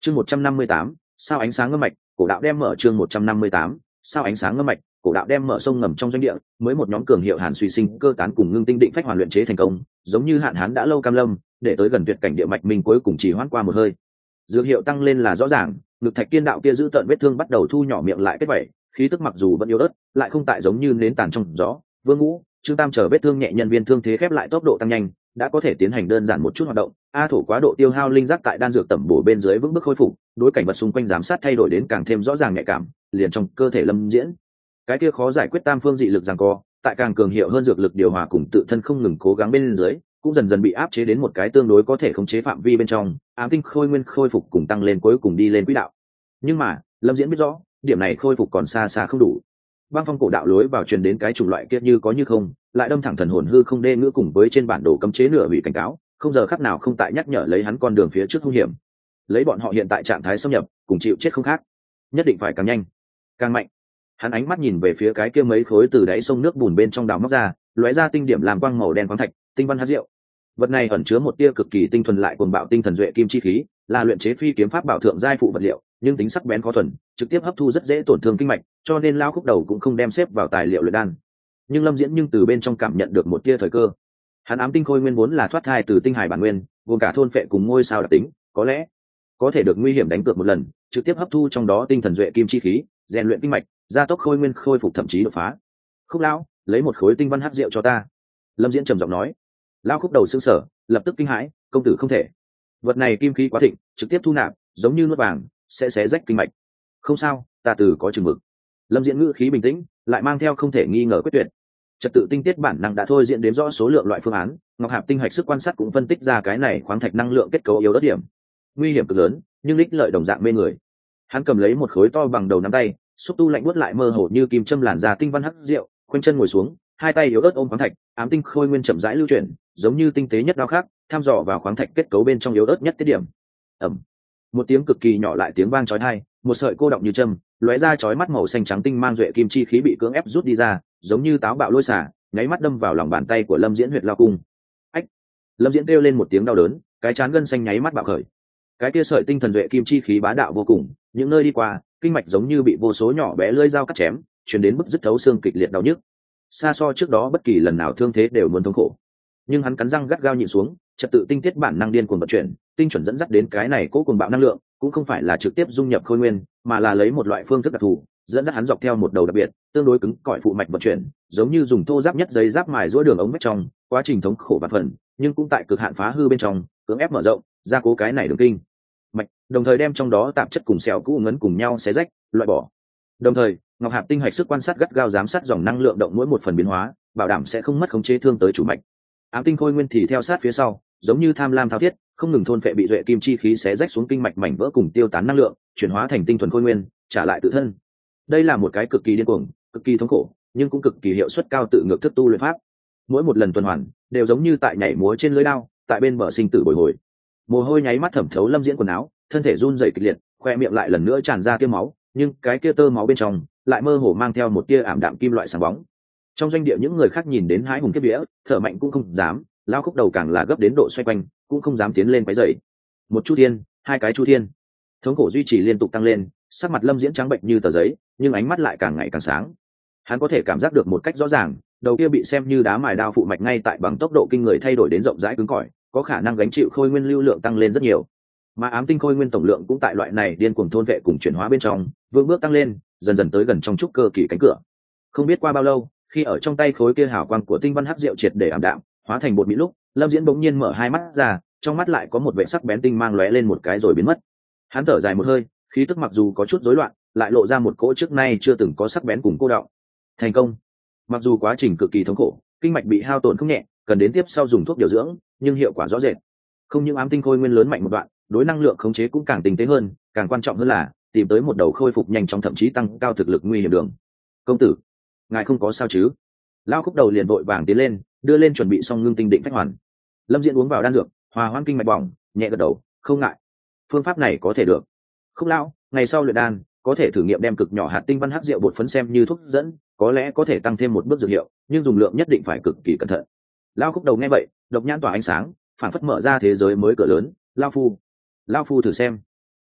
Chương 158, sao ánh sáng ngâm mạch, cổ đạo đem mở. Chương 158, sao ánh sáng ngâm mạch, cổ đạo đem mở. Sông ngầm trong doanh địa, mới một nhóm cường hiệu hàn suy sinh cơ tán cùng ngưng tinh định phách hoàn luyện chế thành công, giống như hạn hán đã lâu cam lâm, để tới gần tuyệt cảnh địa mạch minh cuối cùng chỉ hoãn qua một hơi. Dược hiệu tăng lên là rõ ràng, ngực thạch kiên đạo kia giữ tợn vết thương bắt đầu thu nhỏ miệng lại kết vảy, khí tức mặc dù vẫn yếu ớt, lại không tại giống như nến tàn trong gió. Vương Ngũ, Trương Tam chờ vết thương nhẹ, nhân viên thương thế khép lại tốc độ tăng nhanh, đã có thể tiến hành đơn giản một chút hoạt động. A Thổ quá độ tiêu hao linh giác tại đan dược tẩm bổ bên dưới vững bước khôi phục, đối cảnh vật xung quanh giám sát thay đổi đến càng thêm rõ ràng nhạy cảm, liền trong cơ thể Lâm Diễn. Cái kia khó giải quyết tam phương dị lực giằng co, tại càng cường hiệu hơn dược lực điều hòa cùng tự thân không ngừng cố gắng bên dưới, cũng dần dần bị áp chế đến một cái tương đối có thể khống chế phạm vi bên trong. Ám tinh khôi nguyên khôi phục cùng tăng lên cuối cùng đi lên quỹ đạo. Nhưng mà, Lâm Diễn biết rõ, điểm này khôi phục còn xa xa không đủ. Băng phong cổ đạo lối vào truyền đến cái chủng loại kia như có như không, lại đâm thẳng thần hồn hư không đê ngữ cùng với trên bản đồ cấm chế nửa hủy cảnh cáo, không giờ khắc nào không tại nhắc nhở lấy hắn con đường phía trước hung hiểm. Lấy bọn họ hiện tại trạng thái xâm nhập, cùng chịu chết không khác, nhất định phải càng nhanh, càng mạnh. Hắn ánh mắt nhìn về phía cái kia mấy khối từ đáy sông nước bùn bên trong đào móc ra, lóe ra tinh điểm làm quang màu đen khoáng thạch, tinh văn hắc diệu. Vật này ẩn chứa một tia cực kỳ tinh thuần lại cuồng bạo tinh thần duệ kim chi khí, là luyện chế phi kiếm pháp bảo thượng giai phụ vật liệu, nhưng tính sắc bén khó thuần, trực tiếp hấp thu rất dễ tổn thương kinh mạch, cho nên lao khúc đầu cũng không đem xếp vào tài liệu luyện đan. Nhưng Lâm Diễn từ bên trong cảm nhận được một tia thời cơ. Hắn ám tinh khôi nguyên vốn là thoát thai từ tinh hải bản nguyên, gồm cả thôn phệ cùng ngôi sao đặc tính, có lẽ có thể được nguy hiểm đánh cược một lần, trực tiếp hấp thu trong đó tinh thần duệ kim chi khí, rèn luyện kinh mạch, gia tốc khôi nguyên khôi phục thậm chí đột phá. Khúc lão, lấy một khối tinh văn hắc rượu cho ta. Lâm Diễn trầm giọng nói. Lao khúc đầu sững sờ, lập tức kinh hãi, công tử không thể. Vật này kim khí quá thịnh, trực tiếp thu nạp, giống như nuốt vàng, sẽ xé rách kinh mạch. Không sao, ta từ có chừng mực. Lâm Diễn ngữ khí bình tĩnh, lại mang theo không thể nghi ngờ quyết tuyệt. Trật tự tinh tiết bản năng đã thôi diễn đến rõ số lượng loại phương án, Ngọc Hạp tinh hạch sức quan sát cũng phân tích ra cái này khoáng thạch năng lượng kết cấu yếu ớt điểm. Nguy hiểm cực lớn, nhưng ích lợi đồng dạng mê người. Hắn cầm lấy một khối to bằng đầu nắm tay, xúc tu lạnh buốt lại mơ hồ như kim châm làn da tinh văn hắc rượu, khoanh chân ngồi xuống, hai tay yếu ớt ôm khoáng thạch, ám tinh khôi nguyên chậm rãi lưu chuyển, giống như tinh tế nhất đao khác, thăm dò vào khoáng thạch kết cấu bên trong yếu ớt nhất tiết điểm. Ầm. Một tiếng cực kỳ nhỏ lại tiếng vang chói tai, một sợi cô động như châm, lóe ra chói mắt màu xanh trắng tinh mang duệ kim chi khí bị cưỡng ép rút đi ra, giống như táo bạo lôi xả, nháy mắt đâm vào lòng bàn tay của Lâm Diễn huyệt lao cung. Ách! Lâm Diễn kêu lên một tiếng đau đớn, cái trán gân xanh nháy mắt bạo khởi. Cái kia sợi tinh thần duệ kim chi khí bá đạo vô cùng, những nơi đi qua, kinh mạch giống như bị vô số nhỏ bé lưỡi dao cắt chém, truyền đến mức rứt thấu xương kịch liệt đau nhức. Xa so trước đó bất kỳ lần nào thương thế đều muốn thống khổ. Nhưng hắn cắn răng gắt gao nhịn xuống, trật tự tinh tiết bản năng điên cuồng vận chuyển, tinh chuẩn dẫn dắt đến cái này cố cuồng bạo năng lượng, cũng không phải là trực tiếp dung nhập khôi nguyên, mà là lấy một loại phương thức đặc thù, dẫn dắt hắn dọc theo một đầu đặc biệt, tương đối cứng cỏi phụ mạch vận chuyển, giống như dùng thô giáp nhất giấy giáp mài giũa đường ống mạch trong, quá trình thống khổ và phần, nhưng cũng tại cực hạn phá hư bên trong, cưỡng ép mở rộng, gia cố cái này đường kinh mạch, đồng thời đem trong đó tạp chất cùng sẹo cũ ngấn cùng nhau xé rách, loại bỏ. Đồng thời, Ngọc Hạp tinh hạch sức quan sát gắt gao giám sát dòng năng lượng động mỗi một phần biến hóa, bảo đảm sẽ không mất khống chế thương tới chủ mạch. Ám tinh khôi nguyên thì theo sát phía sau, giống như tham lam thao thiết, không ngừng thôn phệ bị duệ kim chi khí xé rách xuống kinh mạch mảnh vỡ cùng tiêu tán năng lượng, chuyển hóa thành tinh thuần khôi nguyên, trả lại tự thân. Đây là một cái cực kỳ điên cuồng, cực kỳ thống khổ, nhưng cũng cực kỳ hiệu suất cao tự ngược thức tu luyện pháp. Mỗi một lần tuần hoàn, đều giống như tại nhảy múa trên lưới đao, tại bên bờ sinh tử bồi hồi. Mồ hôi nháy mắt thẩm thấu Lâm Diễn quần áo, thân thể run rẩy kịch liệt, khoe miệng lại lần nữa tràn ra tia máu, nhưng cái kia tơ máu bên trong lại mơ hồ mang theo một tia ảm đạm kim loại sáng bóng. Trong doanh địa những người khác nhìn đến hái hùng kiếp vía, thở mạnh cũng không dám, lao khúc đầu càng là gấp đến độ xoay quanh, cũng không dám tiến lên quấy rầy. Một chu thiên, hai cái chu thiên, thống khổ duy trì liên tục tăng lên, sắc mặt Lâm Diễn trắng bệnh như tờ giấy, nhưng ánh mắt lại càng ngày càng sáng. Hắn có thể cảm giác được một cách rõ ràng, đầu kia bị xem như đá mài đao phụ mạch ngay tại bằng tốc độ kinh người thay đổi đến rộng rãi cứng cỏi, có khả năng gánh chịu khôi nguyên lưu lượng tăng lên rất nhiều. Mà ám tinh khôi nguyên tổng lượng cũng tại loại này điên cuồng thôn vệ cùng chuyển hóa bên trong, vững bước tăng lên, dần dần tới gần trong trúc cơ kỳ cánh cửa. Không biết qua bao lâu, khi ở trong tay khối kia hào quang của tinh văn hắc diệu triệt để ảm đạm, hóa thành bột mịn lúc, Lâm Diễn bỗng nhiên mở hai mắt ra, trong mắt lại có một vẻ sắc bén tinh mang lóe lên một cái rồi biến mất. Hắn thở dài một hơi, khí tức mặc dù có chút rối loạn, lại lộ ra một cỗ trước nay chưa từng có sắc bén cùng cô đọng. Thành công. Mặc dù quá trình cực kỳ thống khổ, kinh mạch bị hao tổn không nhẹ, cần đến tiếp sau dùng thuốc điều dưỡng, nhưng hiệu quả rõ rệt. Không những ám tinh khôi nguyên lớn mạnh một đoạn, đối năng lượng khống chế cũng càng tinh tế hơn, càng quan trọng hơn là tìm tới một đầu khôi phục nhanh chóng thậm chí tăng cao thực lực nguy hiểm đường. Công tử, ngài không có sao chứ? Lao khúc đầu liền vội vàng tiến lên, đưa lên chuẩn bị xong ngưng tinh định phách hoàn. Lâm Diễn uống vào đan dược, hòa hoãn kinh mạch bỏng, nhẹ gật đầu, không ngại, phương pháp này có thể được. Khúc lão, ngày sau luyện đan có thể thử nghiệm đem cực nhỏ hạt tinh văn hắc rượu bột phấn xem như thuốc dẫn, có lẽ có thể tăng thêm một bước dược hiệu, nhưng dùng lượng nhất định phải cực kỳ cẩn thận. Lao khúc đầu nghe vậy, độc nhãn tỏa ánh sáng, phản phất mở ra thế giới mới cửa lớn. Lao phu thử xem.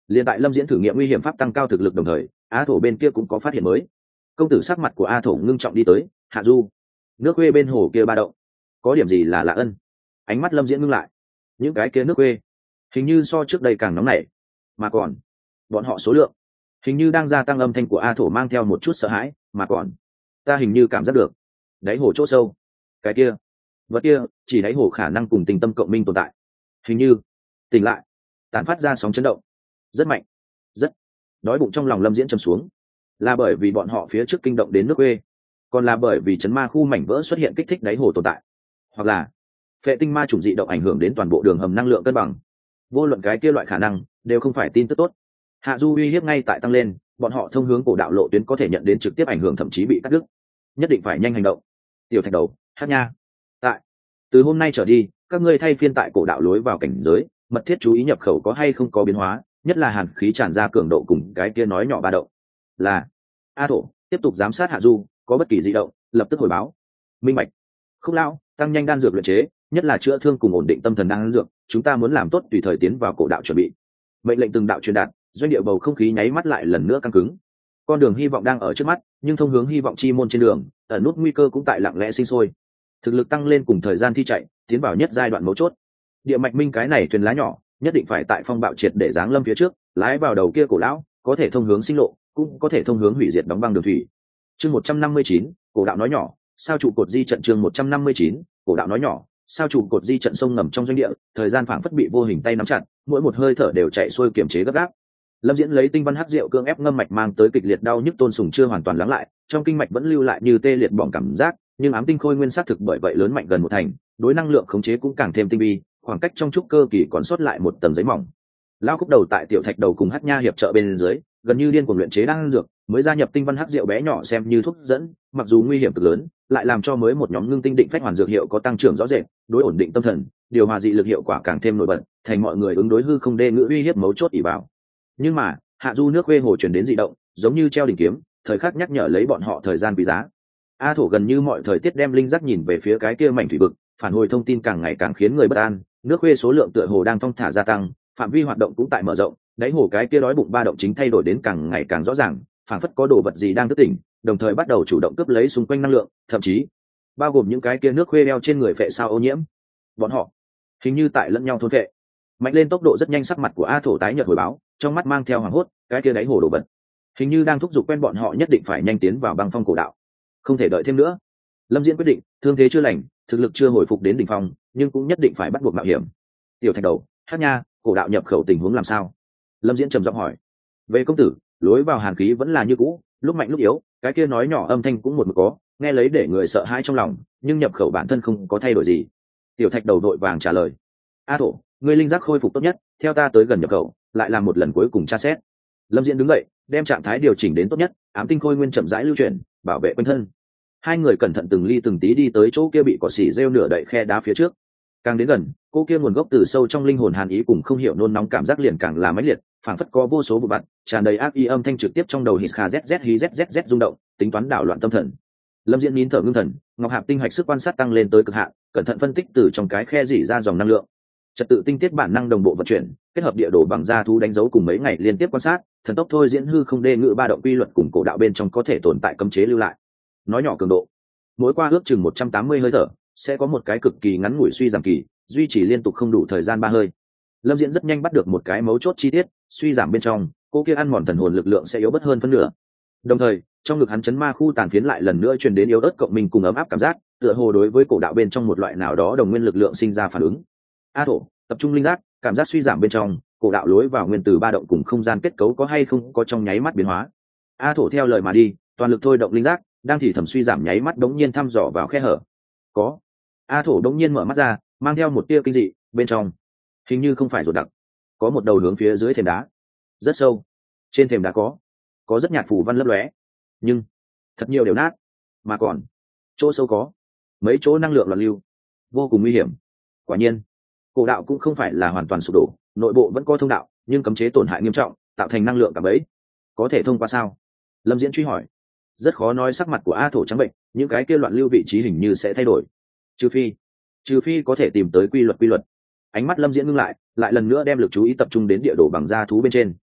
Liên tại Lâm Diễn thử nghiệm nguy hiểm pháp tăng cao thực lực đồng thời, A Thổ bên kia cũng có phát hiện mới. Công tử sắc mặt của A Thổ ngưng trọng đi tới, hạ du, nước khuê bên hồ kia ba động, có điểm gì là lạ ân? Ánh mắt Lâm Diễn ngưng lại, những cái kia nước khuê hình như so trước đây càng nóng nảy, mà còn bọn họ số lượng hình như đang gia tăng. Âm thanh của A Thổ mang theo một chút sợ hãi, mà còn ta hình như cảm giác được đáy hồ chỗ sâu cái kia vật kia chỉ đáy hồ khả năng cùng tình tâm cộng minh tồn tại, hình như tỉnh lại, tàn phát ra sóng chấn động rất mạnh, rất đói bụng. Trong lòng Lâm Diễn trầm xuống, là bởi vì bọn họ phía trước kinh động đến nước quê, còn là bởi vì chấn ma khu mảnh vỡ xuất hiện kích thích đáy hồ tồn tại, hoặc là phệ tinh ma chủng dị động ảnh hưởng đến toàn bộ đường hầm năng lượng cân bằng. Vô luận cái kia loại khả năng đều không phải tin tức tốt. Hạ du uy hiếp ngay tại tăng lên, bọn họ thông hướng cổ đạo lộ tuyến có thể nhận đến trực tiếp ảnh hưởng, thậm chí bị cắt đứt. Nhất định phải nhanh hành động. Tiểu Thạch Đầu, Hát Nha, tại từ hôm nay trở đi, các ngươi thay phiên tại cổ đạo lối vào cảnh giới, mật thiết chú ý nhập khẩu có hay không có biến hóa, nhất là hàn khí tràn ra cường độ cùng cái kia nói nhỏ ba động. Là A Thổ tiếp tục giám sát Hạ du, có bất kỳ dị động lập tức hồi báo. Minh bạch. Khúc lão, tăng nhanh đan dược luyện chế, nhất là chữa thương cùng ổn định tâm thần đan dược, chúng ta muốn làm tốt tùy thời tiến vào cổ đạo chuẩn bị. Mệnh lệnh từng đạo truyền đạt, doanh địa bầu không khí nháy mắt lại lần nữa căng cứng. Con đường hy vọng đang ở trước mắt, nhưng thông hướng hy vọng chi môn trên đường, ẩn nút nguy cơ cũng tại lặng lẽ sinh sôi. Thực lực tăng lên cùng thời gian thi chạy, tiến vào nhất giai đoạn mấu chốt. Địa mạch minh cái này thuyền lá nhỏ, nhất định phải tại phong bạo triệt để giáng lâm phía trước, lái vào đầu kia cổ lão, có thể thông hướng sinh lộ, cũng có thể thông hướng hủy diệt đóng băng đường thủy. Chương 159, cổ đạo nói nhỏ, sao trụ cột di trận. Chương 159, cổ đạo nói nhỏ, sao trụ cột di trận. Sông ngầm trong doanh địa, thời gian phảng phất bị vô hình tay nắm chặt, mỗi một hơi thở đều chạy xuôi kiềm chế gấp gáp. Lâm Diễn lấy tinh văn hắc rượu cương ép ngâm mạch mang tới kịch liệt đau nhức tôn sùng chưa hoàn toàn lắng lại, trong kinh mạch vẫn lưu lại như tê liệt bỏng cảm giác, nhưng ám tinh khôi nguyên sát thực bởi vậy lớn mạnh gần một thành, đối năng lượng khống chế cũng càng thêm tinh vi, khoảng cách trong trúc cơ kỳ còn sót lại một tầng giấy mỏng. Lao Khúc Đầu tại Tiểu Thạch Đầu cùng Hát Nha hiệp trợ bên dưới, gần như điên cuồng luyện chế đan dược, mới gia nhập tinh văn hắc rượu bé nhỏ xem như thuốc dẫn, mặc dù nguy hiểm cực lớn, lại làm cho mới một nhóm ngưng tinh định phách hoàn dược hiệu có tăng trưởng rõ rệt, đối ổn định tâm thần, điều hòa dị lực hiệu quả càng thêm nổi bật, thành mọi người ứng đối hư không đê ngữ uy hiếp mấu chốt ỷ vào. Nhưng mà hạ du nước quê hồ chuyển đến dị động, giống như treo đỉnh kiếm, thời khắc nhắc nhở lấy bọn họ thời gian quý giá. A Thổ gần như mọi thời tiết đem linh giác nhìn về phía cái kia mảnh thủy vực, phản hồi thông tin càng ngày càng khiến người bất an. Nước quê số lượng tựa hồ đang thong thả gia tăng, phạm vi hoạt động cũng tại mở rộng, đáy hồ cái kia đói bụng ba động chính thay đổi đến càng ngày càng rõ ràng, phảng phất có đồ vật gì đang thức tỉnh, đồng thời bắt đầu chủ động cướp lấy xung quanh năng lượng, thậm chí bao gồm những cái kia nước khuê đeo trên người phệ sao ô nhiễm. Bọn họ hình như tại lẫn nhau thôn phệ. Mạnh lên tốc độ rất nhanh, sắc mặt của A Thổ tái nhợt hồi báo, trong mắt mang theo hoảng hốt, cái kia đáy hồ đồ vật hình như đang thúc giục quen bọn họ nhất định phải nhanh tiến vào băng phong cổ đạo, không thể đợi thêm nữa. Lâm Diễn quyết định, thương thế chưa lành, thực lực chưa hồi phục đến đỉnh phong, nhưng cũng nhất định phải bắt buộc mạo hiểm. Tiểu Thạch Đầu, Hát Nha, cổ đạo nhập khẩu tình huống làm sao? Lâm Diễn trầm giọng hỏi. Về công tử, lối vào hàn khí vẫn là như cũ, lúc mạnh lúc yếu, cái kia nói nhỏ âm thanh cũng một mực có, nghe lấy để người sợ hãi trong lòng, nhưng nhập khẩu bản thân không có thay đổi gì. Tiểu Thạch Đầu vội vàng trả lời. A Thổ, ngươi linh giác khôi phục tốt nhất, theo ta tới gần nhập khẩu, lại làm một lần cuối cùng tra xét. Lâm Diễn đứng dậy, đem trạng thái điều chỉnh đến tốt nhất, ám tinh khôi nguyên chậm rãi lưu chuyển, bảo vệ quanh thân. Hai người cẩn thận từng ly từng tí đi tới chỗ kia bị cỏ xỉ rêu nửa đậy khe đá phía trước. Càng đến gần, cô kia nguồn gốc từ sâu trong linh hồn hàn ý cùng không hiểu nôn nóng cảm giác liền càng là mãnh liệt, phảng phất có vô số vụ vặt tràn đầy ác ý âm thanh trực tiếp trong đầu hít kha zz hí zzz rung động, tính toán đảo loạn tâm thần. Lâm Diễn nín thở ngưng thần, ngọc hạp tinh hạch sức quan sát tăng lên tới cực hạn, cẩn thận phân tích từ trong cái khe rỉ ra dòng năng lượng, trật tự tinh tiết bản năng đồng bộ vận chuyển, kết hợp địa đồ bằng da thú đánh dấu cùng mấy ngày liên tiếp quan sát, thần tốc thôi diễn hư không đê ngự ba động quy luật cùng cổ đạo bên trong có thể tồn tại cấm chế lưu lại. Nói nhỏ cường độ, mỗi qua ước chừng 180 hơi thở sẽ có một cái cực kỳ ngắn ngủi suy giảm kỳ, duy trì liên tục không đủ thời gian 3 hơi. Lâm Diễn rất nhanh bắt được một cái mấu chốt chi tiết, suy giảm bên trong, cô kia ăn mòn thần hồn lực lượng sẽ yếu bớt hơn phân nửa. Đồng thời, trong ngực hắn chấn ma khu tàn phiến lại lần nữa truyền đến yếu ớt cộng minh cùng ấm áp cảm giác, tựa hồ đối với cổ đạo bên trong một loại nào đó đồng nguyên lực lượng sinh ra phản ứng. A Thổ, tập trung linh giác, cảm giác suy giảm bên trong, cổ đạo lối vào nguyên tử ba động cùng không gian kết cấu có hay không có trong nháy mắt biến hóa. A Thổ theo lời mà đi, toàn lực thôi động linh giác, đang thì thầm suy giảm nháy mắt đống nhiên thăm dò vào khe hở. Có. A Thổ đống nhiên mở mắt ra, mang theo một tia kinh dị, bên trong hình như không phải ruột đặc, có một đầu hướng phía dưới thềm đá, rất sâu. Trên thềm đá có rất nhạt phù văn lấp lóe, nhưng thật nhiều đều nát, mà còn chỗ sâu có mấy chỗ năng lượng loạn lưu, vô cùng nguy hiểm. Quả nhiên, cổ đạo cũng không phải là hoàn toàn sụp đổ, nội bộ vẫn có thông đạo, nhưng cấm chế tổn hại nghiêm trọng, tạo thành năng lượng cả bẫy. Có thể thông qua sao? Lâm Diễn truy hỏi. Rất khó nói, sắc mặt của A Thổ trắng bệnh, những cái kia loạn lưu vị trí hình như sẽ thay đổi. Trừ phi có thể tìm tới quy luật. Ánh mắt Lâm Diễn ngưng lại, lại lần nữa đem lực chú ý tập trung đến địa đồ bằng da thú bên trên.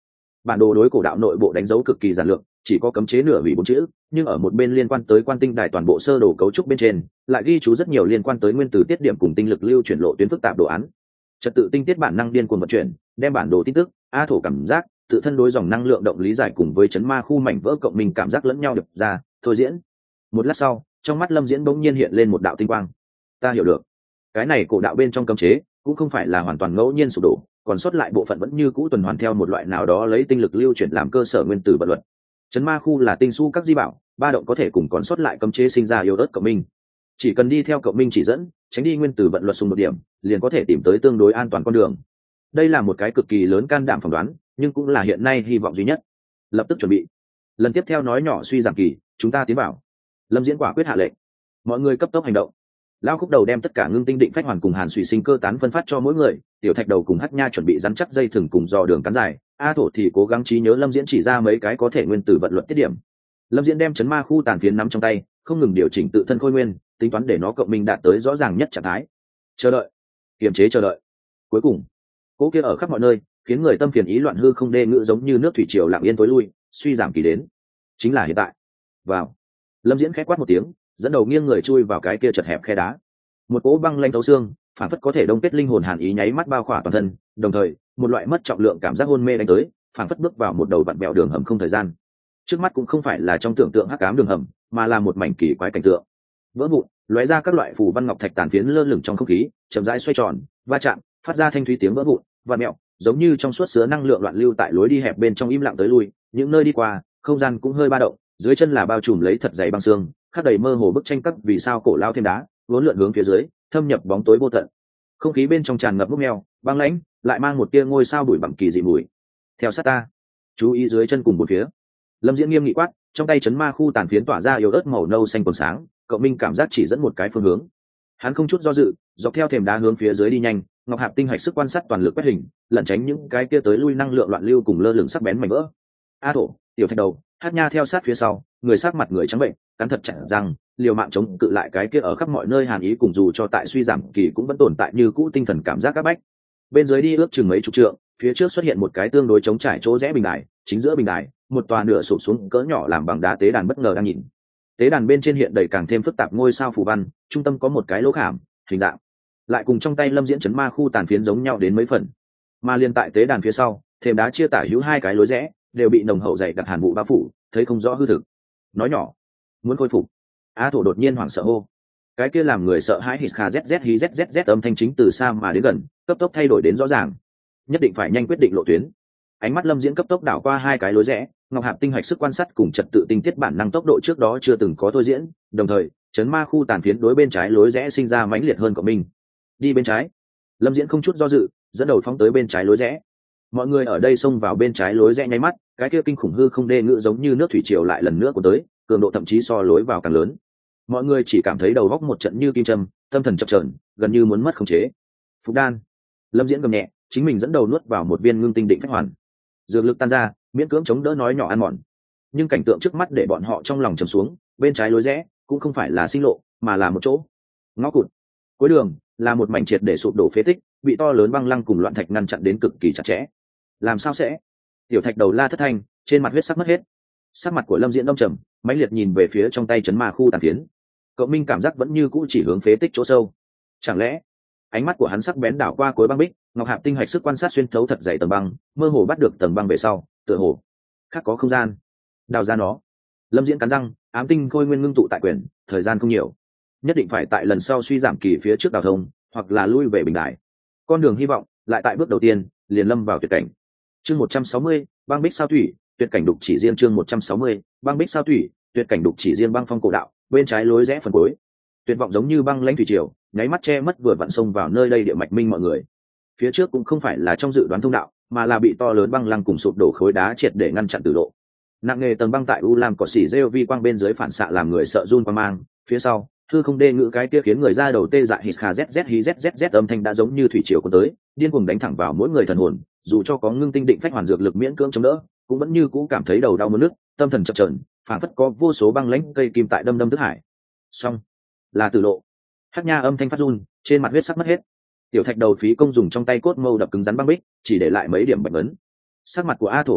Bản đồ đối cổ đạo nội bộ đánh dấu cực kỳ giản lược, chỉ có cấm chế nửa hủy 4 chữ, nhưng ở một bên liên quan tới quan tinh đài toàn bộ sơ đồ cấu trúc bên trên lại ghi chú rất nhiều liên quan tới nguyên tử tiết điểm cùng tinh lực lưu chuyển lộ tuyến phức tạp đồ án. Trật tự tinh tiết bản năng điên cuồng vận chuyển, đem bản đồ tin tức, a thổ cảm giác, tự thân đối dòng năng lượng động lý giải cùng với chấn ma khu mảnh vỡ cộng minh cảm giác lẫn nhau đập ra, thôi diễn. Một lát sau, trong mắt Lâm Diễn bỗng nhiên hiện lên một đạo tinh quang. Ta hiểu được, cái này cổ đạo bên trong cấm chế cũng không phải là hoàn toàn ngẫu nhiên sụp đổ, còn sót lại bộ phận vẫn như cũ tuần hoàn theo một loại nào đó lấy tinh lực lưu chuyển làm cơ sở nguyên tử vận luật. Chấn ma khu là tinh su các di bảo, ba động có thể cùng còn sót lại cấm chế sinh ra yếu ớt cộng minh. Chỉ cần đi theo cộng minh chỉ dẫn, tránh đi nguyên tử vận luật xung một điểm, liền có thể tìm tới tương đối an toàn con đường. Đây là một cái cực kỳ lớn can đảm phỏng đoán, nhưng cũng là hiện nay hy vọng duy nhất. Lập tức chuẩn bị. Lần tiếp theo nói nhỏ suy giảm kỳ, chúng ta tiến vào. Lâm Diễn quả quyết hạ lệnh. Mọi người cấp tốc hành động. Lao Khúc Đầu đem tất cả ngưng tinh định phách hoàn cùng hàn suy sinh cơ tán phân phát cho mỗi người, Tiểu Thạch Đầu cùng Hắc Nha chuẩn bị rắn chắc dây thừng cùng dò đường cắn dài, A Thổ thì cố gắng trí nhớ Lâm Diễn chỉ ra mấy cái có thể nguyên tử vận luật tiết điểm. Lâm Diễn đem chấn ma khu tàn phiến nắm trong tay, không ngừng điều chỉnh tự thân khôi nguyên, tính toán để nó cộng minh đạt tới rõ ràng nhất trạng thái. Chờ đợi, kiềm chế chờ đợi. Cuối cùng, cỗ kia ở khắp mọi nơi, khiến người tâm phiền ý loạn hư không đê ngữ giống như nước thủy triều lặng yên tối lui, suy giảm kỳ đến. Chính là hiện tại. Vào. Lâm Diễn khẽ quát một tiếng, dẫn đầu nghiêng người chui vào cái kia chật hẹp khe đá. Một cỗ băng lanh thấu xương, phản phất có thể đông kết linh hồn hàn ý nháy mắt bao khỏa toàn thân, đồng thời, một loại mất trọng lượng cảm giác hôn mê đánh tới, phản phất bước vào một đầu vặn bẹo đường hầm không thời gian. Trước mắt cũng không phải là trong tưởng tượng hắc ám đường hầm, mà là một mảnh kỳ quái cảnh tượng. Vỡ vụn, lóe ra các loại phù văn ngọc thạch tàn phiến lơ lửng trong không khí, chậm rãi xoay tròn, va chạm, phát ra thanh thúy tiếng vỡ vụn, vặn mẹo, giống như trong suốt sứa năng lượng loạn lưu tại lối đi hẹp bên trong im lặng tới lui, những nơi đi qua, không gian cũng hơi ba động, dưới chân là bao trùm lấy thật dày băng xương, khắc đầy mơ hồ bức tranh các vì sao cổ lao thêm đá, vốn lượn hướng phía dưới, thâm nhập bóng tối vô tận. Không khí bên trong tràn ngập múc meo, băng lãnh, lại mang một tia ngôi sao bụi bặm kỳ dị mùi. Theo sát ta, chú ý dưới chân cùng bốn phía. Lâm Diễn nghiêm nghị quát, trong tay chấn ma khu tàn phiến tỏa ra yếu ớt màu nâu xanh còn sáng, cậu minh cảm giác chỉ dẫn một cái phương hướng. Hắn không chút do dự, dọc theo thềm đá hướng phía dưới đi nhanh, ngọc hạp tinh hạch sức quan sát toàn lực quét hình, lẩn tránh những cái kia tới lui năng lượng loạn lưu cùng lơ lửng sắc bén mảnh vỡ. A Thổ, Tiểu Thạch Đầu, Hát Nha theo sát phía sau, người sát mặt người trắng bệnh, cắn thật chặt răng, liều mạng chống cự lại cái kia ở khắp mọi nơi hàn ý cùng dù cho tại suy giảm kỳ cũng vẫn tồn tại như cũ tinh thần cảm giác áp bách. Bên dưới đi ước chừng mấy chục trượng, phía trước xuất hiện một cái tương đối trống trải chỗ rẽ bình đài, chính giữa bình đài, một tòa nửa sụp xuống cỡ nhỏ làm bằng đá tế đàn bất ngờ đang nhìn. Tế đàn bên trên hiện đầy càng thêm phức tạp ngôi sao phù văn, trung tâm có một cái lỗ khảm, hình dạng lại cùng trong tay Lâm Diễn chấn ma khu tàn phiến giống nhau đến mấy phần. Mà liên tại tế đàn phía sau, thềm đá chia tả hữu hai cái lối rẽ, đều bị nồng hậu dày đặc hàn vụ bao phủ, thấy không rõ hư thực. Nói nhỏ, muốn khôi phục. A Thổ đột nhiên hoảng sợ hô. Cái kia làm người sợ hãi hít kha zz hí zz âm thanh chính từ xa mà đến gần, cấp tốc thay đổi đến rõ ràng. Nhất định phải nhanh quyết định lộ tuyến. Ánh mắt Lâm Diễn cấp tốc đảo qua hai cái lối rẽ, ngọc hạp tinh hạch sức quan sát cùng trật tự tinh tiết bản năng tốc độ trước đó chưa từng có thôi diễn, đồng thời chấn ma khu tàn phiến đối bên trái lối rẽ sinh ra mãnh liệt hơn của mình. Đi bên trái. Lâm Diễn không chút do dự, dẫn đầu phóng tới bên trái lối rẽ. Mọi người ở đây xông vào bên trái lối rẽ nháy mắt, cái kia kinh khủng hư không đê ngữ giống như nước thủy triều lại lần nữa của tới, cường độ thậm chí so lối vào càng lớn. Mọi người chỉ cảm thấy đầu góc một trận như kim châm, tâm thần chập chờn, gần như muốn mất khống chế. Phục đan. Lâm Diễn gầm nhẹ, chính mình dẫn đầu nuốt vào một viên ngưng tinh định phách hoàn. Dược lực tan ra, miễn cưỡng chống đỡ nói nhỏ ăn mòn. Nhưng cảnh tượng trước mắt để bọn họ trong lòng trầm xuống, bên trái lối rẽ cũng không phải là sinh lộ, mà là một chỗ ngõ cụt. Cuối đường là một mảnh triệt để sụp đổ phế tích, bị to lớn băng lăng cùng loạn thạch ngăn chặn đến cực kỳ chặt chẽ. Làm sao sẽ? Tiểu Thạch Đầu la thất thanh, trên mặt huyết sắc mất hết. Sắc mặt của Lâm Diễn đông trầm, mãnh liệt nhìn về phía trong tay chấn ma khu tàn phiến. Cậu minh cảm giác vẫn như cũ chỉ hướng phế tích chỗ sâu. Chẳng lẽ? Ánh mắt của hắn sắc bén đảo qua cuối băng bích, ngọc hạp tinh hạch sức quan sát xuyên thấu thật dày tầng băng, mơ hồ bắt được tầng băng về sau, tựa hồ khác có không gian. Đào ra nó. Lâm Diễn cắn răng, ám tinh khôi nguyên ngưng tụ tại quyền, thời gian không nhiều, nhất định phải tại lần sau suy giảm kỳ phía trước đào thông, hoặc là lui về bình đại. Con đường hy vọng lại tại bước đầu tiên liền lâm vào tuyệt cảnh. Chương 160, băng bích sao thủy, tuyệt cảnh đục chỉ riêng. Chương 160, băng bích sao thủy, tuyệt cảnh đục chỉ riêng. Băng phong cổ đạo, bên trái lối rẽ phần cuối, tuyệt vọng giống như băng lãnh thủy triều, nháy mắt che mất vừa vặn sông vào nơi đây địa mạch minh mọi người. Phía trước cũng không phải là trong dự đoán thông đạo, mà là bị to lớn băng lăng cùng sụp đổ khối đá triệt để ngăn chặn tử lộ. Nặng nghề tầng băng tại u lam cỏ xỉ rêu vi quang bên dưới phản xạ làm người sợ run quang mang, phía sau thư không đê ngữ cái kia khiến người ra đầu tê dại hít kha zz hí zz âm thanh đã giống như thủy triều cuốn tới, điên cuồng đánh thẳng vào mỗi người thần hồn, dù cho có ngưng tinh định phách hoàn dược lực miễn cưỡng chống đỡ, cũng vẫn như cũ cảm thấy đầu đau muốn nứt, tâm thần chập chờn, phảng phất có vô số băng lãnh cây kim tại đâm đâm thức hải. Xong, là tử lộ. Hắc Nha âm thanh phát run, trên mặt huyết sắc mất hết. Tiểu Thạch Đầu phí công dùng trong tay cốt mâu đập cứng rắn băng bích, chỉ để lại mấy điểm bạch ấn. Sắc mặt của A Thổ ảm đạm,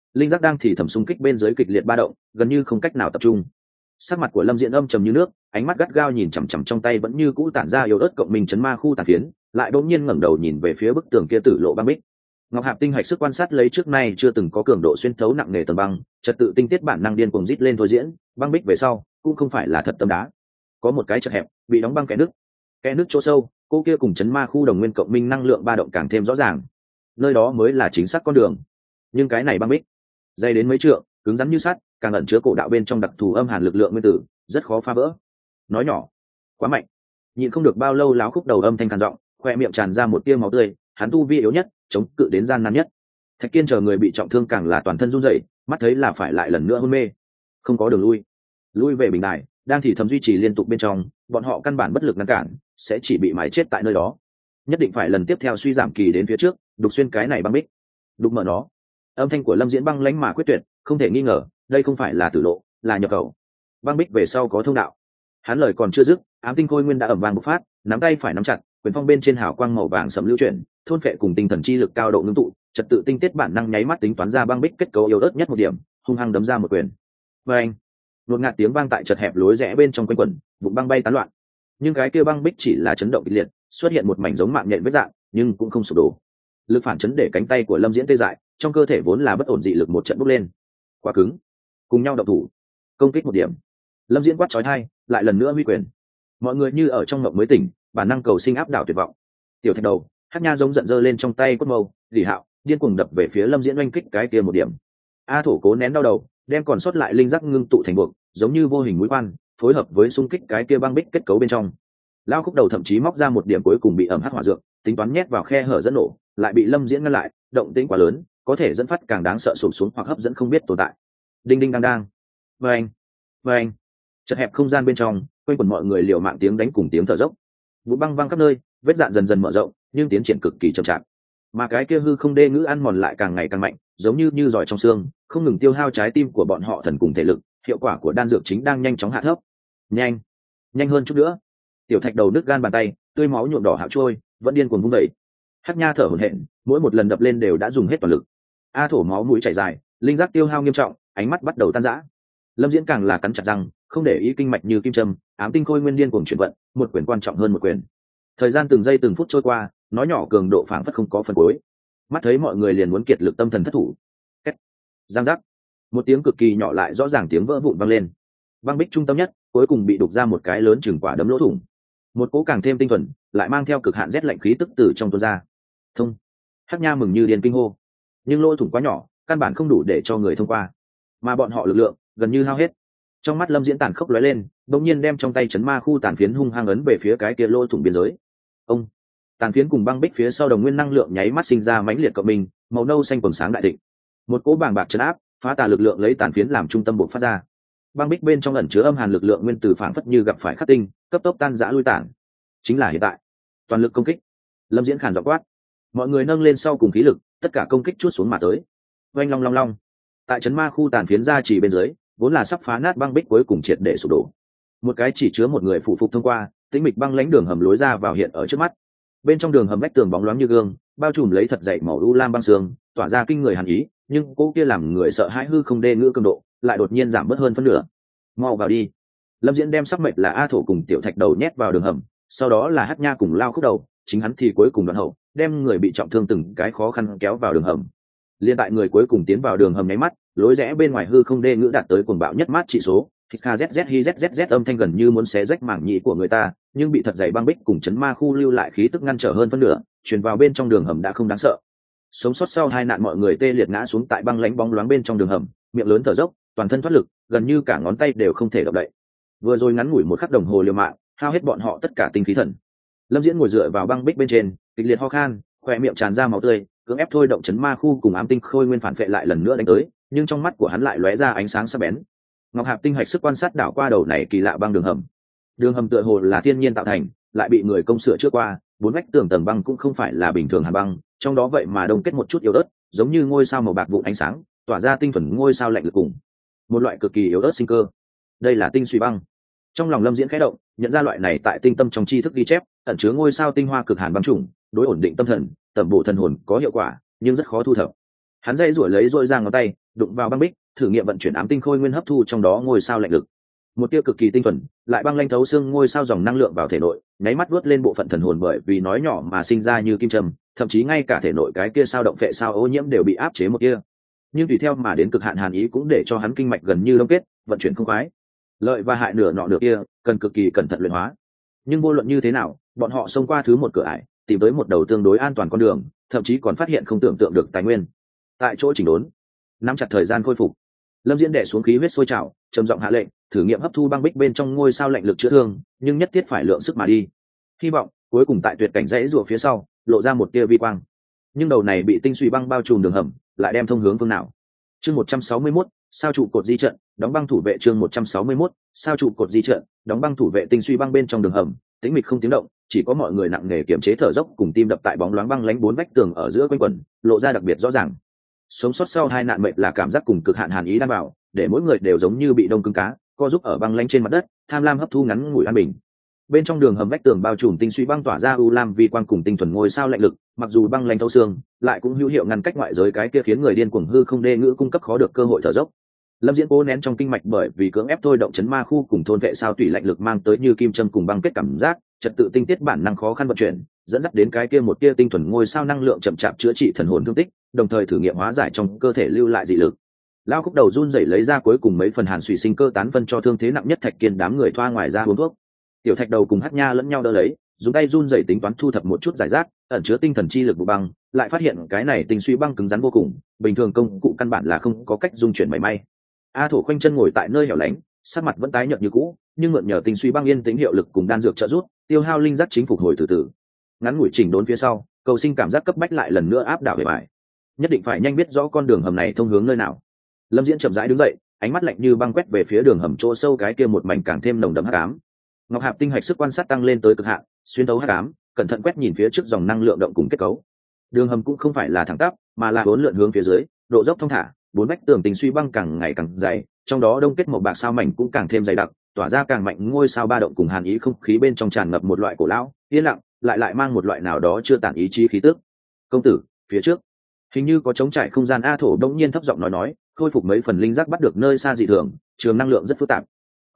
linh giác đang thì thầm xung kích bên dưới kịch liệt ba động, gần như không cách nào tập trung. Sắc mặt của Lâm Diễn âm trầm như nước, ánh mắt gắt gao nhìn chằm chằm trong tay vẫn như cũ tản ra yếu ớt cộng minh chấn ma khu tàn phiến, lại bỗng nhiên ngẩng đầu nhìn về phía bức tường kia tử lộ băng bích. Ngọc Hạp tinh hạch sức quan sát lấy trước nay chưa từng có cường độ xuyên thấu nặng nề tầng băng, trật tự tinh tiết bản năng điên cuồng rít lên thôi diễn, băng bích về sau cũng không phải là thật tâm đá, có một cái chật hẹp bị đóng băng kẽ nứt chỗ sâu, cô kia cùng chấn ma khu đồng nguyên cộng minh năng lượng ba động càng thêm rõ ràng, nơi đó mới là chính xác con đường. Nhưng cái này băng bích dày đến mấy trượng, cứng rắn như sắt, càng ẩn chứa cổ đạo bên trong đặc thù âm hàn lực lượng nguyên tử, rất khó phá vỡ. Nói nhỏ quá mạnh, nhịn không được bao lâu láo khúc đầu âm thanh khàn giọng, khoe miệng tràn ra một tia máu tươi. Hắn tu vi yếu nhất, chống cự đến gian nan nhất. Thạch Kiên chờ người bị trọng thương càng là toàn thân run rẩy, mắt thấy là phải lại lần nữa hôn mê, không có đường lui về bình đài, đang thì thầm duy trì liên tục bên trong, bọn họ căn bản bất lực ngăn cản, sẽ chỉ bị mái chết tại nơi đó. Nhất định phải lần tiếp theo suy giảm kỳ đến phía trước, đục xuyên cái này băng bích, đục mở nó. Âm thanh của Lâm Diễn băng lãnh mà quyết tuyệt, không thể nghi ngờ, đây không phải là tử lộ, là nhập khẩu. Băng bích về sau có thông đạo. Hắn lời còn chưa dứt, ám tinh khôi nguyên đã ầm vang bộc phát, nắm tay phải nắm chặt, quyền phong bên trên hào quang màu vàng sẫm lưu chuyển, thôn phệ cùng tinh thần chi lực cao độ ngưng tụ, trật tự tinh tiết bản năng nháy mắt tính toán ra băng bích kết cấu yếu ớt nhất một điểm, hung hăng đấm ra một quyền. Oeng! Đột ngạt tiếng vang tại chật hẹp lối rẽ bên trong quanh quẩn, vụn băng bay tán loạn. Nhưng cái kia băng bích chỉ là chấn động kịch liệt, xuất hiện một mảnh giống mạng nhện vết dạng, nhưng cũng không sụp đổ. Lực phản chấn để cánh tay của Lâm Diễn tê dại, trong cơ thể vốn là bất ổn dị lực một trận bốc lên. Quá cứng, cùng nhau động thủ, công kích một điểm. Lâm Diễn quát chói tai, lại lần nữa huy quyền. Mọi người như ở trong mộng mới tỉnh, bản năng cầu sinh áp đảo tuyệt vọng. Tiểu Thạch Đầu, Hắc Nha giống giận dơ lên trong tay quất mâu, Lý Hạo điên cuồng đập về phía Lâm Diễn oanh kích cái kia một điểm. A Thổ cố nén đau đầu, đem còn sót lại linh giác ngưng tụ thành buộc, giống như vô hình mũi quan, phối hợp với xung kích cái kia băng bích kết cấu bên trong. Lao Khúc Đầu thậm chí móc ra một điểm cuối cùng bị ẩm hắc hỏa dược, tính toán nhét vào khe hở dẫn nổ, lại bị Lâm Diễn ngăn lại, động tĩnh quá lớn, có thể dẫn phát càng đáng sợ sụp xuống hoặc hấp dẫn không biết tồn tại. Đinh đinh đang đang. Vâng. Chật hẹp không gian bên trong, quanh quẩn mọi người liều mạng tiếng đánh cùng tiếng thở dốc. Vụ băng văng khắp nơi, vết dạn dần dần mở rộng, nhưng tiến triển cực kỳ chậm chạp. Mà cái kia hư không đê ngữ ăn mòn lại càng ngày càng mạnh, giống như giỏi trong xương, không ngừng tiêu hao trái tim của bọn họ thần cùng thể lực. Hiệu quả của đan dược chính đang nhanh chóng hạ thấp. Nhanh hơn chút nữa. Tiểu Thạch Đầu nứt gan bàn tay, tươi máu nhuộm đỏ hạo trôi, vẫn điên cuồng vung đẩy. Hắc Nha thở hổn hển, mỗi một lần đập lên đều đã dùng hết toàn lực. A Thổ máu mũi chảy dài, linh giác tiêu hao nghiêm trọng, ánh mắt bắt đầu tan rã. Lâm Diễn càng là cắn chặt răng, không để ý kinh mạch như kim châm, ám tinh khôi nguyên điên cuồng chuyển vận, một quyền quan trọng hơn một quyền. Thời gian từng giây từng phút trôi qua, nói nhỏ cường độ phảng phất không có phần cuối. Mắt thấy mọi người liền muốn kiệt lực tâm thần thất thủ. Két, giang giác, một tiếng cực kỳ nhỏ lại rõ ràng tiếng vỡ vụn vang lên. Băng bích trung tâm nhất, cuối cùng bị đục ra một cái lớn chừng quả đấm lỗ thủng. Một cỗ càng thêm tinh thuần, lại mang theo cực hạn rét lạnh khí tức từ trong tuôn ra. Thông. Hắc Nha mừng như điên kinh hô. Nhưng lỗ thủng quá nhỏ, căn bản không đủ để cho người thông qua. Mà bọn họ lực lượng gần như hao hết. Trong mắt Lâm Diễn tàn khốc lóe lên, đột nhiên đem trong tay chấn ma khu tàn phiến hung hăng ấn về phía cái kia lỗ thủng biên giới. Ông, tàn phiến cùng băng bích phía sau đồng nguyên năng lượng nháy mắt sinh ra mãnh liệt cộng minh, màu nâu xanh quầng sáng đại thịnh. Một cỗ bàng bạc chấn áp, phá tà lực lượng lấy tàn phiến làm trung tâm bộc phát ra. Băng bích bên trong ẩn chứa âm hàn lực lượng nguyên tử phảng phất như gặp phải khắc tinh, cấp tốc tan rã lui tản. Chính là hiện tại, toàn lực công kích. Lâm Diễn khàn giọng quát. Mọi người nâng lên sau cùng khí lực, tất cả công kích chuốt xuống mà tới. Oanh long long long. Tại chấn ma khu tàn phiến ra chỉ bên dưới, vốn là sắp phá nát băng bích cuối cùng triệt để sụp đổ. Một cái chỉ chứa một người phụ phục thông qua, tĩnh mịch băng lãnh đường hầm lối ra vào hiện ở trước mắt. Bên trong đường hầm vách tường bóng loáng như gương, bao trùm lấy thật dày màu u lam băng sương, tỏa ra kinh người hàn ý, nhưng cô kia làm người sợ hãi hư không đê ngữ cường độ, lại đột nhiên giảm bớt hơn phân nửa. Mau vào đi. Lâm Diễn đem sắc mệnh là A Thổ cùng Tiểu Thạch Đầu nhét vào đường hầm, sau đó là Hắc Nha cùng Lao Khúc Đầu, chính hắn thì cuối cùng đoạn hậu, đem người bị trọng thương từng cái khó khăn kéo vào đường hầm. Liên tại người cuối cùng tiến vào đường hầm nháy mắt, lối rẽ bên ngoài hư không đê ngữ đạt tới cuồng bạo nhất mát trị số, KZZ âm thanh gần như muốn xé rách mảng nhĩ của người ta, nhưng bị thật dày băng bích cùng chấn ma khu lưu lại khí tức ngăn trở hơn phân nửa, truyền vào bên trong đường hầm đã không đáng sợ. Sống sót sau hai nạn mọi người tê liệt ngã xuống tại băng lãnh bóng loáng bên trong đường hầm, miệng lớn thở dốc, toàn thân thoát lực, gần như cả ngón tay đều không thể động đậy. Vừa rồi ngắn ngủi một khắc đồng hồ liều mạng, hao hết bọn họ tất cả tinh khí thần. Lâm Diễn ngồi dựa vào băng bích bên trên, kịch liệt ho khan, khóe miệng tràn ra máu tươi, cưỡng ép thôi động chấn ma khu cùng ám tinh khôi nguyên phản phệ lại lần nữa đánh tới, nhưng trong mắt của hắn lại lóe ra ánh sáng sắc bén. Ngọc Hạp tinh hạch sức quan sát đảo qua đầu này kỳ lạ băng đường hầm. Đường hầm tựa hồ là thiên nhiên tạo thành, lại bị người công sửa trước qua, bốn vách tường tầng băng cũng không phải là bình thường hàn băng, trong đó vậy mà đông kết một chút yếu ớt, giống như ngôi sao màu bạc vụn ánh sáng, tỏa ra tinh thuần ngôi sao lạnh lực cùng một loại cực kỳ yếu ớt sinh cơ. Đây là tinh suy băng. Trong lòng Lâm Diễn khẽ động, nhận ra loại này tại tinh tâm trong tri thức ghi chép, ẩn chứa ngôi sao tinh hoa cực hàn băng chủng, đối ổn định tâm thần, tẩm bổ thần hồn có hiệu quả, nhưng rất khó thu thập. Hắn dây rủi lấy rôi ra ngón tay, đụng vào băng bích, thử nghiệm vận chuyển ám tinh khôi nguyên hấp thu trong đó ngôi sao lạnh lực. Một tia cực kỳ tinh thuần, lại băng lanh thấu xương ngôi sao dòng năng lượng vào thể nội, nháy mắt vuốt lên bộ phận thần hồn, bởi vì nói nhỏ mà sinh ra như kim châm, thậm chí ngay cả thể nội cái kia sao động phệ sao ô nhiễm đều bị áp chế một tia. Nhưng tùy theo mà đến cực hạn hàn ý cũng để cho hắn kinh mạch gần như đông kết, vận chuyển không khoái. Lợi và hại nửa nọ nửa kia, cần cực kỳ cẩn thận luyện hóa. Nhưng vô luận như thế nào, bọn họ xông qua thứ một cửa ải, tìm tới một đầu tương đối an toàn con đường, thậm chí còn phát hiện không tưởng tượng được tài nguyên. Tại chỗ chỉnh đốn, nắm chặt thời gian khôi phục, Lâm Diễn đè xuống khí huyết sôi trào, trầm giọng hạ lệnh, thử nghiệm hấp thu băng bích bên trong ngôi sao lạnh lực chữa thương, nhưng nhất thiết phải lượng sức mà đi. Hy vọng cuối cùng tại tuyệt cảnh rẽ rùa phía sau, lộ ra một tia vi quang. Nhưng đầu này bị tinh suy băng bao trùm đường hầm, lại đem thông hướng phương nào? Chương 161, sao trụ cột di trận, đóng băng thủ vệ. Chương 161, sao trụ cột di trận, đóng băng thủ vệ. Tinh suy băng bên trong đường hầm, tĩnh mịch không tiếng động, chỉ có mọi người nặng nề kiềm chế thở dốc cùng tim đập tại bóng loáng băng lánh bốn vách tường ở giữa quanh quẩn, lộ ra đặc biệt rõ ràng. Sống sót sau hai nạn mệnh là cảm giác cùng cực hạn hàn ý đan vào, để mỗi người đều giống như bị đông cứng cá, co giúp ở băng lánh trên mặt đất, tham lam hấp thu ngắn ngủi an bình. Bên trong đường hầm vách tường bao trùm tinh suy băng tỏa ra u lam vi quang cùng tinh thuần ngôi sao lạnh lực, mặc dù băng lanh thấu xương, lại cũng hữu hiệu ngăn cách ngoại giới cái kia khiến người điên cuồng hư không đê ngữ cung cấp khó được cơ hội thở dốc. Lâm Diễn cố nén trong kinh mạch bởi vì cưỡng ép thôi động chấn ma khu cùng thôn vệ sao tùy lạnh lực mang tới như kim châm cùng băng kết cảm giác, trật tự tinh tiết bản năng khó khăn vận chuyển, dẫn dắt đến cái kia một tia tinh thuần ngôi sao năng lượng chậm chạp chữa trị thần hồn thương tích, đồng thời thử nghiệm hóa giải trong cơ thể lưu lại dị lực. Lao Khúc Đầu run rẩy lấy ra cuối cùng mấy phần hàn suy sinh cơ tán phân cho thương thế nặng nhất Thạch Kiên đám người thoa ngoài ra uống thuốc. Tiểu Thạch Đầu cùng Hắc Nha lẫn nhau đỡ lấy, dùng tay run rẩy tính toán thu thập một chút giải rác, ẩn chứa tinh thần chi lực bộ băng, lại phát hiện cái này tinh suy băng cứng rắn vô cùng, bình thường công cụ căn bản là không có cách dung chuyển mảy may. A Thổ khoanh chân ngồi tại nơi hẻo lánh, sắc mặt vẫn tái nhợt như cũ, nhưng mượn nhờ tinh suy băng yên tĩnh hiệu lực cùng đan dược trợ giúp, tiêu hao linh giác chính phục hồi từ từ. Ngắn ngủi chỉnh đốn phía sau, cầu sinh cảm giác cấp bách lại lần nữa áp đảo về bài. Nhất định phải nhanh biết rõ con đường hầm này thông hướng nơi nào. Lâm Diễn chậm rãi đứng dậy, ánh mắt lạnh như băng quét về phía đường hầm chỗ sâu cái kia một mảnh càng thêm nồng đậm hắc ám. Ngọc Hạp tinh hạch sức quan sát tăng lên tới cực hạn, xuyên thấu hắc ám, cẩn thận quét nhìn phía trước dòng năng lượng động cùng kết cấu. Đường hầm cũng không phải là thẳng tắp, mà là uốn lượn hướng phía dưới, độ dốc thông thả, bốn vách tường tinh suy băng càng ngày càng dày, trong đó đông kết một bạc sao mảnh cũng càng thêm dày đặc, tỏa ra càng mạnh ngôi sao ba động cùng hàn ý, không khí bên trong tràn ngập một loại cổ lão, yên lặng, lại mang một loại nào đó chưa tản ý chí khí tức. Công tử, phía trước hình như có trống trải không gian. A Thổ đông nhiên thấp giọng nói, khôi phục mấy phần linh giác bắt được nơi xa dị thường, trường năng lượng rất phức tạp,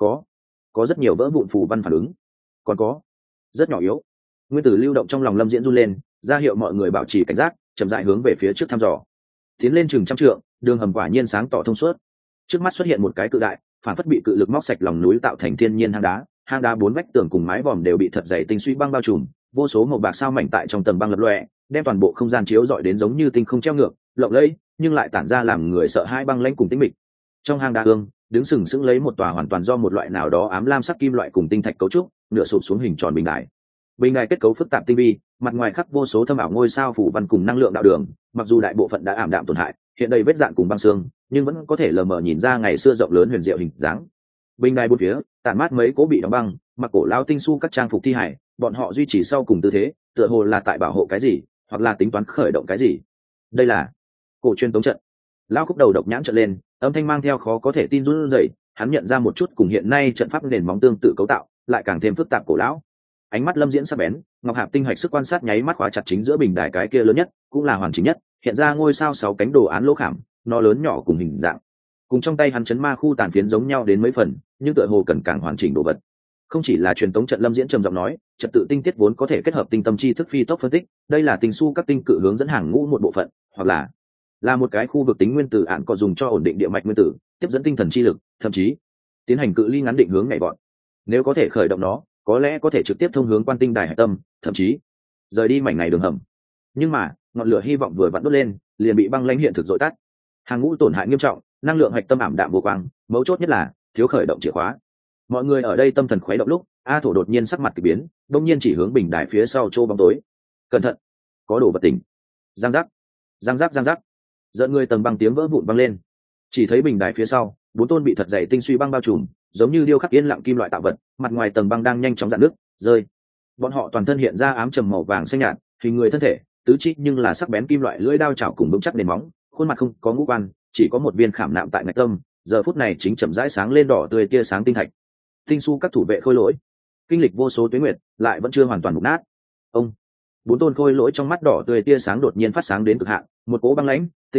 có rất nhiều vỡ vụn phù văn phản ứng, còn có rất nhỏ yếu. Nguyên tử lưu động trong lòng Lâm Diễn run lên, ra hiệu mọi người bảo trì cảnh giác, chậm rãi hướng về phía trước thăm dò. Tiến lên chừng trăm trượng, đường hầm quả nhiên sáng tỏ thông suốt. Trước mắt xuất hiện một cái cự đại, phản phất bị cự lực móc sạch lòng núi tạo thành thiên nhiên hang đá bốn vách tường cùng mái vòm đều bị thật dày tinh suy băng bao trùm, vô số màu bạc sao mảnh tại trong tầng băng lập lòe, đem toàn bộ không gian chiếu rọi đến giống như tinh không treo ngược, lộng lẫy, nhưng lại tản ra làm người sợ hãi băng lãnh cùng tĩnh mịch. Trong hang đá ương, đứng sừng sững lấy một tòa hoàn toàn do một loại nào đó ám lam sắc kim loại cùng tinh thạch cấu trúc, nửa sụp xuống hình tròn bình đài. Bình đài kết cấu phức tạp tinh vi, mặt ngoài khắc vô số thâm ảo ngôi sao phủ văn cùng năng lượng đạo đường, mặc dù đại bộ phận đã ảm đạm tổn hại, hiện đầy vết dạn cùng băng xương, nhưng vẫn có thể lờ mờ nhìn ra ngày xưa rộng lớn huyền diệu hình dáng. Bình đài bốn phía tản mát mấy cố bị đóng băng, mặc cổ lao tinh su các trang phục thi hải, bọn họ duy trì sau cùng tư thế, tựa hồ là tại bảo hộ cái gì, hoặc là tính toán khởi động cái gì. Đây là cổ truyền tống trận. Lao Khúc Đầu độc nhãn trợn lên, âm thanh mang theo khó có thể tin run rẩy, hắn nhận ra một chút cùng hiện nay trận pháp nền móng tương tự cấu tạo, lại càng thêm phức tạp cổ lão. Ánh mắt Lâm Diễn sắc bén, Ngọc Hạp tinh hạch sức quan sát nháy mắt khóa chặt chính giữa bình đài cái kia lớn nhất, cũng là hoàn chỉnh nhất, hiện ra ngôi sao sáu cánh đồ án lỗ khảm, nó lớn nhỏ cùng hình dạng, cùng trong tay hắn chấn ma khu tàn phiến giống nhau đến mấy phần, nhưng tựa hồ cần càng hoàn chỉnh đồ vật. Không chỉ là truyền tống trận, Lâm Diễn trầm giọng nói, trật tự tinh tiết vốn có thể kết hợp tinh tâm chi thức phi tốc phân tích, đây là tinh su các tinh cự hướng dẫn hàng ngũ một bộ phận, hoặc là một cái khu vực tính nguyên tử ạn có dùng cho ổn định địa mạch nguyên tử, tiếp dẫn tinh thần chi lực, thậm chí tiến hành cự ly ngắn định hướng nhảy vọt. Nếu có thể khởi động nó, có lẽ có thể trực tiếp thông hướng quan tinh đài hải tâm, thậm chí rời đi mảnh này đường hầm. Nhưng mà ngọn lửa hy vọng vừa vặn đốt lên, liền bị băng lãnh hiện thực dội tắt. Hàng ngũ tổn hại nghiêm trọng, năng lượng hạch tâm ảm đạm vô quang, mấu chốt nhất là thiếu khởi động chìa khóa. Mọi người ở đây tâm thần khuấy động lúc, A Thổ đột nhiên sắc mặt kỳ biến, đông nhiên chỉ hướng bình đài phía sau chỗ bóng tối. Cẩn thận, có đồ vật tỉnh. Giang giác, giang giác, giang giác. Giận người tầng băng tiếng vỡ vụn vang lên. Chỉ thấy bình đài phía sau, bốn tôn bị thật dày tinh suy băng bao trùm, giống như điêu khắc yên lặng kim loại tạo vật, mặt ngoài tầng băng đang nhanh chóng rạn nứt, rơi. Bọn họ toàn thân hiện ra ám trầm màu vàng xanh nhạt, hình người thân thể, tứ chi nhưng là sắc bén kim loại lưỡi đao chảo cùng vững chắc nền móng, khuôn mặt không có ngũ quan, chỉ có một viên khảm nạm tại ngạch tâm, giờ phút này chính chậm rãi sáng lên đỏ tươi tia sáng tinh thạch. Tinh su các thủ vệ khôi lỗi, kinh lịch vô số tuế nguyệt, lại vẫn chưa hoàn toàn mục nát. Ông, bốn tôn khôi lỗi trong mắt đỏ tươi tia sáng đột nhiên phát sáng đến cực hạn, một cỗ băng lãnh, tĩnh mịch,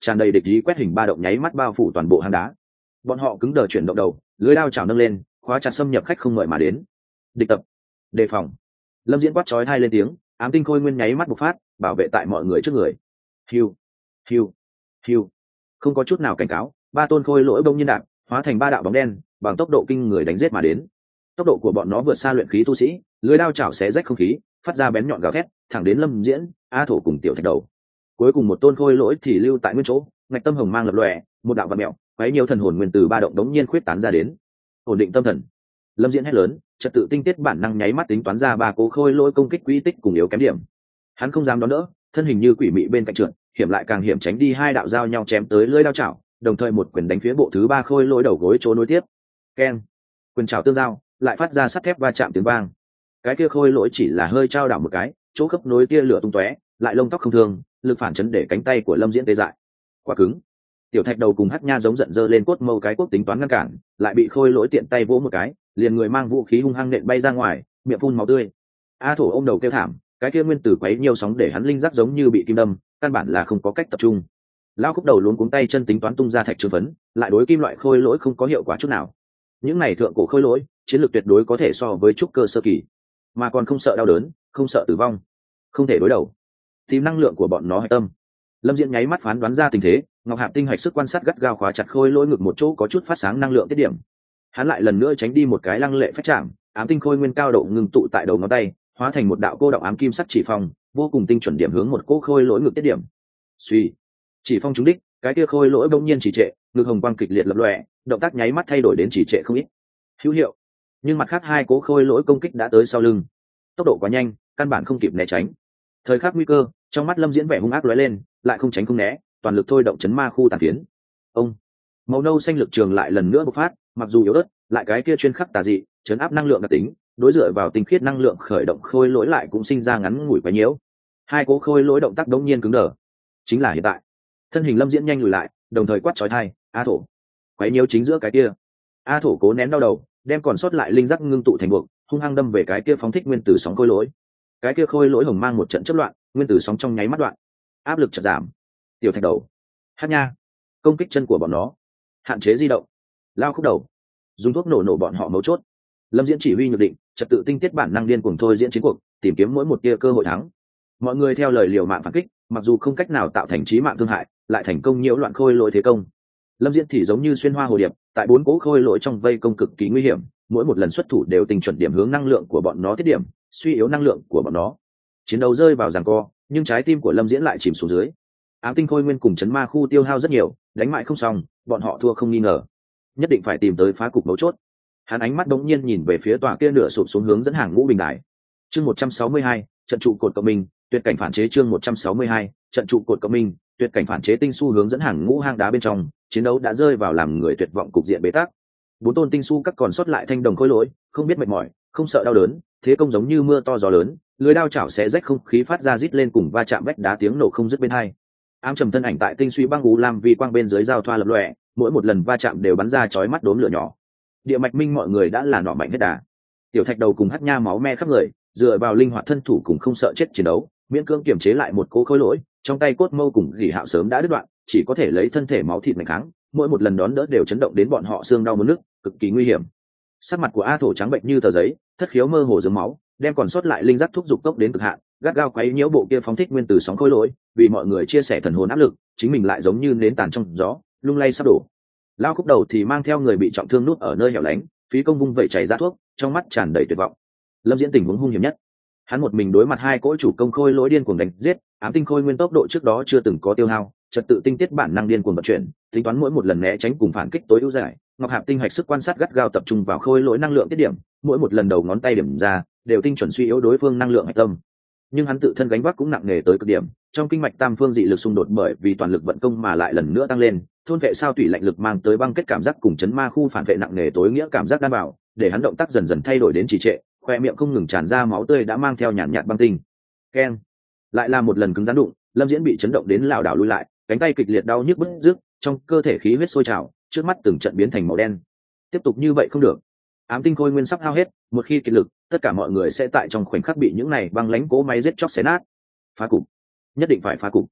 tràn đầy địch ý quét hình ba động nháy mắt bao phủ toàn bộ hang đá. Bọn họ cứng đờ chuyển động đầu, lưới đao chảo nâng lên, khóa chặt xâm nhập khách không ngợi mà đến. Địch tập, đề phòng. Lâm Diễn quát chói tai lên tiếng, ám tinh khôi nguyên nháy mắt bộc phát, bảo vệ tại mọi người trước người. Hiu, hiu, hiu. Không có chút nào cảnh cáo, ba tôn khôi lỗi bỗng nhiên đạp, hóa thành ba đạo bóng đen, bằng tốc độ kinh người đánh giết mà đến. Tốc độ của bọn nó vượt xa luyện khí tu sĩ, lưới đao chảo xé rách không khí, phát ra bén nhọn gào thét, thẳng đến Lâm Diễn, A Thổ cùng Tiểu Thạch Đầu. Cuối cùng một tôn khôi lỗi thì lưu tại nguyên chỗ, ngạch tâm hồng mang lập lòe, một đạo vạn mèo, quấy nhiều thần hồn nguyên từ ba động đống nhiên khuyết tán ra đến. Ổn định tâm thần. Lâm Diễn hét lớn, trật tự tinh tiết bản năng nháy mắt tính toán ra ba cố khôi lỗi công kích quỹ tích cùng yếu kém điểm. Hắn không dám đón đỡ, thân hình như quỷ mị bên cạnh trượt, hiểm lại càng hiểm tránh đi hai đạo giao nhau chém tới lưỡi đao chảo, đồng thời một quyền đánh phía bộ thứ ba khôi lỗi đầu gối chỗ nối tiếp. Keng, quyền chảo tương giao, lại phát ra sắt thép va chạm tiếng vang. Cái kia khôi lỗi chỉ là hơi trao đảo một cái, chỗ khớp nối tia lửa tung tóe, lại lông tóc không thương, lực phản chấn để cánh tay của Lâm Diễn tê dại. Quá cứng. Tiểu Thạch Đầu cùng Hắc Nha giống giận dơ lên cốt mâu cái quốc tính toán ngăn cản, lại bị khôi lỗi tiện tay vỗ một cái, liền người mang vũ khí hung hăng nện bay ra ngoài, miệng phun máu tươi. A Thổ ôm đầu kêu thảm, cái kia nguyên tử quấy nhiều sóng để hắn linh giác giống như bị kim đâm, căn bản là không có cách tập trung. Lao Khúc Đầu luống cuống tay chân tính toán tung ra thạch trừ phấn, lại đối kim loại khôi lỗi không có hiệu quả chút nào. Những này thượng cổ khôi lỗi, chiến lược tuyệt đối có thể so với trúc cơ sơ kỳ, mà còn không sợ đau đớn, không sợ tử vong, không thể đối đầu. Tìm năng lượng của bọn nó hạch tâm. Lâm Diễn nháy mắt phán đoán ra tình thế, Ngọc Hạp tinh hạch sức quan sát gắt gao khóa chặt khôi lỗi ngực một chỗ có chút phát sáng năng lượng tiết điểm. Hắn lại lần nữa tránh đi một cái lăng lệ phách chạm, ám tinh khôi nguyên cao độ ngưng tụ tại đầu ngón tay, hóa thành một đạo cô động ám kim sắc chỉ phong, vô cùng tinh chuẩn điểm hướng một cỗ khôi lỗi ngực tiết điểm. Suy, chỉ phong trúng đích, cái kia khôi lỗi bỗng nhiên trì trệ, ngực hồng quang kịch liệt lập lòe, động tác nháy mắt thay đổi đến trì trệ không ít. Hữu hiệu. Nhưng mặt khác hai cỗ khôi lỗi công kích đã tới sau lưng, tốc độ quá nhanh, căn bản không kịp né tránh. Thời khắc nguy cơ, trong mắt Lâm Diễn vẻ hung ác lóe lên, lại không tránh không né, toàn lực thôi động chấn ma khu tàn phiến. Ông, màu nâu xanh lực trường lại lần nữa bộc phát, mặc dù yếu ớt, lại cái kia chuyên khắc tà dị, chấn áp năng lượng đặc tính, đối dựa vào tinh khiết năng lượng khởi động khôi lỗi lại cũng sinh ra ngắn ngủi quấy nhiễu. Hai cố khôi lỗi động tác đống nhiên cứng đờ. Chính là hiện tại. Thân hình Lâm Diễn nhanh lùi lại, đồng thời quát chói tai, "A Thổ!" Quấy nhiễu chính giữa cái kia. A Thổ cố nén đau đầu, đem còn sót lại linh giác ngưng tụ thành buộc, hung hăng đâm về cái kia phóng thích nguyên tử sóng khôi lỗi. Cái kia khôi lỗi hồng mang một trận chớp loạn, nguyên tử sóng trong nháy mắt đoạn, áp lực chợt giảm. Tiểu Thạch Đầu, Hắc Nha, công kích chân của bọn nó, hạn chế di động. Lao Khúc Đầu, dùng thuốc nổ bọn họ mấu chốt. Lâm Diễn chỉ huy nhược định, trật tự tinh tiết bản năng điên cuồng thôi diễn chiến cuộc, tìm kiếm mỗi một tia cơ hội thắng. Mọi người theo lời liều mạng phản kích, mặc dù không cách nào tạo thành chí mạng thương hại, lại thành công nhiễu loạn khôi lỗi thế công. Lâm Diễn thì giống như xuyên hoa hồ điệp, tại bốn cỗ khôi lỗi trong vây công cực kỳ nguy hiểm, mỗi một lần xuất thủ đều tình chuẩn điểm hướng năng lượng của bọn nó tiết điểm, suy yếu năng lượng của bọn nó. Chiến đấu rơi vào giằng co, nhưng trái tim của Lâm Diễn lại chìm xuống dưới. Ám tinh khôi nguyên cùng chấn ma khu tiêu hao rất nhiều, đánh mãi không xong, bọn họ thua không nghi ngờ. Nhất định phải tìm tới phá cục mấu chốt. Hắn ánh mắt đống nhiên nhìn về phía tòa kia nửa sụp xuống hướng dẫn hàng ngũ bình đài. Chương 162, trận trụ cột cộng minh, tuyệt cảnh phản chế. Chương 162, trận trụ cột cộng minh, tuyệt cảnh phản chế. Tinh su hướng dẫn hàng ngũ hang đá bên trong, chiến đấu đã rơi vào làm người tuyệt vọng cục diện bế tắc. Bốn tôn tinh su các còn sót lại thanh đồng khôi lỗi, không biết mệt mỏi, không sợ đau đớn, thế công giống như mưa to gió lớn, lưới đao chảo xé rách không khí phát ra rít lên cùng va chạm vách đá tiếng nổ không dứt bên hai. Ám trầm thân ảnh tại tinh suy băng u lam vì quang bên dưới giao thoa lập lòe, mỗi một lần va chạm đều bắn ra chói mắt đốm lửa nhỏ. Địa mạch minh mọi người đã là nọ mạnh hết đà. Tiểu Thạch Đầu cùng Hắc Nha máu me khắp người, dựa vào linh hoạt thân thủ cùng không sợ chết chiến đấu, miễn cưỡng kiềm chế lại một cố khối lỗi, trong tay cốt mâu cùng gỉ hạo sớm đã đứt đoạn, chỉ có thể lấy thân thể máu thịt mạnh kháng, mỗi một lần đón đỡ đều chấn động đến bọn họ xương đau muốn nứt, cực kỳ nguy hiểm. Sắc mặt của A Thổ trắng bệnh như tờ giấy, thất khiếu mơ hồ dướng máu, đem còn sót lại linh giác thúc dục tốc đến cực hạn, gắt gao quấy nhiễu bộ kia phóng thích nguyên tử sóng khối lỗi, vì mọi người chia sẻ thần hồn áp lực, chính mình lại giống như nến tàn trong gió, lung lay sắp đổ. Lao Khúc Đầu thì mang theo người bị trọng thương nút ở nơi hẻo lánh, phí công vung vẩy chảy ra thuốc, trong mắt tràn đầy tuyệt vọng. Lâm Diễn tình huống hung hiểm nhất, hắn một mình đối mặt hai cỗ chủ công khôi lỗi điên cuồng đánh giết, ám tinh khôi nguyên tốc độ trước đó chưa từng có tiêu hao, trật tự tinh tiết bản năng điên cuồng vận chuyển, tính toán mỗi một lần né tránh cùng phản kích tối ưu giải. Ngọc Hạp tinh hạch sức quan sát gắt gao tập trung vào khôi lỗi năng lượng tiết điểm, mỗi một lần đầu ngón tay điểm ra đều tinh chuẩn suy yếu đối phương năng lượng hạch tâm. Nhưng hắn tự thân gánh vác cũng nặng nề tới cực điểm, trong kinh mạch tam phương dị lực xung đột bởi vì toàn lực vận công mà lại lần nữa tăng lên, thôn vệ sao tủy lạnh lực mang tới băng kết cảm giác cùng chấn ma khu phản vệ nặng nề tối nghĩa cảm giác đan bảo, để hắn động tác dần dần thay đổi đến trì trệ, khoe miệng không ngừng tràn ra máu tươi đã mang theo nhàn nhạt băng tinh. Keng, lại là một lần cứng rắn đụng, Lâm Diễn bị chấn động đến lảo đảo lùi lại, cánh tay kịch liệt đau nhức bứt rứt, trong cơ thể khí huyết sôi trào, trước mắt từng trận biến thành màu đen. Tiếp tục như vậy không được, ám tinh khôi nguyên sắp hao hết, một khi kiệt lực, tất cả mọi người sẽ tại trong khoảnh khắc bị những này băng lãnh cố máy giết chóc xé nát. Phá cục, nhất định phải phá cục.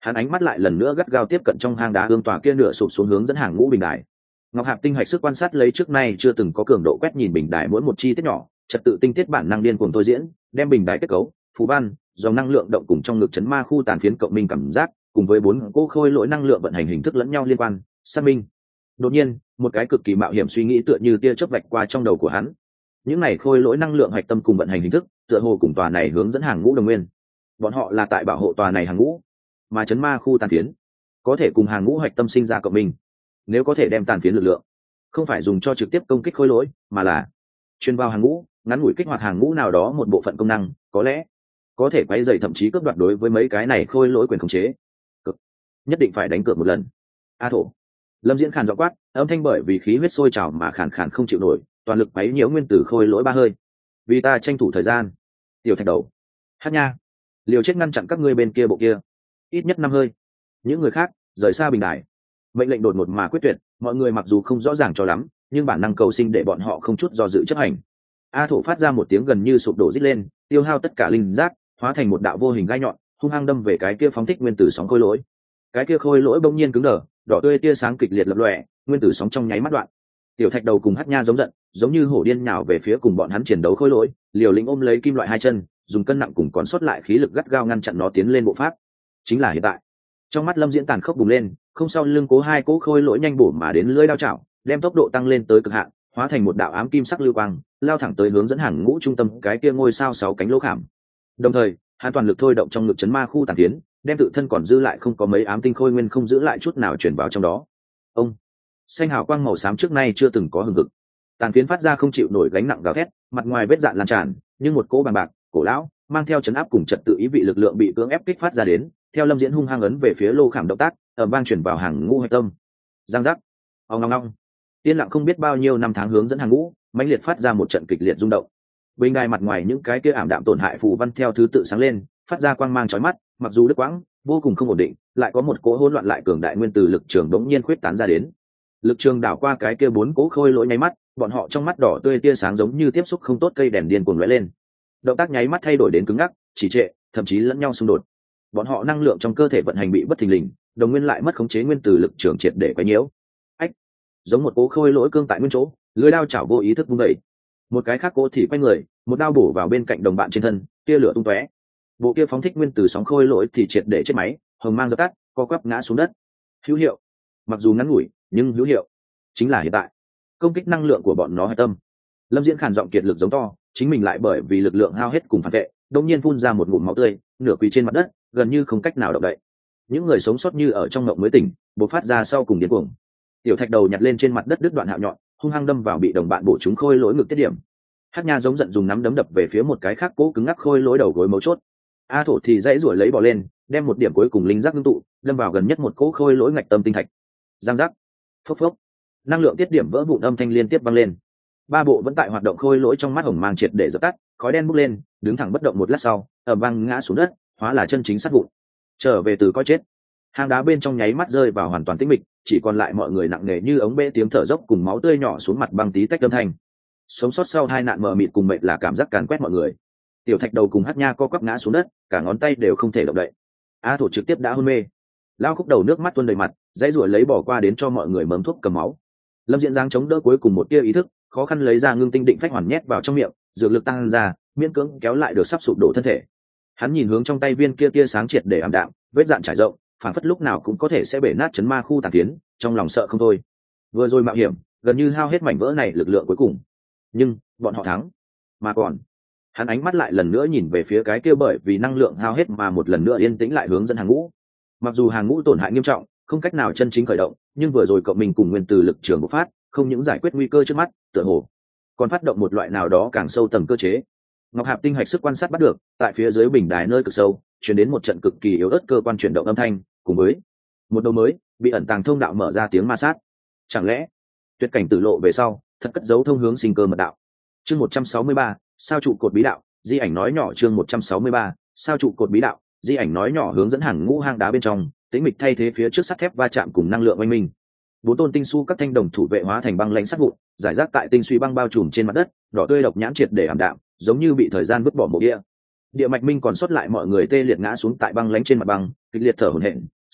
Hắn ánh mắt lại lần nữa gắt gao tiếp cận trong hang đá hương tòa kia nửa sụp xuống hướng dẫn hàng ngũ bình đài. Ngọc Hạp tinh hạch sức quan sát lấy trước nay chưa từng có cường độ quét nhìn bình đài mỗi một chi tiết nhỏ, trật tự tinh tiết bản năng điên cuồng thôi diễn, đem bình đài kết cấu, phù văn, dòng năng lượng động cùng trong ngực chấn ma khu tàn phiến cộng minh cảm giác, cùng với 4 cỗ khôi lỗi năng lượng vận hành hình thức lẫn nhau liên quan, xác minh. Đột nhiên, một cái cực kỳ mạo hiểm suy nghĩ tựa như tia chớp vạch qua trong đầu của hắn. Những này khôi lỗi năng lượng hạch tâm cùng vận hành hình thức, tựa hồ cùng tòa này hướng dẫn hàng ngũ đồng nguyên. Bọn họ là tại bảo hộ tòa này hàng ngũ, mà chấn ma khu tàn phiến có thể cùng hàng ngũ hạch tâm sinh ra cộng minh. Nếu có thể đem tàn phiến lực lượng không phải dùng cho trực tiếp công kích khôi lỗi, mà là truyền vào hàng ngũ, ngắn ngủi kích hoạt hàng ngũ nào đó một bộ phận công năng, có lẽ có thể quay dày thậm chí cướp đoạt đối với mấy cái này khôi lỗi quyền khống chế. Cực nhất định phải đánh cược một lần. A thổ. Lâm Diễn khàn giọng quát, âm thanh bởi vì khí huyết sôi trào mà khàn khàn không chịu nổi, toàn lực quấy nhiễu nguyên tử khôi lỗi ba hơi. Vì ta tranh thủ thời gian. Tiểu Thạch Đầu, Hát Nha, liều chết ngăn chặn các ngươi bên kia bộ kia. Ít nhất 5 hơi. Những người khác rời xa bình đài. Mệnh lệnh đột ngột mà quyết tuyệt, mọi người mặc dù không rõ ràng cho lắm, nhưng bản năng cầu sinh để bọn họ không chút do dự chấp hành. A thổ phát ra một tiếng gần như sụp đổ rít lên, tiêu hao tất cả linh giác, hóa thành một đạo vô hình gai nhọn, hung hăng đâm về cái kia phóng thích nguyên tử sóng khôi lỗi. Cái kia khôi lỗi bỗng nhiên cứng đờ, đỏ tươi tia sáng kịch liệt lập lòe, nguyên tử sóng trong nháy mắt đoạn. Tiểu Thạch Đầu cùng Hát Nha giống giận, giống như hổ điên nhào về phía cùng bọn hắn chiến đấu khôi lỗi, liều lĩnh ôm lấy kim loại hai chân, dùng cân nặng cùng còn sót lại khí lực gắt gao ngăn chặn nó tiến lên bộ pháp. Chính là hiện tại. Trong mắt Lâm Diễn tàn khốc bùng lên, không sau lưng cố hai cỗ khôi lỗi nhanh bổ mà đến lưỡi đao chảo, đem tốc độ tăng lên tới cực hạn, hóa thành một đạo ám kim sắc lưu quang, lao thẳng tới hướng dẫn hàng ngũ trung tâm cái kia ngôi sao 6 cánh lỗ khảm. Đồng thời, hắn toàn lực thôi động trong ngực chấn ma khu tàn tiến, đem tự thân còn dư lại không có mấy ám tinh khôi nguyên không giữ lại chút nào chuyển vào trong đó. Ông xanh hào quang màu xám trước nay chưa từng có hừng hực, tàn phiến phát ra không chịu nổi gánh nặng gào thét, mặt ngoài vết dạn lan tràn, nhưng một cỗ bằng bạc, cổ lão, mang theo chấn áp cùng trật tự ý vị lực lượng bị cưỡng ép kích phát ra đến, theo Lâm Diễn hung hăng ấn về phía lô khảm động tác, ầm vang chuyển vào hàng ngũ hạch tâm. Giang giác, ong ong ong, yên lặng không biết bao nhiêu năm tháng hướng dẫn hàng ngũ, mãnh liệt phát ra một trận kịch liệt rung động. Bình đài mặt ngoài những cái kia ảm đạm tổn hại phù văn theo thứ tự sáng lên, phát ra quang mang chói mắt, mặc dù đứt quãng, vô cùng không ổn định, lại có một cỗ hỗn loạn lại cường đại nguyên tử lực trường đống nhiên khuyết tán ra đến. Lực trường đảo qua cái kia 4 cỗ khôi lỗi nháy mắt, bọn họ trong mắt đỏ tươi tia sáng giống như tiếp xúc không tốt cây đèn điên cuồng lóe lên. Động tác nháy mắt thay đổi đến cứng ngắc, trì trệ, thậm chí lẫn nhau xung đột. Bọn họ năng lượng trong cơ thể vận hành bị bất thình lình, đồng nguyên lại mất khống chế nguyên tử lực trường triệt để quấy nhiễu. Ách, giống một cỗ khôi lỗi cương tại nguyên chỗ, lưỡi đao chảo vô ý thức vung đẩy. Một cái khác cỗ thì quay người, một đao bổ vào bên cạnh đồng bạn trên thân, tia lửa tung tóe. Bộ kia phóng thích nguyên tử sóng khôi lỗi thì triệt để chết máy, hồng mang dập tắt, co quắp ngã xuống đất. Hữu hiệu, mặc dù ngắn ngủi, nhưng hữu hiệu. Chính là hiện tại, công kích năng lượng của bọn nó hạch tâm. Lâm Diễn khàn giọng kiệt lực giống to, chính mình lại bởi vì lực lượng hao hết cùng phản vệ, đột nhiên phun ra một ngụm máu tươi, nửa quỳ trên mặt đất, gần như không cách nào động đậy. Những người sống sót như ở trong mộng mới tỉnh, bộc phát ra sau cùng điên cuồng. Tiểu Thạch Đầu nhặt lên trên mặt đất đứt đoạn hạo nhọn, hung hăng đâm vào bị đồng bạn bổ trúng khôi lỗi ngực tiết điểm. Hát Nha giống giận dùng nắm đấm đập về phía một cái khác cố cứng ngắc khôi lỗi đầu gối mấu chốt. A thổ thì dãy ruổi lấy bò lên, đem một điểm cuối cùng linh giác ngưng tụ, đâm vào gần nhất một cỗ khôi lỗi ngạch tâm tinh thạch. Giang giác, phốc phốc, năng lượng tiết điểm vỡ vụn âm thanh liên tiếp vang lên. Ba bộ vẫn tại hoạt động khôi lỗi trong mắt hồng mang triệt để dập tắt, khói đen bốc lên, đứng thẳng bất động một lát sau, ầm vang ngã xuống đất, hóa là chân chính sát vụn. Trở về từ coi chết. Hang đá bên trong nháy mắt rơi vào hoàn toàn tĩnh mịch, chỉ còn lại mọi người nặng nề như ống bê tiếng thở dốc cùng máu tươi nhỏ xuống mặt băng tí tách âm thanh. Sống sót sau hai nạn mờ mịt cùng mệt là cảm giác càn quét mọi người. Tiểu Thạch Đầu cùng Hát Nha co quắp ngã xuống đất, cả ngón tay đều không thể động đậy. A thổ trực tiếp đã hôn mê. Lao Khúc Đầu nước mắt tuôn đầy mặt, dãy ruổi lấy bỏ qua đến cho mọi người mớm thuốc cầm máu. Lâm Diễn giang chống đỡ cuối cùng một tia ý thức, khó khăn lấy ra ngưng tinh định phách hoàn nhét vào trong miệng, dược lực tăng ra, miễn cưỡng kéo lại được sắp sụp đổ thân thể. Hắn nhìn hướng trong tay viên kia tia sáng triệt để ảm đạm, vết dạn trải rộng, phản phất lúc nào cũng có thể sẽ bể nát chấn ma khu tàn tiến, trong lòng sợ không thôi. Vừa rồi mạo hiểm, gần như hao hết mảnh vỡ này lực lượng cuối cùng, nhưng bọn họ thắng. Mà còn, hắn ánh mắt lại lần nữa nhìn về phía cái kia bởi vì năng lượng hao hết mà một lần nữa yên tĩnh lại hướng dẫn hàng ngũ. Mặc dù hàng ngũ tổn hại nghiêm trọng, không cách nào chân chính khởi động, nhưng vừa rồi cộng mình cùng nguyên tử lực trường bộc phát, không những giải quyết nguy cơ trước mắt, tựa hồ còn phát động một loại nào đó càng sâu tầng cơ chế. Ngọc Hạp tinh hạch sức quan sát bắt được, tại phía dưới bình đài nơi cực sâu, truyền đến một trận cực kỳ yếu ớt cơ quan chuyển động âm thanh, cùng với một đầu mới bị ẩn tàng thông đạo mở ra tiếng ma sát. Chẳng lẽ tuyệt cảnh tử lộ về sau, thật cất giấu thông hướng sinh cơ mật đạo? Chương 163, sao trụ cột bí đạo, Di Ảnh nói nhỏ. Chương 163, sao trụ cột bí đạo, Di Ảnh nói nhỏ. Hướng dẫn hàng ngũ hang đá bên trong, tĩnh mịch thay thế phía trước sắt thép va chạm cùng năng lượng oanh minh. 4 tôn tinh su các thanh đồng thủ vệ hóa thành băng lãnh sắt vụn, giải rác tại tinh suy băng bao trùm trên mặt đất, đỏ tươi độc nhãn triệt để ảm đạm, giống như bị thời gian vứt bỏ mộ địa. Địa mạch minh còn sót lại mọi người tê liệt ngã xuống tại băng lãnh trên mặt băng, kịch liệt thở hổn hển,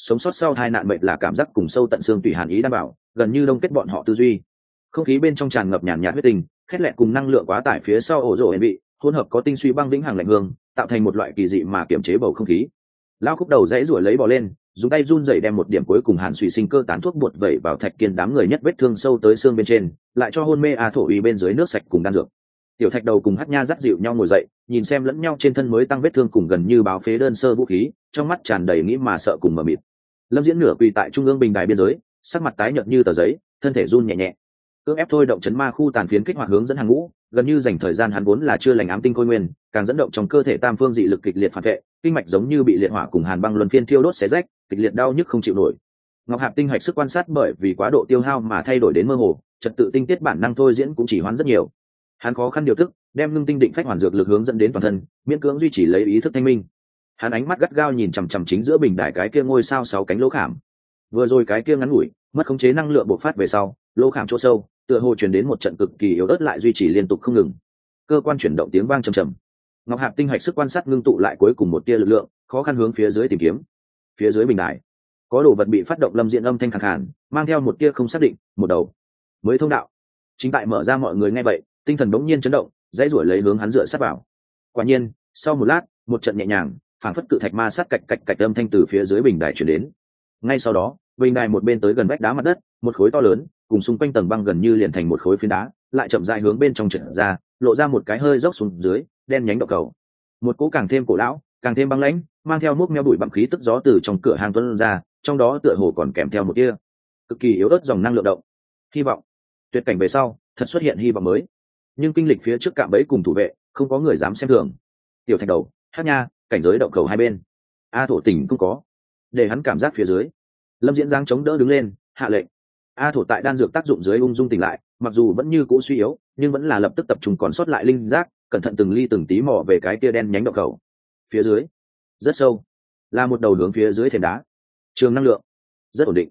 sống sót sau hai nạn mệnh là cảm giác cùng sâu tận xương tủy hàn ý đảm bảo gần như đông kết bọn họ tư duy. Không khí bên trong tràn ngập nhàn nhạt huyết tình, khét lẹn cùng năng lượng quá tải phía sau ổ rổ bị hỗn hợp có tinh suy băng vĩnh hằng lạnh hương, tạo thành một loại kỳ dị mà kiểm chế bầu không khí. Lao khúc đầu dãy ruổi lấy bò lên, dùng tay run rẩy đem một điểm cuối cùng hàn suy sinh cơ tán thuốc bột vẩy vào Thạch Kiên đám người nhất vết thương sâu tới xương bên trên, lại cho hôn mê thổ uy bên dưới nước sạch cùng đan dược. Tiểu Thạch đầu cùng Hắc Nha dắt dịu nhau ngồi dậy, nhìn xem lẫn nhau trên thân mới tăng vết thương cùng gần như báo phế đơn sơ vũ khí, trong mắt tràn đầy nghĩ mà sợ cùng mờ mịt. Lâm Diễn nửa quỳ tại trung ương bình đài biên giới, sắc mặt tái nhợt như tờ giấy, thân thể run nhẹ nhẹ. Cưỡng ép thôi động chấn ma khu tàn phiến kích hoạt hướng dẫn hàng ngũ, gần như dành thời gian hắn vốn là chưa lành ám tinh khôi nguyên, càng dẫn động trong cơ thể tam phương dị lực kịch liệt phản vệ, kinh mạch giống như bị liệt hỏa cùng hàn băng luân phiên thiêu đốt xé rách, kịch liệt đau nhức không chịu nổi. Ngọc Hạp tinh hạch sức quan sát bởi vì quá độ tiêu hao mà thay đổi đến mơ hồ, trật tự tinh tiết bản năng thôi diễn cũng chỉ hoãn rất nhiều. Hắn khó khăn điều tức, đem ngưng tinh định phách hoàn dược lực hướng dẫn đến toàn thân, miễn cưỡng duy trì lấy ý thức thanh minh. Hắn ánh mắt gắt gao nhìn chằm chằm chính giữa bình đài cái kia ngôi sao 6 cánh lỗ khảm. Vừa rồi cái kia ngắn ngủi, mất khống chế năng lượng bộc phát về sau, lỗ khảm chỗ sâu, tựa hồ truyền đến một trận cực kỳ yếu ớt lại duy trì liên tục không ngừng. Cơ quan chuyển động tiếng vang trầm trầm. Ngọc Hạp tinh hạch sức quan sát ngưng tụ lại cuối cùng một tia lực lượng, khó khăn hướng phía dưới tìm kiếm. Phía dưới bình đài, có đồ vật bị phát động. Lâm Diễn âm thanh khàn khàn, mang theo một tia không xác định, một đầu mới thông đạo. Chính tại mở ra, mọi người nghe vậy, tinh thần bỗng nhiên chấn động, dãy ruổi lấy hướng hắn dựa sát vào. Quả nhiên, sau một lát, một trận nhẹ nhàng, phảng phất cự thạch ma sát cạch cạch cạch âm thanh từ phía dưới bình đài truyền đến. Ngay sau đó, bình đài một bên tới gần vách đá mặt đất, một khối to lớn, cùng xung quanh tầng băng gần như liền thành một khối phiến đá, lại chậm rãi hướng bên trong trượt ra, lộ ra một cái hơi dốc xuống dưới, đen nhánh động cầu. Một cỗ càng thêm cổ lão, càng thêm băng lãnh, mang theo múc meo bụi bặm khí tức gió từ trong cửa hang tuôn ra, trong đó tựa hồ còn kèm theo một tia cực kỳ yếu ớt dòng năng lượng động. Hy vọng, tuyệt cảnh về sau, thật xuất hiện hy vọng mới. Nhưng kinh lịch phía trước cạm bẫy cùng thủ vệ, không có người dám xem thường. Tiểu Thạch đầu, Hắc Nha, cảnh giới động cầu hai bên. Thổ tỉnh không có, để hắn cảm giác phía dưới. Lâm Diễn giang chống đỡ đứng lên, hạ lệnh. Thổ tại đan dược tác dụng dưới ung dung tỉnh lại, mặc dù vẫn như cũ suy yếu, nhưng vẫn là lập tức tập trung còn sót lại linh giác, cẩn thận từng ly từng tí mò về cái kia đen nhánh động cầu. Phía dưới, rất sâu, là một đầu hướng phía dưới thềm đá. Trường năng lượng rất ổn định,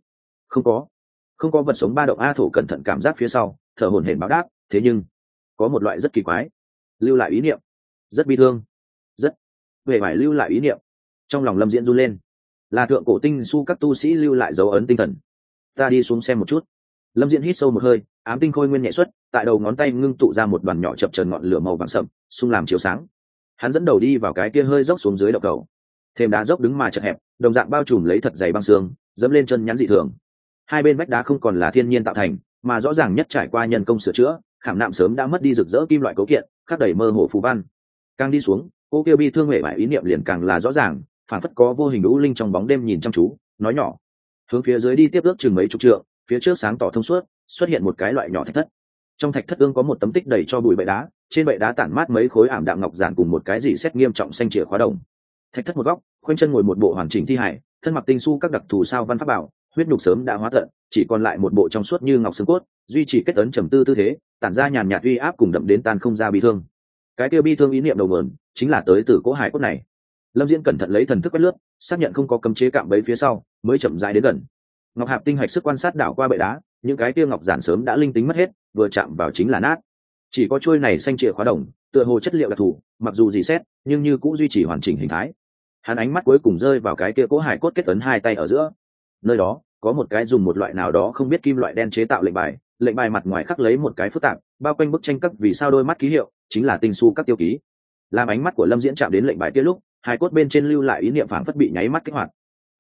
không có vật sống ba động. Thổ cẩn thận cảm giác phía sau, thở hổn hển báo đáp. Thế nhưng có một loại rất kỳ quái, lưu lại ý niệm, rất bi thương, rất về phải lưu lại ý niệm. Trong lòng Lâm Diễn run lên, là thượng cổ tinh su các tu sĩ lưu lại dấu ấn tinh thần. Ta đi xuống xem một chút. Lâm Diễn hít sâu một hơi, ám tinh khôi nguyên nhẹ xuất, tại đầu ngón tay ngưng tụ ra một đoàn nhỏ chập chờn ngọn lửa màu vàng sậm, xung làm chiếu sáng. Hắn dẫn đầu đi vào cái kia hơi dốc xuống dưới động cầu. Thềm đá dốc đứng mà chật hẹp, đồng dạng bao trùm lấy thật dày băng xương, dẫm lên chân nhắn dị thường. Hai bên vách đá không còn là thiên nhiên tạo thành, mà rõ ràng nhất trải qua nhân công sửa chữa, khảm nạm sớm đã mất đi rực rỡ kim loại cấu kiện, khắc đầy mơ hồ phù văn. Càng đi xuống, cô kia bi thương huệ bại ý niệm liền càng là rõ ràng, phản phất có vô hình u linh trong bóng đêm nhìn chăm chú, nói nhỏ. Hướng phía dưới đi tiếp ước chừng mấy chục trượng, phía trước sáng tỏ thông suốt, xuất hiện một cái loại nhỏ thạch thất. Trong thạch thất ương có một tấm tích đầy cho bụi bệ đá, trên bệ đá tản mát mấy khối ảm đạm ngọc giản cùng một cái gì xét nghiêm trọng xanh chìa khóa đồng. Thạch thất một góc, khoanh chân ngồi một bộ hoàn chỉnh thi hải, thân mặc tinh su các đặc thù sao văn pháp bảo, huyết nhục sớm đã hóa tận, chỉ còn lại một bộ trong suốt như ngọc xương cốt, duy trì kết ấn trầm tư tư thế, tản ra nhàn nhạt uy áp cùng đậm đến tan không ra bi thương. Cái kia bi thương ý niệm đầu nguồn, chính là tới từ cỗ hải cốt này. Lâm Diễn cẩn thận lấy thần thức quét lướt, xác nhận không có cấm chế cạm bẫy phía sau, mới chậm rãi đến gần. Ngọc Hạp tinh hạch sức quan sát đảo qua bệ đá, những cái kia ngọc giản sớm đã linh tính mất hết, vừa chạm vào chính là nát. Chỉ có chuôi này xanh chìa khóa đồng, tựa hồ chất liệu đặc thù, mặc dù gì xét, nhưng như cũng duy trì hoàn chỉnh hình thái. Hắn ánh mắt cuối cùng rơi vào cái kia cỗ hải cốt kết ấn hai tay ở giữa. Nơi đó có một cái dùng một loại nào đó không biết kim loại đen chế tạo lệnh bài mặt ngoài khắc lấy một cái phức tạp, bao quanh bức tranh các vì sao đôi mắt ký hiệu, chính là tinh su các tiêu ký. Làm ánh mắt của Lâm Diễn chạm đến lệnh bài kia lúc, hải cốt bên trên lưu lại ý niệm phảng phất bị nháy mắt kích hoạt.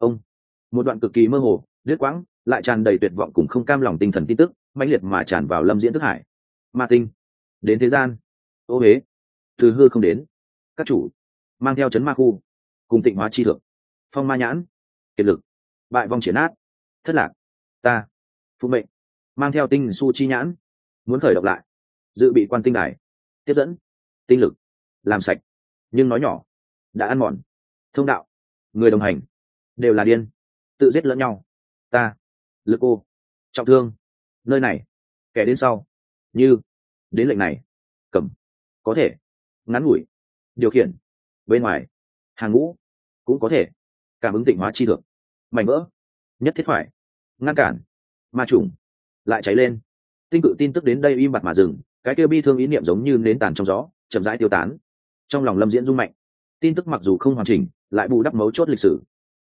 Một đoạn cực kỳ mơ hồ, đứt quãng, lại tràn đầy tuyệt vọng cùng không cam lòng tinh thần tin tức, mãnh liệt mà tràn vào Lâm Diễn thức hải. Ma tinh, đến thế gian, ô huế, từ hư không đến, các chủ mang theo chấn ma khu, cùng tịnh hóa chi thượng, phong ma nhãn, kiệt lực, bại vong triển át, thất lạc, ta phụ mệnh, mang theo tinh su chi nhãn, muốn khởi động lại, dự bị quan tinh đài, tiếp dẫn, tinh lực, làm sạch, nhưng nói nhỏ, đã ăn mòn, thông đạo, người đồng hành, đều là điên, tự giết lẫn nhau, ta lực cô, trọng thương, nơi này, kẻ đến sau, như đến lệnh này, cầm, có thể, ngắn ngủi, điều khiển, bên ngoài, hàng ngũ, cũng có thể, cảm ứng tịnh hóa chi thượng, mảnh vỡ, nhất thiết phải, ngăn cản, ma trùng, lại cháy lên. Tinh cự tin tức đến đây im bặt mà dừng, cái kia bi thương ý niệm giống như nến tàn trong gió, chậm rãi tiêu tán. Trong lòng Lâm Diễn rung mạnh, tin tức mặc dù không hoàn chỉnh, lại bù đắp mấu chốt lịch sử.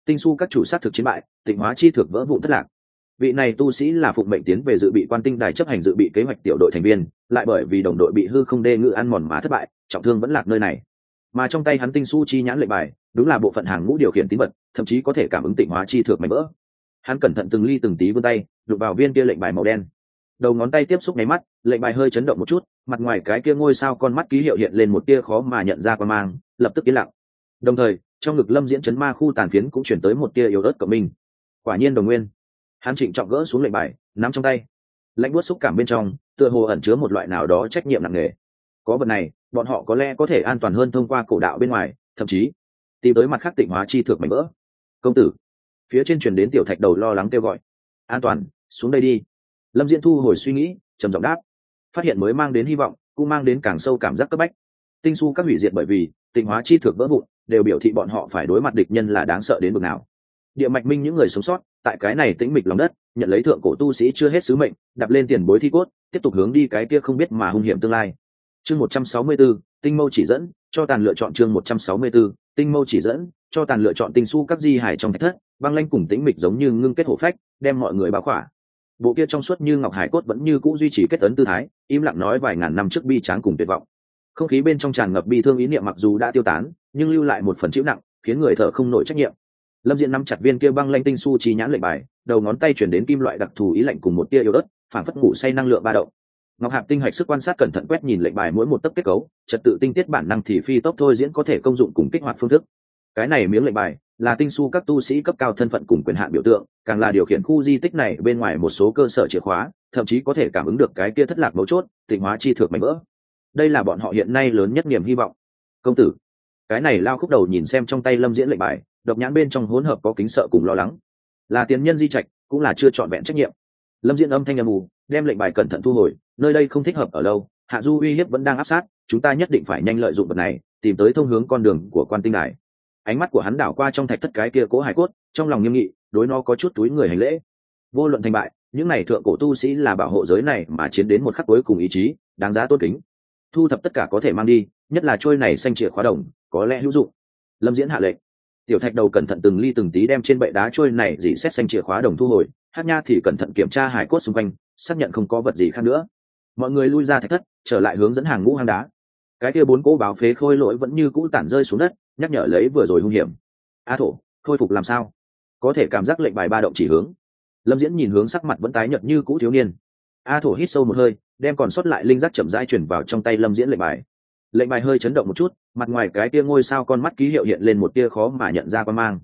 Tinh su các chủ sát thực chiến bại, Tịnh Hóa chi thực vỡ vụn thất lạc. Vị này tu sĩ là phụng mệnh tiến về dự bị quan tinh đài chấp hành dự bị kế hoạch tiểu đội thành viên, lại bởi vì đồng đội bị hư không đê ngự ăn mòn má thất bại, trọng thương vẫn lạc nơi này. Mà trong tay hắn tinh su chi nhãn lệnh bài, đúng là bộ phận hàng ngũ điều khiển tín vật, thậm chí có thể cảm ứng Tịnh Hóa chi thực mảnh vỡ. Hắn cẩn thận từng ly từng tí vươn tay, đụng vào viên kia lệnh bài màu đen. Đầu ngón tay tiếp xúc nháy mắt, lệnh bài hơi chấn động một chút, mặt ngoài cái kia ngôi sao con mắt ký hiệu hiện lên một tia khó mà nhận ra qua mang, lập tức yên lặng. Đồng thời, trong ngực Lâm Diễn chấn ma khu tàn phiến cũng chuyển tới một tia yếu ớt cộng minh. Quả nhiên đồng nguyên. Hắn trịnh trọng gỡ xuống lệnh bài, nắm trong tay. Lạnh buốt xúc cảm bên trong, tựa hồ ẩn chứa một loại nào đó trách nhiệm nặng nề. Có vật này, bọn họ có lẽ có thể an toàn hơn thông qua cổ đạo bên ngoài, thậm chí tìm tới mặt khác Tịnh Hóa chi thực mảnh vỡ. Công tử, phía trên truyền đến tiểu thạch đầu lo lắng kêu gọi. An toàn, xuống đây đi. Lâm Diễn thu hồi suy nghĩ, trầm giọng đáp. Phát hiện mới mang đến hy vọng, cũng mang đến càng sâu cảm giác cấp bách. Tinh su các hủy diệt bởi vì Tịnh Hóa chi thực vỡ vụn, đều biểu thị bọn họ phải đối mặt địch nhân là đáng sợ đến mức nào. Địa mạch minh những người sống sót tại cái này tĩnh mịch lòng đất, nhận lấy thượng cổ tu sĩ chưa hết sứ mệnh, đạp lên tiền bối thi cốt, tiếp tục hướng đi cái kia không biết mà hung hiểm tương lai. Chương 164, tinh mâu chỉ dẫn, cho tàn lựa chọn chương 164, tinh mâu chỉ dẫn, cho tàn lựa chọn tinh su các di hải trong thạch thất, băng lanh cùng tĩnh mịch giống như ngưng kết hổ phách, đem mọi người bao khỏa. Bộ kia trong suốt như ngọc hải cốt vẫn như cũ duy trì kết ấn tư thái, im lặng nói vài ngàn năm trước bi tráng cùng tuyệt vọng. Không khí bên trong tràn ngập bi thương ý niệm mặc dù đã tiêu tán, nhưng lưu lại một phần chịu nặng, khiến người thở không nổi trách nhiệm. Lâm Diễn nắm chặt viên kia băng lanh tinh su chi nhãn lệnh bài, đầu ngón tay chuyển đến kim loại đặc thù ý lạnh cùng một tia yếu ớt, phản phất ngủ say năng lượng ba động. Ngọc Hạp tinh hạch sức quan sát cẩn thận quét nhìn lệnh bài mỗi một tấc kết cấu, trật tự tinh tiết bản năng thì phi tốc thôi diễn có thể công dụng cùng kích hoạt phương thức. Cái này miếng lệnh bài là tinh su các tu sĩ cấp cao thân phận cùng quyền hạn biểu tượng, càng là điều khiển khu di tích này bên ngoài một số cơ sở chìa khóa, thậm chí có thể cảm ứng được cái kia thất lạc mấu chốt, Tịnh Hóa chi thực mảnh vỡ. Đây là bọn họ hiện nay lớn nhất niềm hy vọng. Công tử, cái này lao khúc đầu nhìn xem trong tay Lâm Diễn lệnh bài, độc nhãn bên trong hỗn hợp có kính sợ cùng lo lắng. Là tiền nhân di trạch, cũng là chưa trọn vẹn trách nhiệm. Lâm Diễn âm thanh âm u, đem lệnh bài cẩn thận thu hồi, nơi đây không thích hợp ở lâu, hạ du uy hiếp vẫn đang áp sát, chúng ta nhất định phải nhanh lợi dụng vật này, tìm tới thông hướng con đường của quan tinh đài. Ánh mắt của hắn đảo qua trong thạch thất cái kia cố hải cốt, trong lòng nghiêm nghị, đối nó có chút túi người hành lễ. Vô luận thành bại, những này thượng cổ tu sĩ là bảo hộ giới này mà chiến đến một khắc cuối cùng ý chí, đáng giá tôn kính. Thu thập tất cả có thể mang đi, nhất là trôi này xanh chìa khóa đồng, có lẽ hữu dụng. Lâm Diễn hạ lệnh. Tiểu thạch đầu cẩn thận từng ly từng tí đem trên bệ đá trôi này dỉ xét xanh chìa khóa đồng thu hồi, Hát Nha thì cẩn thận kiểm tra hải cốt xung quanh, xác nhận không có vật gì khác nữa. Mọi người lui ra thạch thất, trở lại hướng dẫn hàng ngũ hang đá. Cái kia bốn cỗ báo phế khôi lỗi vẫn như cũ tản rơi xuống đất, nhắc nhở lấy vừa rồi hung hiểm. A Thổ, khôi phục làm sao? Có thể cảm giác lệnh bài ba động chỉ hướng. Lâm Diễn nhìn hướng sắc mặt vẫn tái nhợt như cũ thiếu niên. A Thổ hít sâu một hơi, đem còn sót lại linh giác chậm rãi chuyển vào trong tay Lâm Diễn lệnh bài. Lệnh bài hơi chấn động một chút, mặt ngoài cái tia ngôi sao con mắt ký hiệu hiện lên một tia khó mà nhận ra quan mang.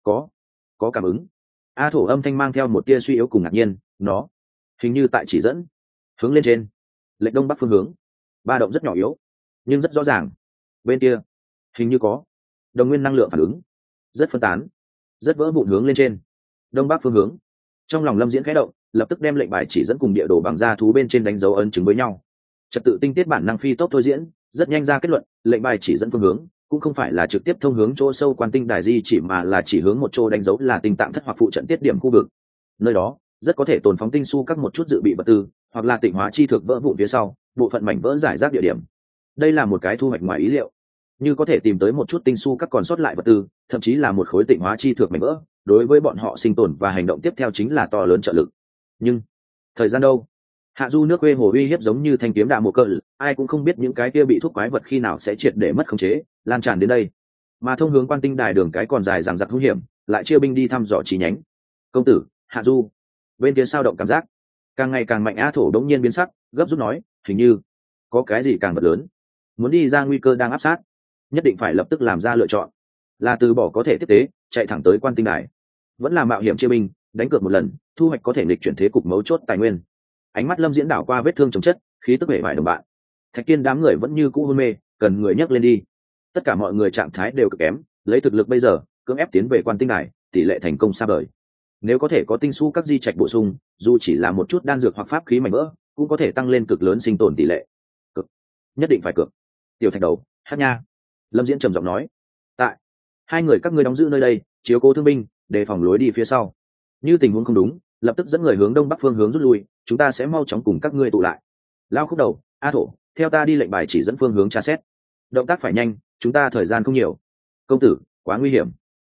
Có cảm ứng. A Thổ âm thanh mang theo một tia suy yếu cùng ngạc nhiên, nó hình như tại chỉ dẫn hướng lên trên, lệnh đông bắc phương hướng. Ba động rất nhỏ yếu, nhưng rất rõ ràng. Bên kia hình như có đồng nguyên năng lượng phản ứng, rất phân tán, rất vỡ vụn hướng lên trên, đông bắc phương hướng. Trong lòng Lâm Diễn khẽ động, lập tức đem lệnh bài chỉ dẫn cùng địa đồ bằng da thú bên trên đánh dấu ấn chứng với nhau. Trật tự tinh tiết bản năng phi tốc thôi diễn, rất nhanh ra kết luận, lệnh bài chỉ dẫn phương hướng cũng không phải là trực tiếp thông hướng chỗ sâu quan tinh đài di chỉ, mà là chỉ hướng một chỗ đánh dấu là tinh tạng thất hoặc phụ trận tiết điểm khu vực. Nơi đó rất có thể tồn phóng tinh su các một chút dự bị vật tư, hoặc là Tịnh Hóa chi thực vỡ vụn phía sau bộ phận mảnh vỡ giải rác địa điểm. Đây là một cái thu hoạch ngoài ý liệu, như có thể tìm tới một chút tinh su các còn sót lại vật tư, thậm chí là một khối Tịnh Hóa chi thực mảnh vỡ, đối với bọn họ sinh tồn và hành động tiếp theo chính là to lớn trợ lực. Nhưng thời gian đâu? Hạ du nước quê hồ uy hiếp giống như thanh kiếm đạ mộ cỡ, ai cũng không biết những cái kia bị thuốc quái vật khi nào sẽ triệt để mất khống chế, lan tràn đến đây. Mà thông hướng quan tinh đài đường cái còn dài dằng dặc hung hiểm, lại chia binh đi thăm dò chi nhánh. Công tử, Hạ du. Bên kia sao động cảm giác càng ngày càng mạnh. A Thổ đống nhiên biến sắc, gấp rút nói, hình như có cái gì càng vật lớn muốn đi ra, nguy cơ đang áp sát, nhất định phải lập tức làm ra lựa chọn, là từ bỏ có thể tiếp tế chạy thẳng tới quan tinh đài, vẫn là mạo hiểm chia binh đánh cược một lần, thu hoạch có thể nghịch chuyển thế cục mấu chốt tài nguyên. Ánh mắt Lâm Diễn đảo qua vết thương chống chất, khí tức bể bại đồng bạn. Thạch Kiên đám người vẫn như cũ hôn mê, cần người nhấc lên đi. Tất cả mọi người trạng thái đều cực kém, lấy thực lực bây giờ cưỡng ép tiến về quan tinh đài, tỷ lệ thành công xa vời. Nếu có thể có tinh su các di trạch bổ sung, dù chỉ là một chút đan dược hoặc pháp khí mảnh vỡ, cũng có thể tăng lên cực lớn sinh tồn tỷ lệ. Cực, nhất định phải cực. Tiểu thạch đầu, Hát Nha. Lâm Diễn trầm giọng nói, tại hai người các ngươi đóng giữ nơi đây, chiếu cố thương binh, đề phòng lối đi phía sau. Như tình huống không đúng, lập tức dẫn người hướng đông bắc phương hướng rút lui, chúng ta sẽ mau chóng cùng các ngươi tụ lại. Lao khúc đầu, A Thổ, theo ta đi lệnh bài chỉ dẫn phương hướng tra xét. Động tác phải nhanh, chúng ta thời gian không nhiều. Công tử, quá nguy hiểm.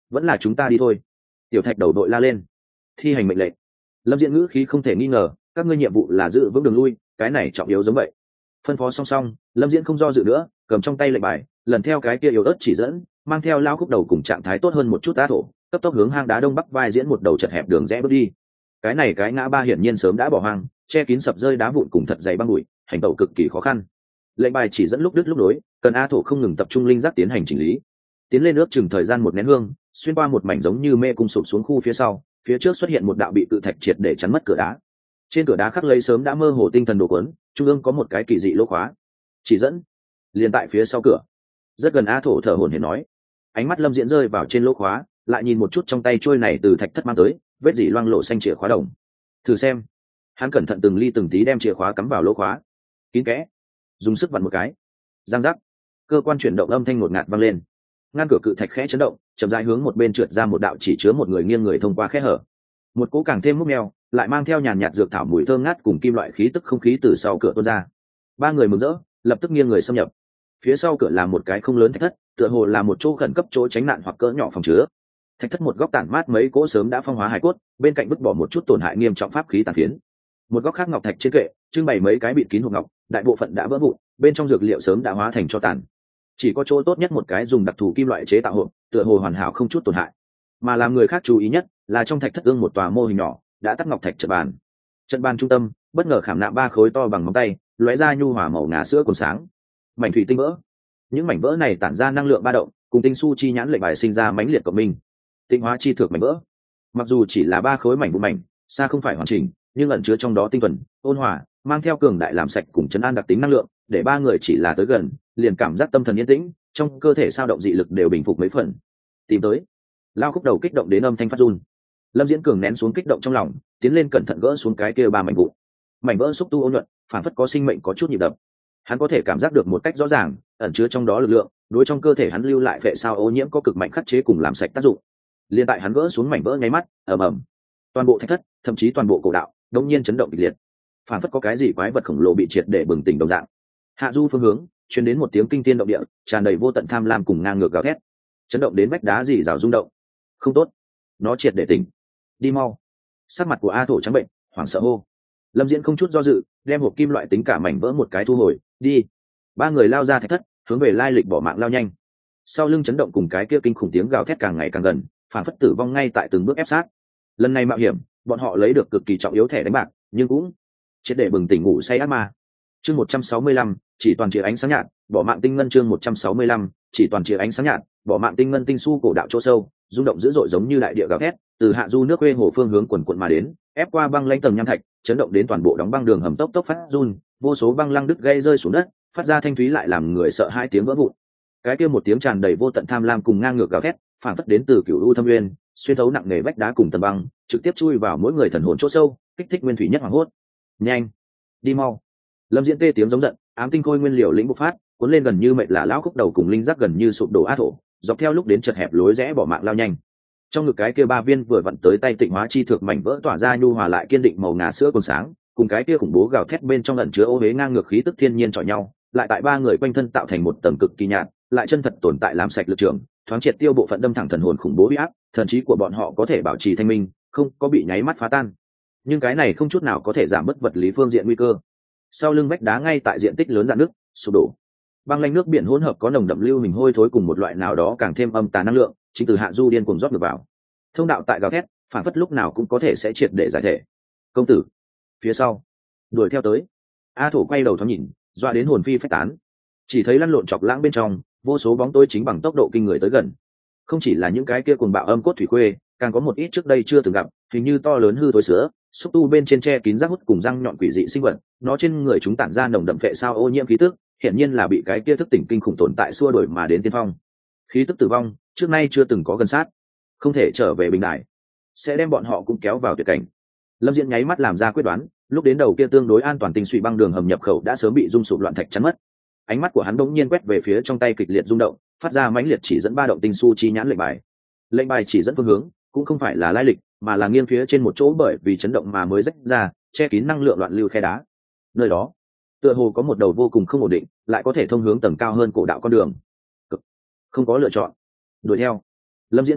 vẫn là chúng ta đi thôi. Tiểu thạch đầu đội la lên. Thi hành mệnh lệnh. Lâm diễn ngữ khí không thể nghi ngờ, các ngươi nhiệm vụ là giữ vững đường lui, cái này trọng yếu giống vậy. Phân phó song song, Lâm diễn không do dự nữa, cầm trong tay lệnh bài, lần theo cái kia yếu ớt chỉ dẫn, mang theo lao khúc đầu cùng trạng thái tốt hơn một chút đá thổ, cấp tốc hướng hang đá đông bắc vai diễn một đầu chật hẹp đường rẽ bước đi. Cái này cái ngã ba hiển nhiên sớm đã bỏ hoang, che kín sập rơi đá vụn cùng thật dày băng bụi, hành tẩu cực kỳ khó khăn. Lệnh bài chỉ dẫn lúc đứt lúc nối, cần a thổ không ngừng tập trung linh giác tiến hành chỉnh lý. Tiến lên ước chừng thời gian một nén hương, xuyên qua một mảnh giống như mê cung sụp xuống khu phía sau, phía trước xuất hiện một đạo bị tự thạch triệt để chắn mất cửa đá. Trên cửa đá khắc lấy sớm đã mơ hồ tinh thần đồ cuốn, trung ương có một cái kỳ dị lỗ khóa. Chỉ dẫn liền tại phía sau cửa. Rất gần a thổ thở hổn hển nói. Ánh mắt Lâm Diễn rơi vào trên lỗ khóa, lại nhìn một chút trong tay trôi này từ thạch thất mang tới, vết dỉ loang lộ xanh chìa khóa đồng. Thử xem. Hắn cẩn thận từng ly từng tí đem chìa khóa cắm vào lỗ khóa. Kín kẽ. Dùng sức vặn một cái. Giang giác. Cơ quan chuyển động âm thanh ngột ngạt vang lên. Ngăn cửa cự thạch khẽ chấn động, chậm rãi hướng một bên trượt ra một đạo chỉ chứa một người nghiêng người thông qua khe hở. Một cỗ càng thêm múc meo, lại mang theo nhàn nhạt dược thảo mùi thơm ngát cùng kim loại khí tức không khí từ sau cửa tuôn ra. Ba người mừng rỡ, lập tức nghiêng người xâm nhập. Phía sau cửa là một cái không lớn thạch thất, tựa hồ là một chỗ khẩn cấp chỗ tránh nạn hoặc cỡ nhỏ phòng chứa. Thạch thất một góc tản mát mấy cỗ sớm đã phong hóa hài cốt, bên cạnh vứt bỏ một chút tổn hại nghiêm trọng pháp khí tàn phiến. Một góc khác ngọc thạch trên kệ, trưng bày mấy cái bịt kín hộp ngọc, đại bộ phận đã vỡ vụn, bên trong dược liệu sớm đã hóa thành tro tàn. Chỉ có chỗ tốt nhất một cái dùng đặc thù kim loại chế tạo hộp, tựa hồ hoàn hảo không chút tổn hại. Mà làm người khác chú ý nhất là trong thạch thất ương một tòa mô hình nhỏ, đã tắt ngọc thạch trận bàn. Trận bàn trung tâm, bất ngờ khảm nạm ba khối to bằng móng tay, lóe ra nhu hòa màu ngà sữa còn sáng. Mảnh thủy tinh vỡ. Những mảnh vỡ này tản ra năng lượng ba động, cùng tinh su chi nhãn lệnh bài sinh ra mãnh liệt cộng minh. Tinh hóa chi thược mảnh vỡ. Mặc dù chỉ là ba khối mảnh vụn mảnh, xa không phải hoàn chỉnh, nhưng ẩn chứa trong đó tinh thuần, ôn hòa, mang theo cường đại làm sạch cùng chấn an đặc tính năng lượng, để ba người chỉ là tới gần, liền cảm giác tâm thần yên tĩnh, trong cơ thể sao động dị lực đều bình phục mấy phần. Tìm tới. Lao khúc đầu kích động đến âm thanh phát run. Lâm Diễn Cường nén xuống kích động trong lòng, tiến lên cẩn thận gỡ xuống cái kia ba mảnh vụn. Mảnh vỡ xúc tu ôn nhuận, phản phất có sinh mệnh có chút nhịp đập. Hắn có thể cảm giác được một cách rõ ràng, ẩn chứa trong đó lực lượng, đối trong cơ thể hắn lưu lại vệ sao ô nhiễm có cực mạnh khắc chế cùng làm sạch tác dụng. Liên tại hắn gỡ xuống mảnh vỡ nháy mắt, ầm ầm, toàn bộ thạch thất, thậm chí toàn bộ cổ đạo, đột nhiên chấn động kịch liệt. Phản phất có cái gì quái vật khổng lồ bị triệt để bừng tỉnh đồng dạng. Hạ du phương hướng, truyền đến một tiếng kinh thiên động địa, tràn đầy vô tận tham lam cùng ngang ngược gào thét, chấn động đến vách đá rỉ rào rung động. Không tốt, nó triệt để tỉnh. Đi mau. Sắc mặt của A Thổ trắng bệnh, hoảng sợ hô. Lâm Diễn không chút do dự, đem hộp kim loại tính cả mảnh vỡ một cái thu hồi. Đi. Ba người lao ra thạch thất, hướng về lai lịch bỏ mạng lao nhanh. Sau lưng chấn động cùng cái kia kinh khủng tiếng gào thét càng ngày càng gần, phản phất tử vong ngay tại từng bước ép sát. Lần này mạo hiểm, bọn họ lấy được cực kỳ trọng yếu thẻ đánh bạc, nhưng cũng triệt để bừng tỉnh ngủ say ác ma. Chương 165, chỉ toàn chìa ánh sáng nhạt, bỏ mạng tinh ngân. Chương 165, chỉ toàn chìa ánh sáng nhạt, bỏ mạng tinh ngân. Tinh su cổ đạo chỗ sâu, rung động dữ dội giống như đại địa gào thét, từ hạ du nước quê hồ phương hướng quần quận mà đến, ép qua băng lãnh tầng nham thạch, chấn động đến toàn bộ đóng băng đường hầm tốc tốc phát run, vô số băng lăng đứt gây rơi xuống đất, phát ra thanh thúy lại làm người sợ hai tiếng vỡ vụn. Cái kia một tiếng tràn đầy vô tận tham lam cùng ngang ngược gào thét, phản phất đến từ cửu u thâm nguyên, xuyên thấu nặng nề vách đá cùng tầng băng, trực tiếp chui vào mỗi người thần hồn chỗ sâu, kích thích nguyên thủy nhất hoảng hốt. Nhanh, đi mau. Lâm Diễn tê tiếng giống giận, ám tinh khôi nguyên liều lĩnh bộc phát, cuốn lên gần như mệt là lão khúc đầu cùng linh giác gần như sụp đổ A Thổ, dọc theo lúc đến chật hẹp lối rẽ bỏ mạng lao nhanh. Trong ngực cái kia ba viên vừa vặn tới tay tịnh hóa chi thực mảnh vỡ tỏa ra nhu hòa lại kiên định màu ngà sữa còn sáng, cùng cái kia khủng bố gào thét bên trong ẩn chứa ô uế ngang ngược khí tức thiên nhiên chọi nhau, lại tại ba người quanh thân tạo thành một tầng cực kỳ nhạt, lại chân thật tồn tại làm sạch lực trường, thoáng triệt tiêu bộ phận đâm thẳng thần hồn khủng bố uy áp, thần trí của bọn họ có thể bảo trì thanh minh, không có bị nháy mắt phá tan. Nhưng cái này không chút nào có thể giảm bớt vật lý phương diện nguy cơ. Sau lưng vách đá ngay tại diện tích lớn rạn nứt, sụp đổ. Băng lanh nước biển hỗn hợp có nồng đậm lưu hình hôi thối cùng một loại nào đó càng thêm âm tà năng lượng, chính từ hạ du điên cuồng rót ngược vào. Thông đạo tại gào thét, phản phất lúc nào cũng có thể sẽ triệt để giải thể. Công tử, phía sau, đuổi theo tới. A Thổ quay đầu thoáng nhìn, dọa đến hồn phi phách tán. Chỉ thấy lăn lộn chọc lãng bên trong, vô số bóng tối chính bằng tốc độ kinh người tới gần. Không chỉ là những cái kia cuồng bạo âm cốt thủy khuê, càng có một ít trước đây chưa từng gặp, hình như to lớn hư thối sữa, xúc tu bên trên che kín rác hút cùng răng nhọn quỷ dị sinh vật, nó trên người chúng tản ra nồng đậm phệ sao ô nhiễm khí tức, hiển nhiên là bị cái kia thức tỉnh kinh khủng tồn tại xua đuổi mà đến tiên phong. Khí tức tử vong, trước nay chưa từng có gần sát, không thể trở về bình đại, sẽ đem bọn họ cũng kéo vào tuyệt cảnh. Lâm Diễn nháy mắt làm ra quyết đoán, lúc đến đầu kia tương đối an toàn tinh suy băng đường hầm nhập khẩu đã sớm bị rung sụp loạn thạch chắn mất. Ánh mắt của hắn đột nhiên quét về phía trong tay kịch liệt rung động, phát ra mãnh liệt chỉ dẫn ba động tinh su chi nhãn lệnh bài. Lệnh bài chỉ dẫn phương hướng, cũng không phải là lai lịch, mà là nghiêng phía trên một chỗ bởi vì chấn động mà mới rách ra, che kín năng lượng loạn lưu khe đá. Nơi đó, tựa hồ có một đầu vô cùng không ổn định, lại có thể thông hướng tầng cao hơn cổ đạo con đường. Cực, không có lựa chọn. Đuổi theo. Lâm Diễn gầm thét,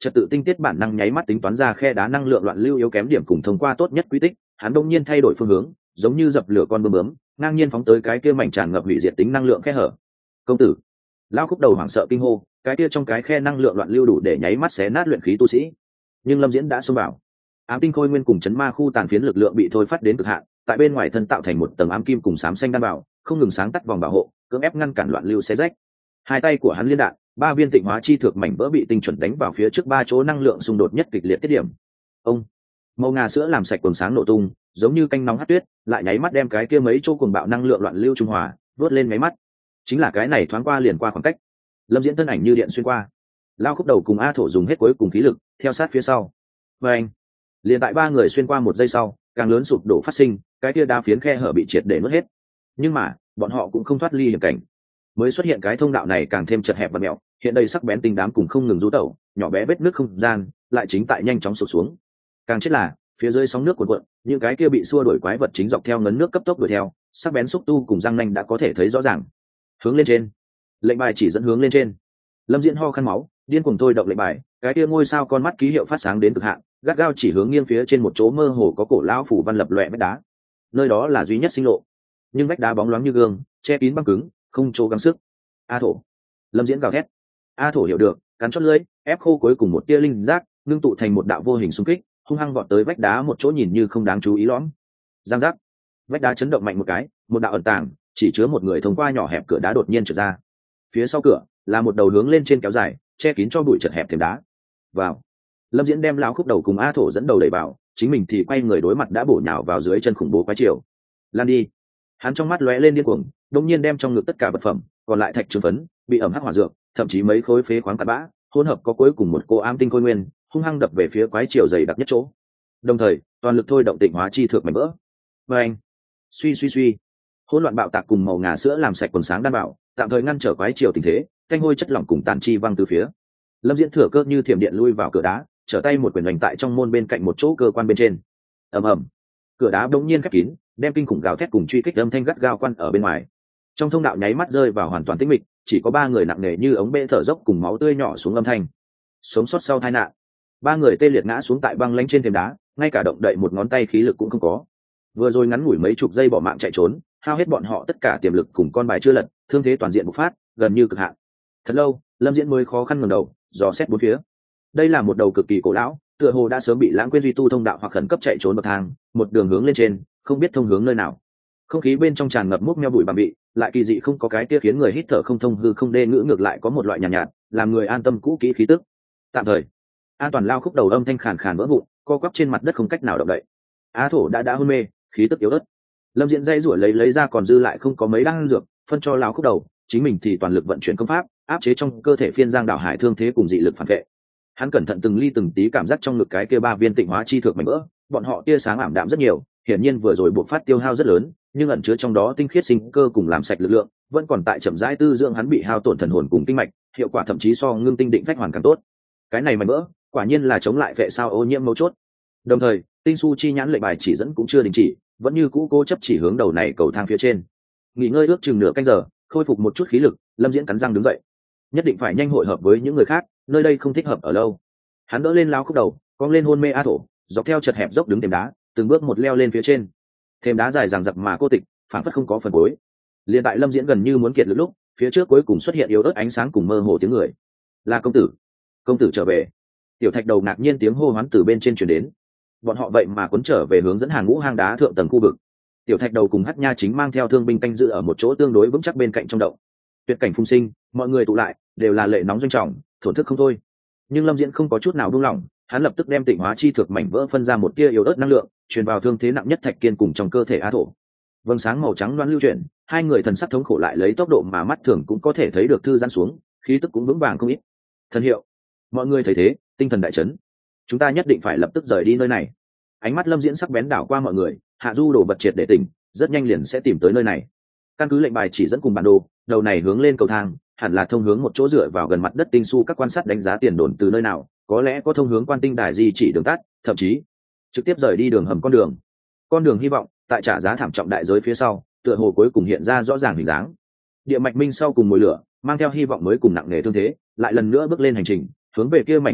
trật tự tinh tiết bản năng nháy mắt tính toán ra khe đá năng lượng loạn lưu yếu kém điểm cùng thông qua tốt nhất quy tích, hắn đông nhiên thay đổi phương hướng, giống như dập lửa con bướm bướm, ngang nhiên phóng tới cái kia mảnh tràn ngập hủy diệt tính năng lượng khe hở. Công tử! Lão Khúc Đầu hoảng sợ kinh hô, cái kia trong cái khe năng lượng loạn lưu đủ để nháy mắt xé nát luyện khí tu sĩ. Nhưng Lâm Diễn đã xông vào. Ám tinh khôi nguyên cùng chấn ma khu tàn phiến lực lượng bị thôi phát đến cực hạn, tại bên ngoài thân tạo thành một tầng ám kim cùng xám xanh đan bảo, không ngừng sáng tắt vòng bảo hộ, cưỡng ép ngăn cản loạn lưu xé rách. Hai tay của hắn liên đạn, 3 viên tịnh hóa chi thược mảnh vỡ bị tinh chuẩn đánh vào phía trước 3 chỗ năng lượng xung đột nhất kịch liệt tiết điểm. Ông, màu ngà sữa làm sạch quần sáng nổ tung, giống như canh nóng hắt tuyết, lại nháy mắt đem cái kia mấy chỗ cuồng bạo năng lượng loạn lưu trung hòa, vớt lên mấy mắt. Chính là cái này thoáng qua liền qua khoảng cách. Lâm Diễn thân ảnh như điện xuyên qua. Lao Khúc Đầu cùng A Thổ dùng hết cuối cùng khí lực, theo sát phía sau. Và anh, liền tại 3 người xuyên qua 1 giây sau, càng lớn sụp đổ phát sinh, cái kia đá phiến khe hở bị triệt để nuốt hết. Nhưng mà, bọn họ cũng không thoát ly hiểm cảnh. Mới xuất hiện cái thông đạo này càng thêm chật hẹp và mèo, hiện đây sắc bén tinh đám cùng không ngừng rú tẩu, nhỏ bé vết nước không gian, lại chính tại nhanh chóng sụp xuống. Càng chết là, phía dưới sóng nước cuộn cuộn, những cái kia bị xua đuổi quái vật chính dọc theo ngấn nước cấp tốc đuổi theo, sắc bén xúc tu cùng răng nanh đã có thể thấy rõ ràng. Hướng lên trên. Lệnh bài chỉ dẫn hướng lên trên. Lâm Diễn ho khăn máu, điên cuồng thôi động lệnh bài, cái kia ngôi sao con mắt ký hiệu phát sáng đến cực hạn, gắt gao chỉ hướng nghiêng phía trên một chỗ mơ hồ có cổ lão phủ văn lập loè vách đá. Nơi đó là duy nhất sinh lộ, nhưng vách đá bóng loáng như gương, che kín băng cứng, không chỗ gắng sức. A Thổ! Lâm Diễn gào thét. A Thổ hiểu được, cắn chót lưỡi, ép khô cuối cùng một tia linh giác, ngưng tụ thành một đạo vô hình xung kích, hung hăng vọt tới vách đá một chỗ nhìn như không đáng chú ý lõm. Giang giác! Vách đá chấn động mạnh một cái, một đạo ẩn tàng, chỉ chứa một người thông qua nhỏ hẹp cửa đá đột nhiên trượt ra. Phía sau cửa là một đầu hướng lên trên kéo dài, che kín cho bụi chật hẹp thềm đá. Vào. Lâm Diễn đem Lão Khúc Đầu cùng A Thổ dẫn đầu đẩy vào, chính mình thì quay người đối mặt đã bổ nhào vào dưới chân khủng bố quái triều. Lan đi! Hắn trong mắt lóe lên điên cuồng, đột nhiên đem trong ngực tất cả vật phẩm, còn lại thạch trứng phấn, bị ẩm hắc hỏa dược, thậm chí mấy khối phế khoáng cặn bã, hỗn hợp có cuối cùng một cô ám tinh khôi nguyên, hung hăng đập về phía quái triều dày đặc nhất chỗ. Đồng thời, toàn lực thôi động tịnh hóa chi thược mảnh vỡ. Và anh, suy, hỗn loạn bạo tạc cùng màu ngà sữa làm sạch quần sáng đan bảo, tạm thời ngăn trở quái triều tình thế, canh hôi chất lỏng cùng tàn chi văng từ phía. Lâm Diễn thừa cơ như thiểm điện lui vào cửa đá, trở tay một quyền đánh tại trong môn bên cạnh một chỗ cơ quan bên trên. Ầm ầm, cửa đá bỗng nhiên khép kín, đem kinh khủng gào thét cùng truy kích âm thanh gắt gao quan ở bên ngoài. Trong thông đạo nháy mắt rơi vào hoàn toàn tĩnh mịch, chỉ có 3 người nặng nề như ống bê thở dốc cùng máu tươi nhỏ xuống âm thanh. Sống sót sau tai nạn, 3 người tê liệt ngã xuống tại băng lánh trên thềm đá, ngay cả động đậy một ngón tay khí lực cũng không có. Vừa rồi ngắn ngủi mấy chục giây bỏ mạng chạy trốn, hao hết bọn họ tất cả tiềm lực cùng con bài chưa lật, thương thế toàn diện bộc phát, gần như cực hạn. Thật lâu, Lâm Diễn mới khó khăn ngẩng đầu, dò xét bốn phía. Đây là một đầu cực kỳ cổ lão, tựa hồ đã sớm bị lãng quên duy tu thông đạo hoặc khẩn cấp chạy trốn bậc thang, một đường hướng lên trên, không biết thông hướng nơi nào. Không khí bên trong tràn ngập múc meo bụi bặm bị, lại kỳ dị không có cái kia khiến người hít thở không thông hư không đê ngữ, ngược lại có một loại nhàn nhạt, làm người an tâm cũ kỹ khí tức. Tạm thời, an toàn Lao Khúc Đầu âm thanh khàn khàn vỡ vụn, co quắp trên mặt đất không cách nào động đậy. Á Thổ đã hôn mê, khí tức yếu ớt. Lâm Diễn dây rủi lấy ra còn dư lại không có mấy đan dược, phân cho Lao Khúc Đầu, chính mình thì toàn lực vận chuyển công pháp, áp chế trong cơ thể phiên giang đảo hải thương thế cùng dị lực phản vệ. Hắn cẩn thận từng ly từng tí cảm giác trong ngực cái kia 3 viên tịnh hóa chi thược mảnh vỡ, bọn họ tia sáng ảm đạm rất nhiều, hiển nhiên vừa rồi buộc phát tiêu hao rất lớn, nhưng ẩn chứa trong đó tinh khiết sinh cơ cùng làm sạch lực lượng, vẫn còn tại chậm rãi tư dưỡng hắn bị hao tổn thần hồn cùng kinh mạch, hiệu quả thậm chí so ngưng tinh định phách hoàn càng tốt. Cái này mảnh vỡ, quả nhiên là chống lại vệ sao ô nhiễm mấu chốt. Đồng thời, tinh su chi nhãn lệnh bài chỉ dẫn cũng chưa đình chỉ, vẫn như cũ cố chấp chỉ hướng đầu này cầu thang phía trên. Nghỉ ngơi ước chừng nửa canh giờ, khôi phục một chút khí lực, Lâm Diễn cắn răng đứng dậy. Nhất định phải nhanh hội hợp với những người khác, nơi đây không thích hợp ở lâu. Hắn đỡ lên Lao Khúc Đầu, cong lên hôn mê A Thổ, dọc theo chật hẹp dốc đứng thềm đá, từng bước một leo lên phía trên. Thềm đá dài dằng dặc mà cô tịch, phản phất không có phần cuối. Liên tại Lâm Diễn gần như muốn kiệt lực lúc, phía trước cuối cùng xuất hiện yếu ớt ánh sáng cùng mơ hồ tiếng người. Là công tử, công tử trở về. Tiểu Thạch Đầu ngạc nhiên tiếng hô hoán từ bên trên truyền đến. Bọn họ vậy mà cuốn trở về hướng dẫn hàng ngũ hang đá thượng tầng khu vực. Tiểu Thạch Đầu cùng Hắc Nha chính mang theo thương binh canh giữ ở một chỗ tương đối vững chắc bên cạnh trong động. Tuyệt cảnh phung sinh, mọi người tụ lại, đều là lệ nóng doanh trọng, thổn thức không thôi. Nhưng Lâm Diễn không có chút nào buông lỏng, hắn lập tức đem tịnh hóa chi thực mảnh vỡ phân ra một tia yếu ớt năng lượng, truyền vào thương thế nặng nhất Thạch Kiên cùng trong cơ thể A Thổ. Vầng sáng màu trắng loan lưu chuyển, hai người thần sắc thống khổ lại lấy tốc độ mà mắt thường cũng có thể thấy được thư giãn xuống, khí tức cũng vững vàng không ít. Thần hiệu, mọi người thấy thế, tinh thần đại chấn. Chúng ta nhất định phải lập tức rời đi nơi này. Ánh mắt Lâm Diễn sắc bén đảo qua mọi người, hạ du đổ bật triệt để tỉnh, rất nhanh liền sẽ tìm tới nơi này. Căn cứ lệnh bài chỉ dẫn cùng bản đồ, đầu này hướng lên cầu thang, hẳn là thông hướng một chỗ dựa vào gần mặt đất tinh su, các quan sát đánh giá tiền đồn từ nơi nào, có lẽ có thông hướng quan tinh đài di chỉ đường tắt, thậm chí trực tiếp rời đi đường hầm con đường hy vọng tại trả giá thảm trọng đại giới phía sau, tựa hồ cuối cùng hiện ra rõ ràng hình dáng. Địa mạch minh sau cùng mồi lửa, mang theo hy vọng mới cùng nặng nề thương thế, lại lần nữa bước lên hành trình, hướng về kia mảnh không biết,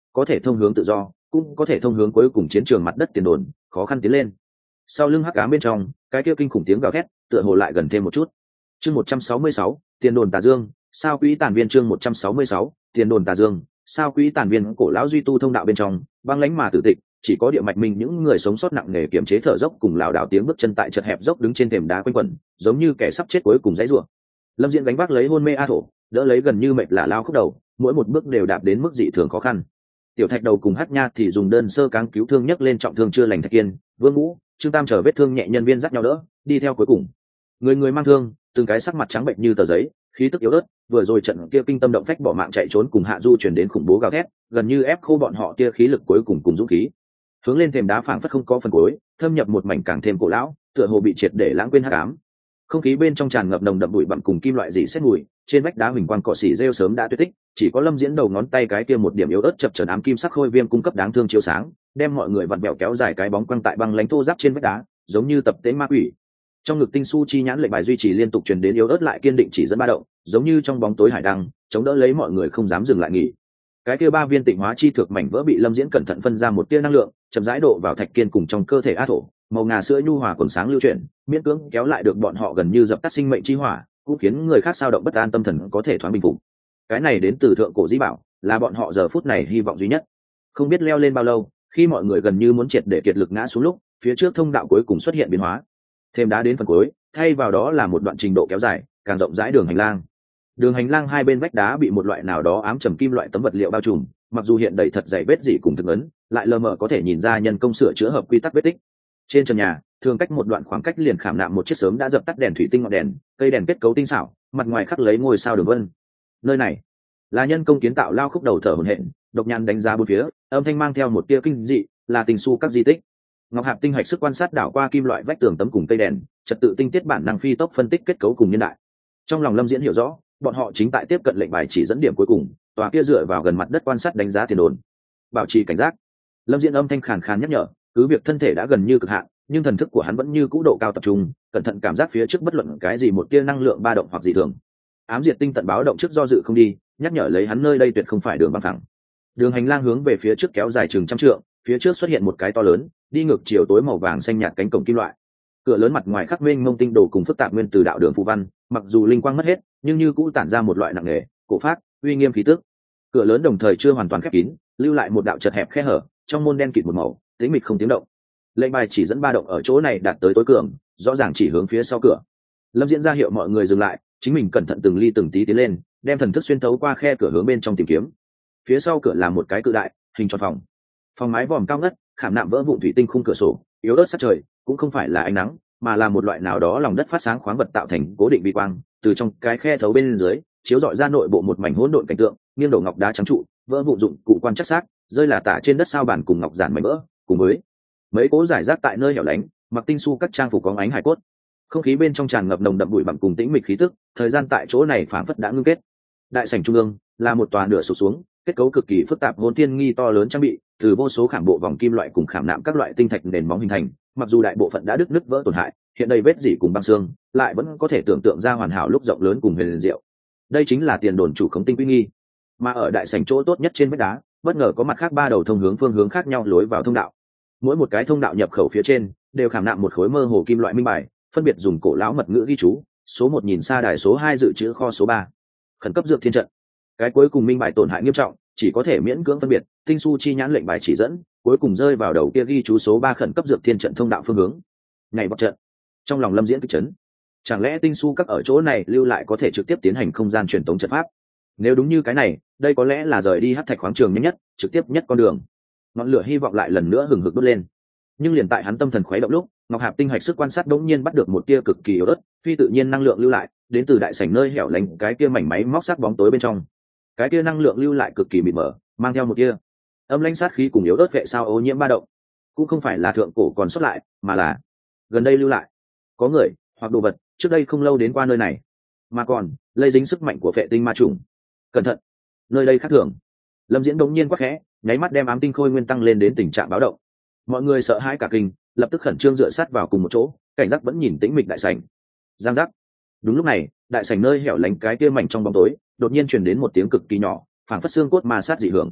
có thể thông hướng tự do, cũng có thể thông hướng cuối cùng chiến trường mặt đất tiền đồn, khó khăn tiến lên. Sau lưng hắc ám bên trong, cái kia kinh khủng tiếng gào thét tựa hồ lại gần thêm một chút. Chương 166, tiền đồn Tà Dương, sao quỹ tàn viên. Chương 166, tiền đồn Tà Dương, sao quỹ tàn viên. Cổ lão duy tu thông đạo bên trong, băng lãnh mà tử tịch, chỉ có địa mạch minh những người sống sót nặng nề kiềm chế thở dốc cùng lảo đảo tiếng bước chân tại chật hẹp dốc đứng trên thềm đá quanh quẩn, giống như kẻ sắp chết cuối cùng dãy rủa. Lâm Diễn gánh vác lấy hôn mê a thổ, đỡ lấy gần như mệt lả lao khúc đầu, mỗi một bước đều đạp đến mức dị thường khó khăn. Tiểu Thạch Đầu cùng Hắc Nha thì dùng đơn sơ cáng cứu thương nhấc lên trọng thương chưa lành Thạch Kiên, Vương Vũ, Trương Tam chờ vết thương nhẹ nhân viên dắt nhau đỡ, đi theo cuối cùng. Người người mang thương, từng cái sắc mặt trắng bệnh như tờ giấy, khí tức yếu ớt, vừa rồi trận kia kinh tâm động phách bỏ mạng chạy trốn cùng Hạ Du truyền đến khủng bố gào thét, gần như ép khô bọn họ tia khí lực cuối cùng cùng dũng khí. Hướng lên thềm đá phảng phất không có phần cuối, thâm nhập một mảnh càng thêm cổ lão, tựa hồ bị triệt để lãng quên hắc ám. Không khí bên trong tràn ngập nồng đậm bụi bặm cùng kim loại dị xét mùi, trên vách đá huỳnh quang cỏ xỉ rêu sớm đã tuyệt tích, chỉ có Lâm Diễn đầu ngón tay cái kia một điểm yếu ớt chập chờn ám kim sắc khôi viêm cung cấp đáng thương chiếu sáng, đem mọi người vặn bẹo kéo dài cái bóng quăng tại băng lãnh thô ráp trên vách đá, giống như tập tễnh ma quỷ. Trong ngực tinh su chi nhãn lệnh bài duy trì liên tục truyền đến yếu ớt lại kiên định chỉ dẫn ba động, giống như trong bóng tối hải đăng, chống đỡ lấy mọi người không dám dừng lại nghỉ. Cái kia ba viên tịnh hóa chi thực mảnh vỡ bị Lâm Diễn cẩn thận phân ra một tia năng lượng, chậm rãi độ vào Thạch Kiên cùng trong cơ thể a thổ, màu ngà sữa nhu hòa còn sáng lưu chuyển, miễn cưỡng kéo lại được bọn họ gần như dập tắt sinh mệnh chi hỏa, cũng khiến người khác sao động bất an tâm thần có thể thoáng bình phục. Cái này đến từ thượng cổ di bảo, là bọn họ giờ phút này hy vọng duy nhất. Không biết leo lên bao lâu, khi mọi người gần như muốn triệt để kiệt lực ngã xuống lúc, phía trước thông đạo cuối cùng xuất hiện biến hóa. Thêm đá đến phần cuối, thay vào đó là một đoạn trình độ kéo dài, càng rộng rãi đường hành lang. Đường hành lang hai bên vách đá bị một loại nào đó ám trầm kim loại tấm vật liệu bao trùm, mặc dù hiện đầy thật dày vết dỉ cùng thực ấn, lại lờ mờ có thể nhìn ra nhân công sửa chữa hợp quy tắc vết tích. Trên trần nhà, thường cách một đoạn khoảng cách liền khảm nạm một chiếc sớm đã dập tắt đèn thủy tinh ngọn đèn, cây đèn kết cấu tinh xảo, mặt ngoài khắc lấy ngôi sao đường vân. Nơi này là nhân công kiến tạo lao khúc đầu thở hổn hển, độc nhãn đánh giá bốn phía, âm thanh mang theo một tia kinh dị, là tình su các di tích. Ngọc Hạp tinh hạch sức quan sát đảo qua kim loại vách tường tấm cùng cây đèn, trật tự tinh tiết bản năng phi tốc phân tích kết cấu cùng nhân đại. Trong lòng Lâm Diễn hiểu rõ, bọn họ chính tại tiếp cận lệnh bài chỉ dẫn điểm cuối cùng, tòa kia dựa vào gần mặt đất quan sát đánh giá tiền đồn. Bảo trì cảnh giác. Lâm Diễn âm thanh khàn khàn nhắc nhở, cứ việc thân thể đã gần như cực hạn, nhưng thần thức của hắn vẫn như cũ độ cao tập trung, cẩn thận cảm giác phía trước bất luận cái gì một tia năng lượng ba động hoặc dị thường. Ám diệt tinh tận báo động trước do dự không đi, nhắc nhở lấy hắn nơi đây tuyệt không phải đường băng thẳng. Đường hành lang hướng về phía trước kéo dài chừng trăm trượng, phía trước xuất hiện một cái to lớn, đi ngược chiều tối màu vàng xanh nhạt cánh cổng kim loại. Cửa lớn mặt ngoài khắc mênh mông tinh đồ cùng phức tạp nguyên từ đạo đường phù văn, mặc dù linh quang mất hết, nhưng như cũ tản ra một loại nặng nề, cổ phác, uy nghiêm khí tức. Cửa lớn đồng thời chưa hoàn toàn khép kín, lưu lại một đạo chật hẹp khe hở, trong môn đen kịt một màu, tĩnh mịch không tiếng động. Lệnh bài chỉ dẫn ba động ở chỗ này đạt tới tối cường, rõ ràng chỉ hướng phía sau cửa. Lâm Diễn ra hiệu mọi người dừng lại, chính mình cẩn thận từng ly từng tí tiến lên, đem thần thức xuyên thấu qua khe cửa hướng bên trong tìm kiếm. Phía sau cửa là một cái cự đại, hình tròn phòng. Phòng mái vòm cao ngất, khảm nạm vỡ vụn thủy tinh khung cửa sổ, yếu ớt sát trời, cũng không phải là ánh nắng, mà là một loại nào đó lòng đất phát sáng khoáng vật tạo thành cố định vi quang, từ trong cái khe thấu bên dưới, chiếu rọi ra nội bộ một mảnh hỗn độn cảnh tượng, nghiêng đổ ngọc đá trắng trụ, vỡ vụn dụng cụ quan chắc xác, rơi là tả trên đất sao bản cùng ngọc giản mảnh vỡ, cùng với mấy cố giải rác tại nơi hẻo lánh, mặc tinh su các trang phục có ánh hải cốt. Không khí bên trong tràn ngập nồng đậm bụi bặm cùng tĩnh mịch khí tức, thời gian tại chỗ này phảng phất đã ngưng kết. Đại sảnh trung ương là một tòa nửa sụp xuống, kết cấu cực kỳ phức tạp hồn thiên nghi to lớn trang bị, từ vô số khảm bộ vòng kim loại cùng khảm nạm các loại tinh thạch nền móng hình thành, mặc dù đại bộ phận đã đứt nứt vỡ tổn hại, hiện đầy vết dỉ cùng băng xương, lại vẫn có thể tưởng tượng ra hoàn hảo lúc rộng lớn cùng huyền diệu. Đây chính là tiền đồn chủ khống tinh quy nghi. Mà ở đại sảnh chỗ tốt nhất trên vách đá, bất ngờ có mặt khác ba đầu thông hướng phương hướng khác nhau lối vào thông đạo. Mỗi một cái thông đạo nhập khẩu phía trên đều khảm nạm một khối mơ hồ kim loại minh bài, phân biệt dùng cổ lão mật ngữ ghi chú, số 1 nhìn xa đài, số 2 dự trữ kho, số 3 khẩn cấp dược thiên trận. Cái cuối cùng minh bài tổn hại nghiêm trọng, chỉ có thể miễn cưỡng phân biệt, tinh su chi nhãn lệnh bài chỉ dẫn, cuối cùng rơi vào đầu kia ghi chú số 3 khẩn cấp dược thiên trận thông đạo phương hướng. Ngày bọc trận. Trong lòng Lâm Diễn kịch chấn. Chẳng lẽ tinh su các ở chỗ này lưu lại có thể trực tiếp tiến hành không gian truyền tống trận pháp? Nếu đúng như cái này, đây có lẽ là rời đi hắc thạch khoáng trường nhanh nhất, trực tiếp nhất con đường. Ngọn lửa hy vọng lại lần nữa hừng hực đốt lên. Nhưng liền tại hắn tâm thần khuấy động lúc, Ngọc Hạp tinh hạch sức quan sát đống nhiên bắt được một tia cực kỳ yếu ớt, phi tự nhiên năng lượng lưu lại, đến từ đại sảnh nơi hẻo lánh cái kia mảnh máy móc sắc bóng tối bên trong. Cái kia năng lượng lưu lại cực kỳ mịt mờ, mang theo một tia âm lãnh sát khí cùng yếu ớt vệ sao ô nhiễm ba động. Cũng không phải là thượng cổ còn xuất lại, mà là gần đây lưu lại có người hoặc đồ vật trước đây không lâu đến qua nơi này, mà còn lây dính sức mạnh của phệ tinh ma trùng. Cẩn thận, nơi đây khác thường. Lâm Diễn đống nhiên quắc khẽ, nháy mắt đem ám tinh khôi nguyên tăng lên đến tình trạng báo động. Mọi người sợ hãi cả kinh, lập tức khẩn trương dựa sát vào cùng một chỗ, cảnh giác vẫn nhìn tĩnh mịch đại sảnh. Giang giác. Đúng lúc này, đại sảnh nơi hẻo lánh cái kia mảnh trong bóng tối, đột nhiên truyền đến một tiếng cực kỳ nhỏ, phảng phất xương cốt ma sát dị hưởng.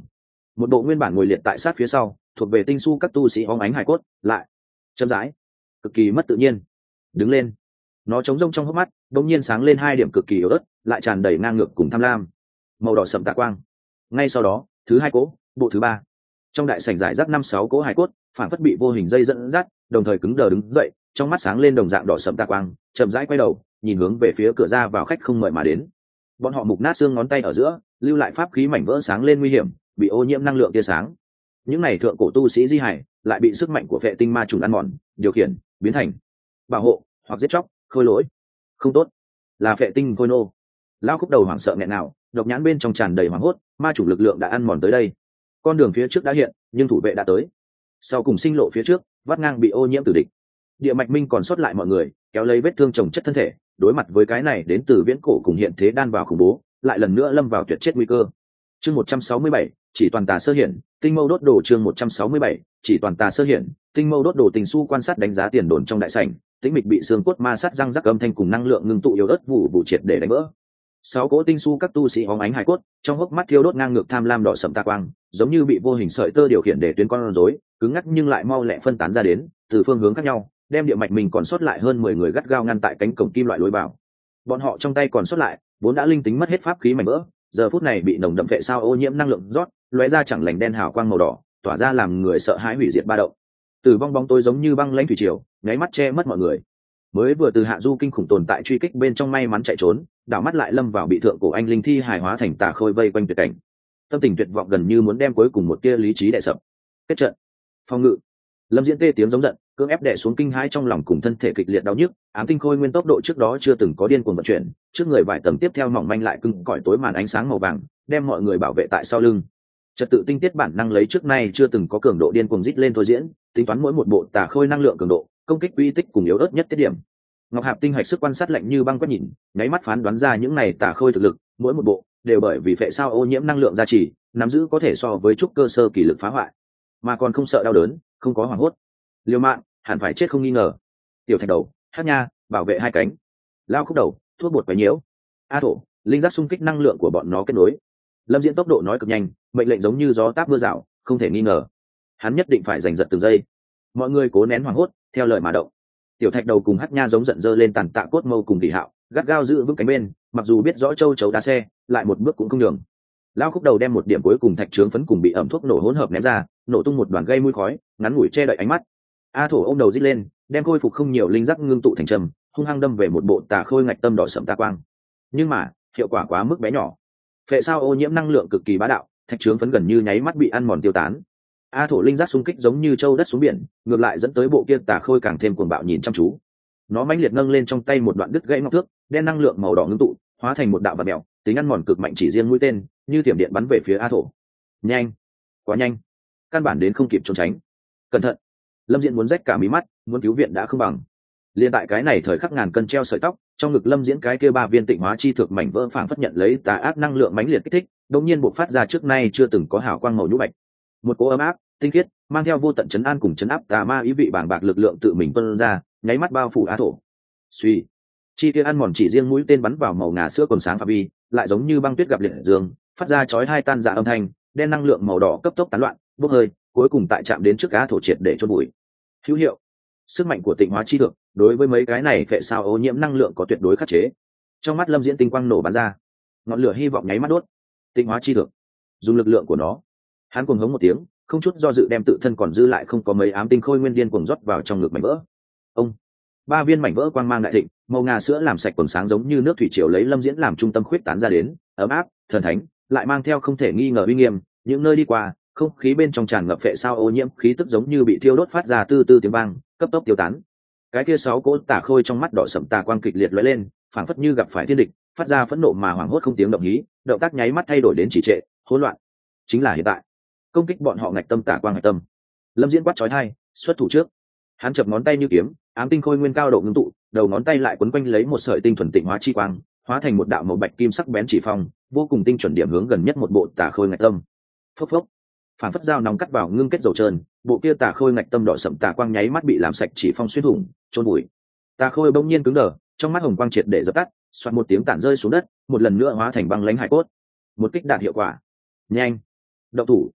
một bộ nguyên bản ngồi liệt tại sát phía sau thuộc về tinh su các tu sĩ hóng ánh hải cốt lại chậm rãi cực kỳ mất tự nhiên đứng lên. Nó trống rông trong hốc mắt đột nhiên sáng lên hai điểm cực kỳ yếu ớt lại tràn đầy ngang ngược cùng tham lam màu đỏ sậm tà quang. Ngay sau đó thứ hai cỗ bộ thứ ba trong đại sảnh giải rác 5-6 cỗ hải cốt phản phất bị vô hình dây dẫn dắt đồng thời cứng đờ đứng dậy, trong mắt sáng lên đồng dạng đỏ sậm tà quang, chậm rãi quay đầu nhìn hướng về phía cửa ra vào khách không mời mà đến. Bọn họ mục nát xương ngón tay ở giữa lưu lại pháp khí mảnh vỡ sáng lên nguy hiểm, bị ô nhiễm năng lượng tia sáng. Những này thượng cổ tu sĩ di hải lại bị sức mạnh của vệ tinh ma trùng ăn mòn điều khiển biến thành bảo hộ hoặc giết chóc khôi lỗi. Không tốt, là vệ tinh khôi nô. Lao Khúc Đầu hoảng sợ nghẹn nào, độc nhãn bên trong tràn đầy hoảng hốt, ma chủng lực lượng đã ăn mòn tới đây. Con đường phía trước đã hiện, nhưng thủ vệ đã tới. Sau cùng sinh lộ phía trước vắt ngang bị ô nhiễm tử địch. Địa Mạch Minh còn sót lại mọi người kéo lấy vết thương chồng chất thân thể, đối mặt với cái này đến từ viễn cổ cùng hiện thế đan vào khủng bố, lại lần nữa lâm vào tuyệt chết nguy cơ. Chương 167, chỉ toàn tà sơ hiển, tinh mâu đốt đồ. Chương 167, chỉ toàn tà sơ hiển, tinh mâu đốt đồ. Tình su quan sát đánh giá tiền đồn trong đại sảnh, tĩnh mịch bị xương cốt ma sát răng rắc âm thanh cùng năng lượng ngưng tụ yếu ớt vụ triệt để đánh vỡ. 6 cỗ tinh su các tu sĩ hóng ánh hải cốt, trong hốc mắt thiêu đốt ngang ngược tham lam đỏ sậm tà quang, giống như bị vô hình sợi tơ điều khiển để tuyến con rối, cứng ngắc nhưng lại mau lẹ phân tán ra đến, từ phương hướng khác nhau, đem Địa Mạch Minh còn sót lại hơn 10 người gắt gao ngăn tại cánh cổng kim loại lối vào. Bọn họ trong tay còn sót lại, vốn đã linh tính mất hết pháp khí mảnh vỡ, giờ phút này bị nồng đậm vệ sao ô nhiễm năng lượng rót, lóe ra chẳng lành đen hào quang màu đỏ, tỏa ra làm người sợ hãi hủy diệt ba động. Tử vong bóng tối giống như băng lãnh thủy triều, nháy mắt che mất mọi người. Mới vừa từ hạ du kinh khủng tồn tại truy kích bên trong may mắn chạy trốn, đảo mắt lại lâm vào bị thượng cổ anh linh thi hài hóa thành tà khôi vây quanh tuyệt cảnh. Tâm tình tuyệt vọng gần như muốn đem cuối cùng một tia lý trí đè sập. Kết trận, phòng ngự. Lâm Diễn tê tiếng giống giận, cưỡng ép đè xuống kinh hãi trong lòng cùng thân thể kịch liệt đau nhức, ám tinh khôi nguyên tốc độ trước đó chưa từng có điên cuồng vận chuyển, trước người vài tầng tiếp theo mỏng manh lại cứng cỏi tối màn ánh sáng màu vàng, đem mọi người bảo vệ tại sau lưng. Trật tự tinh tiết bản năng lấy trước nay chưa từng có cường độ điên cuồng rít lên thôi diễn, tính toán mỗi một bộ tà khôi năng lượng cường độ, công kích uy tích cùng yếu ớt nhất tiết điểm. Ngọc Hạp tinh hạch sức quan sát lạnh như băng quét nhìn, nháy mắt phán đoán ra những này tà khôi thực lực, mỗi một bộ đều bởi vì phệ sao ô nhiễm năng lượng gia trì, nắm giữ có thể so với trúc cơ sơ kỳ lực phá hoại, mà còn không sợ đau đớn, không có hoảng hốt. Liều mạng, hẳn phải chết không nghi ngờ. Tiểu Thạch Đầu, Hát Nha, bảo vệ hai cánh. Lao Khúc Đầu, thuốc bột quấy nhiễu. A Thổ, linh giác xung kích năng lượng của bọn nó kết nối. Lâm Diễn tốc độ nói cực nhanh, mệnh lệnh giống như gió táp mưa rào, không thể nghi ngờ. Hắn nhất định phải giành giật từng giây. Mọi người cố nén hoảng hốt, theo lời mà động. Tiểu Thạch Đầu cùng Hát Nha giống giận dơ lên tàn tạ cốt mâu cùng Tỷ Hạo, gắt gao giữ vững cánh bên, mặc dù biết rõ châu chấu đá xe, lại một bước cũng không nhường. Lao Khúc Đầu đem một điểm cuối cùng thạch trướng phấn cùng bị ẩm thuốc nổ hỗn hợp ném ra, nổ tung một đoàn gây mũi khói, ngắn ngủi che đậy ánh mắt. A Thổ ôm đầu rít lên, đem khôi phục không nhiều linh giác ngưng tụ thành trầm, hung hăng đâm về một bộ tà khôi ngạch tâm đỏ sẫm tà quang. Nhưng mà hiệu quả quá mức bé nhỏ, phệ sao ô nhiễm năng lượng cực kỳ bá đạo, thạch trướng phấn gần như nháy mắt bị ăn mòn tiêu tán. A Thổ linh giác xung kích giống như châu đất xuống biển, ngược lại dẫn tới bộ kia tà khôi càng thêm cuồng bạo nhìn chăm chú. Nó mãnh liệt nâng lên trong tay một đoạn đứt gãy ngọc thước, đen năng lượng màu đỏ ngưng tụ, hóa thành một đạo vật mèo, tính ăn mòn cực mạnh chỉ riêng mũi tên, như tiềm điện bắn về phía A Thổ. Nhanh, quá nhanh, căn bản đến không kịp trốn tránh. Cẩn thận! Lâm Diễn muốn rách cả mí mắt, muốn cứu viện đã không bằng. Liên tại cái này thời khắc ngàn cân treo sợi tóc, trong ngực Lâm Diễn cái kia 3 viên tịnh hóa chi thực mảnh vỡ phảng phất nhận lấy tà ác năng lượng mãnh liệt kích thích, đột nhiên bộc phát ra trước nay chưa từng có hào quang màu nhũ bạch. Một cỗ ấm áp, tinh khiết, mang theo vô tận trấn an cùng trấn áp tà ma ý vị bàng bạc lực lượng tự mình tuôn ra, nháy mắt bao phủ Á Thổ. Suy, chi kia ăn mòn chỉ riêng mũi tên bắn vào màu ngà sữa còn sáng phạm vi, lại giống như băng tuyết gặp liệt dương, phát ra chói tai tan rã âm thanh, đen năng lượng màu đỏ cấp tốc tán loạn, bốc hơi, cuối cùng tại chạm đến trước Á Thổ triệt để chôn bụi. Hữu hiệu, sức mạnh của tịnh hóa chi thực đối với mấy cái này phệ sao ô nhiễm năng lượng có tuyệt đối khắc chế. Trong mắt Lâm Diễn tinh quang nổ bắn ra, ngọn lửa hy vọng nháy mắt đốt. Tịnh hóa chi thực, dùng lực lượng của nó. Hắn cuồng hống một tiếng, không chút do dự đem tự thân còn dư lại không có mấy ám tinh khôi nguyên điên cuồng rót vào trong ngực mảnh vỡ. Ông, 3 viên mảnh vỡ quang mang đại thịnh, màu ngà sữa làm sạch quần sáng giống như nước thủy triều lấy Lâm Diễn làm trung tâm khuyết tán ra đến, ấm áp, thần thánh, lại mang theo không thể nghi ngờ uy nghiêm. Những nơi đi qua, không khí bên trong tràn ngập phệ sao ô nhiễm khí tức giống như bị thiêu đốt phát ra tư tư tiếng vang, cấp tốc tiêu tán. Cái kia 6 cỗ tà khôi trong mắt đỏ sẫm tà quang kịch liệt lóe lên, phảng phất như gặp phải thiên địch, phát ra phẫn nộ mà hoảng hốt không tiếng động hí, động tác nháy mắt thay đổi đến chỉ trệ, hỗn loạn. Chính là hiện tại, công kích bọn họ ngạch tâm tà quang ngạch tâm. Lâm Diễn quát chói tai, xuất thủ trước. Hắn chập ngón tay như kiếm, ám tinh khôi nguyên cao độ ngưng tụ, đầu ngón tay lại quấn quanh lấy một sợi tinh thuần tịnh hóa chi quang, hóa thành một đạo màu bạch kim sắc bén chỉ phong, vô cùng tinh chuẩn điểm hướng gần nhất một bộ tà khôi ngạch tâm. Phốc phốc, phản phất dao nóng cắt vào ngưng kết dầu trơn, bộ kia tà khôi ngạch tâm đỏ sậm tà quang nháy mắt bị làm sạch chỉ phong xuyên thủng, trôn bụi. Tà khôi bỗng nhiên cứng đờ, trong mắt hồng quang triệt để dập tắt, xoạt một tiếng tản rơi xuống đất, một lần nữa hóa thành băng lãnh hải cốt. Một kích đạt hiệu quả. Nhanh, động thủ.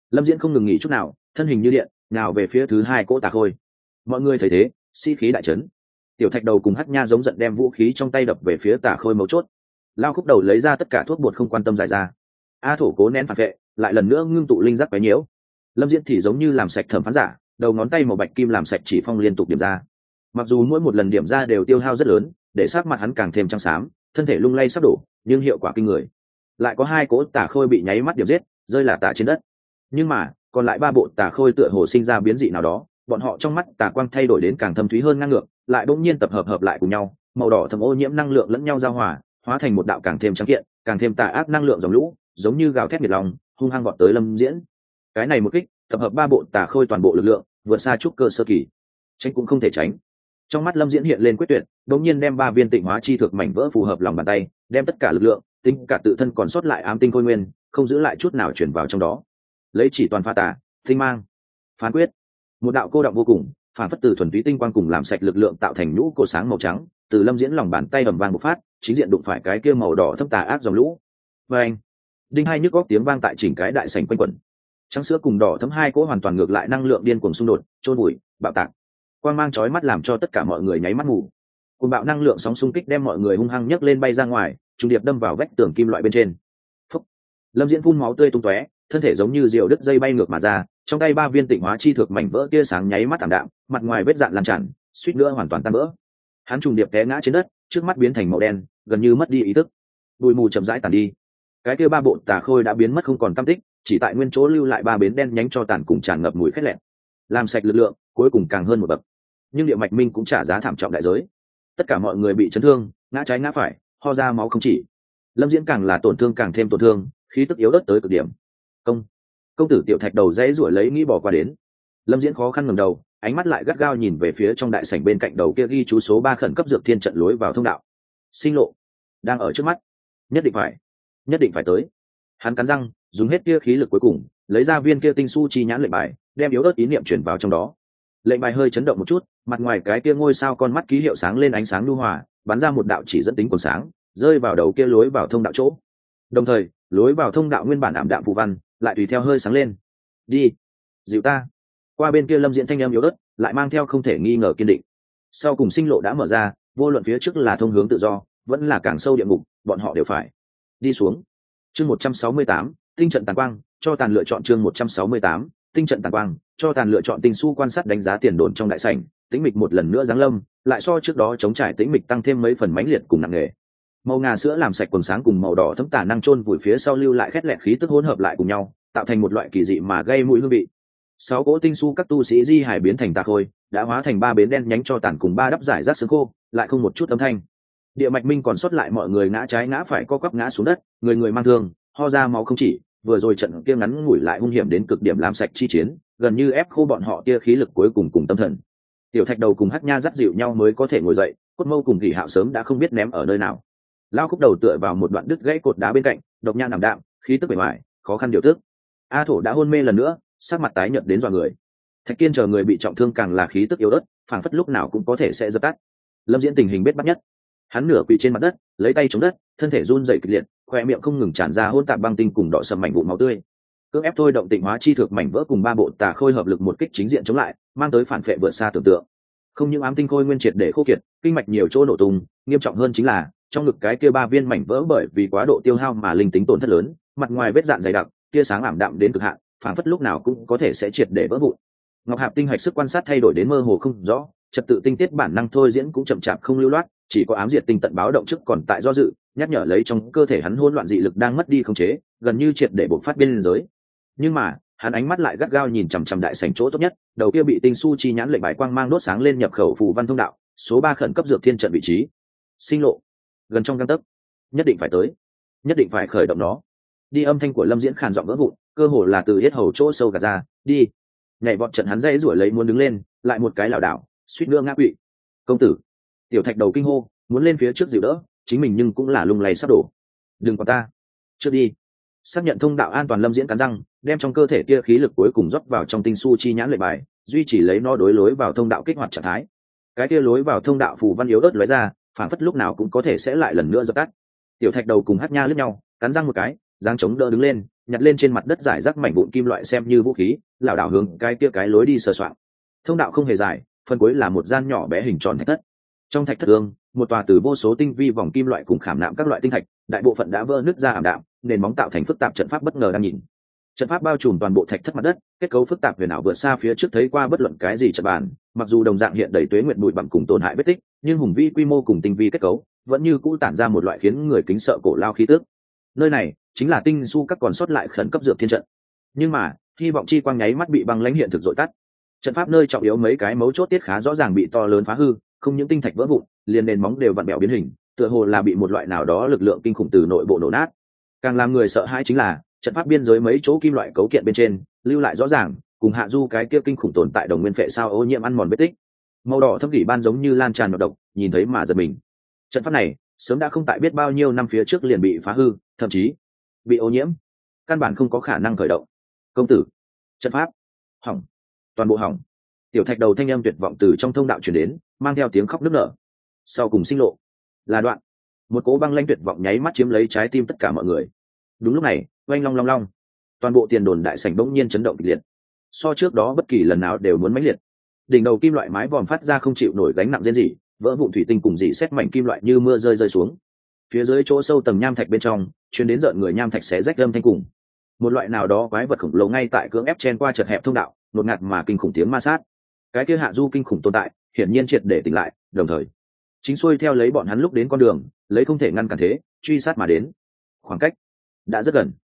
Lâm Diễn không ngừng nghỉ chút nào, thân hình như điện nào về phía thứ hai cỗ tà khôi. Mọi người thấy thế khí đại chấn. Tiểu Thạch Đầu cùng Hắc Nha giống giận đem vũ khí trong tay đập về phía tà khôi mấu chốt. Lao Khúc Đầu lấy ra tất cả thuốc bột không quan tâm giải ra. A Thổ cố nén phản vệ, lại lần nữa ngưng tụ linh giác quấy nhiễu. Lâm Diễn thì giống như làm sạch thẩm phán giả, đầu ngón tay màu bạch kim làm sạch chỉ phong liên tục điểm ra. Mặc dù mỗi một lần điểm ra đều tiêu hao rất lớn, để sắc mặt hắn càng thêm trắng xám, thân thể lung lay sắp đổ, nhưng hiệu quả kinh người. Lại có hai cỗ tà khôi bị nháy mắt điểm giết, rơi là tả trên đất. Nhưng mà còn lại ba bộ tà khôi tựa hồ sinh ra biến dị nào đó, bọn họ trong mắt tà quang thay đổi đến càng thâm thúy hơn ngang ngược, lại bỗng nhiên tập hợp lại cùng nhau, màu đỏ thâm ô nhiễm năng lượng lẫn nhau giao hòa, hóa thành một đạo càng thêm trắng kiện, càng thêm tà ác năng lượng dòng lũ, giống như gào thét nghiệt lòng, hung hăng vọt tới Lâm Diễn. Cái này một kích, tập hợp ba bộ tà khôi toàn bộ lực lượng, vượt xa trúc cơ sơ kỳ. Tránh cũng không thể tránh. Trong mắt Lâm Diễn hiện lên quyết tuyệt, đột nhiên đem ba viên tịnh hóa chi thực mảnh vỡ phù hợp lòng bàn tay, đem tất cả lực lượng, tính cả tự thân còn sót lại ám tinh khôi nguyên, không giữ lại chút nào chuyển vào trong đó. Lấy chỉ toàn pha tà, tinh mang, phán quyết. Một đạo cô động vô cùng, phản phất từ thuần túy tinh quang cùng làm sạch lực lượng tạo thành nhũ cổ sáng màu trắng, từ Lâm Diễn lòng bàn tay ầm vang một phát, chính diện đụng phải cái kia màu đỏ thâm tà ác dòng lũ. Và anh, đinh hai nhức góc tiếng vang tại chỉnh cái đại sảnh quanh quẩn. Trắng sữa cùng đỏ thấm hai cỗ hoàn toàn ngược lại năng lượng điên cuồng xung đột, trôn bụi, bạo tạc. Quang mang chói mắt làm cho tất cả mọi người nháy mắt ngủ. Cùng bạo năng lượng sóng xung kích đem mọi người hung hăng nhấc lên bay ra ngoài, trùng điệp đâm vào vách tường kim loại bên trên. Phúc. Lâm Diễn phun máu tươi tung tóe, thân thể giống như diều đứt dây bay ngược mà ra, trong tay ba viên tịnh hóa chi thực mảnh vỡ tia sáng nháy mắt ảm đạm, mặt ngoài vết dạn lan tràn, suýt nữa hoàn toàn tan vỡ. Hắn trùng điệp té ngã trên đất, trước mắt biến thành màu đen, gần như mất đi ý thức. Bụi mù chậm rãi tàn đi. Cái kia ba bộ tà khôi đã biến mất không còn tăm tích, chỉ tại nguyên chỗ lưu lại ba bến đen nhánh cho tàn cùng tràn ngập mùi khét lẹn. Làm sạch lực lượng, cuối cùng càng hơn một bậc. Nhưng Địa Mạch Minh cũng trả giá thảm trọng đại giới. Tất cả mọi người bị chấn thương, ngã trái ngã phải, ho ra máu không chỉ. Lâm Diễn càng là tổn thương càng thêm tổn thương, khí tức yếu ớt tới cực điểm. Công tử Tiểu Thạch Đầu dãy ruổi lấy nghĩ bỏ qua đến. Lâm Diễn khó khăn ngẩng đầu, ánh mắt lại gắt gao nhìn về phía trong đại sảnh bên cạnh đầu kia ghi chú số 3 khẩn cấp dược thiên trận lối vào thông đạo. Sinh lộ đang ở trước mắt, nhất định phải tới. Hắn cắn răng, dùng hết kia khí lực cuối cùng, lấy ra viên kia tinh su chi nhãn lệnh bài, đem yếu ớt ý niệm chuyển vào trong đó. Lệnh bài hơi chấn động một chút, mặt ngoài cái kia ngôi sao con mắt ký hiệu sáng lên ánh sáng nhu hòa, bắn ra một đạo chỉ dẫn tính quần sáng, rơi vào đầu kia lối vào thông đạo chỗ. Đồng thời, lối vào thông đạo nguyên bản ảm đạm phù văn, lại tùy theo hơi sáng lên. Đi, dịu ta. Qua bên kia Lâm Diễn thanh âm yếu ớt, lại mang theo không thể nghi ngờ kiên định. Sau cùng sinh lộ đã mở ra, vô luận phía trước là thông hướng tự do, vẫn là càng sâu địa ngục, bọn họ đều phải đi xuống. Chương 168, tinh trận tàn quang, cho tàn lựa chọn chương 168, tinh trận tàn quang, cho tàn lựa chọn tinh su quan sát đánh giá tiền đồn trong đại sảnh, tĩnh mịch một lần nữa giáng lâm, lại so trước đó chống trải tĩnh mịch tăng thêm mấy phần mãnh liệt cùng nặng nề. Màu ngà sữa làm sạch quần sáng cùng màu đỏ thấm tà năng chôn vùi phía sau lưu lại khét lẹt khí tức hỗn hợp lại cùng nhau, tạo thành một loại kỳ dị mà gây mũi hương vị. 6 cỗ tinh su các tu sĩ di hải biến thành tà khôi, đã hóa thành 3 bến đen nhánh cho tàn cùng 3 đắp giải rác xương khô, lại không một chút âm thanh. Địa Mạch Minh còn sót lại mọi người ngã trái ngã phải co quắp ngã xuống đất, người người mang thương, ho ra máu không chỉ, vừa rồi trận kia ngắn ngủi lại hung hiểm đến cực điểm làm sạch chi chiến, gần như ép khô bọn họ tia khí lực cuối cùng cùng tâm thần. Tiểu Thạch Đầu cùng Hắc Nha dắt dịu nhau mới có thể ngồi dậy, Cốt Mâu cùng Kỷ Hạo sớm đã không biết ném ở nơi nào. Lao Khúc Đầu tựa vào một đoạn đứt gãy cột đá bên cạnh, độc nhãn ảm đạm, khí tức bề ngoài, khó khăn điều tức. A Thổ đã hôn mê lần nữa, sắc mặt tái nhợt đến dọa người. Thạch Kiên chờ người bị trọng thương càng là khí tức yếu ớt, phảng phất lúc nào cũng có thể sẽ dập tắt. Lâm Diễn tình hình bết bắt nhất, hắn nửa quỳ trên mặt đất, lấy tay chống đất, thân thể run rẩy kịch liệt, khoe miệng không ngừng tràn ra hỗn tạp băng tinh cùng đỏ sầm mảnh vụn máu tươi. Cưỡng ép thôi động tịnh hóa chi thực mảnh vỡ cùng 3 bộ tà khôi hợp lực một kích chính diện chống lại, mang tới phản phệ vượt xa tưởng tượng. Không những ám tinh khôi nguyên triệt để khô kiệt, kinh mạch nhiều chỗ nổ tung, nghiêm trọng hơn chính là trong ngực cái kia 3 viên mảnh vỡ bởi vì quá độ tiêu hao mà linh tính tổn thất lớn, mặt ngoài vết dạn dày đặc, tia sáng ảm đạm đến cực hạn, phản phất lúc nào cũng có thể sẽ triệt để vỡ vụn. Ngọc Hạp tinh hạch sức quan sát thay đổi đến mơ hồ không rõ, trật tự tinh tiết bản năng thôi diễn cũng chậm chạp không lưu loát, chỉ có ám diệt tinh tận báo động trước còn tại do dự, nhắc nhở lấy trong cơ thể hắn hỗn loạn dị lực đang mất đi khống chế, gần như triệt để bộc phát biên giới. Nhưng mà hắn ánh mắt lại gắt gao nhìn chằm chằm đại sảnh chỗ tốt nhất, đầu kia bị tinh su chi nhãn lệnh bài quang mang đốt sáng lên nhập khẩu phù văn thông đạo, số 3 khẩn cấp dược thiên trận vị trí. Sinh lộ gần trong gang tấc, nhất định phải tới, nhất định phải khởi động nó. Đi, âm thanh của Lâm Diễn khàn giọng vỡ vụn, cơ hồ là từ yết hầu chỗ sâu gạt ra. Đi. Nhảy vọt trận hắn dãy rủi lấy muốn đứng lên, lại một cái lảo đảo, suýt nữa ngã quỵ. Công tử. Tiểu Thạch Đầu kinh hô, muốn lên phía trước dịu đỡ, chính mình nhưng cũng là lung lay sắp đổ. Đừng có ta, trước đi. Xác nhận thông đạo an toàn, Lâm Diễn cắn răng, đem trong cơ thể kia khí lực cuối cùng rót vào trong tinh su chi nhãn lệnh bài, duy trì lấy nó đối lối vào thông đạo kích hoạt trạng thái. Cái kia lối vào thông đạo phù văn yếu ớt lóe ra, phản phất lúc nào cũng có thể sẽ lại lần nữa dập tắt. Tiểu Thạch Đầu cùng Hắc Nha liếc nhau, cắn răng một cái, giang chống đỡ đứng lên, nhặt lên trên mặt đất giải rác mảnh vụn kim loại xem như vũ khí, lảo đảo hướng cái kia cái lối đi sờ soạng. Thông đạo không hề dài, phần cuối là một gian nhỏ bé hình tròn thạch thất. Trong thạch thất ương, một tòa từ vô số tinh vi vòng kim loại cùng khảm nạm các loại tinh thạch, đại bộ phận đã vỡ nứt ra ảm đạm, nền móng tạo thành phức tạp trận pháp bất ngờ đang nhìn. Trận pháp bao trùm toàn bộ thạch thất mặt đất, kết cấu phức tạp huyền ảo vượt xa phía trước thấy qua bất luận cái gì trận bàn, mặc dù đồng dạng hiện đầy tuế nguyện bụi bặm cùng tổn hại vết tích, nhưng hùng vĩ quy mô cùng tinh vi kết cấu vẫn như cũ tản ra một loại khiến người kính sợ cổ lao khí tức. Nơi này chính là tinh su các còn sót lại khẩn cấp dược thiên trận. Nhưng mà hy vọng chi quang nháy mắt bị băng lãnh hiện thực dội tắt. Trận pháp nơi trọng yếu mấy cái mấu chốt tiết khá rõ ràng bị to lớn phá hư, không những tinh thạch vỡ vụn, liền nền móng đều vặn bẹo biến hình, tựa hồ là bị một loại nào đó lực lượng kinh khủng từ nội bộ nổ nát. Càng làm người sợ hãi chính là trận pháp biên giới mấy chỗ kim loại cấu kiện bên trên lưu lại rõ ràng cùng hạ du cái kia kinh khủng tồn tại đồng nguyên phệ sao ô nhiễm ăn mòn vết tích, màu đỏ thâm thủy ban giống như lan tràn độc, nhìn thấy mà giật mình. Trận pháp này sớm đã không tại biết bao nhiêu năm phía trước liền bị phá hư, thậm chí bị ô nhiễm, căn bản không có khả năng khởi động. Công tử, trận pháp hỏng, toàn bộ hỏng. Tiểu thạch đầu thanh âm tuyệt vọng từ trong thông đạo truyền đến, mang theo tiếng khóc nức nở. Sau cùng sinh lộ là đoạn, một cỗ băng lãnh tuyệt vọng nháy mắt chiếm lấy trái tim tất cả mọi người. Đúng lúc này, oanh long long long, toàn bộ tiền đồn đại sảnh bỗng nhiên chấn động kịch liệt, so trước đó bất kỳ lần nào đều muốn mãnh liệt. Đỉnh đầu kim loại mái vòm phát ra không chịu nổi gánh nặng rên rỉ, vỡ vụn thủy tinh cùng rỉ sét mảnh kim loại như mưa rơi xuống. Phía dưới chỗ sâu tầng nham thạch bên trong truyền đến rợn người nham thạch xé rách âm thanh cùng một loại nào đó quái vật khổng lồ ngay tại cưỡng ép chen qua chật hẹp thông đạo, đột ngạt mà kinh khủng tiếng ma sát. Cái kia hạ du kinh khủng tồn tại hiển nhiên triệt để tỉnh lại, đồng thời chính xuôi theo lấy bọn hắn lúc đến con đường, lấy không thể ngăn cản thế truy sát mà đến. Khoảng cách đã rất gần.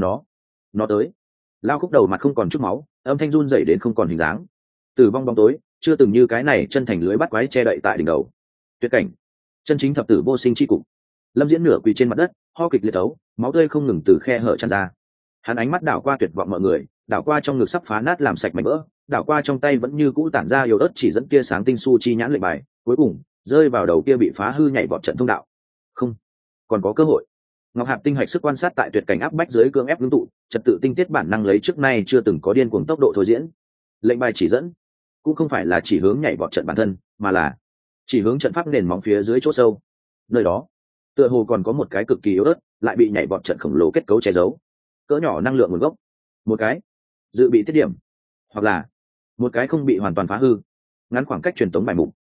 Nó tới. Lao Khúc đầu mặt không còn chút máu, âm thanh run rẩy đến không còn hình dáng. Tử vong bóng tối chưa từng như cái này chân thành lưới bắt quái che đậy tại đỉnh đầu. Tuyệt cảnh, chân chính thập tử vô sinh chi cục. Lâm Diễn nửa quỳ trên mặt đất, ho kịch liệt ấu, máu tươi không ngừng từ khe hở tràn ra. Hắn ánh mắt đảo qua tuyệt vọng mọi người, đảo qua trong ngực sắp phá nát làm sạch mảnh vỡ, đảo qua trong tay vẫn như cũ tản ra yếu ớt chỉ dẫn tia sáng tinh su chi nhãn lệnh bài, cuối cùng rơi vào đầu kia bị phá hư nhảy vọt trận thông đạo. Không, còn có cơ hội. Ngọc Hạp tinh hạch sức quan sát tại tuyệt cảnh áp bách dưới cương ép ngưng tụ, trật tự tinh tiết bản năng lấy trước nay chưa từng có điên cuồng tốc độ thôi diễn. Lệnh bài chỉ dẫn cũng không phải là chỉ hướng nhảy vọt trận bản thân, mà là chỉ hướng trận pháp nền móng phía dưới chỗ sâu. Nơi đó tựa hồ còn có một cái cực kỳ yếu ớt lại bị nhảy vọt trận khổng lồ kết cấu che giấu, cỡ nhỏ năng lượng nguồn gốc, một cái dự bị tiết điểm, hoặc là một cái không bị hoàn toàn phá hư ngắn khoảng cách truyền tống bài mục.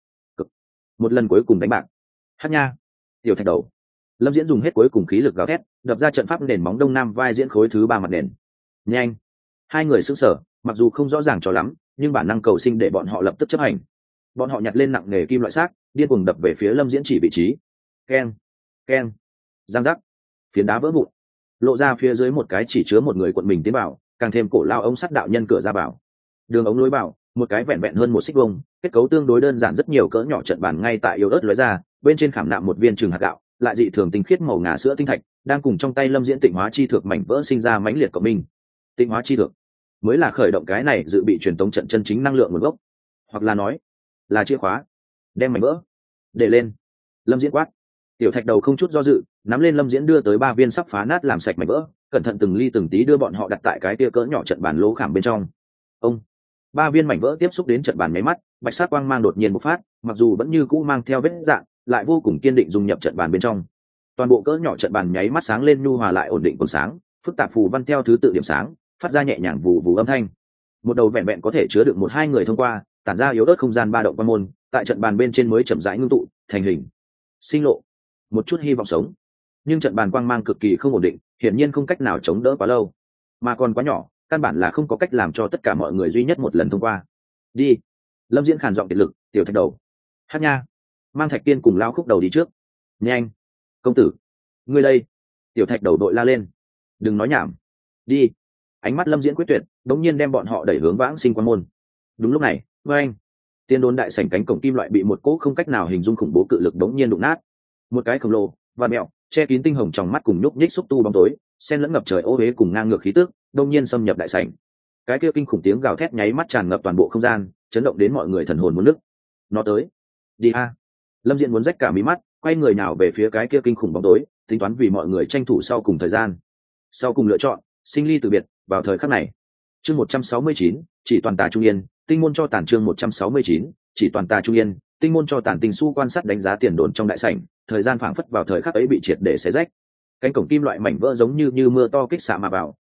Một lần cuối cùng đánh bạc. Hát nha, tiểu thạch đầu. Lâm Diễn dùng hết cuối cùng khí lực gào thét, đập ra trận pháp nền móng đông nam vai diễn khối thứ 3 mặt nền. Nhanh. Hai người sững sờ, mặc dù không rõ ràng cho lắm, nhưng bản năng cầu sinh để bọn họ lập tức chấp hành. Bọn họ nhặt lên nặng nghề kim loại xác, điên cuồng đập về phía Lâm Diễn chỉ vị trí. Keng, keng, giang giác, phiến đá vỡ vụn, lộ ra phía dưới một cái chỉ chứa một người cuộn mình tiến vào, càng thêm cổ lao ống sắt đạo nhân cửa ra vào. Đường ống lối vào, một cái vẹn vẹn hơn một xích vuông, kết cấu tương đối đơn giản rất nhiều cỡ nhỏ trận bàn ngay tại yếu ớt lóe ra, bên trên khảm nạm một viên trường hạt gạo, lại dị thường tinh khiết màu ngà sữa tinh thạch, đang cùng trong tay Lâm Diễn tịnh hóa chi thược mảnh vỡ sinh ra mãnh liệt cộng minh. Tịnh hóa chi thược mới là khởi động cái này dự bị truyền tống trận chân chính năng lượng nguồn gốc, hoặc là nói là chìa khóa. Đem mảnh vỡ để lên. Lâm Diễn quát. Tiểu thạch đầu không chút do dự, nắm lên Lâm Diễn đưa tới 3 viên sắp phá nát làm sạch mảnh vỡ, cẩn thận từng ly từng tí đưa bọn họ đặt tại cái tia cỡ nhỏ trận bàn lỗ khảm bên trong. Ông 3 viên mảnh vỡ tiếp xúc đến trận bàn máy mắt, bạch sắc quang mang đột nhiên bộc phát, mặc dù vẫn như cũ mang theo vết dạng, lại vô cùng kiên định dung nhập trận bàn bên trong. Toàn bộ cỡ nhỏ trận bàn nháy mắt sáng lên nhu hòa lại ổn định còn sáng, phức tạp phù văn theo thứ tự điểm sáng, phát ra nhẹ nhàng vù vù âm thanh. Một đầu vẹn vẹn có thể chứa được 1-2 người thông qua, tản ra yếu ớt không gian ba động quan môn, tại trận bàn bên trên mới chậm rãi ngưng tụ thành hình. Sinh lộ, một chút hy vọng sống. Nhưng trận bàn quang mang cực kỳ không ổn định, hiển nhiên không cách nào chống đỡ quá lâu, mà còn quá nhỏ, căn bản là không có cách làm cho tất cả mọi người duy nhất một lần thông qua. Đi. Lâm Diễn khàn giọng kiệt lực, tiểu thạch đầu. Hát nha. Mang Thạch Tiên cùng Lao Khúc đầu đi trước. Nhanh. Công tử. Ngươi đây. Tiểu thạch đầu đội la lên. Đừng nói nhảm. Đi. Ánh mắt Lâm Diễn quyết tuyệt, đống nhiên đem bọn họ đẩy hướng vãng sinh quan môn. Đúng lúc này, anh. Tiên đồn đại sảnh cánh cổng kim loại bị một cỗ không cách nào hình dung khủng bố cự lực đống nhiên đụng nát. Một cái khổng lồ, và mẹo, che kín tinh hồng trong mắt cùng nhúc nhích xúc tu bóng tối, xen lẫn ngập trời ô uế cùng ngang ngược khí tức, đột nhiên xâm nhập đại sảnh. Cái kia kinh khủng tiếng gào thét nháy mắt tràn ngập toàn bộ không gian, chấn động đến mọi người thần hồn muốn nứt. Nó tới. Đi a. Lâm Diễn muốn rách cả mí mắt, quay người nào về phía cái kia kinh khủng bóng tối, tính toán vì mọi người tranh thủ sau cùng thời gian. Sau cùng lựa chọn, sinh ly từ biệt, vào thời khắc này. Chương 169, chỉ toàn tà trung yên, tinh môn cho tàn chương 169, chỉ toàn tà trung yên, tinh môn cho tàn tinh su quan sát đánh giá tiền đồn trong đại sảnh, thời gian phảng phất vào thời khắc ấy bị triệt để xé rách. Cánh cổng kim loại mảnh vỡ giống như mưa to kích xạ mà vào,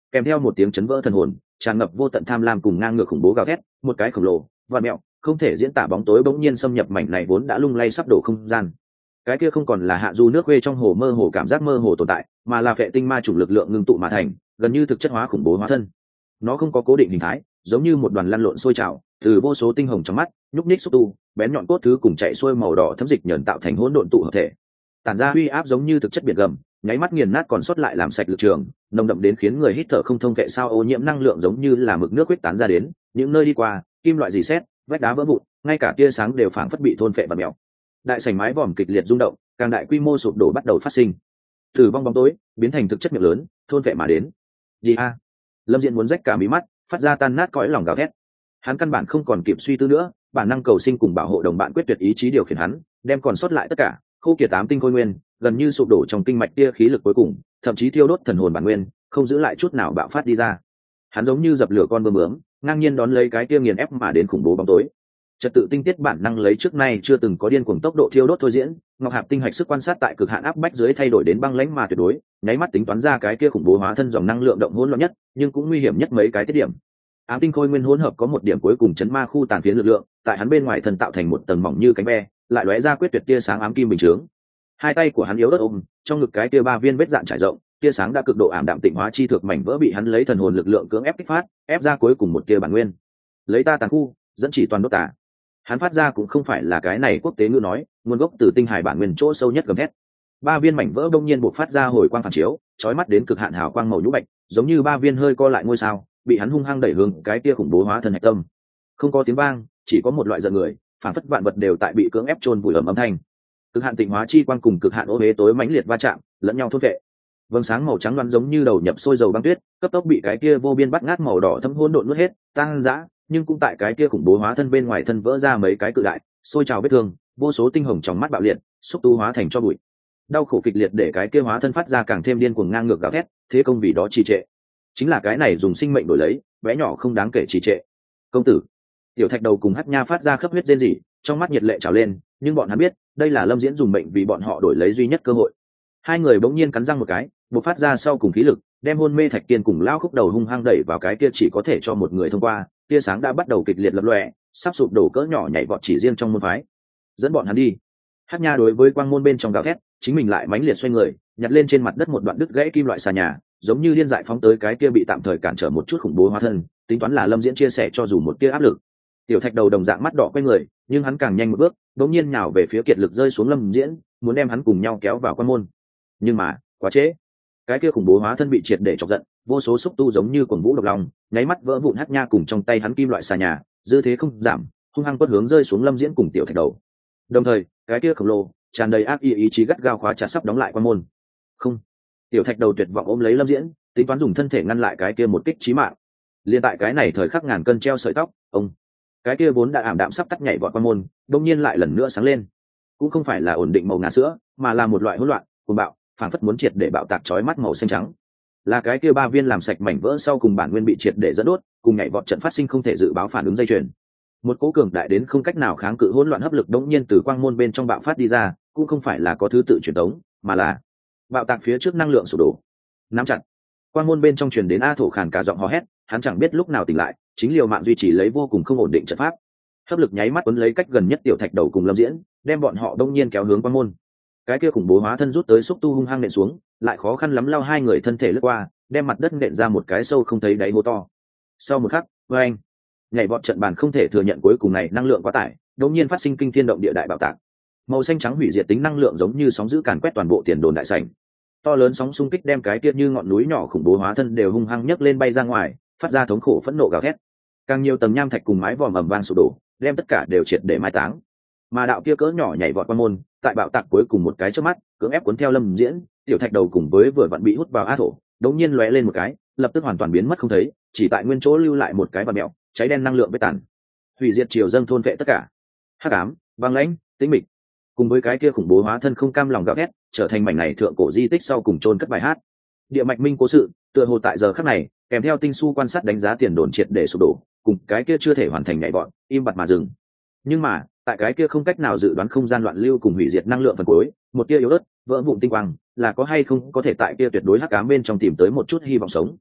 kèm theo một tiếng chấn vỡ thần hồn, tràn ngập vô tận tham lam cùng ngang ngược khủng bố gào thét, một cái khổng lồ và mẹo không thể diễn tả bóng tối bỗng nhiên xâm nhập mảnh này vốn đã lung lay sắp đổ không gian. Cái kia không còn là hạ du nước quê trong hồ mơ hồ cảm giác mơ hồ tồn tại, mà là phệ tinh ma chủng lực lượng ngưng tụ mà thành, gần như thực chất hóa khủng bố hóa thân. Nó không có cố định hình thái, giống như một đoàn lăn lộn sôi trào, từ vô số tinh hồng trong mắt, nhúc nhích xúc tu, bén nhọn cốt thứ cùng chạy xuôi màu đỏ thấm dịch nhờn tạo thành hỗn độn tụ hợp thể. Tản ra uy áp giống như thực chất biển gầm, nháy mắt nghiền nát còn sót lại làm sạch lực trường, nồng đậm đến khiến người hít thở không thông. Vệ sao ô nhiễm năng lượng giống như là mực nước quyết tán ra đến, những nơi đi qua, kim loại rỉ sét, vách đá vỡ vụn, ngay cả tia sáng đều phảng phất bị thôn phệ và mèo. Đại sảnh mái vòm kịch liệt rung động, càng đại quy mô sụp đổ bắt đầu phát sinh. Tử vong bóng tối biến thành thực chất miệng lớn, thôn phệ mà đến. Đi a! Lâm Diện muốn rách cả mí mắt, phát ra tan nát cõi lòng gào thét. Hắn căn bản không còn kịp suy tư nữa, bản năng cầu sinh cùng bảo hộ đồng bạn quyết tuyệt ý chí điều khiển hắn, đem còn sót lại tất cả, khô kiệt tám tinh khôi nguyên, gần như sụp đổ trong kinh mạch tia khí lực cuối cùng, thậm chí thiêu đốt thần hồn bản nguyên, không giữ lại chút nào bạo phát đi ra. Hắn giống như dập lửa con bướm bướm, ngang nhiên đón lấy cái tia nghiền ép mà đến khủng bố bóng tối. Trật tự tinh tiết bản năng lấy trước nay chưa từng có điên cuồng tốc độ thiêu đốt thôi diễn, ngọc hạp tinh hạch sức quan sát tại cực hạn áp bách dưới thay đổi đến băng lãnh mà tuyệt đối, nháy mắt tính toán ra cái kia khủng bố hóa thân dòng năng lượng động hỗn loạn nhất, nhưng cũng nguy hiểm nhất mấy cái tiết điểm. Ám tinh khôi nguyên hỗn hợp có một điểm cuối cùng chấn ma khu tàn phiến lực lượng, tại hắn bên ngoài thân tạo thành một tầng mỏng như cánh ve, lại lóe ra quyết tuyệt tia sáng ám kim bình chướng. Hai tay của hắn yếu ớt ôm, trong ngực cái tia ba viên vết dạn trải rộng, tia sáng đã cực độ ảm đạm tịnh hóa chi thực mảnh vỡ bị hắn lấy thần hồn lực lượng cưỡng ép kích phát, ép ra cuối cùng một tia bản nguyên. Lấy ta tàn khu, dẫn chỉ toàn đốt tà. Hắn phát ra cũng không phải là cái này quốc tế ngữ nói, nguồn gốc từ tinh hải bản nguyên chỗ sâu nhất gầm thét. Ba viên mảnh vỡ đông nhiên buộc phát ra hồi quang phản chiếu, chói mắt đến cực hạn hào quang màu nhũ bạch, giống như ba viên hơi co lại ngôi sao, bị hắn hung hăng đẩy hướng cái tia khủng bố hóa thân hạch tâm. Không có tiếng vang, chỉ có một loại giận người, phản phất vạn vật đều tại bị cưỡng ép chôn vùi ẩm âm thanh. Cực hạn tịnh hóa chi quang cùng cực hạn ô huế tối mãnh liệt va chạm, lẫn nhau thôn vệ. Vầng sáng màu trắng loáng giống như đầu nhập sôi dầu băng tuyết, cấp tốc bị cái kia vô biên bắt ngát màu đỏ thấm hỗn độn nuốt hết, tăng dã, nhưng cũng tại cái kia khủng bố hóa thân bên ngoài thân vỡ ra mấy cái cự đại, sôi trào vết thương, vô số tinh hồng trong mắt bạo liệt, xúc tu hóa thành cho bụi. Đau khổ kịch liệt để cái kia hóa thân phát ra càng thêm điên cuồng ngang ngược gào thét, thế công vì đó trì trệ. Chính là cái này dùng sinh mệnh đổi lấy, bé nhỏ không đáng kể trì trệ. Công tử, Tiểu Thạch Đầu cùng Hắc Nha phát ra khắp huyết rên rỉ, trong mắt nhiệt lệ trào lên, nhưng bọn hắn biết, đây là Lâm Diễn dùng mệnh vì bọn họ đổi lấy duy nhất cơ hội. Hai người bỗng nhiên cắn răng một cái, bộc phát ra sau cùng khí lực, đem hôn mê Thạch Kiên cùng lao khúc đầu hung hăng đẩy vào cái kia chỉ có thể cho một người thông qua, tia sáng đã bắt đầu kịch liệt lập lòe, sắp sụp đổ cỡ nhỏ nhảy vọt chỉ riêng trong môn phái. Dẫn bọn hắn đi. Hắc Nha đối với quang môn bên trong gào thét, chính mình lại mãnh liệt xoay người, nhặt lên trên mặt đất một đoạn đứt gãy kim loại xà nhà, giống như liên dại phóng tới cái kia bị tạm thời cản trở một chút khủng bố hóa thân, tính toán là Lâm Diễn chia sẻ cho dù một tia áp lực. Tiểu Thạch Đầu đồng dạng mắt đỏ quay người, nhưng hắn càng nhanh một bước, đột nhiên nhào về phía kiệt lực rơi xuống Lâm Diễn, muốn đem hắn cùng nhau kéo vào quan môn. Nhưng mà, quá trễ. Cái kia khủng bố hóa thân bị triệt để chọc giận, vô số xúc tu giống như cuồng vũ độc lòng, nháy mắt vỡ vụn Hắc Nha cùng trong tay hắn kim loại xà nhà, dư thế không giảm, hung hăng quất hướng rơi xuống Lâm Diễn cùng Tiểu Thạch Đầu. Đồng thời, cái kia khổng lồ, tràn đầy ác ý chí gắt gao khóa chặt sắp đóng lại quan môn. Không. Tiểu Thạch Đầu tuyệt vọng ôm lấy Lâm Diễn, tính toán dùng thân thể ngăn lại cái kia một kích chí mạng. Liên tại cái này thời khắc ngàn cân treo sợi tóc, ông, cái kia vốn đã ảm đạm sắp tắt nhảy vọt quan môn, đột nhiên lại lần nữa sáng lên. Cũng không phải là ổn định màu ngà sữa, mà là một loại hỗn loạn, cuồng bạo, phản phất muốn triệt để bạo tạc chói mắt màu xanh trắng. Là cái kia ba viên làm sạch mảnh vỡ sau cùng bản nguyên bị triệt để dẫn đốt, cùng nhảy vọt trận phát sinh không thể dự báo phản ứng dây chuyền. Một cỗ cường đại đến không cách nào kháng cự hỗn loạn hấp lực đống nhiên từ quang môn bên trong bạo phát đi ra, cũng không phải là có thứ tự truyền tống, mà là bạo tạc phía trước năng lượng sụp đổ. Nắm chặt. Quang môn bên trong truyền đến A Thổ khàn cả giọng hò hét, hắn chẳng biết lúc nào tỉnh lại, chính liều mạng duy trì lấy vô cùng không ổn định trận pháp. Hấp lực nháy mắt cuốn lấy cách gần nhất Tiểu Thạch Đầu cùng Lâm Diễn, đem bọn họ đông nhiên kéo hướng quang môn. Cái kia khủng bố hóa thân rút tới xúc tu hung hăng nện xuống, lại khó khăn lắm lao hai người thân thể lướt qua, đem mặt đất nện ra một cái sâu không thấy đáy hố to. Sau một khắc, oeng, nhảy vọt trận bàn không thể thừa nhận cuối cùng này năng lượng quá tải, đột nhiên phát sinh kinh thiên động địa đại bạo tạc. Màu xanh trắng hủy diệt tính năng lượng giống như sóng dữ càn quét toàn bộ tiền đồn đại sảnh. To lớn sóng xung kích đem cái kia như ngọn núi nhỏ khủng bố hóa thân đều hung hăng nhấc lên bay ra ngoài, phát ra thống khổ phẫn nộ gào thét. Càng nhiều tầng nham thạch cùng mái vòm ầm vang sụp đổ, đem tất cả đều triệt để mai táng. Mà đạo kia cỡ nhỏ nhảy vọt qua môn, tại bạo tạc cuối cùng một cái chớp mắt, cưỡng ép cuốn theo Lâm Diễn, Tiểu Thạch Đầu cùng với vừa vặn bị hút vào A Thổ, đống nhiên lóe lên một cái, lập tức hoàn toàn biến mất không thấy, chỉ tại nguyên chỗ lưu lại một cái vạt mèo, cháy đen năng lượng vết tàn. Hủy diệt triều dâng thôn vệ tất cả. Hắc ám, băng lãnh, tĩnh mịch, cùng với cái kia khủng bố hóa thân không cam lòng gào thét, trở thành mảnh này thượng cổ di tích sau cùng chôn cất bài hát. Địa mạch minh cố sự, tựa hồ tại giờ khắc này, kèm theo tinh su quan sát đánh giá tiền đồn triệt để sụp đổ, cùng cái kia chưa thể hoàn thành nhảy vọt, im bặt mà dừng. Nhưng mà, tại cái kia không cách nào dự đoán không gian loạn lưu cùng hủy diệt năng lượng phần cuối, một tia yếu ớt, vỡ vụn tinh quang, là có hay không có thể tại kia tuyệt đối hắc ám bên trong tìm tới một chút hy vọng sống.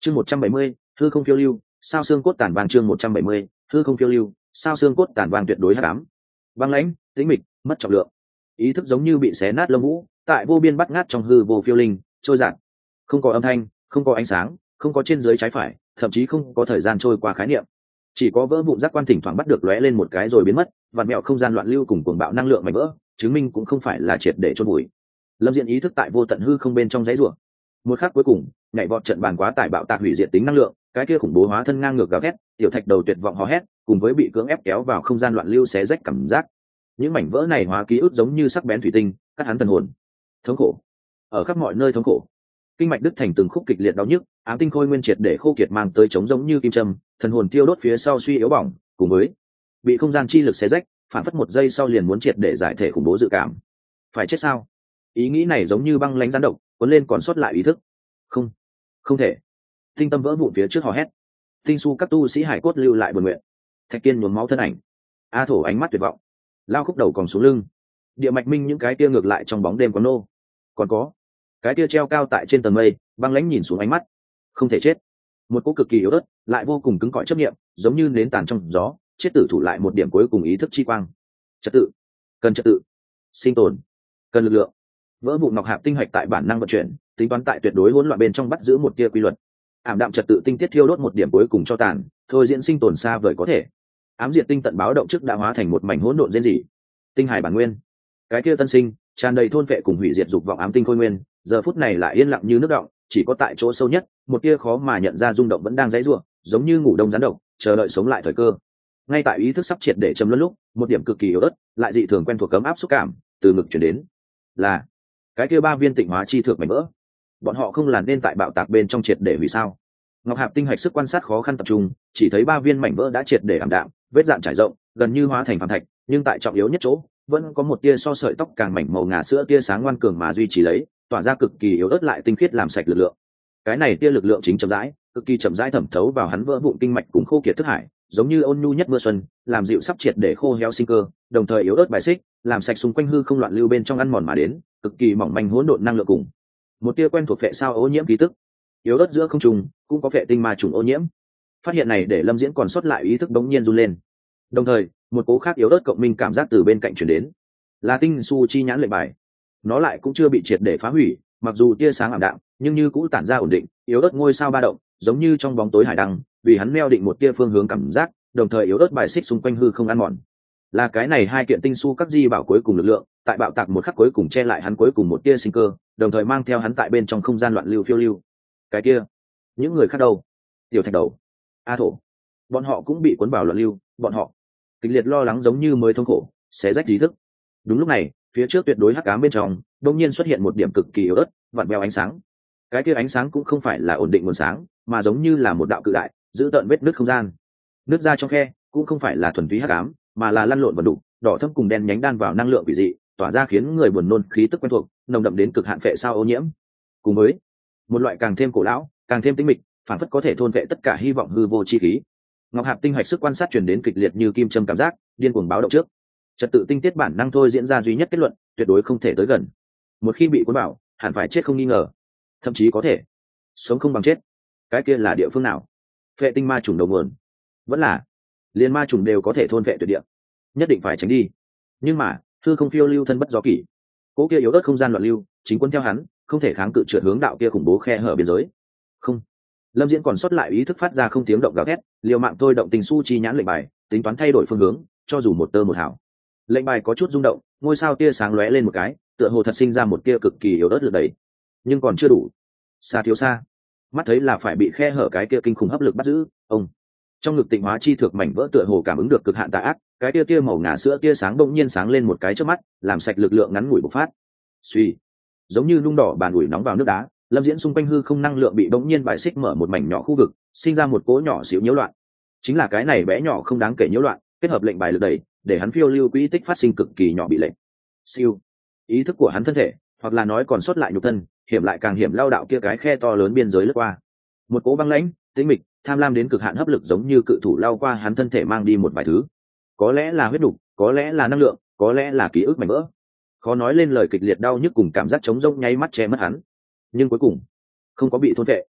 chương 170, hư không phiêu lưu, sao xương cốt tàn vàng. chương 170, hư không phiêu lưu, sao xương cốt tàn vàng. tuyệt đối hắc ám, băng lãnh, tĩnh mịch, mất trọng lượng, ý thức giống như bị xé nát lông vũ, tại vô biên bắt ngát trong hư vô phiêu linh trôi giạt, không có âm thanh, không có ánh sáng, không có trên dưới trái phải, thậm chí không có thời gian trôi qua khái niệm, chỉ có vỡ vụn giác quan thỉnh thoảng bắt được lóe lên một cái rồi biến mất, vặn mẹo không gian loạn lưu cùng cuồng bạo năng lượng mảnh vỡ, chứng minh cũng không phải là triệt để chôn bụi. Lâm Diễn ý thức tại vô tận hư không bên trong dãy rủa. Một khắc cuối cùng, nhảy vọt trận bàn quá tải bạo tạc hủy diệt tính năng lượng, cái kia khủng bố hóa thân ngang ngược gào thét, tiểu thạch đầu tuyệt vọng hò hét, cùng với bị cưỡng ép kéo vào không gian loạn lưu xé rách cảm giác. Những mảnh vỡ này hóa ký ức giống như sắc bén thủy tinh, cắt hắn thần hồn. Thống khổ, ở khắp mọi nơi thống khổ. Kinh mạch đứt thành từng khúc kịch liệt đau nhức, ám tinh khôi nguyên triệt để khô kiệt mang tới trống giống như kim châm, thần hồn tiêu đốt phía sau suy yếu bỏng, cùng với bị không gian chi lực xé rách, phản phất một giây sau liền muốn triệt để giải thể khủng bố dự cảm. Phải chết sao? Ý nghĩ này giống như băng lãnh gián độc, cuốn lên còn sót lại ý thức. Không, không thể. Tinh tâm vỡ vụn phía trước hò hét. Tinh su các tu sĩ hải cốt lưu lại buồn nguyện. Thạch Kiên nhuốm máu thân ảnh. A Thổ ánh mắt tuyệt vọng, lao khúc đầu còn xuống lưng. Địa mạch minh những cái kia ngược lại trong bóng đêm có nô. Còn có cái kia treo cao tại trên tầng mây, băng lãnh nhìn xuống ánh mắt. Không thể chết. Một cỗ cực kỳ yếu ớt, lại vô cùng cứng cỏi chấp niệm, giống như nến tàn trong gió, chết tử thủ lại một điểm cuối cùng ý thức chi quang. Trật tự, cần trật tự, sinh tồn, cần lực lượng. Vỡ vụn ngọc hạp tinh hạch tại bản năng vận chuyển, tính toán tại tuyệt đối hỗn loạn bên trong bắt giữ một tia quy luật. Ảm đạm trật tự tinh tiết thiêu đốt một điểm cuối cùng cho tàn, thôi diễn sinh tồn xa vời có thể. Ám diệt tinh tận báo động trước đã hóa thành một mảnh hỗn độn rên rỉ. Tinh hải bản nguyên, cái kia tân sinh, tràn đầy thôn vệ cùng hủy diệt dục vọng ám tinh khôi nguyên, giờ phút này lại yên lặng như nước động, chỉ có tại chỗ sâu nhất, một tia khó mà nhận ra rung động vẫn đang giãy giụa, giống như ngủ đông rắn độc, chờ đợi sống lại thời cơ. Ngay tại ý thức sắp triệt để châm luân lúc, một điểm cực kỳ yếu ớt, lại dị thường quen thuộc cấm áp xúc cảm từ ngực truyền đến, là cái kia ba viên tịnh hóa chi thược mảnh vỡ. Bọn họ không làm nên tại bạo tạc bên trong triệt để hủy sao? Ngọc hạp tinh hạch sức quan sát khó khăn tập trung, chỉ thấy ba viên mảnh vỡ đã triệt để ảm đạm, vết dạn trải rộng, gần như hóa thành phàm thạch, nhưng tại trọng yếu nhất chỗ, vẫn có một tia so sợi tóc càng mảnh màu ngà sữa tia sáng ngoan cường mà duy trì lấy, tỏa ra cực kỳ yếu ớt lại tinh khiết làm sạch lực lượng. Cái này tia lực lượng chính chậm rãi, cực kỳ chậm rãi thẩm thấu vào hắn vỡ vụn kinh mạch cùng khô kiệt thức hải, giống như ôn nhu nhất mưa xuân, làm dịu sắp triệt để khô héo sinh cơ, đồng thời yếu ớt bài xích, làm sạch xung quanh hư không loạn lưu bên trong ăn mòn mà đến, cực kỳ mỏng manh hỗn độn năng lượng cùng một tia quen thuộc phệ sao ô nhiễm khí tức. Yếu ớt giữa không trùng cũng có phệ tinh ma trùng ô nhiễm. Phát hiện này để Lâm Diễn còn sót lại ý thức đống nhiên run lên. Đồng thời, một cố khác yếu ớt cộng minh cảm giác từ bên cạnh truyền đến, là tinh su chi nhãn lệnh bài. Nó lại cũng chưa bị triệt để phá hủy, mặc dù tia sáng ảm đạm, nhưng như cũ tản ra ổn định, yếu ớt ngôi sao ba động, giống như trong bóng tối hải đăng, vì hắn neo định một tia phương hướng cảm giác, đồng thời yếu ớt bài xích xung quanh hư không ăn mòn. Là cái này hai kiện tinh su các di bảo cuối cùng lực lượng, tại bạo tạc một khắc cuối cùng che lại hắn cuối cùng một tia sinh cơ, đồng thời mang theo hắn tại bên trong không gian loạn lưu phiêu lưu. Cái kia, những người khác đâu? Tiểu thạch đầu, A Thổ, bọn họ cũng bị cuốn vào loạn lưu, bọn họ kịch liệt lo lắng giống như mới thống khổ, xé rách trí thức. Đúng lúc này, phía trước tuyệt đối hắc ám bên trong, đột nhiên xuất hiện một điểm cực kỳ yếu ớt, vặn vẹo ánh sáng. Cái kia ánh sáng cũng không phải là ổn định nguồn sáng, mà giống như là một đạo cự đại, giữ tận vết nứt không gian. Nứt ra trong khe, cũng không phải là thuần túy hắc ám, mà là lăn lộn vận đục, đỏ thẫm cùng đen nhánh đan vào năng lượng quỷ dị, tỏa ra khiến người buồn nôn khí tức quen thuộc, nồng đậm đến cực hạn phệ sao ô nhiễm. Cùng với một loại càng thêm cổ lão, càng thêm tĩnh mịch, phản phất có thể thôn vệ tất cả hy vọng hư vô chi khí. Ngọc hạp tinh hạch sức quan sát truyền đến kịch liệt như kim châm cảm giác, điên cuồng báo động trước. Trật tự tinh tiết bản năng thôi diễn ra duy nhất kết luận, tuyệt đối không thể tới gần. Một khi bị cuốn vào, hẳn phải chết không nghi ngờ, thậm chí có thể sống không bằng chết. Cái kia là địa phương nào? Phệ tinh ma trùng đầu nguồn, vẫn là liên ma trùng đều có thể thôn vệ tuyệt địa, nhất định phải tránh đi. Nhưng mà thư không phiêu lưu thân bất do kỷ, cố kia yếu ớt không gian loạn lưu chính quân theo hắn, không thể kháng cự trượt hướng đạo kia khủng bố khe hở biên giới. Không, Lâm Diễn còn sót lại ý thức phát ra không tiếng động gào thét, liều mạng thôi động tình su chi nhãn lệnh bài, tính toán thay đổi phương hướng, cho dù một tơ một hào. Lệnh bài có chút rung động, ngôi sao tia sáng lóe lên một cái, tựa hồ thật sinh ra một tia cực kỳ yếu ớt lực đẩy, nhưng còn chưa đủ. Xa thiếu xa, mắt thấy là phải bị khe hở cái kia kinh khủng hấp lực bắt giữ. Ông trong ngực tịnh hóa chi thược mảnh vỡ tựa hồ cảm ứng được cực hạn tà ác, cái tia màu ngà sữa tia sáng bỗng nhiên sáng lên một cái trước mắt, làm sạch lực lượng ngắn ngủi bộc phát. Suy, giống như nung đỏ bàn ủi nóng vào nước đá, Lâm Diễn xung quanh hư không năng lượng bị bỗng nhiên bài xích mở một mảnh nhỏ khu vực, sinh ra một cỗ nhỏ xíu nhiễu loạn. Chính là cái này bé nhỏ không đáng kể nhiễu loạn, kết hợp lệnh bài lực đẩy, để hắn phiêu lưu quỹ tích phát sinh cực kỳ nhỏ bị lệnh. Siêu, ý thức của hắn thân thể, hoặc là nói còn sót lại nhục thân, hiểm lại càng hiểm lao đạo kia cái khe to lớn biên giới lướt qua. Một cỗ băng lãnh, tĩnh mịch, tham lam đến cực hạn hấp lực giống như cự thủ lao qua hắn thân thể mang đi một vài thứ. Có lẽ là huyết đục, có lẽ là năng lượng, có lẽ là ký ức mảnh vỡ. Khó nói lên lời, kịch liệt đau nhức cùng cảm giác trống rỗng nháy mắt che mất hắn. Nhưng cuối cùng, không có bị thôn vệ.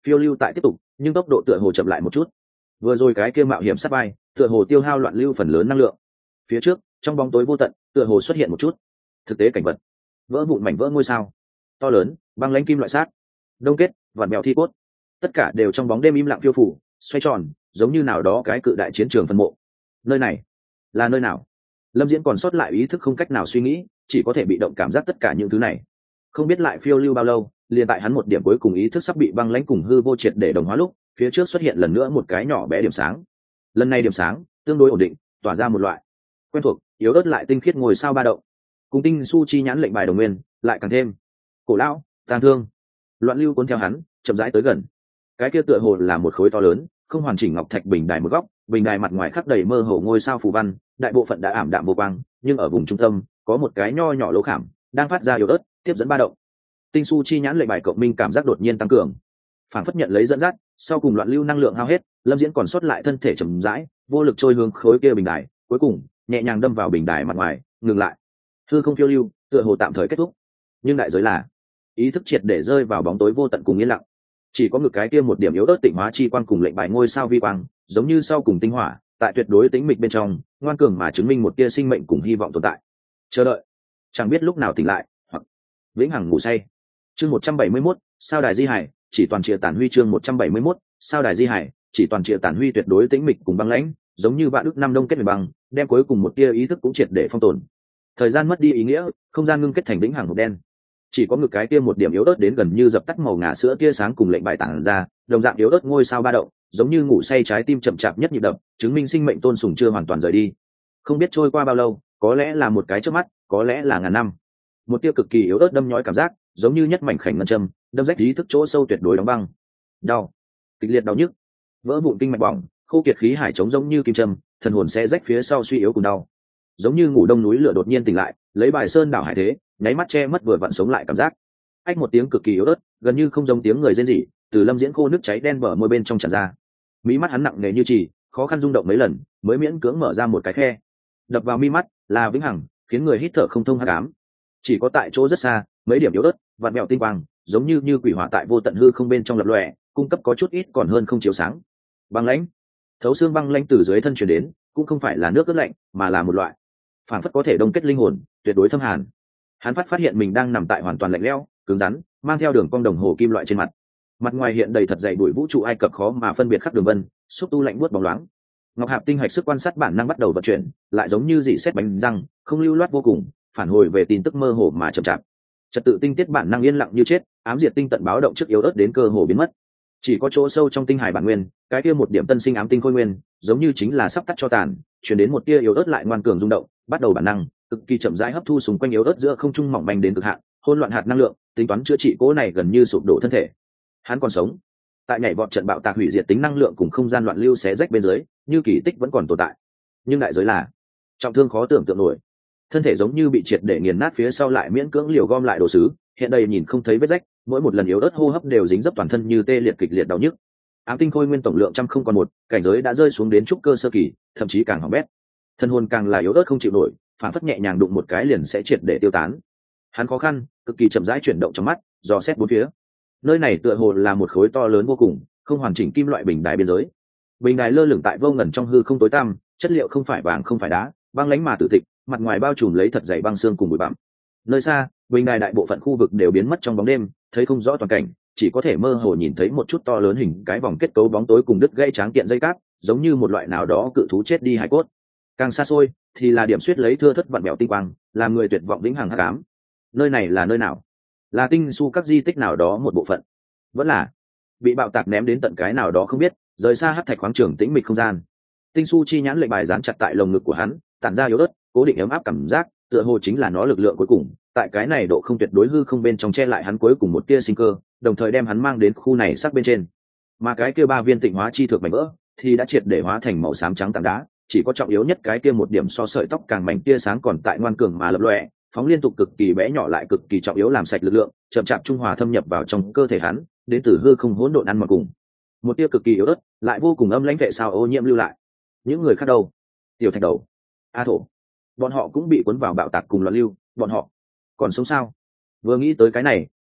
phiêu lưu tại tiếp tục, nhưng tốc độ tựa hồ chậm lại một chút. Vừa rồi cái kia mạo hiểm sát vai tựa hồ tiêu hao loạn lưu phần lớn năng lượng. Phía trước trong bóng tối vô tận tựa hồ xuất hiện một chút thực tế cảnh vật, vỡ vụn mảnh vỡ ngôi sao to lớn, băng lãnh kim loại sát, đông kết, vặn bèo thi cốt, tất cả đều trong bóng đêm im lặng phiêu phủ, xoay tròn giống như nào đó cái cự đại chiến trường phân mộ. Nơi này là nơi nào? Lâm Diễn còn sót lại ý thức không cách nào suy nghĩ, chỉ có thể bị động cảm giác tất cả những thứ này. Không biết lại phiêu lưu bao lâu, liền tại hắn một điểm cuối cùng ý thức sắp bị băng lãnh cùng hư vô triệt để đồng hóa lúc, phía trước xuất hiện lần nữa một cái nhỏ bé điểm sáng. Lần này điểm sáng tương đối ổn định, tỏa ra một loại quen thuộc, yếu ớt lại tinh khiết ngôi sao ba động. Cùng tinh su chi nhãn lệnh bài đồng nguyên, lại càng thêm cổ lão, tang thương. Loạn lưu cuốn theo hắn, chậm rãi tới gần. Cái kia tựa hồ là một khối to lớn, không hoàn chỉnh ngọc thạch bình đài một góc, bình đài mặt ngoài khắc đầy mơ hồ ngôi sao phù văn, đại bộ phận đã ảm đạm vô quang, nhưng ở vùng trung tâm có một cái nho nhỏ lỗ khảm đang phát ra yếu ớt, tiếp dẫn ba động. Tinh su chi nhãn lệnh bài cộng minh cảm giác đột nhiên tăng cường, phản phất nhận lấy dẫn dắt, sau cùng loạn lưu năng lượng hao hết, Lâm Diễn còn sót lại thân thể chậm rãi, vô lực trôi hướng khối kia bình đài, cuối cùng nhẹ nhàng đâm vào bình đài mặt ngoài, ngừng lại. Hư không phiêu lưu, tựa hồ tạm thời kết thúc, nhưng đại giới là ý thức triệt để rơi vào bóng tối vô tận cùng yên lặng. Chỉ có ngực cái kia một điểm yếu ớt tịnh hóa chi quang cùng lệnh bài ngôi sao vi quang, giống như sau cùng tinh hỏa, tại tuyệt đối tĩnh mịch bên trong, ngoan cường mà chứng minh một tia sinh mệnh cùng hy vọng tồn tại. Chờ đợi, chẳng biết lúc nào tỉnh lại, hoặc vĩnh hằng ngủ say. Chương 171, sao đài di hải, chỉ toàn triệt tản huy. Chương 171, sao đài di hải, chỉ toàn triệt tản huy. Tuyệt đối tĩnh mịch cùng băng lãnh, giống như vạn ức năm đông kết về băng, đem cuối cùng một tia ý thức cũng triệt để phong tồn. Thời gian mất đi ý nghĩa, không gian ngưng kết thành vĩnh hằng hộp đen. Chỉ có ngực cái tia một điểm yếu ớt đến gần như dập tắt màu ngà sữa tia sáng cùng lệnh bài tản ra, đồng dạng yếu ớt ngôi sao ba động, giống như ngủ say trái tim chậm chạp nhất nhịp đập, chứng minh sinh mệnh tôn sùng chưa hoàn toàn rời đi. Không biết trôi qua bao lâu, có lẽ là một cái chớp mắt, có lẽ là ngàn năm. Một tia cực kỳ yếu ớt đâm nhói cảm giác, giống như nhất mảnh khảnh ngân châm, đâm rách ý thức chỗ sâu tuyệt đối đóng băng. Đau, kịch liệt đau nhức, vỡ vụn kinh mạch bỏng, khô kiệt khí hải trống giống như kim châm, thần hồn sẽ rách phía sau suy yếu cùng đau. Giống như ngủ đông núi lửa đột nhiên tỉnh lại, lấy bài sơn đảo hải thế, nháy mắt che mất vừa vặn sống lại cảm giác. Ách một tiếng cực kỳ yếu ớt, gần như không giống tiếng người rên rỉ, từ Lâm Diễn khô nước cháy đen bờ môi bên trong tràn ra. Mí mắt hắn nặng nề như chì, khó khăn rung động mấy lần, mới miễn cưỡng mở ra một cái khe. Đập vào mi mắt là vĩnh hằng, khiến người hít thở không thông hắc ám. Chỉ có tại chỗ rất xa, mấy điểm yếu ớt, vặn vẹo tinh quang, giống như quỷ hỏa tại vô tận hư không bên trong lập lòe, cung cấp có chút ít còn hơn không chiếu sáng. Băng lãnh, thấu xương băng lãnh từ dưới thân truyền đến, cũng không phải là nước ướt lạnh, mà là một loại phản phất có thể đông kết linh hồn, tuyệt đối thâm hàn. Hắn phát hiện mình đang nằm tại hoàn toàn lạnh lẽo, cứng rắn, mang theo đường cong đồng hồ kim loại trên mặt. Mặt ngoài hiện đầy thật dày bụi vũ trụ Ai Cập khó mà phân biệt khắc đường vân, xúc tu lạnh buốt bóng loáng. Ngọc Hạp tinh hạch sức quan sát bản năng bắt đầu vận chuyển, lại giống như dị xét bánh răng, không lưu loát vô cùng, phản hồi về tin tức mơ hồ mà chậm chạp. Trật tự tinh tiết bản năng yên lặng như chết, ám diệt tinh tận báo động trước yếu ớt đến cơ hồ biến mất. Chỉ có chỗ sâu trong tinh hải bản nguyên, cái kia một điểm tân sinh ám tinh khôi nguyên, giống như chính là sắp tắt cho tàn, chuyển đến một tia yếu ớt lại ngoan cường rung động, bắt đầu bản năng cực kỳ chậm rãi hấp thu xung quanh yếu ớt giữa không trung mỏng manh đến cực hạn, hỗn loạn hạt năng lượng, tính toán chữa trị cố này gần như sụp đổ thân thể. Hắn còn sống, tại nhảy vọt trận bạo tạc hủy diệt tính năng lượng cùng không gian loạn lưu xé rách bên dưới, như kỳ tích vẫn còn tồn tại. Nhưng đại giới là trọng thương khó tưởng tượng nổi, thân thể giống như bị triệt để nghiền nát, phía sau lại miễn cưỡng liều gom lại đồ sứ, hiện đây nhìn không thấy vết rách, mỗi một lần yếu ớt hô hấp đều dính dấp toàn thân như tê liệt kịch liệt đau nhức. Ám tinh khôi nguyên tổng lượng trăm không còn một, cảnh giới đã rơi xuống đến trúc cơ sơ kỳ, thậm chí càng hỏng bét. Thân hồn càng là yếu ớt không chịu nổi, phản phất nhẹ nhàng đụng một cái liền sẽ triệt để tiêu tán. Hắn khó khăn, cực kỳ chậm rãi chuyển động trong mắt, dò xét bốn phía. Nơi này tựa hồ là một khối to lớn vô cùng, không hoàn chỉnh kim loại bình đài biên giới. Bình đài lơ lửng tại vô ngần trong hư không tối tăm, chất liệu không phải vàng không phải đá, băng lãnh mà tự tịch, mặt ngoài bao trùm lấy thật dày băng xương cùng bụi bặm. Nơi xa, bình đài đại bộ phận khu vực đều biến mất trong bóng đêm, thấy không rõ toàn cảnh, chỉ có thể mơ hồ nhìn thấy một chút to lớn hình cái vòng kết cấu bóng tối cùng đứt gãy tráng kiện dây cáp, giống như một loại nào đó cự thú chết đi hải cốt. Càng xa xôi thì là điểm xuyết lấy thưa thất vặn bẹo tinh quang, làm người tuyệt vọng vĩnh hằng hắc ám. Nơi này là nơi nào? Là tinh su các di tích nào đó một bộ phận, vẫn là bị bạo tạc ném đến tận cái nào đó không biết, rời xa hắc thạch khoáng trường tĩnh mịch không gian. Tinh su chi nhãn lệnh bài dán chặt tại lồng ngực của hắn, tản ra yếu ớt cố định ấm áp cảm giác, tựa hồ chính là nó lực lượng cuối cùng, tại cái này độ không tuyệt đối hư không bên trong che lại hắn cuối cùng một tia sinh cơ, đồng thời đem hắn mang đến khu này sắc bên trên. Mà cái kia ba viên tịnh hóa chi thực mảnh vỡ thì đã triệt để hóa thành màu xám trắng tảng đá, chỉ có trọng yếu nhất cái kia một điểm so sợi tóc càng mảnh tia sáng còn tại ngoan cường mà lập lòe, phóng liên tục cực kỳ bé nhỏ lại cực kỳ trọng yếu làm sạch lực lượng, chậm chạp trung hòa thâm nhập vào trong cơ thể hắn, đến từ hư không hỗn độn ăn mòn cùng một tia cực kỳ yếu ớt lại vô cùng âm lãnh vệ sao ô nhiễm lưu lại. Những người khác đâu? Tiểu Thạch Đầu, A Thổ, bọn họ cũng bị cuốn vào bạo tạc cùng loạn lưu, bọn họ còn sống sao? Vừa nghĩ tới cái này,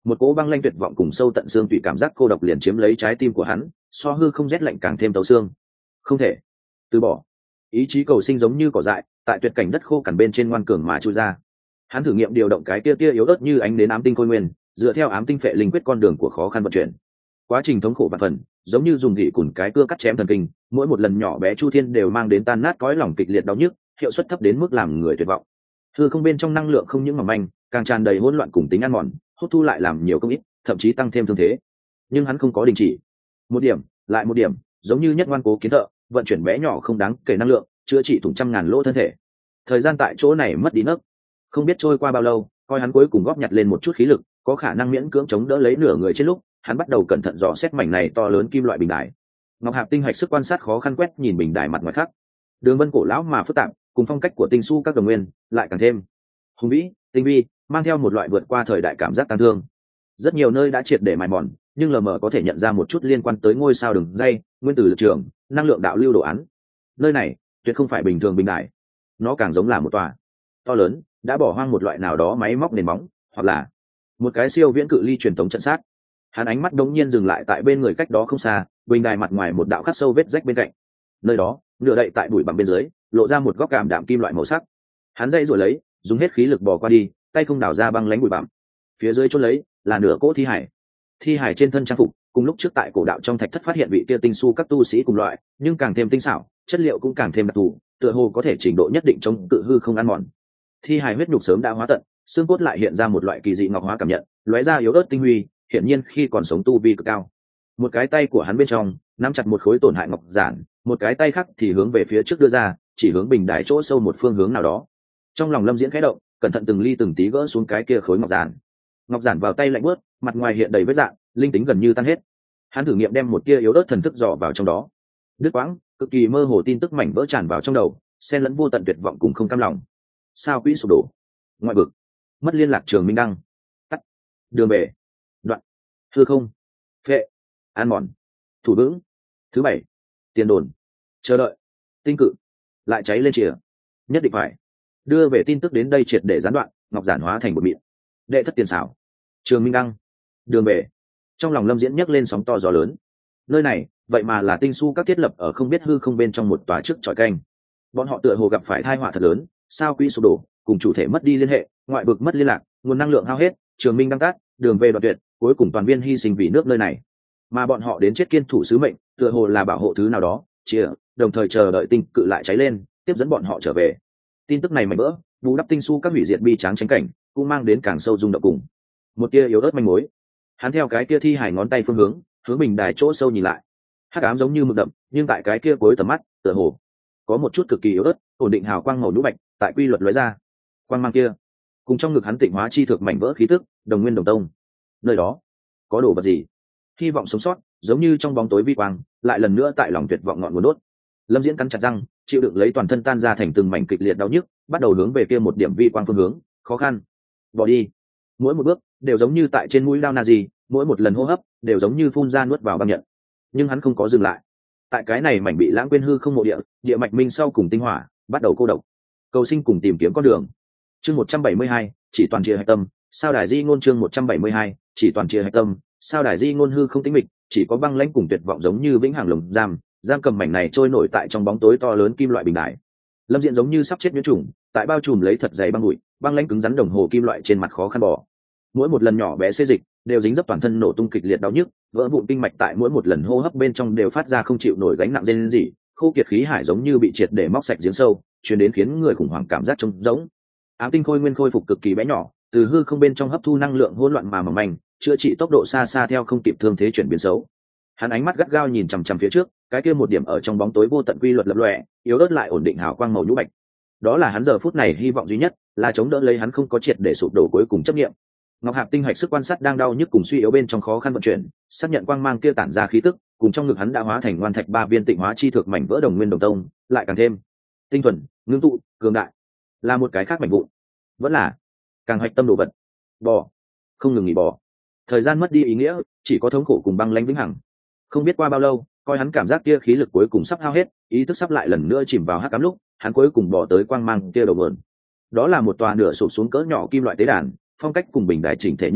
một cỗ băng lanh tuyệt vọng cùng sâu tận xương tùy cảm giác cô độc liền chiếm lấy trái tim của hắn, so hư không rét lạnh càng thêm tấu xương. Không thể từ bỏ. Ý chí cầu sinh giống như cỏ dại tại tuyệt cảnh đất khô cằn bên trên ngoan cường mà chui ra. Hắn thử nghiệm điều động cái tia yếu ớt như ánh đến ám tinh khôi nguyên, dựa theo ám tinh phệ linh quyết con đường của khó khăn vận chuyển. Quá trình thống khổ và phần giống như dùng gỉ cùn cái cưa cắt chém thần kinh, mỗi một lần nhỏ bé chu thiên đều mang đến tan nát cõi lòng kịch liệt đau nhức, hiệu suất thấp đến mức làm người tuyệt vọng. Hư không bên trong năng lượng không những mỏng manh, càng tràn đầy hỗn loạn cùng tính ăn mòn, hút thu lại làm nhiều công ít, thậm chí tăng thêm thương thế. Nhưng hắn không có đình chỉ, một điểm lại một điểm, giống như nhất ngoan cố kiến thợ vận chuyển bé nhỏ không đáng kể năng lượng, chữa trị thủng trăm ngàn lỗ thân thể. Thời gian tại chỗ này mất đi nấc, không biết trôi qua bao lâu, coi hắn cuối cùng góp nhặt lên một chút khí lực, có khả năng miễn cưỡng chống đỡ lấy nửa người trên lúc, hắn bắt đầu cẩn thận dò xét mảnh này to lớn kim loại bình đài. Ngọc Hạp tinh hạch sức quan sát khó khăn quét nhìn bình đài mặt ngoài khác, đường vân cổ lão mà phức tạp, cùng phong cách của tinh su các đồng nguyên lại càng thêm hùng vĩ, tinh vi, mang theo một loại vượt qua thời đại cảm giác tang thương. Rất nhiều nơi đã triệt để mài mòn, nhưng lờ mờ có thể nhận ra một chút liên quan tới ngôi sao đường dây, nguyên tử lực trường, năng lượng đạo lưu đồ án. Nơi này tuyệt không phải bình thường bình đài, nó càng giống là một tòa to lớn đã bỏ hoang một loại nào đó máy móc nền móng, hoặc là một cái siêu viễn cự ly truyền thống trận sát. Hắn ánh mắt đống nhiên dừng lại tại bên người cách đó không xa, bình đài mặt ngoài một đạo khắc sâu vết rách bên cạnh. Nơi đó nửa đậy tại bụi bặm bên dưới, lộ ra một góc cảm đạm kim loại màu sắc. Hắn dây rồi lấy, dùng hết khí lực bò qua đi, tay không đảo ra băng lánh bụi bặm. Phía dưới chôn lấy là nửa cỗ thi hải. Thi hải trên thân trang phục cùng lúc trước tại cổ đạo trong thạch thất phát hiện vị kia tinh su các tu sĩ cùng loại, nhưng càng thêm tinh xảo, chất liệu cũng càng thêm đặc thù, tựa hồ có thể trình độ nhất định chống cự hư không ăn mòn. Thi hải huyết nhục sớm đã hóa tận, xương cốt lại hiện ra một loại kỳ dị ngọc hóa cảm nhận, lóe ra yếu ớt tinh huy, hiển nhiên khi còn sống tu vi cực cao. Một cái tay của hắn bên trong nắm chặt một khối tổn hại ngọc giản, một cái tay khác thì hướng về phía trước đưa ra, chỉ hướng bình đài chỗ sâu một phương hướng nào đó. Trong lòng Lâm Diễn khẽ động, cẩn thận từng ly từng tí gỡ xuống cái kia khối ngọc giản. Ngọc giản vào tay lạnh buốt, mặt ngoài hiện đầy vết rạn, linh tính gần như tan hết. Hắn thử nghiệm đem một tia yếu ớt thần thức dò vào trong đó. Đứt quãng, cực kỳ mơ hồ tin tức mảnh vỡ tràn vào trong đầu, xen lẫn vô tận tuyệt vọng cùng không cam lòng. Sao quỹ sụp đổ, ngoại vực, mất liên lạc trường minh đăng, tắt, đường về, đoạn, hư không, phệ, an mòn, thủ vững, thứ bảy, tiền đồn, chờ đợi, tinh cự, lại cháy lên chìa, nhất định phải đưa về tin tức đến đây triệt để gián đoạn. Ngọc giản hóa thành một mịn. Đệ thất tiền xảo, trường minh đăng, đường về. Trong lòng Lâm Diễn nhấc lên sóng to gió lớn. Nơi này vậy mà là tinh su các thiết lập ở không biết hư không bên trong một tòa trước tròi canh. Bọn họ tựa hồ gặp phải tai họa thật lớn, sao quỹ sụp đổ, cùng chủ thể mất đi liên hệ, ngoại vực mất liên lạc, nguồn năng lượng hao hết, trường minh đăng tát, đường về đoạn tuyệt, cuối cùng toàn viên hy sinh vì nước nơi này. Mà bọn họ đến chết kiên thủ sứ mệnh, tựa hồ là bảo hộ thứ nào đó, chia, đồng thời chờ đợi tinh cự lại cháy lên, tiếp dẫn bọn họ trở về. Tin tức này mảnh vỡ, bù đắp tinh su các hủy diệt bi tráng tranh cảnh, cũng mang đến càng sâu rung động cùng một tia yếu ớt manh mối. Hắn theo cái kia thi hải ngón tay phương hướng bình đài chỗ sâu nhìn lại. Hắc ám giống như mực đậm, nhưng tại cái kia cuối tầm mắt, tựa hồ có một chút cực kỳ yếu ớt, ổn định hào quang màu nhũ bạch, tại quy luật lóe ra. Quang mang kia, cùng trong ngực hắn tịnh hóa chi thực mảnh vỡ khí tức, đồng nguyên đồng tông. Nơi đó có đồ vật gì? Hy vọng sống sót, giống như trong bóng tối vi quang, lại lần nữa tại lòng tuyệt vọng ngọn nguồn đốt. Lâm Diễn cắn chặt răng, chịu đựng lấy toàn thân tan ra thành từng mảnh kịch liệt đau nhức, bắt đầu hướng về kia một điểm vi quang phương hướng, khó khăn bỏ đi. Mỗi một bước đều giống như tại trên mũi dao Nazi, mỗi một lần hô hấp đều giống như phun ra nuốt vào băng nhận. Nhưng hắn không có dừng lại. Tại cái này mảnh bị lãng quên hư không mộ địa, địa mạch minh sau cùng tinh hỏa, bắt đầu cô độc, cầu sinh cùng tìm kiếm con đường. Chương 172, chỉ toàn chia hạch tâm, sao đài di ngôn. Chương 172, chỉ toàn chia hạch tâm, sao đài di ngôn. Hư không tĩnh mịch, chỉ có băng lãnh cùng tuyệt vọng giống như vĩnh hằng lồng giam cầm mảnh này trôi nổi tại trong bóng tối to lớn kim loại bình đài. Lâm Diễn giống như sắp chết nhiễm trùng, tại bao trùm lấy thật dày băng bụi, băng lãnh cứng rắn đồng hồ kim loại trên mặt khó khăn bỏ. Mỗi một lần nhỏ bé xê dịch đều dính dấp toàn thân nổ tung kịch liệt đau nhức, vỡ vụn kinh mạch tại mỗi một lần hô hấp bên trong đều phát ra không chịu nổi gánh nặng rên rỉ, khô kiệt khí hải giống như bị triệt để móc sạch giếng sâu, truyền đến khiến người khủng hoảng cảm giác trống rỗng. Ám tinh khôi nguyên khôi phục cực kỳ bé nhỏ, từ hư không bên trong hấp thu năng lượng hỗn loạn mà mỏng manh, chữa trị tốc độ xa xa theo không kịp thương thế chuyển biến xấu. Hắn ánh mắt gắt gao nhìn chằm chằm phía trước, cái kia một điểm ở trong bóng tối vô tận quy luật lập lòe, yếu ớt lại ổn định hào quang màu nhũ bạch. Đó là hắn giờ phút này hy vọng duy nhất, là chống đỡ lấy hắn không có triệt để sụp đổ cuối cùng chấp niệm. Ngọc Hạp tinh hạch sức quan sát đang đau nhức cùng suy yếu bên trong khó khăn vận chuyển, xác nhận quang mang kia tản ra khí tức, cùng trong ngực hắn đã hóa thành ngoan thạch ba viên tịnh hóa chi thực mảnh vỡ đồng nguyên đồng tông, lại càng thêm tinh thuần, ngưng tụ, cường đại. Là một cái khác mảnh vụn, vẫn là càng hạch tâm đồ vật. Bò, không ngừng nghỉ bò. Thời gian mất đi ý nghĩa, chỉ có thống khổ cùng băng lãnh vĩnh hằng. Không biết qua bao lâu, coi hắn cảm giác kia khí lực cuối cùng sắp hao hết, ý thức sắp lại lần nữa chìm vào hắc ám lúc, hắn cuối cùng bò tới quang mang kia đầu vườn. Đó là một tòa nửa sụp xuống cỡ nhỏ kim loại tế đàn, phong cách cùng bình đài chỉnh thể nhất trí,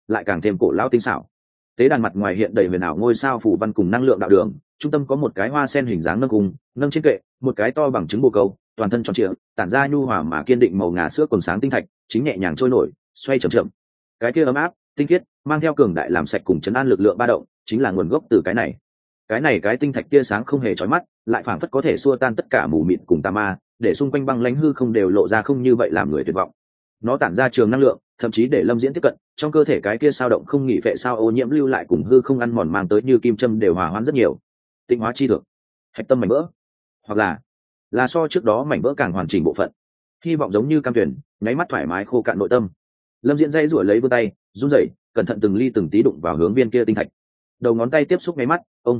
lại càng thêm cổ lao tinh xảo. Tế đàn mặt ngoài hiện đầy huyền ảo ngôi sao phù văn cùng năng lượng đạo đường, trung tâm có một cái hoa sen hình dáng nâng cung, nâng trên kệ một cái to bằng trứng bồ câu, toàn thân tròn trịa, tản ra nhu hòa mà kiên định màu ngà sữa còn sáng tinh thạch, chính nhẹ nhàng trôi nổi, xoay chậm chậm. Cái kia ấm áp, tinh khiết, mang theo cường đại làm sạch cùng chấn an lực lượng ba động, chính là nguồn gốc từ cái này. Cái tinh thạch tia sáng không hề chói mắt, lại phảng phất có thể xua tan tất cả mù mịt cùng tà ma, để xung quanh băng lãnh hư không đều lộ ra không như vậy làm người tuyệt vọng. Nó tản ra trường năng lượng, thậm chí để Lâm Diễn tiếp cận, trong cơ thể cái kia sao động không nghỉ phệ sao ô nhiễm lưu lại cùng hư không ăn mòn mang tới như kim châm đều hòa hoãn rất nhiều. Tịnh hóa chi được, hạch tâm mảnh vỡ, hoặc là so trước đó mảnh vỡ càng hoàn chỉnh bộ phận. Hy vọng giống như cam tuyển, nháy mắt thoải mái khô cạn nội tâm. Lâm Diễn dây rủi lấy vươn tay, run rẩy, cẩn thận từng ly từng tí đụng vào hướng viên kia tinh thạch. Đầu ngón tay tiếp xúc nháy mắt,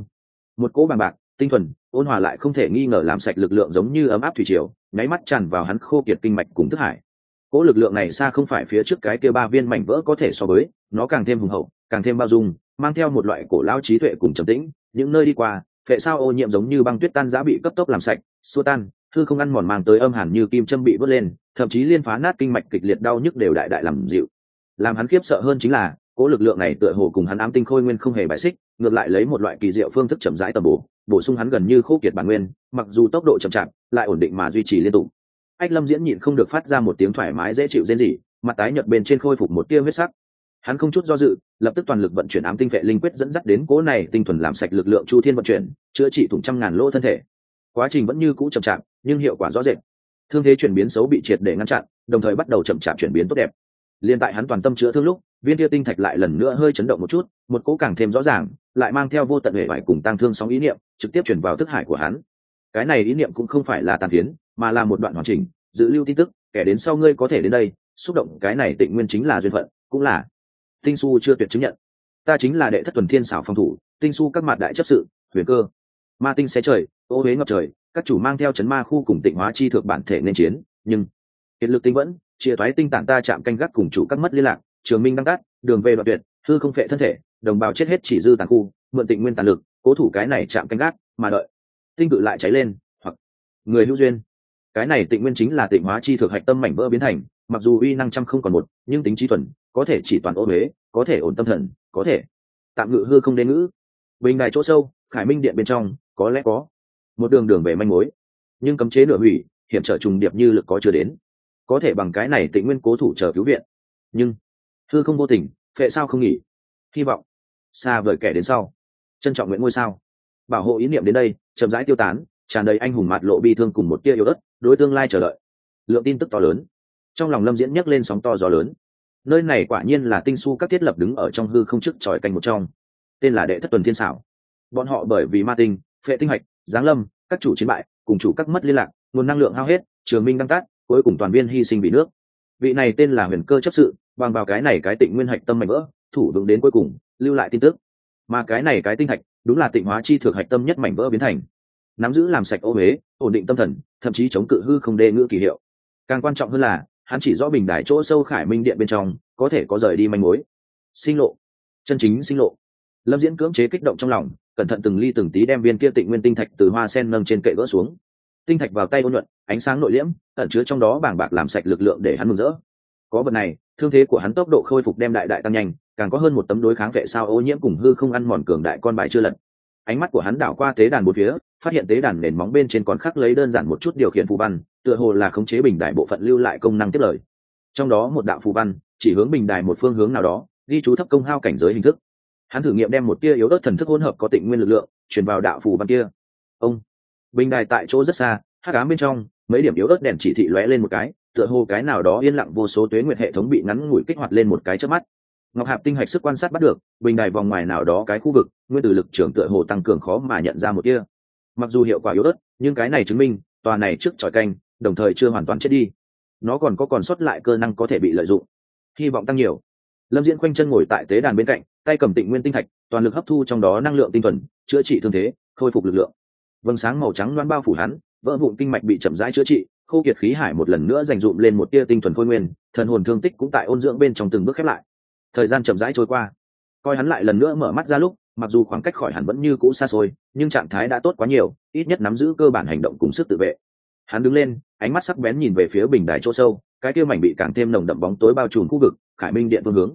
một cỗ bằng bạc, tinh thuần, ôn hòa lại không thể nghi ngờ làm sạch lực lượng giống như ấm áp thủy triều, nháy mắt tràn vào hắn khô kiệt kinh mạch cùng thức hải. Cỗ lực lượng này xa không phải phía trước cái kia 3 viên mảnh vỡ có thể so với, nó càng thêm hùng hậu, càng thêm bao dung, mang theo một loại cổ lão trí tuệ cùng trầm tĩnh. Những nơi đi qua, phệ sao ô nhiễm giống như băng tuyết tan rã bị cấp tốc làm sạch, xua tan, hư không ăn mòn mang tới âm hàn như kim châm bị vớt lên, thậm chí liên phá nát kinh mạch kịch liệt đau nhức đều đại đại làm dịu. Làm hắn khiếp sợ hơn chính là, cỗ lực lượng này tựa hồ cùng hắn ám tinh khôi nguyên không hề bại xích, ngược lại lấy một loại kỳ diệu phương thức chậm rãi tầm bổ sung hắn gần như khô kiệt bản nguyên, mặc dù tốc độ chậm chạp, lại ổn định mà duy trì liên tục. Ách Lâm Diễn nhịn không được phát ra một tiếng thoải mái dễ chịu rên rỉ, mặt tái nhợt bên trên khôi phục một tia huyết sắc. Hắn không chút do dự, lập tức toàn lực vận chuyển ám tinh phệ linh quyết dẫn dắt đến cỗ này tinh thuần làm sạch lực lượng chu thiên vận chuyển, chữa trị thủng trăm ngàn lỗ thân thể. Quá trình vẫn như cũ chậm chạp, nhưng hiệu quả rõ rệt. Thương thế chuyển biến xấu bị triệt để ngăn chặn, đồng thời bắt đầu chậm chạp chuyển biến tốt đẹp. Liên tại hắn toàn tâm chữa thương lúc, viên kia tinh thạch lại lần nữa hơi chấn động một chút, một cỗ càng thêm rõ ràng, lại mang theo vô tận huệ vải cùng tang thương sóng ý niệm, trực tiếp truyền vào thức hải của hắn. Cái này ý niệm cũng không phải là tàn phiến, mà là một đoạn hoàn chỉnh, dự lưu tin tức, kẻ đến sau ngươi có thể đến đây, xúc động cái này tịnh nguyên chính là duyên phận, cũng là tinh su chưa tuyệt chứng nhận. Ta chính là đệ thất tuần thiên xảo phòng thủ, tinh su các mặt đại chấp sự, huyền cơ, ma tinh xé trời, ô huế ngập trời, các chủ mang theo chấn ma khu cùng tịnh hóa chi thượng bản thể nên chiến, nhưng kiệt lực tinh vẫn, chia thoái tinh tản ta chạm canh gác cùng chủ các mất liên lạc, trường minh đăng tát, đường về đoạn tuyệt, hư không phệ thân thể, đồng bào chết hết chỉ dư tàn khu, mượn tịnh nguyên tàn lực, cố thủ cái này chạm canh gác, mà đợi tinh cự lại cháy lên, hoặc người hữu duyên. Cái này tịnh nguyên chính là tịnh hóa chi thực hạch tâm mảnh vỡ biến thành, mặc dù uy năng trăm không còn một, nhưng tính trí thuần, có thể chỉ toàn ô huế, có thể ổn tâm thần, có thể tạm ngự hư không đến ngữ. Bình đài chỗ sâu, Khải Minh điện bên trong, có lẽ có một đường về manh mối, nhưng cấm chế nửa hủy, hiểm trở trùng điệp như lực có chưa đến, có thể bằng cái này tịnh nguyên cố thủ chờ cứu viện. Nhưng hư không vô tình, phệ sao không nghỉ, hy vọng xa vời kẻ đến sau, trân trọng nguyện ngôi sao, bảo hộ ý niệm đến đây chậm rãi tiêu tán, tràn đầy anh hùng mặt lộ bi thương cùng một tia yếu ớt đối tương lai chờ đợi. Lượng tin tức to lớn trong lòng Lâm Diễn nhấc lên sóng to gió lớn. Nơi này quả nhiên là tinh su các thiết lập đứng ở trong hư không trước tròi canh một trong, tên là đệ thất tuần thiên xảo. Bọn họ bởi vì ma tinh, phệ tinh hạch, giáng lâm, các chủ chiến bại, cùng chủ các mất liên lạc, nguồn năng lượng hao hết, trường minh đăng tát, cuối cùng toàn viên hy sinh vì nước. Vị này tên là huyền cơ chấp sự, bằng vào cái này cái tịnh nguyên hạch tâm mảnh vỡ, thủ vững đến cuối cùng, lưu lại tin tức. Mà cái này cái tinh hạch, đúng là tịnh hóa chi thực hạch tâm nhất mảnh vỡ biến thành, nắm giữ làm sạch ô huế, ổn định tâm thần, thậm chí chống cự hư không đê ngữ kỳ hiệu. Càng quan trọng hơn là, hắn chỉ rõ bình đài chỗ sâu Khải Minh điện bên trong, có thể có rời đi manh mối. Sinh lộ, chân chính sinh lộ. Lâm Diễn cưỡng chế kích động trong lòng, cẩn thận từng ly từng tí đem viên kia tịnh nguyên tinh thạch từ hoa sen nâng trên kệ gỡ xuống. Tinh thạch vào tay ôn nhuận, ánh sáng nội liễm, ẩn chứa trong đó bảng bạc làm sạch lực lượng để hắn mừng rỡ. Có vật này, thương thế của hắn tốc độ khôi phục đem đại đại tăng nhanh, càng có hơn một tấm đối kháng vệ sao ô nhiễm cùng hư không ăn mòn cường đại con bài chưa lật. Ánh mắt của hắn đảo qua tế đàn bốn phía, phát hiện tế đàn nền móng bên trên còn khắc lấy đơn giản một chút điều khiển phù văn, tựa hồ là khống chế bình đài bộ phận lưu lại công năng tiếp lời. Trong đó một đạo phù văn chỉ hướng bình đài một phương hướng nào đó, ghi chú thấp công hao cảnh giới hình thức. Hắn thử nghiệm đem một tia yếu ớt thần thức hỗn hợp có tịnh nguyên lực lượng truyền vào đạo phù văn kia. Bình đài tại chỗ rất xa, hắc ám bên trong, mấy điểm yếu ớt đèn chỉ thị lóe lên một cái, tựa hồ cái nào đó yên lặng vô số tuế nguyệt hệ thống bị ngắn ngủi kích hoạt lên một cái chớp mắt. Ngọc Hạp tinh hạch sức quan sát bắt được, bình đài vòng ngoài nào đó cái khu vực, nguyên tử lực trưởng tựa hồ tăng cường khó mà nhận ra một tia. Mặc dù hiệu quả yếu ớt, nhưng cái này chứng minh, tòa này trước chọi canh, đồng thời chưa hoàn toàn chết đi. Nó còn sót lại cơ năng có thể bị lợi dụng. Hy vọng tăng nhiều. Lâm Diễn khoanh chân ngồi tại tế đàn bên cạnh, tay cầm tịnh nguyên tinh thạch, toàn lực hấp thu trong đó năng lượng tinh thuần, chữa trị thương thế, khôi phục lực lượng. Vầng sáng màu trắng loan bao phủ hắn, vỡ vụn kinh mạch bị chậm rãi chữa trị, khô kiệt khí hải một lần nữa dành dụm lên một tia tinh thuần khôi nguyên, thần hồn thương tích cũng tại ôn dưỡng bên trong từng bước khép lại. Thời gian chậm rãi trôi qua, coi hắn lại lần nữa mở mắt ra lúc, mặc dù khoảng cách khỏi hẳn vẫn như cũ xa xôi, nhưng trạng thái đã tốt quá nhiều, ít nhất nắm giữ cơ bản hành động cùng sức tự vệ. Hắn đứng lên, ánh mắt sắc bén nhìn về phía bình đài chỗ sâu, cái kia mảnh bị càng thêm nồng đậm bóng tối bao trùm khu vực Khải Minh điện phương hướng.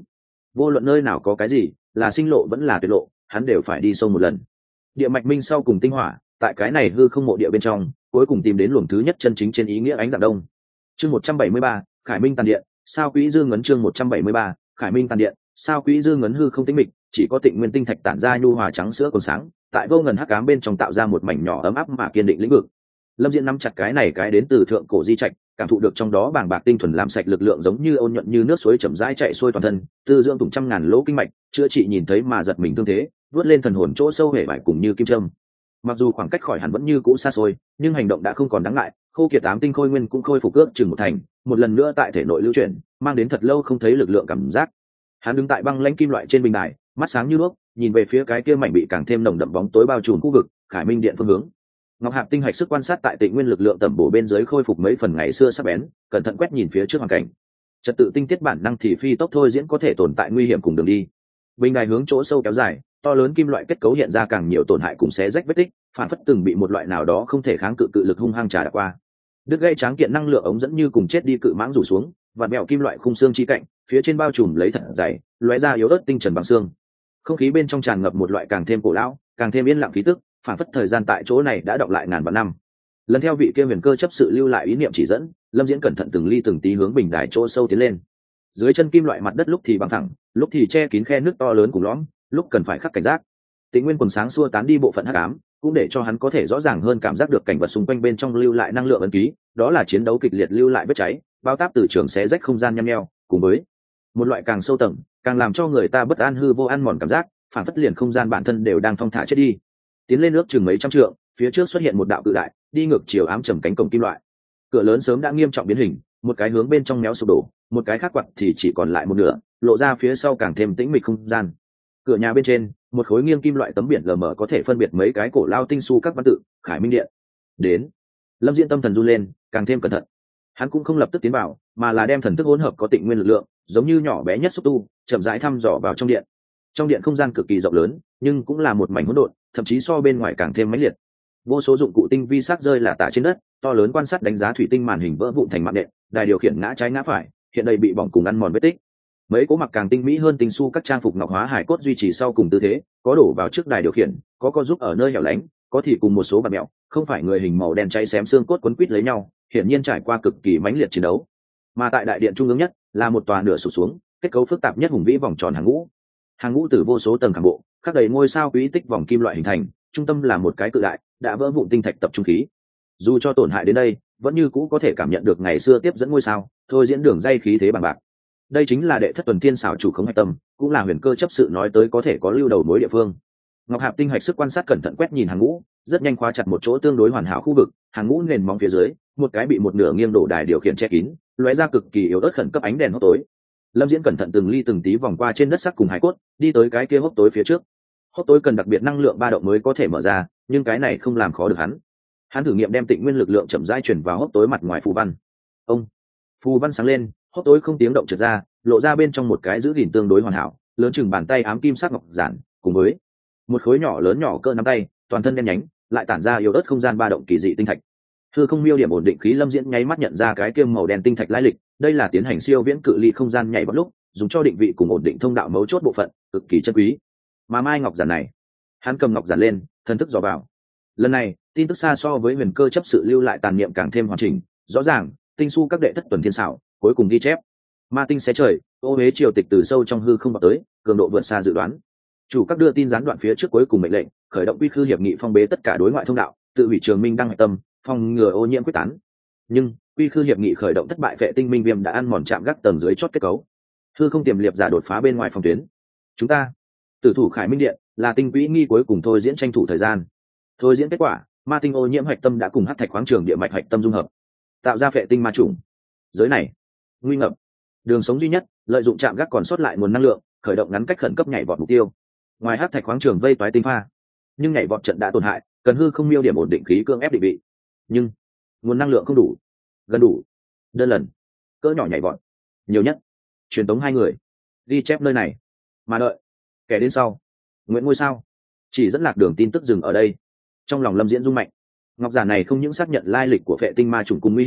vô luận nơi nào có cái gì, là sinh lộ vẫn là tuyệt lộ, hắn đều phải đi sâu một lần. Địa mạch minh sau cùng tinh hỏa, tại cái này hư không mộ địa bên trong, cuối cùng tìm đến luồng thứ nhất chân chính trên ý nghĩa ánh dạng đông. Chương 173, Khải Minh tàn điện, sao Quý Dương ngấn chương 173, Khải Minh tàn điện, sao Quý Dương ngấn hư không tĩnh mịch, chỉ có Tịnh Nguyên tinh thạch tản ra nhu hòa trắng sữa còn sáng, tại vô ngần hắc ám bên trong tạo ra một mảnh nhỏ ấm áp mà kiên định lĩnh vực. Lâm Diễn nắm chặt cái này cái đến từ thượng cổ di trạch, cảm thụ được trong đó bàng bạc tinh thuần làm sạch lực lượng giống như ôn nhuận như nước suối chậm rãi chạy xuôi toàn thân, tư dưỡng tùng trăm ngàn lỗ kinh mạch, chữa trị nhìn thấy mà giật mình thương thế, vớt lên thần hồn chỗ sâu hể bại cùng như kim châm. Mặc dù khoảng cách khỏi hẳn vẫn như cũ xa xôi, nhưng hành động đã không còn đáng ngại, khô kiệt tám tinh khôi nguyên cũng khôi phục ước chừng một thành, một lần nữa tại thể nội lưu chuyển, mang đến thật lâu không thấy lực lượng cảm giác. Hắn đứng tại băng lãnh kim loại trên bình đài, mắt sáng như đuốc, nhìn về phía cái kia mảnh bị càng thêm nồng đậm bóng tối bao trùm khu vực, Khải Minh điện phương hướng. Ngọc Hạp tinh hạch sức quan sát tại Tịnh Nguyên lực lượng tầm bổ bên dưới khôi phục mấy phần ngày xưa sắc bén, cẩn thận quét nhìn phía trước hoàn cảnh. Trật tự tinh tiết bản năng thì phi tốc thôi diễn có thể tồn tại nguy hiểm cùng đường đi. Bình đài hướng chỗ sâu kéo dài, to lớn kim loại kết cấu hiện ra càng nhiều tổn hại cùng xé rách vết tích, phản phất từng bị một loại nào đó không thể kháng cự cự lực hung hăng trà đạp qua. Đứt gãy tráng kiện năng lượng ống dẫn như cùng chết đi cự mãng rủ xuống, và mèo kim loại khung xương chi cạnh, phía trên bao trùm lấy thật dày, lóe ra yếu ớt tinh trần bằng xương. Không khí bên trong tràn ngập một loại càng thêm cổ lão, càng thêm yên lặng khí tức, phản phất thời gian tại chỗ này đã đọng lại ngàn vạn năm. Lần theo vị kia huyền cơ chấp sự lưu lại ý niệm chỉ dẫn, Lâm Diễn cẩn thận từng ly từng tí hướng bình đài chỗ sâu tiến lên. Dưới chân kim loại mặt đất lúc thì bằng thẳng, lúc thì che kín khe nước to lớn cùng lõm, lúc cần phải khắc cảnh giác. Tịnh Nguyên quần sáng xua tán đi bộ phận hắc ám, cũng để cho hắn có thể rõ ràng hơn cảm giác được cảnh vật xung quanh bên trong lưu lại năng lượng ấn ký, đó là chiến đấu kịch liệt lưu lại vết cháy, bao táp từ trường xé rách không gian nhăm nheo, cùng với một loại càng sâu tầng, càng làm cho người ta bất an hư vô ăn mòn cảm giác, phản phất liền không gian bản thân đều đang thong thả chết đi. Tiến lên nước chừng mấy trăm trượng, phía trước xuất hiện một đạo cự đại, đi ngược chiều ám trầm cánh cổng kim loại. Cửa lớn sớm đã nghiêm trọng biến hình, một cái hướng bên trong méo sụp đổ, một cái khác quặt thì chỉ còn lại một nửa, lộ ra phía sau càng thêm tĩnh mịch không gian. Cửa nhà bên trên, một khối nghiêng kim loại tấm biển lờ mờ có thể phân biệt mấy cái cổ lao tinh su các văn tự, Khải Minh điện. Đến. Lâm Diễn tâm thần run lên, càng thêm cẩn thận. Hắn cũng không lập tức tiến vào, mà là đem thần thức hỗn hợp có Tịnh Nguyên lực lượng, giống như nhỏ bé nhất xúc tu, chậm rãi thăm dò vào trong điện. Trong điện không gian cực kỳ rộng lớn, nhưng cũng là một mảnh hỗn độn, thậm chí so bên ngoài càng thêm mãnh liệt. Vô số dụng cụ tinh vi sắc rơi là tả trên đất, to lớn quan sát đánh giá thủy tinh màn hình vỡ vụn thành mạng nện, đài điều khiển ngã trái ngã phải, hiện đây bị bỏng cùng ăn mòn vết tích. Mấy cố mặc càng tinh mỹ hơn tinh su các trang phục ngọc hóa hải cốt duy trì sau cùng tư thế, có đổ vào trước đài điều khiển, có giúp ở nơi hẻo lánh, có thì cùng một số bạt mẹo, không phải người hình màu đen cháy xém xương cốt quấn quít lấy nhau, hiển nhiên trải qua cực kỳ mãnh liệt chiến đấu. Mà tại đại điện trung ương nhất là một tòa nửa sụp xuống, kết cấu phức tạp nhất hùng vĩ vòng tròn hàng ngũ. Hàng ngũ từ vô số tầng khảm bộ, khắc đầy ngôi sao quý tích vòng kim loại hình thành, trung tâm là một cái cự đại, đã vỡ vụn tinh thạch tập trung khí. Dù cho tổn hại đến đây, vẫn như cũ có thể cảm nhận được ngày xưa tiếp dẫn ngôi sao, thôi diễn đường dây khí thế bằng bạc. Đây chính là đệ thất tuần thiên xảo chủ khống hạch tâm, cũng là huyền cơ chấp sự nói tới có thể có lưu đầu mối địa phương. Ngọc Hạp tinh hạch sức quan sát cẩn thận quét nhìn hàng ngũ, rất nhanh khóa chặt một chỗ tương đối hoàn hảo khu vực, hàng ngũ nền móng phía dưới, một cái bị một nửa nghiêng đổ đài điều khiển che kín, lóe ra cực kỳ yếu ớt khẩn cấp ánh đèn hốc tối. Lâm Diễn cẩn thận từng ly từng tí vòng qua trên đất sắc cùng hải cốt, đi tới cái kia hốc tối phía trước. Hốc tối cần đặc biệt năng lượng ba động mới có thể mở ra, nhưng cái này không làm khó được hắn. Hắn thử nghiệm đem Tịnh Nguyên lực lượng chậm rãi chuyển vào hốc tối mặt ngoài phù văn. Ông, phù văn sáng lên, hốc tối không tiếng động trượt ra, lộ ra bên trong một cái giữ gìn tương đối hoàn hảo, lớn chừng bàn tay ám kim sắc ngọc giản, cùng với một khối nhỏ lớn nhỏ cỡ nắm tay, toàn thân đen nhánh, lại tản ra yếu ớt không gian ba động kỳ dị tinh thạch. Hư không miêu điểm ổn định khí, Lâm Diễn nháy mắt nhận ra cái kiêm màu đen tinh thạch lai lịch, đây là tiến hành siêu viễn cự ly không gian nhảy vọt lúc, dùng cho định vị cùng ổn định thông đạo mấu chốt bộ phận, cực kỳ chân quý. Mà mai ngọc giản này, hắn cầm ngọc giản lên, thần thức dò vào. Lần này, tin tức xa so với huyền cơ chấp sự lưu lại tàn niệm càng thêm hoàn chỉnh, rõ ràng, tinh su các đệ thất tuần thiên xảo, cuối cùng ghi chép. Ma tinh xé trời, ô huế triều tịch từ sâu trong hư không vào tới, cường độ vượt xa dự đoán. Chủ các đưa tin gián đoạn phía trước cuối cùng mệnh lệnh, khởi động quy khư hiệp nghị phong bế tất cả đối ngoại thông đạo, tự hủy trường minh đăng hạch tâm, phòng ngừa ô nhiễm quyết tán. Nhưng quy khư hiệp nghị khởi động thất bại, vệ tinh minh viêm đã ăn mòn chạm gác tầng dưới chót kết cấu, hư không tiềm liệp giả đột phá bên ngoài phòng tuyến. Chúng ta tử thủ Khải Minh điện là tinh quỹ nghi cuối cùng thôi diễn tranh thủ thời gian. Thôi diễn kết quả, ma tinh ô nhiễm hạch tâm đã cùng hắc thạch khoáng trường địa mạch hạch tâm dung hợp, tạo ra vệ tinh ma trùng. Giới này nguy ngập, đường sống duy nhất, lợi dụng chạm gác còn sót lại nguồn năng lượng, khởi động ngắn cách khẩn cấp nhảy vọt mục tiêu. Ngoài hắc thạch khoáng trường vây toái tinh pha, nhưng nhảy vọt trận đã tổn hại, cần hư không miêu điểm ổn định khí cưỡng ép định vị. Nhưng nguồn năng lượng không đủ, gần đủ, đơn lần, cỡ nhỏ nhảy vọt, nhiều nhất truyền tống 2 người, ghi chép nơi này, mà đợi kẻ đến sau. Nguyễn ngôi sao chỉ dẫn lạc đường tin tức dừng ở đây. Trong lòng Lâm Diễn rung mạnh, ngọc giản này không những xác nhận lai lịch của vệ tinh ma trùng cùng nguy hiểm,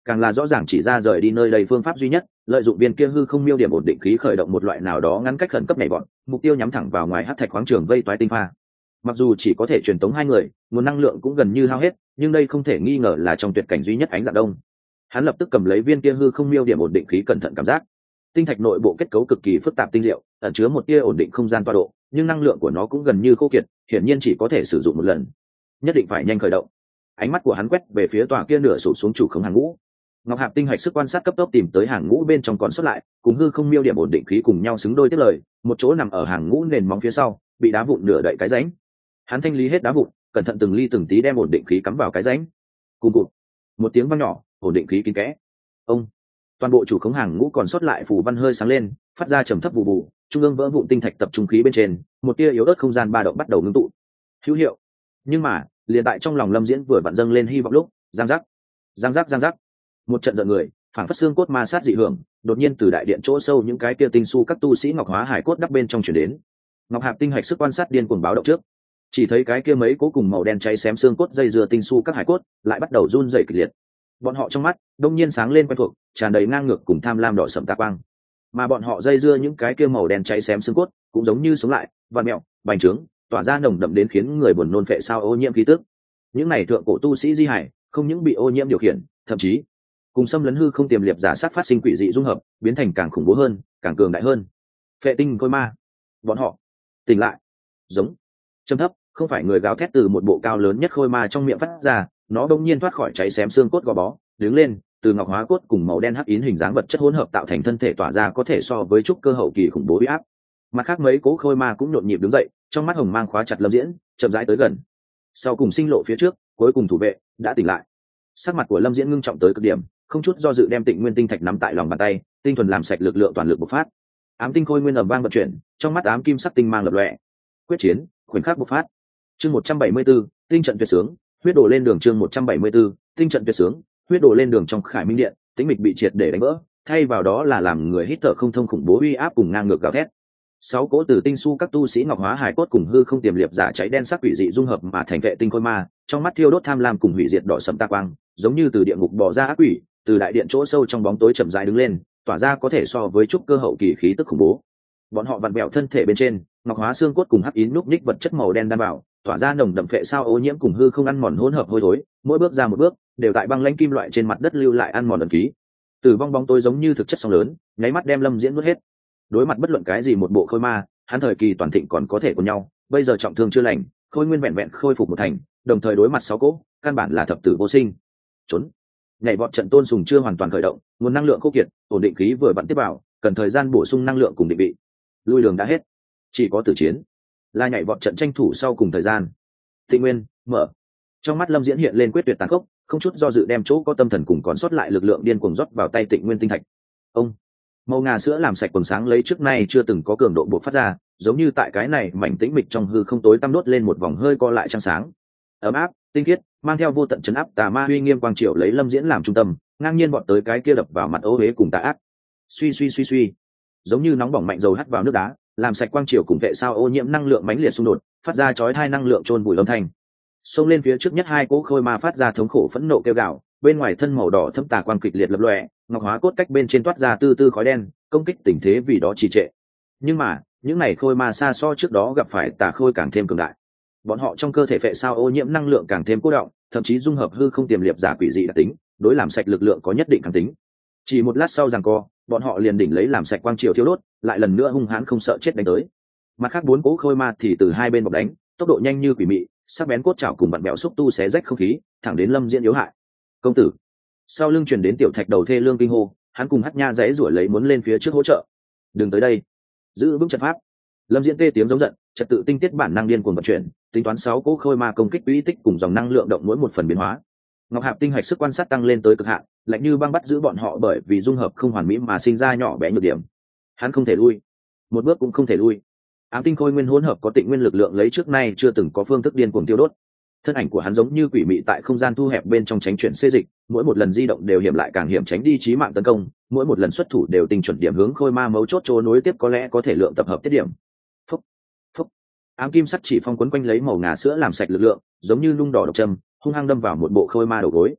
càng là rõ ràng chỉ ra rời đi nơi đây phương pháp duy nhất, lợi dụng viên kia hư không miêu điểm ổn định khí khởi động một loại nào đó ngăn cách khẩn cấp nhảy vọt, mục tiêu nhắm thẳng vào ngoài hắc thạch khoáng trường vây toái tinh pha. Mặc dù chỉ có thể truyền tống hai người, nguồn năng lượng cũng gần như hao hết, nhưng đây không thể nghi ngờ là trong tuyệt cảnh duy nhất ánh dạng đông. Hắn lập tức cầm lấy viên kia hư không miêu điểm ổn định khí cẩn thận cảm giác. Tinh thạch nội bộ kết cấu cực kỳ phức tạp tinh diệu, ẩn chứa một tia ổn định không gian tọa độ, nhưng năng lượng của nó cũng gần như khô kiệt, hiển nhiên chỉ có thể sử dụng một lần. Nhất định phải nhanh khởi động. Ánh mắt của hắn quét về phía tòa kia nửa sụp xuống chủ khống hàng ngũ. Ngọc Hạp tinh hạch sức quan sát cấp tốc tìm tới hàng ngũ bên trong còn sót lại, cùng hư không miêu điểm ổn định khí cùng nhau xứng đôi tiếp lời, một chỗ nằm ở hàng ngũ nền móng phía sau, bị đá vụn nửa đậy cái rãnh. Hắn thanh lý hết đá vụn, cẩn thận từng ly từng tí đem ổn định khí cắm vào cái rãnh. Cùng cụt, một tiếng vang nhỏ, ổn định khí kín kẽ. Ông, toàn bộ chủ khống hàng ngũ còn sót lại phù văn hơi sáng lên, phát ra trầm thấp vụ vụ, trung ương vỡ vụn tinh thạch tập trung khí bên trên, một tia yếu ớt không gian ba động bắt đầu ngưng tụ. Hữu hiệu. Nhưng mà, liền tại trong lòng Lâm Diễn vừa vặn dâng lên hy vọng lúc, giang giác, giang giác, giang giác, một trận giận người, phảng phất xương cốt ma sát dị hưởng, đột nhiên từ đại điện chỗ sâu những cái kia tinh su các tu sĩ ngọc hóa hải cốt đắp bên trong truyền đến. Ngọc Hạp tinh hạch sức quan sát điên cuồng báo động trước, chỉ thấy cái kia mấy cố cùng màu đen cháy xém xương cốt dây dưa tinh su các hải cốt lại bắt đầu run rẩy kịch liệt. Bọn họ trong mắt đông nhiên sáng lên quen thuộc, tràn đầy ngang ngược cùng tham lam đỏ sẫm tà quang, mà bọn họ dây dưa những cái kia màu đen cháy xém xương cốt cũng giống như sống lại, vặn mèo, bành trướng, tỏa ra nồng đậm đến khiến người buồn nôn phệ sao ô nhiễm khí tức. Những này thượng cổ tu sĩ di hải không những bị ô nhiễm điều khiển, thậm chí cùng xâm lấn hư không tiềm liệt giả sát phát sinh quỷ dị dung hợp, biến thành càng khủng bố hơn, càng cường đại hơn. Phệ tinh khôi ma, bọn họ tỉnh lại. Giống trầm thấp, không phải người gào thét từ một bộ cao lớn nhất khôi ma trong miệng phát ra, nó bỗng nhiên thoát khỏi cháy xém xương cốt gò bó, đứng lên, từ ngọc hóa cốt cùng màu đen hắc yến hình dáng vật chất hỗn hợp tạo thành thân thể tỏa ra có thể so với trúc cơ hậu kỳ khủng bố uy áp. Mặt khác mấy cố khôi ma cũng nhộn nhịp đứng dậy, trong mắt hồng mang khóa chặt Lâm Diễn, chậm rãi tới gần. Sau cùng sinh lộ phía trước, cuối cùng thủ vệ đã tỉnh lại. Sắc mặt của Lâm Diễn ngưng trọng tới cực điểm, không chút do dự đem Tịnh Nguyên tinh thạch nắm tại lòng bàn tay, tinh thuần làm sạch lực lượng toàn lực bộc phát. Ám tinh khôi nguyên ầm vang vận chuyển, trong mắt ám kim sắc tinh mang lập lòe. Quyết chiến, khoảnh khắc bộc phát. Chương 174, tinh trận tuyệt sướng, huyết đổ lên đường. Chương 174, tinh trận tuyệt sướng, huyết đổ lên đường. Trong Khải Minh điện, tĩnh mịch bị triệt để đánh vỡ, thay vào đó là làm người hít thở không thông khủng bố uy áp cùng ngang ngược gào thét. Sáu cỗ từ tinh su các tu sĩ ngọc hóa hải cốt cùng hư không tiềm liệt giả cháy đen sắc quỷ dị dung hợp mà thành vệ tinh khôi ma, trong mắt thiêu đốt tham lam cùng hủy diệt đỏ sẫm ta quang, giống như từ địa ngục bò ra ác quỷ, từ đại điện chỗ sâu trong bóng tối chậm rãi đứng lên, tỏa ra có thể so với trúc cơ hậu kỳ khí tức khủng bố. Bọn họ vặn vẹo thân thể bên trên, ngọc hóa xương cốt cùng hắc yến núc ních vật chất màu đen đan bảo, tỏa ra nồng đậm phệ sao ô nhiễm cùng hư không ăn mòn hỗn hợp hôi thối, mỗi bước ra một bước, đều tại băng lãnh kim loại trên mặt đất lưu lại ăn mòn ẩn ký. Tử vong bóng tối giống như thực chất sóng lớn, nháy mắt đem Lâm Diễn nuốt hết. Đối mặt bất luận cái gì một bộ khôi ma, hắn thời kỳ toàn thịnh còn có thể cùng nhau, bây giờ trọng thương chưa lành, khôi nguyên vẹn vẹn khôi phục một thành, đồng thời đối mặt sáu cỗ, căn bản là thập tử vô sinh. Trốn. Nhảy vọt trận tôn sùng chưa hoàn toàn khởi động, nguồn năng lượng khô kiệt, ổn định khí vừa vặn tiếp vào, cần thời gian bổ sung năng lượng cùng định vị. Lui đường đã hết, chỉ có tử chiến. Là nhảy vọt trận tranh thủ sau cùng thời gian. Tịnh Nguyên, mở. Trong mắt Lâm Diễn hiện lên quyết tuyệt tàn khốc, không chút do dự đem chỗ có tâm thần cùng còn sót lại lực lượng điên cuồng rót vào tay Tịnh Nguyên tinh thạch. Ông, màu ngà sữa làm sạch quần sáng lấy trước nay chưa từng có cường độ bộc phát ra, giống như tại cái này mảnh tĩnh mịch trong hư không tối tăm đốt lên một vòng hơi co lại trăng sáng. Ấm áp, tinh khiết, mang theo vô tận trấn áp tà ma uy nghiêm quang triều lấy Lâm Diễn làm trung tâm, ngang nhiên bọn tới cái kia đập vào mặt ô uế cùng tà ác. Suy suy suy suy, giống như nóng bỏng mạnh dầu hắt vào nước đá, làm sạch quang triều cùng vệ sao ô nhiễm năng lượng mãnh liệt xung đột, phát ra chói tai năng lượng trôn bụi âm thanh. Xông lên phía trước nhất hai cỗ khôi ma phát ra thống khổ phẫn nộ kêu gào, bên ngoài thân màu đỏ thâm tà quang kịch liệt lập lòe, ngọc hóa cốt cách bên trên toát ra tư tư khói đen, công kích tình thế vì đó trì trệ. Nhưng mà, những này khôi ma xa so trước đó gặp phải tà khôi càng thêm cường đại. Bọn họ trong cơ thể phệ sao ô nhiễm năng lượng càng thêm cố động, thậm chí dung hợp hư không tiềm liệt giả quỷ dị đặc tính, đối làm sạch lực lượng có nhất định kháng tính. Chỉ một lát sau giằng co, bọn họ liền đỉnh lấy làm sạch quang triều thiêu đốt, lại lần nữa hung hãn không sợ chết đánh tới. Mặt khác bốn cỗ khôi ma thì từ hai bên bọc đánh, tốc độ nhanh như quỷ mị, sắc bén cốt chảo cùng vặn bẹo xúc tu xé rách không khí, thẳng đến Lâm Diễn yếu hại. Công tử. Sau lưng truyền đến tiểu thạch đầu thê lương kinh hô, hắn cùng Hắc Nha dãy rủa lấy muốn lên phía trước hỗ trợ. Đừng tới đây, giữ vững trận pháp. Lâm Diễn tê tiếng giống giận, trật tự tinh tiết bản năng điên cuồng vận chuyển, tính toán sáu cỗ khôi ma công kích uy tích cùng dòng năng lượng động mỗi một phần biến hóa. Ngọc Hạp tinh hạch sức quan sát tăng lên tới cực hạn, lạnh như băng bắt giữ bọn họ bởi vì dung hợp không hoàn mỹ mà sinh ra nhỏ bé nhược điểm. Hắn không thể lui, một bước cũng không thể lui. Ám tinh khôi nguyên hỗn hợp có tịnh nguyên lực lượng lấy trước nay chưa từng có phương thức điên cuồng tiêu đốt. Thân ảnh của hắn giống như quỷ mị tại không gian thu hẹp bên trong tránh chuyển xê dịch, mỗi một lần di động đều hiểm lại càng hiểm tránh đi chí mạng tấn công, mỗi một lần xuất thủ đều tinh chuẩn điểm hướng khôi ma mấu chốt chỗ nối tiếp có lẽ có thể lượng tập hợp tiết điểm. Phúc, phúc. Ám kim sắt chỉ phong quấn quanh lấy màu ngà sữa làm sạch lực lượng, giống như nung đỏ độc châm, hung hăng đâm vào một bộ khôi ma đầu gối.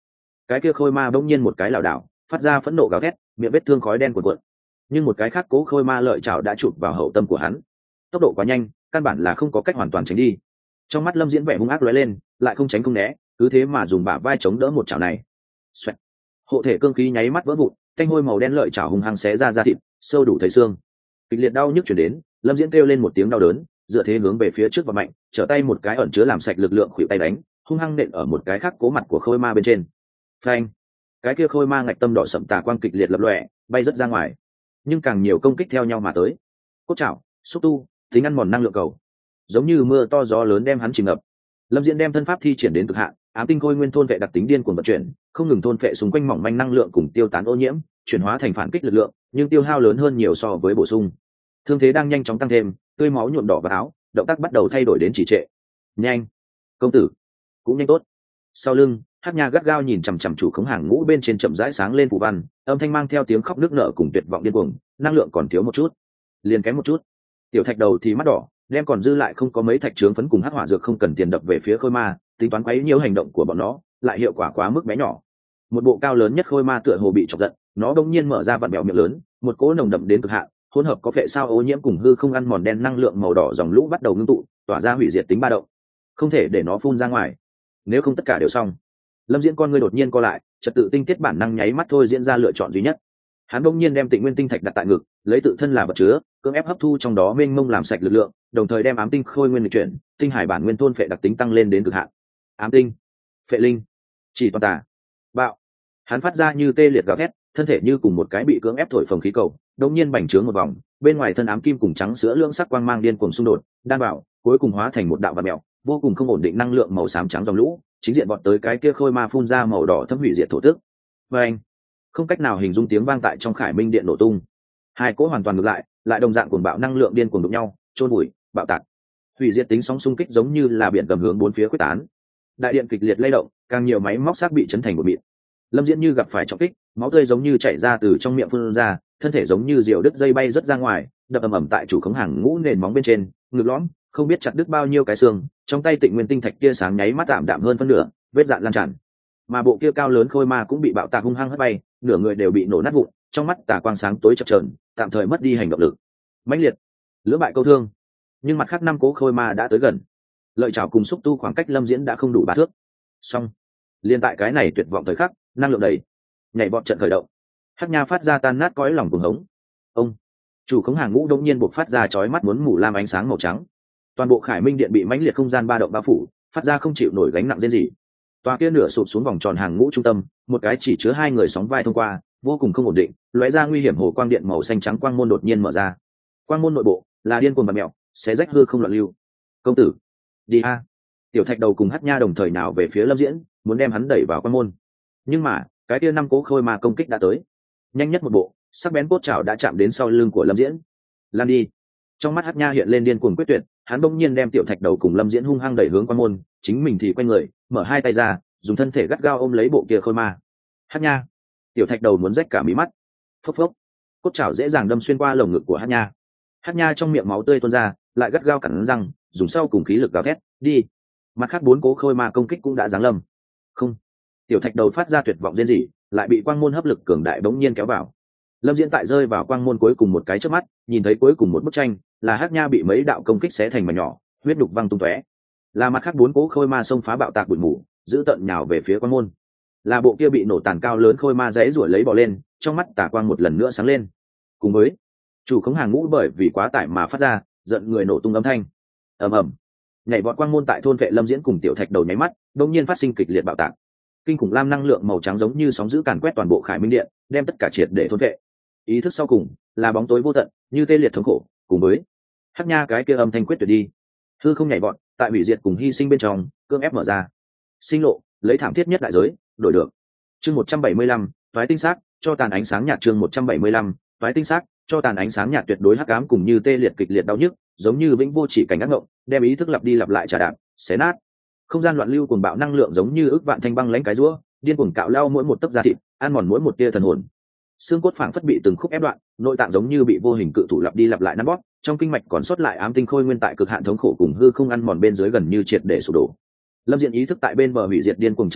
cái kia khôi ma bỗng nhiên một cái lảo đảo, phát ra phẫn nộ gào thét, miệng vết thương khói đen cuộn cuộn. Nhưng một cái khác cố khôi ma lợi chảo đã chụp vào hậu tâm của hắn, tốc độ quá nhanh, căn bản là không có cách hoàn toàn tránh đi. Trong mắt Lâm Diễn vẻ hung ác lóe lên, lại không tránh không né, cứ thế mà dùng bả vai chống đỡ một chảo này. Xoẹt. Hộ thể cương khí nháy mắt vỡ vụn, thanh hôi màu đen lợi chảo hung hăng xé ra da thịt, sâu đủ thấy xương. Kịch liệt đau nhức truyền đến, Lâm Diễn kêu lên một tiếng đau đớn, dựa thế hướng về phía trước và mạnh, trở tay một cái ẩn chứa làm sạch lực lượng khuỵu tay đánh, hung hăng nện ở một cái khác cố mặt của khôi ma bên trên. Phanh! Cái kia khôi ma ngạch tâm đỏ sậm tà quang kịch liệt lập lòe, bay rất ra ngoài. Nhưng càng nhiều công kích theo nhau mà tới. Cốt chảo, xúc tu, tính ăn mòn năng lượng cầu, giống như mưa to gió lớn đem hắn chìm ngập. Lâm Diễn đem thân pháp thi triển đến cực hạn, ám tinh khôi nguyên thôn vệ đặc tính điên cuồng vận chuyển, không ngừng thôn vệ xung quanh mỏng manh năng lượng cùng tiêu tán ô nhiễm, chuyển hóa thành phản kích lực lượng, nhưng tiêu hao lớn hơn nhiều so với bổ sung. Thương thế đang nhanh chóng tăng thêm, tươi máu nhuộm đỏ vào áo, động tác bắt đầu thay đổi đến trì trệ. Nhanh, công tử, cũng nhanh tốt. Sau lưng, Hắc Nha gắt gao nhìn chằm chằm chủ khống hàng ngũ bên trên chậm rãi sáng lên phù văn, âm thanh mang theo tiếng khóc nức nở cùng tuyệt vọng điên cuồng, năng lượng còn thiếu một chút, liền kém một chút. Tiểu Thạch Đầu thì mắt đỏ, đem còn dư lại không có mấy thạch trướng phấn cùng hắc hỏa dược không cần tiền đập về phía khôi ma, tính toán quấy nhiễu hành động của bọn nó, lại hiệu quả quá mức bé nhỏ. Một bộ cao lớn nhất khôi ma tựa hồ bị chọc giận, nó đột nhiên mở ra vặn bèo miệng lớn, một cỗ nồng đậm đến cực hạn, hỗn hợp có phệ sao ô nhiễm cùng hư không ăn mòn đen năng lượng màu đỏ dòng lũ bắt đầu ngưng tụ, tỏa ra hủy diệt tính ba động. Không thể để nó phun ra ngoài, nếu không tất cả đều xong. Lâm Diễn con ngươi đột nhiên co lại, trật tự tinh tiết bản năng nháy mắt thôi diễn ra lựa chọn duy nhất. Hắn đột nhiên đem Tịnh Nguyên tinh thạch đặt tại ngực, lấy tự thân là vật chứa, cưỡng ép hấp thu trong đó mênh mông làm sạch lực lượng, đồng thời đem ám tinh khôi nguyên lịch chuyển, tinh hải bản nguyên thôn phệ đặc tính tăng lên đến cực hạn. Ám tinh, phệ linh, chỉ toàn tà, bạo. Hắn phát ra như tê liệt gào thét, thân thể như cùng một cái bị cưỡng ép thổi phồng khí cầu, đột nhiên bành trướng một vòng, bên ngoài thân ám kim cùng trắng sữa lưỡng sắc quang mang điên cuồng xung đột, đan vào, cuối cùng hóa thành một đạo vạn mèo, vô cùng không ổn định năng lượng màu xám trắng dòng lũ, chính diện vọt tới cái kia khôi ma phun ra màu đỏ thấm hủy diệt thổ tức. Và anh, không cách nào hình dung tiếng vang tại trong Khải Minh điện nổ tung. Hai cỗ hoàn toàn ngược lại đồng dạng cuồng bạo năng lượng điên cuồng đụng nhau, chôn bụi, bạo tạc. Hủy diệt tính sóng xung kích giống như là biển gầm hướng bốn phía quyết tán. Đại điện kịch liệt lay động, càng nhiều máy móc xác bị chấn thành một mịn. Lâm Diễn như gặp phải trọng kích, máu tươi giống như chảy ra từ trong miệng phun ra, thân thể giống như diều đứt dây bay rất ra ngoài, đập ầm ầm tại chủ khống hàng ngũ nền móng bên trên, ngực lõm, không biết chặt đứt bao nhiêu cái xương, trong tay Tịnh Nguyên tinh thạch kia sáng nháy mắt tạm đạm hơn phân nửa, vết dạn lan tràn. Mà bộ kia cao lớn khôi ma cũng bị bạo tạc hung hăng hất bay, nửa người đều bị nổ nát vụn, trong mắt tà quang sáng tối chập chờn, tạm thời mất đi hành động lực. Mãnh liệt, lưỡng bại câu thương. Nhưng mặt khác năm cố khôi ma đã tới gần. Lợi chảo cùng xúc tu khoảng cách Lâm Diễn đã không đủ 3 thước. Xong, liên tại cái này tuyệt vọng thời khắc, năng lượng đầy, nhảy vọt trận khởi động. Hắc Nha phát ra tan nát cõi lòng cuồng hống. Ông, chủ khống hàng ngũ đột nhiên buộc phát ra chói mắt muốn mù lam ánh sáng màu trắng. Toàn bộ Khải Minh điện bị mãnh liệt không gian ba động bao phủ, phát ra không chịu nổi gánh nặng rên rỉ. Tòa kia nửa sụp xuống vòng tròn hàng ngũ trung tâm, một cái chỉ chứa 2 người sóng vai thông qua, vô cùng không ổn định, lóe ra nguy hiểm hồ quang điện màu xanh trắng quang môn đột nhiên mở ra. Quang môn nội bộ là điên cuồng và mèo, xé rách hư không loạn lưu. Công tử, đi a! Tiểu Thạch Đầu cùng Hắc Nha đồng thời nào về phía Lâm Diễn, muốn đem hắn đẩy vào quang môn. Nhưng mà, cái kia năm cố khôi ma công kích đã tới. Nhanh nhất một bộ, sắc bén cốt chảo đã chạm đến sau lưng của Lâm Diễn. Lan đi! Trong mắt Hắc Nha hiện lên điên cuồng quyết tuyệt, hắn bỗng nhiên đem Tiểu Thạch Đầu cùng Lâm Diễn hung hăng đẩy hướng quang môn, chính mình thì quay người, mở hai tay ra, dùng thân thể gắt gao ôm lấy bộ kia khôi ma. Hắc Nha! Tiểu Thạch Đầu muốn rách cả mí mắt. Phốc phốc! Cốt chảo dễ dàng đâm xuyên qua lồng ngực của Hắc Nha. Hắc Nha trong miệng máu tươi tuôn ra, lại gắt gao cắn răng, dùng sau cùng khí lực gào thét, đi. Mặt khác 4 cố khôi ma công kích cũng đã giáng lâm. Không! Tiểu Thạch Đầu phát ra tuyệt vọng rên rỉ, lại bị quang môn hấp lực cường đại bỗng nhiên kéo vào. Lâm Diễn tại rơi vào quang môn cuối cùng một cái chớp mắt, nhìn thấy cuối cùng một bức tranh, là Hắc Nha bị mấy đạo công kích xé thành mảnh nhỏ, huyết đục văng tung tóe. Là mặt khác 4 cố khôi ma xông phá bạo tạc bụi mù, giữ tận nhào về phía quang môn. Là bộ kia bị nổ tàn cao lớn khôi ma dãy rủa lấy bò lên, trong mắt tà quang một lần nữa sáng lên. Cùng với chủ khống hàng ngũ bởi vì quá tải mà phát ra giận người nổ tung âm thanh. Ầm ầm. Nhảy vọt quang môn tại thôn vệ Lâm Diễn cùng Tiểu Thạch Đầu nháy mắt, đột nhiên phát sinh kịch liệt bạo tạc. Kinh khủng lam năng lượng màu trắng giống như sóng dữ càn quét toàn bộ Khải Minh điện, đem tất cả triệt để thôn vệ. Ý thức sau cùng là bóng tối vô tận, như tê liệt thống khổ, cùng với Hắc Nha cái kia âm thanh quyết tuyệt đi. Hư không nhảy vọt, tại hủy diệt cùng hy sinh bên trong, cương ép mở ra. Sinh lộ, lấy thảm thiết nhất đại giới, đổi được. Chương 175, toái tinh xác, cho tàn ánh sáng nhạt. Chương 175, toái tinh xác, cho tàn ánh sáng nhạt tuyệt đối hắc ám cùng như tê liệt kịch liệt đau nhức, giống như vĩnh vô chỉ cảnh ác ngộng, đem ý thức lặp đi lặp lại trà đạp, xé nát. Không gian loạn lưu cuồng bạo năng lượng giống như ức vạn thanh băng lãnh cái rũa, điên cuồng cạo lao mỗi một tấc da thịt, ăn mòn mỗi một tia thần hồn. Xương cốt phảng phất bị từng khúc ép đoạn, nội tạng giống như bị vô hình cự thủ lặp đi lặp lại nắn bóp, trong kinh mạch còn sót lại ám tinh khôi nguyên tại cực hạn thống khổ cùng hư không ăn mòn bên dưới gần như triệt để sụp đổ. Lâm Diện ý thức tại bên bờ hủy diệt điên cuồng chập chờn,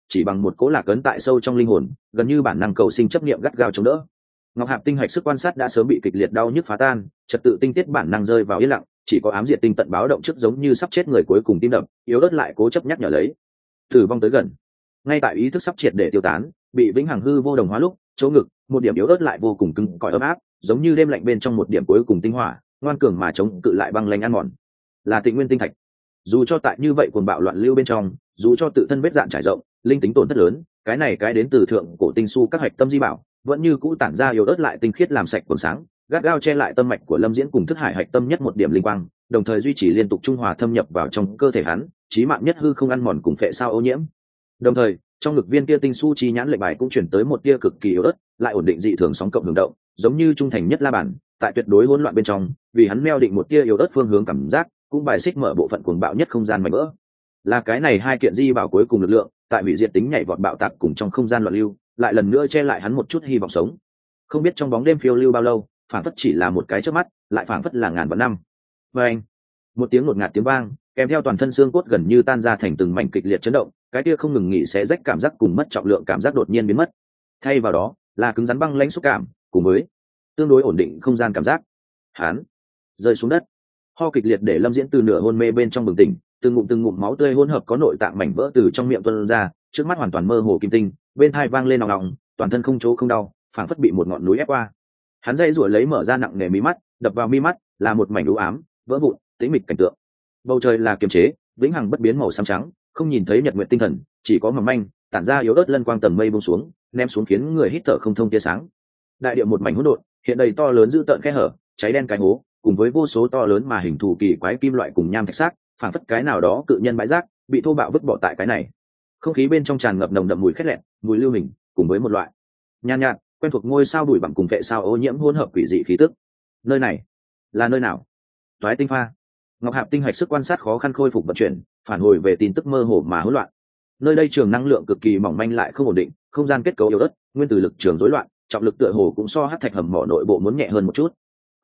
chỉ bằng một cố lạc ấn tại sâu trong linh hồn, gần như bản năng cầu sinh chấp niệm gắt gao chống đỡ. Ngọc Hạp tinh hạch sức quan sát đã sớm bị kịch liệt đau nhức phá tan, trật tự tinh tiết bản năng rơi vào yên lặng, chỉ có ám diệt tinh tận báo động trước giống như sắp chết người cuối cùng tim đập, yếu ớt lại cố chấp nhắc nhở lấy. Tử vong tới gần. Ngay tại ý thức sắp triệt để tiêu tán, bị vĩnh hằng hư vô đồng hóa lúc, chỗ ngực, một điểm yếu ớt lại vô cùng cứng cỏi ấm áp, giống như đêm lạnh bên trong một điểm cuối cùng tinh hỏa, ngoan cường mà chống cự lại băng lãnh ăn mòn. Là Tịnh Nguyên tinh thạch. Dù cho tại như vậy cuồng bạo loạn lưu bên trong, dù cho tự thân vết dạn trải rộng, linh tính tổn thất lớn, cái này cái đến từ thượng cổ tinh su các hạch tâm di bảo, vẫn như cũ tản ra yếu ớt lại tinh khiết làm sạch quần sáng, gắt gao che lại tâm mạch của Lâm Diễn cùng thức hải hạch tâm nhất một điểm linh quang, đồng thời duy trì liên tục trung hòa thâm nhập vào trong cơ thể hắn, chí mạng nhất hư không ăn mòn cùng phệ sao ô nhiễm. Đồng thời, trong lực viên kia tinh su chi nhãn lệnh bài cũng chuyển tới một tia cực kỳ yếu ớt, lại ổn định dị thường sóng cộng hưởng động, giống như trung thành nhất la bàn, tại tuyệt đối hỗn loạn bên trong, vì hắn meo định một tia yếu ớt phương hướng cảm giác, cũng bài xích mở bộ phận cuồng bạo nhất không gian mảnh vỡ. Là cái này hai kiện di bảo cuối cùng lực lượng, tại hủy diệt tính nhảy vọt bạo tạc cùng trong không gian loạn lưu, lại lần nữa che lại hắn một chút hy vọng sống. Không biết trong bóng đêm phiêu lưu bao lâu, phảng phất chỉ là một cái chớp mắt, lại phảng phất là ngàn vạn năm. Và anh, một tiếng ngột ngạt tiếng vang, kèm theo toàn thân xương cốt gần như tan ra thành từng mảnh kịch liệt chấn động, cái kia không ngừng nghỉ sẽ rách cảm giác cùng mất trọng lượng cảm giác đột nhiên biến mất. Thay vào đó, là cứng rắn băng lãnh xúc cảm, cùng với tương đối ổn định không gian cảm giác. Hắn rơi xuống đất, ho kịch liệt để Lâm Diễn từ nửa hôn mê bên trong bừng tỉnh, từng ngụm máu tươi hỗn hợp có nội tạng mảnh vỡ từ trong miệng tuôn ra, trước mắt hoàn toàn mơ hồ kim tinh, bên tai vang lên ong ong, toàn thân không chỗ không đau, phảng phất bị một ngọn núi ép qua. Hắn dây rủa lấy mở ra nặng nề mí mắt, đập vào mi mắt là một mảnh u ám, vỡ vụn, tĩnh mịch cảnh tượng. Bầu trời là kiềm chế, vĩnh hằng bất biến màu xám trắng, không nhìn thấy nhật nguyệt tinh thần, chỉ có mỏng manh, tản ra yếu ớt lân quang tầng mây buông xuống, ném xuống khiến người hít thở không thông tia sáng. Đại địa một mảnh hỗn độn, hiện đầy to lớn dữ tợn khe hở, cháy đen cái hố, cùng với vô số to lớn mà hình thù kỳ quái kim loại cùng nham thạch xác, phảng phất cái nào đó cự nhân bãi rác, bị thô bạo vứt bỏ tại cái này. Không khí bên trong tràn ngập nồng đậm mùi khét lẹt, mùi lưu hình, cùng với một loại nhàn nhạt, quen thuộc ngôi sao bụi bặm cùng vệ sao ô nhiễm hỗn hợp quỷ dị khí tức. Nơi này là nơi nào? Toái tinh pha. Ngọc Hạp tinh hạch sức quan sát khó khăn khôi phục vận chuyển, phản hồi về tin tức mơ hồ mà hỗn loạn. Nơi đây trường năng lượng cực kỳ mỏng manh lại không ổn định, không gian kết cấu yếu ớt, nguyên tử lực trường rối loạn, trọng lực tựa hồ cũng so hắc thạch hầm mỏ nội bộ muốn nhẹ hơn một chút.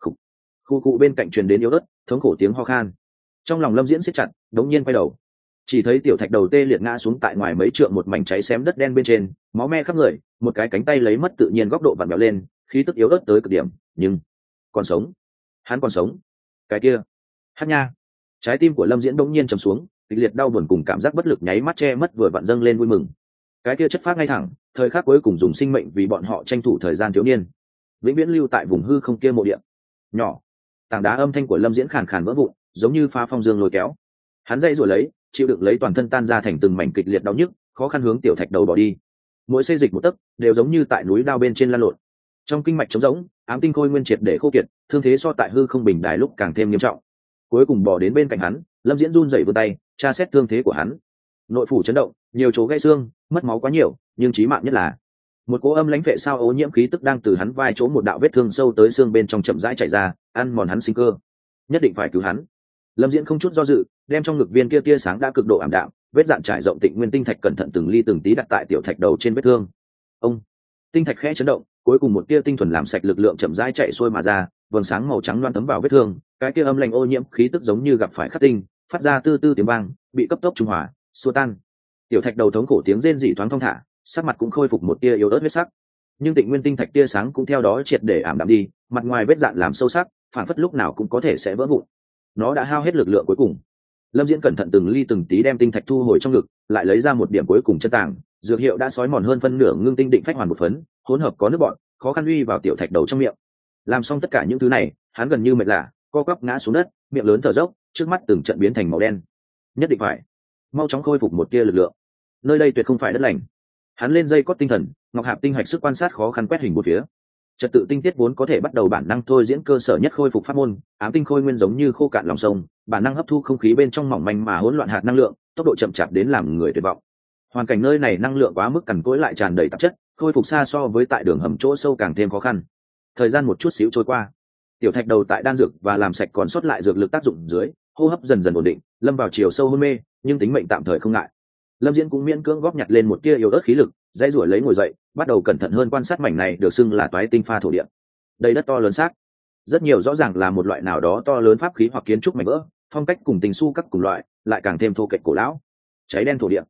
Khu cụ bên cạnh truyền đến yếu ớt, thống khổ tiếng ho khan. Trong lòng Lâm Diễn siết chặt, đống nhiên quay đầu, chỉ thấy tiểu thạch đầu tê liệt ngã xuống tại ngoài mấy trượng một mảnh cháy xém đất đen bên trên, máu me khắp người, một cái cánh tay lấy mất tự nhiên góc độ vặn vẹo lên, khí tức yếu ớt tới cực điểm, nhưng còn sống, hắn còn sống. Cái kia, hát nha. Trái tim của Lâm Diễn đống nhiên trầm xuống, kịch liệt đau buồn cùng cảm giác bất lực nháy mắt che mất vừa vặn dâng lên vui mừng. Cái kia chất phác ngay thẳng, thời khắc cuối cùng dùng sinh mệnh vì bọn họ tranh thủ thời gian thiếu niên, vĩnh viễn lưu tại vùng hư không kia mộ địa. Nhỏ, tảng đá âm thanh của Lâm Diễn khàn khàn vỡ vụn, giống như pha phong dương lôi kéo. Hắn dây rồi lấy, chịu đựng lấy toàn thân tan ra thành từng mảnh kịch liệt đau nhức, khó khăn hướng tiểu thạch đầu bỏ đi. Mỗi xê dịch một tấc đều giống như tại núi đao bên trên lăn lộn. Trong kinh mạch trống rỗng, ám tinh khôi nguyên triệt để khô kiệt, thương thế so tại hư không bình đài lúc càng thêm nghiêm trọng. Cuối cùng bỏ đến bên cạnh hắn, Lâm Diễn run rẩy vươn tay, tra xét thương thế của hắn. Nội phủ chấn động, nhiều chỗ gãy xương, mất máu quá nhiều, nhưng chí mạng nhất là một cỗ âm lãnh vệ sao ô nhiễm khí tức đang từ hắn vai chỗ một đạo vết thương sâu tới xương bên trong chậm rãi chảy ra, ăn mòn hắn sinh cơ. Nhất định phải cứu hắn. Lâm Diễn không chút do dự, đem trong ngực viên kia tia sáng đã cực độ ảm đạm, vết dạn trải rộng Tịnh Nguyên tinh thạch cẩn thận từng ly từng tí đặt tại tiểu thạch đầu trên vết thương. Ông, tinh thạch khẽ chấn động, cuối cùng một tia tinh thuần làm sạch lực lượng chậm rãi chạy xuôi mà ra, vầng sáng màu trắng loan tấm vào vết thương, cái kia âm lạnh ô nhiễm khí tức giống như gặp phải khắc tinh, phát ra tư tư tiếng vang, bị cấp tốc trung hòa, xua tan. Tiểu thạch đầu thống khổ tiếng rên rỉ thoáng thong thả, sắc mặt cũng khôi phục một tia yếu ớt huyết sắc. Nhưng Tịnh Nguyên tinh thạch tia sáng cũng theo đó triệt để ảm đạm đi, mặt ngoài vết dạn làm sâu sắc, phản phất lúc nào cũng có thể sẽ vỡ vụn. Nó đã hao hết lực lượng cuối cùng. Lâm Diễn cẩn thận từng ly từng tí đem tinh thạch thu hồi trong ngực, lại lấy ra một điểm cuối cùng chân tàng, dược hiệu đã sói mòn hơn phân nửa ngưng tinh định phách hoàn một phấn, hỗn hợp có nước bọt, khó khăn uy vào tiểu thạch đầu trong miệng. Làm xong tất cả những thứ này, hắn gần như mệt lả, co quắp ngã xuống đất, miệng lớn thở dốc, trước mắt từng trận biến thành màu đen. Nhất định phải mau chóng khôi phục một tia lực lượng. Nơi đây tuyệt không phải đất lành. Hắn lên dây cót tinh thần, Ngọc Hạp tinh hạch sức quan sát khó khăn quét hình một phía. Trật tự tinh tiết vốn có thể bắt đầu bản năng thôi diễn cơ sở nhất khôi phục pháp môn, ám tinh khôi nguyên giống như khô cạn lòng sông, bản năng hấp thu không khí bên trong mỏng manh mà hỗn loạn hạt năng lượng, tốc độ chậm chạp đến làm người tuyệt vọng. Hoàn cảnh nơi này năng lượng quá mức cằn cỗi lại tràn đầy tạp chất, khôi phục xa so với tại đường hầm chỗ sâu càng thêm khó khăn. Thời gian một chút xíu trôi qua, tiểu thạch đầu tại đan dược và làm sạch còn sót lại dược lực tác dụng dưới, hô hấp dần dần ổn định, lâm vào chiều sâu hôn mê, nhưng tính mệnh tạm thời không ngại. Lâm Diễn cũng miễn cưỡng góp nhặt lên một tia yếu ớt khí lực, dãy ruổi lấy ngồi dậy, bắt đầu cẩn thận hơn quan sát mảnh này được xưng là toái tinh pha thổ địa. Đây đất to lớn xác, rất nhiều rõ ràng là một loại nào đó to lớn pháp khí hoặc kiến trúc mảnh vỡ, phong cách cùng tình su các cùng loại, lại càng thêm thô kệch cổ lão. Cháy đen thổ địa,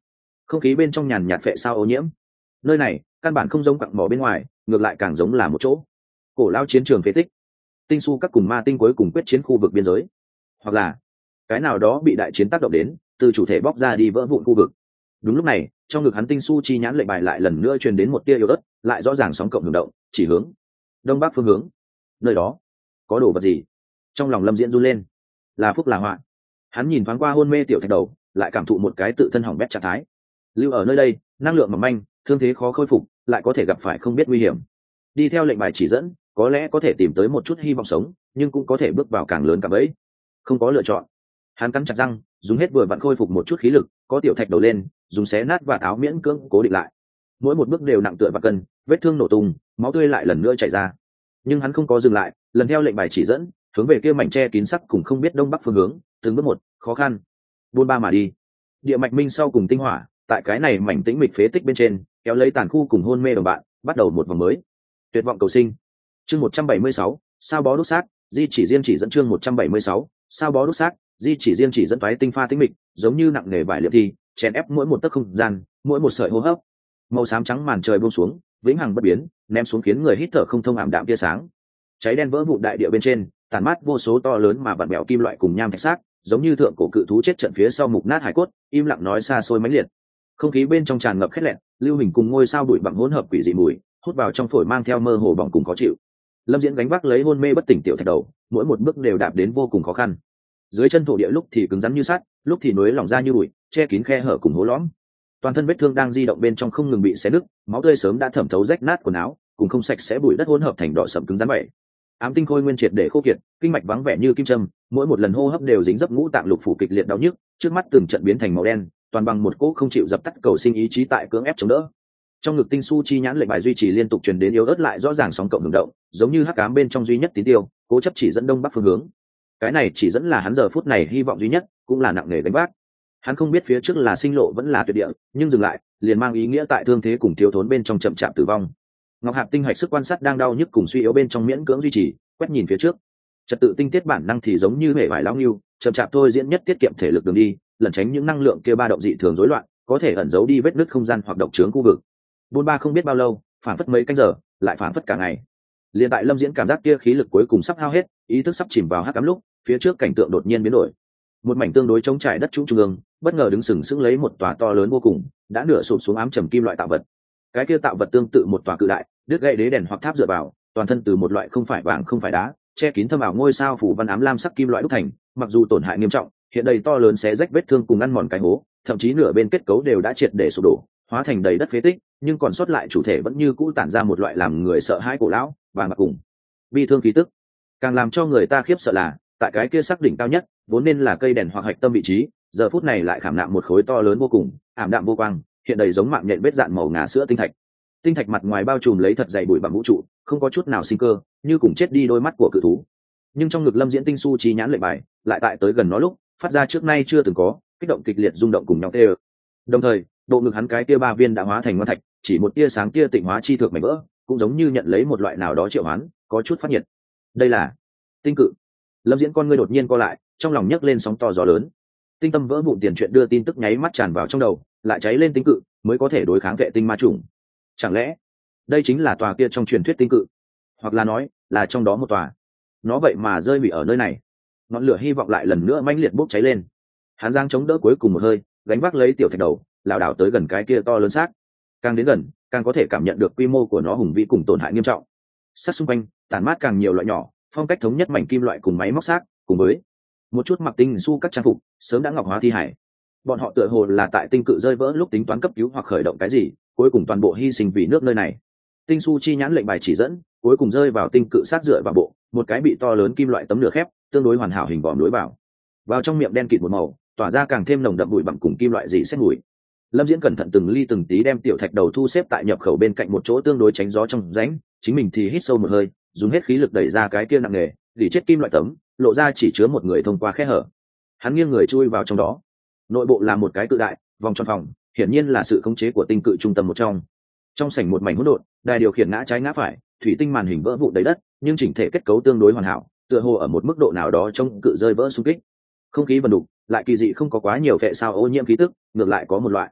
không khí bên trong nhàn nhạt phệ sao ô nhiễm. Nơi này căn bản không giống quặng mỏ bên ngoài, ngược lại càng giống là một chỗ cổ lao chiến trường phế tích, tinh su các cùng ma tinh cuối cùng quyết chiến khu vực biên giới, hoặc là cái nào đó bị đại chiến tác động đến, từ chủ thể bóc ra đi vỡ vụn khu vực. Đúng lúc này, trong ngực hắn tinh su chi nhãn lệnh bài lại lần nữa truyền đến một tia yếu ớt, lại rõ ràng sóng cộng hưởng động, chỉ hướng đông bắc phương hướng. Nơi đó có đồ vật gì? Trong lòng Lâm Diễn run lên. Là phúc là họa? Hắn nhìn thoáng qua hôn mê tiểu thạch đầu, lại cảm thụ một cái tự thân hỏng bét trạng thái. Lưu ở nơi đây, năng lượng mỏng manh, thương thế khó khôi phục, lại có thể gặp phải không biết nguy hiểm. Đi theo lệnh bài chỉ dẫn, có lẽ có thể tìm tới một chút hy vọng sống, nhưng cũng có thể bước vào càng lớn càng bẫy. Không có lựa chọn. Hắn cắn chặt răng, dùng hết vừa vặn khôi phục một chút khí lực, có tiểu thạch đầu lên, dùng xé nát vạt áo miễn cưỡng cố định lại. Mỗi một bước đều nặng tựa và cân, vết thương nổ tung, máu tươi lại lần nữa chảy ra. Nhưng hắn không có dừng lại, lần theo lệnh bài chỉ dẫn, hướng về kia mảnh tre kín sắc cùng không biết đông bắc phương hướng, từng bước một, khó khăn, buôn ba mà đi. Địa mạch minh sau cùng tinh hỏa, tại cái này mảnh tĩnh mịch phế tích bên trên, kéo lấy tàn khu cùng hôn mê đồng bạn, bắt đầu một vòng mới. Tuyệt vọng cầu sinh. Chương 176, sao bó đốt xác, di chỉ riêng chỉ dẫn chương 176, sao bó đốt xác, di chỉ riêng chỉ dẫn toái tinh pha tĩnh mịch, giống như nặng nề vải liệm thi, chèn ép mỗi một tấc không gian, mỗi một sợi hô hấp. Màu xám trắng màn trời buông xuống, vĩnh hằng bất biến, ném xuống khiến người hít thở không thông, ảm đạm tia sáng. Cháy đen vỡ vụn đại địa bên trên, tàn mát vô số to lớn mà vặn vẹo kim loại cùng nham thạch xác, giống như thượng cổ cự thú chết trận phía sau mục nát hải cốt, im lặng nói xa xôi mãnh liệt. Không khí bên trong tràn ngập khét lẹn, lưu hình cùng ngôi sao bụi bặm hỗn hợp quỷ dị mùi, hút vào trong phổi mang theo mơ hồ bỏng cùng khó chịu. Lâm Diễn gánh vác lấy hôn mê bất tỉnh tiểu thạch đầu, mỗi một bước đều đạp đến vô cùng khó khăn. Dưới chân thổ địa lúc thì cứng rắn như sắt, lúc thì núi lỏng ra như bụi, che kín khe hở cùng hố lõm. Toàn thân vết thương đang di động bên trong không ngừng bị xé nứt, máu tươi sớm đã thẩm thấu rách nát quần áo, cùng không sạch sẽ bụi đất hỗn hợp thành đỏ sậm cứng rắn vậy. Ám tinh khôi nguyên triệt để khô kiệt, kinh mạch vắng vẻ như kim châm, mỗi một lần hô hấp đều dính dấp ngũ tạng lục phủ kịch liệt đau nhức, trước mắt từng trận biến thành màu đen, toàn bằng một cỗ không chịu dập tắt cầu sinh ý chí tại cưỡng ép chống đỡ. Trong ngực tinh su chi nhãn lệnh bài duy trì liên tục truyền đến yếu ớt lại rõ ràng sóng cộng hưởng động, giống như hắc ám bên trong duy nhất tín tiêu, cố chấp chỉ dẫn đông bắc phương hướng. Cái này chỉ dẫn là hắn giờ phút này hy vọng duy nhất, cũng là nặng nề gánh vác. Hắn không biết phía trước là sinh lộ vẫn là tuyệt địa, nhưng dừng lại liền mang ý nghĩa tại thương thế cùng thiếu thốn bên trong chậm chạp tử vong. Ngọc Hạp tinh hạch sức quan sát đang đau nhức cùng suy yếu bên trong miễn cưỡng duy trì, quét nhìn phía trước, trật tự tinh tiết bản năng thì giống như hề vải lão nghiêu, chậm chạp thôi diễn nhất tiết kiệm thể lực đường đi, lẩn tránh những năng lượng kia ba động dị thường rối loạn, có thể ẩn giấu đi vết nứt không gian hoặc độc trướng khu vực. Buôn ba không biết bao lâu, phản phất mấy canh giờ, lại phản phất cả ngày. Liên tại Lâm Diễn cảm giác kia khí lực cuối cùng sắp hao hết, ý thức sắp chìm vào hắc ám lúc, phía trước cảnh tượng đột nhiên biến đổi. Một mảnh tương đối trống trải đất trũng trung ương, bất ngờ đứng sừng sững lấy một tòa to lớn vô cùng, đã nửa sụp xuống ám trầm kim loại tạo vật. Cái kia tạo vật tương tự một tòa cự đại, đứt gãy đế đèn hoặc tháp dựa vào, toàn thân từ một loại không phải vàng không phải đá, che kín thâm ảo ngôi sao phủ văn ám lam sắc kim loại đúc thành, mặc dù tổn hại nghiêm trọng, hiện đầy to lớn xé rách vết thương cùng ăn mòn cái hố, thậm chí nửa bên kết cấu đều đã triệt để sụp đổ, hóa thành đầy đất phế tích, nhưng còn sót lại chủ thể vẫn như cũ tản ra một loại làm người sợ hãi cổ lão và mặc cùng bi thương khí tức. Càng làm cho người ta khiếp sợ là, tại cái kia sắc đỉnh cao nhất, vốn nên là cây đèn hoặc hạch tâm vị trí, giờ phút này lại khảm nạm một khối to lớn vô cùng, ảm đạm vô quang, hiện đầy giống mạng nhện vết dạn màu ngà sữa tinh thạch. Tinh thạch mặt ngoài bao trùm lấy thật dày bụi bặm vũ trụ, không có chút nào sinh cơ, như cùng chết đi đôi mắt của cự thú. Nhưng trong ngực Lâm Diễn tinh su trí nhãn lệnh bài, lại tại tới gần nó lúc, phát ra trước nay chưa từng có, kích động kịch liệt rung động cùng nhau tê. Đồng thời, bộ ngực hắn cái tia ba viên đã hóa thành ngoan thạch, chỉ một tia sáng tia tịnh hóa chi thực mảnh vỡ, cũng giống như nhận lấy một loại nào đó triệu hoán, có chút phát nhiệt. Đây là tinh cự. Lâm Diễn con ngươi đột nhiên co lại, trong lòng nhấc lên sóng to gió lớn. Tinh tâm vỡ vụn tiền chuyện đưa tin tức nháy mắt tràn vào trong đầu, lại cháy lên tinh cự, mới có thể đối kháng vệ tinh ma chủng. Chẳng lẽ đây chính là tòa kia trong truyền thuyết tinh cự, hoặc là nói là trong đó một tòa? Nó vậy mà rơi bị ở nơi này. Ngọn lửa hy vọng lại lần nữa mãnh liệt bốc cháy lên. Hắn giang chống đỡ cuối cùng một hơi, gánh vác lấy tiểu thạch đầu, lảo đảo tới gần cái kia to lớn xác. Càng đến gần, càng có thể cảm nhận được quy mô của nó hùng vĩ cùng tổn hại nghiêm trọng. Xác xung quanh tản mát càng nhiều loại nhỏ, phong cách thống nhất mảnh kim loại cùng máy móc xác, cùng với một chút mặc tinh su các trang phục sớm đã ngọc hóa thi hải. Bọn họ tựa hồ là tại tinh cự rơi vỡ lúc tính toán cấp cứu hoặc khởi động cái gì, cuối cùng toàn bộ hy sinh vì nước nơi này. Tinh su chi nhãn lệnh bài chỉ dẫn, cuối cùng rơi vào tinh cự sát dựa vào bộ, một cái bị to lớn kim loại tấm lửa khép, tương đối hoàn hảo hình vòm lối vào trong miệng đen kịt một màu, tỏa ra càng thêm nồng đậm bụi bặm cùng kim loại dị xét mùi. Lâm Diễn cẩn thận từng ly từng tí đem tiểu thạch đầu thu xếp tại nhập khẩu bên cạnh một chỗ tương đối tránh gió trong rãnh, chính mình thì hít sâu một hơi, dùng hết khí lực đẩy ra cái kia nặng nề, gỉ chết kim loại tấm, lộ ra chỉ chứa một người thông qua khe hở. Hắn nghiêng người chui vào trong đó. Nội bộ là một cái cự đại vòng tròn phòng, hiển nhiên là sự khống chế của tinh cự trung tâm một trong sảnh một mảnh hỗn độn, đài điều khiển ngã trái ngã phải, thủy tinh màn hình vỡ vụn đầy đất, nhưng chỉnh thể kết cấu tương đối hoàn hảo, tựa hồ ở một mức độ nào đó trong cự rơi vỡ xung kích. Không khí vần đục, lại kỳ dị không có quá nhiều vệ sao ô nhiễm khí tức, ngược lại có một loại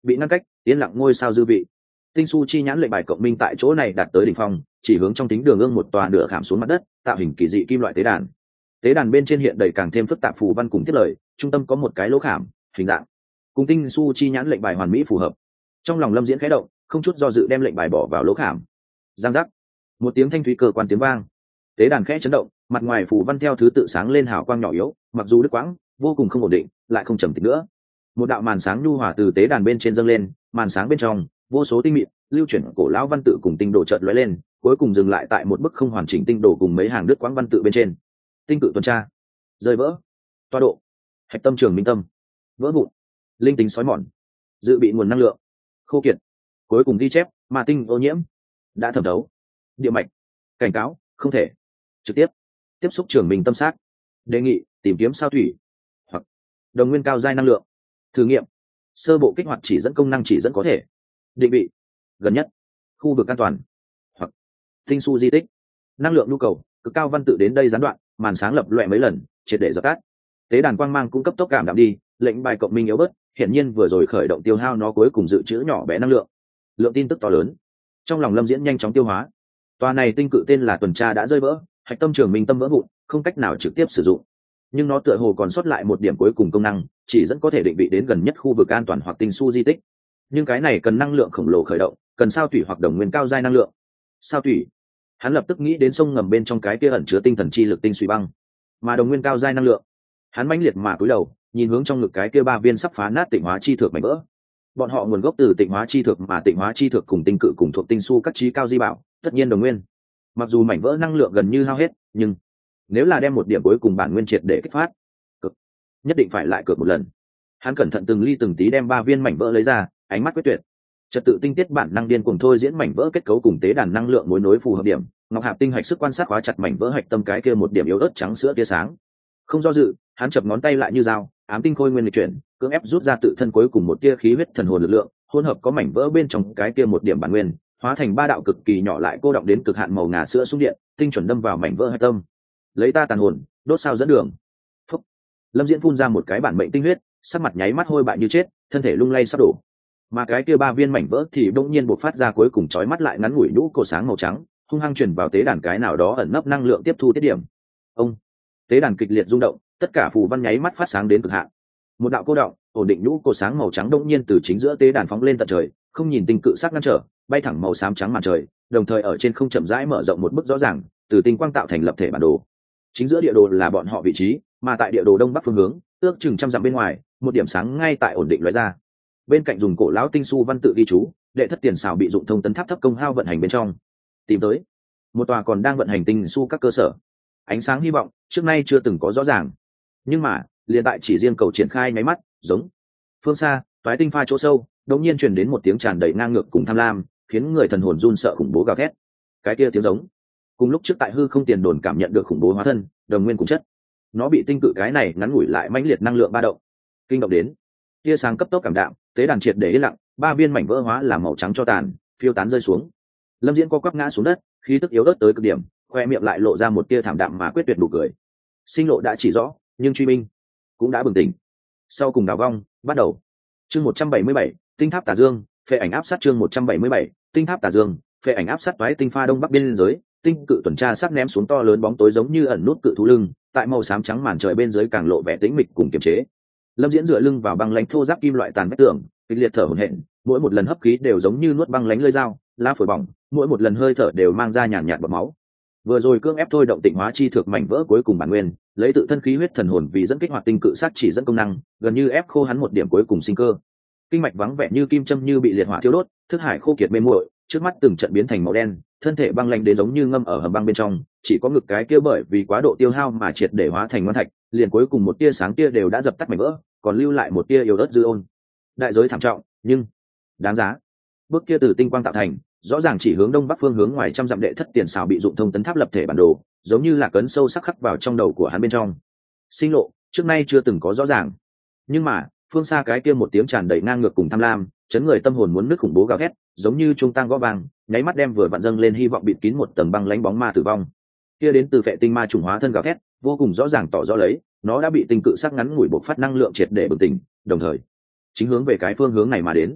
bị ngăn cách, yên lặng ngôi sao dư vị. Tinh su chi nhãn lệnh bài cộng minh tại chỗ này đạt tới đỉnh phong, chỉ hướng trong tính đường ương một tòa nửa khảm xuống mặt đất, tạo hình kỳ dị kim loại tế đàn. Tế đàn bên trên hiện đầy càng thêm phức tạp phù văn cùng tiết lời, trung tâm có một cái lỗ khảm, hình dạng cùng tinh su chi nhãn lệnh bài hoàn mỹ phù hợp. Trong lòng Lâm Diễn khẽ động, không chút do dự đem lệnh bài bỏ vào lỗ khảm. Giang giác, một tiếng thanh thúy cơ quan tiếng vang. Tế đàn khẽ chấn động, mặt ngoài phù văn theo thứ tự sáng lên hào quang nhỏ yếu, mặc dù đứt quãng, vô cùng không ổn định, lại không trầm tĩnh nữa. Một đạo màn sáng nhu hòa từ tế đàn bên trên dâng lên, màn sáng bên trong vô số tinh mịn lưu chuyển cổ lão văn tự cùng tinh đồ chợt lóe lên, cuối cùng dừng lại tại một bức không hoàn chỉnh tinh đồ cùng mấy hàng đứt quãng văn tự bên trên. Tinh cự tuần tra, rơi vỡ, toa độ, hạch tâm trường minh tâm, vỡ vụn, linh tính sói mòn, dự bị nguồn năng lượng, khô kiệt, cuối cùng ghi chép ma tinh ô nhiễm, đã thẩm thấu, địa mạch, cảnh cáo không thể trực tiếp tiếp xúc trường minh tâm xác, đề nghị tìm kiếm sao thủy hoặc đồng nguyên cao giai năng lượng, thử nghiệm sơ bộ kích hoạt chỉ dẫn công năng chỉ dẫn có thể, định vị gần nhất khu vực an toàn hoặc tinh su di tích, năng lượng nhu cầu cực cao văn tự đến đây gián đoạn, màn sáng lập loẹ mấy lần triệt để dập tắt. Tế đàn quang mang cũng cấp tốc cảm đạm đi, lệnh bài cộng minh yếu bớt, hiển nhiên vừa rồi khởi động tiêu hao nó cuối cùng dự trữ nhỏ bé năng lượng. Lượng tin tức to lớn trong lòng Lâm Diễn nhanh chóng tiêu hóa. Tòa này tinh cự tên là tuần tra đã rơi vỡ, hạch tâm trường minh tâm vỡ vụn, không cách nào trực tiếp sử dụng, nhưng nó tựa hồ còn sót lại một điểm cuối cùng công năng, chỉ dẫn có thể định vị đến gần nhất khu vực an toàn hoặc tinh su di tích. Nhưng cái này cần năng lượng khổng lồ khởi động, cần sao thủy hoặc đồng nguyên cao giai năng lượng. Sao thủy, hắn lập tức nghĩ đến sông ngầm bên trong cái kia ẩn chứa tinh thần chi lực tinh suy băng, mà đồng nguyên cao giai năng lượng, hắn mãnh liệt mà cúi đầu nhìn hướng trong ngực cái kia 3 viên sắp phá nát tịnh hóa chi thược mảnh vỡ. Bọn họ nguồn gốc từ tịnh hóa chi thược, mà tịnh hóa chi thược cùng tinh cự cùng thuộc tinh su các trí cao di bảo, tất nhiên đồng nguyên. Mặc dù mảnh vỡ năng lượng gần như hao hết, nhưng nếu là đem một điểm cuối cùng bản nguyên triệt để kích phát, cực nhất định phải lại cược một lần. Hắn cẩn thận từng ly từng tí đem 3 viên mảnh vỡ lấy ra, ánh mắt quyết tuyệt. Trật tự tinh tiết bản năng điên cuồng thôi diễn mảnh vỡ kết cấu cùng tế đàn năng lượng mối nối phù hợp điểm, ngọc hạp tinh hạch sức quan sát khóa chặt mảnh vỡ hạch tâm cái kia một điểm yếu ớt trắng sữa tia sáng. Không do dự, hắn chập ngón tay lại như dao, ám tinh khôi nguyên lịch chuyển, cưỡng ép rút ra tự thân cuối cùng một tia khí huyết thần hồn lực lượng, hỗn hợp có mảnh vỡ bên trong cái kia một điểm bản nguyên, hóa thành 3 đạo cực kỳ nhỏ lại cô động đến cực hạn màu ngà sữa xung điện, tinh chuẩn đâm vào mảnh vỡ hạch tâm. Lấy ta tàn hồn, đốt sao dẫn đường. Phúc. Lâm Diễn phun ra một cái bản mệnh tinh huyết, sắc mặt nháy mắt hôi bại như chết, thân thể lung lay sắp đổ. Mà cái kia 3 viên mảnh vỡ thì bỗng nhiên bộc phát ra cuối cùng chói mắt lại ngắn ngủi nhũ cổ sáng màu trắng, hung hăng truyền vào tế đàn cái nào đó ẩn nấp năng lượng tiếp thu tiết điểm. Ông, tế đàn kịch liệt rung động, tất cả phù văn nháy mắt phát sáng đến cực hạn. Một đạo cô động, ổn định nhũ cổ sáng màu trắng bỗng nhiên từ chính giữa tế đàn phóng lên tận trời, không nhìn tinh cự sắc ngăn trở, bay thẳng màu xám trắng màn trời, đồng thời ở trên không chậm rãi mở rộng một bức rõ ràng, từ tinh quang tạo thành lập thể bản đồ. Chính giữa địa đồ là bọn họ vị trí, mà tại địa đồ đông bắc phương hướng, ước chừng 100 dặm bên ngoài, một điểm sáng ngay tại ổn định lóe ra. Bên cạnh dùng cổ lão tinh su văn tự ghi chú, đệ thất tiền xảo bị dụng thông tấn tháp thấp công hao vận hành bên trong. Tìm tới một tòa còn đang vận hành tinh su các cơ sở. Ánh sáng hy vọng trước nay chưa từng có rõ ràng, nhưng mà liền tại chỉ riêng cầu triển khai nháy mắt, giống phương xa toái tinh pha chỗ sâu đột nhiên truyền đến một tiếng tràn đầy ngang ngược cùng tham lam, khiến người thần hồn run sợ khủng bố gào thét. Cái kia tiếng giống cùng lúc trước tại hư không tiền đồn cảm nhận được khủng bố hóa thân đồng nguyên cùng chất, nó bị tinh cự cái này ngắn ngủi lại mãnh liệt năng lượng ba động kinh động đến. Tia sáng cấp tốc cảm đạm, tế đàn triệt để yên lặng, 3 viên mảnh vỡ hóa làm màu trắng cho tàn, phiêu tán rơi xuống. Lâm Diễn co quắp ngã xuống đất, khí tức yếu ớt tới cực điểm, khoe miệng lại lộ ra một tia thảm đạm mà quyết tuyệt nụ cười. Sinh lộ đã chỉ rõ, nhưng truy minh cũng đã bừng tỉnh. Sau cùng đào vong bắt đầu. Chương 177, tinh tháp tà dương, phệ ảnh áp sát. Chương 177, tinh tháp tà dương, phệ ảnh áp sát. Toái tinh pha đông bắc biên giới, tinh cự tuần tra sắc ném xuống to lớn bóng tối giống như ẩn nút cự thú lưng, tại màu xám trắng màn trời bên dưới càng lộ vẻ tĩnh mịch cùng kiềm chế. Lâm Diễn dựa lưng vào băng lãnh thô giáp kim loại tàn vách tường, kịch liệt thở hổn hển, mỗi một lần hấp khí đều giống như nuốt băng lãnh lưỡi dao, lá phổi bỏng, mỗi một lần hơi thở đều mang ra nhàn nhạt bọt máu. Vừa rồi cưỡng ép thôi động tịnh hóa chi thực mảnh vỡ cuối cùng bản nguyên, lấy tự thân khí huyết thần hồn vì dẫn kích hoạt tinh cự sát chỉ dẫn công năng, gần như ép khô hắn một điểm cuối cùng sinh cơ. Kinh mạch vắng vẻ như kim châm như bị liệt hỏa thiêu đốt, thức hải khô kiệt mê muội, trước mắt từng trận biến thành màu đen, thân thể băng lạnh đến giống như ngâm ở hầm băng bên trong, chỉ có ngực cái kia bởi vì quá độ tiêu hao mà triệt để hóa thành ngoan thạch, liền cuối cùng một tia sáng tia đều đã dập tắt mảnh vỡ, còn lưu lại một tia yếu ớt dư ôn. Đại giới thảm trọng, nhưng đáng giá. Bước kia từ tinh quang tạo thành, rõ ràng chỉ hướng đông bắc phương hướng ngoài trăm dặm đệ thất tiền xào bị dụng thông tấn tháp lập thể bản đồ, giống như là cấn sâu sắc khắc vào trong đầu của hắn bên trong. Sinh lộ trước nay chưa từng có rõ ràng, nhưng mà phương xa cái kia một tiếng tràn đầy ngang ngược cùng tham lam, chấn người tâm hồn muốn nứt khủng bố gào thét, giống như trung tăng gõ vang, nháy mắt đem vừa vặn dâng lên hy vọng bịt kín một tầng băng lánh bóng ma tử vong. Kia đến từ phệ tinh ma trùng hóa thân gào thét, vô cùng rõ ràng tỏ rõ lấy, nó đã bị tinh cự sắc ngắn ngủi bộc phát năng lượng triệt để bừng tỉnh, đồng thời chính hướng về cái phương hướng này mà đến.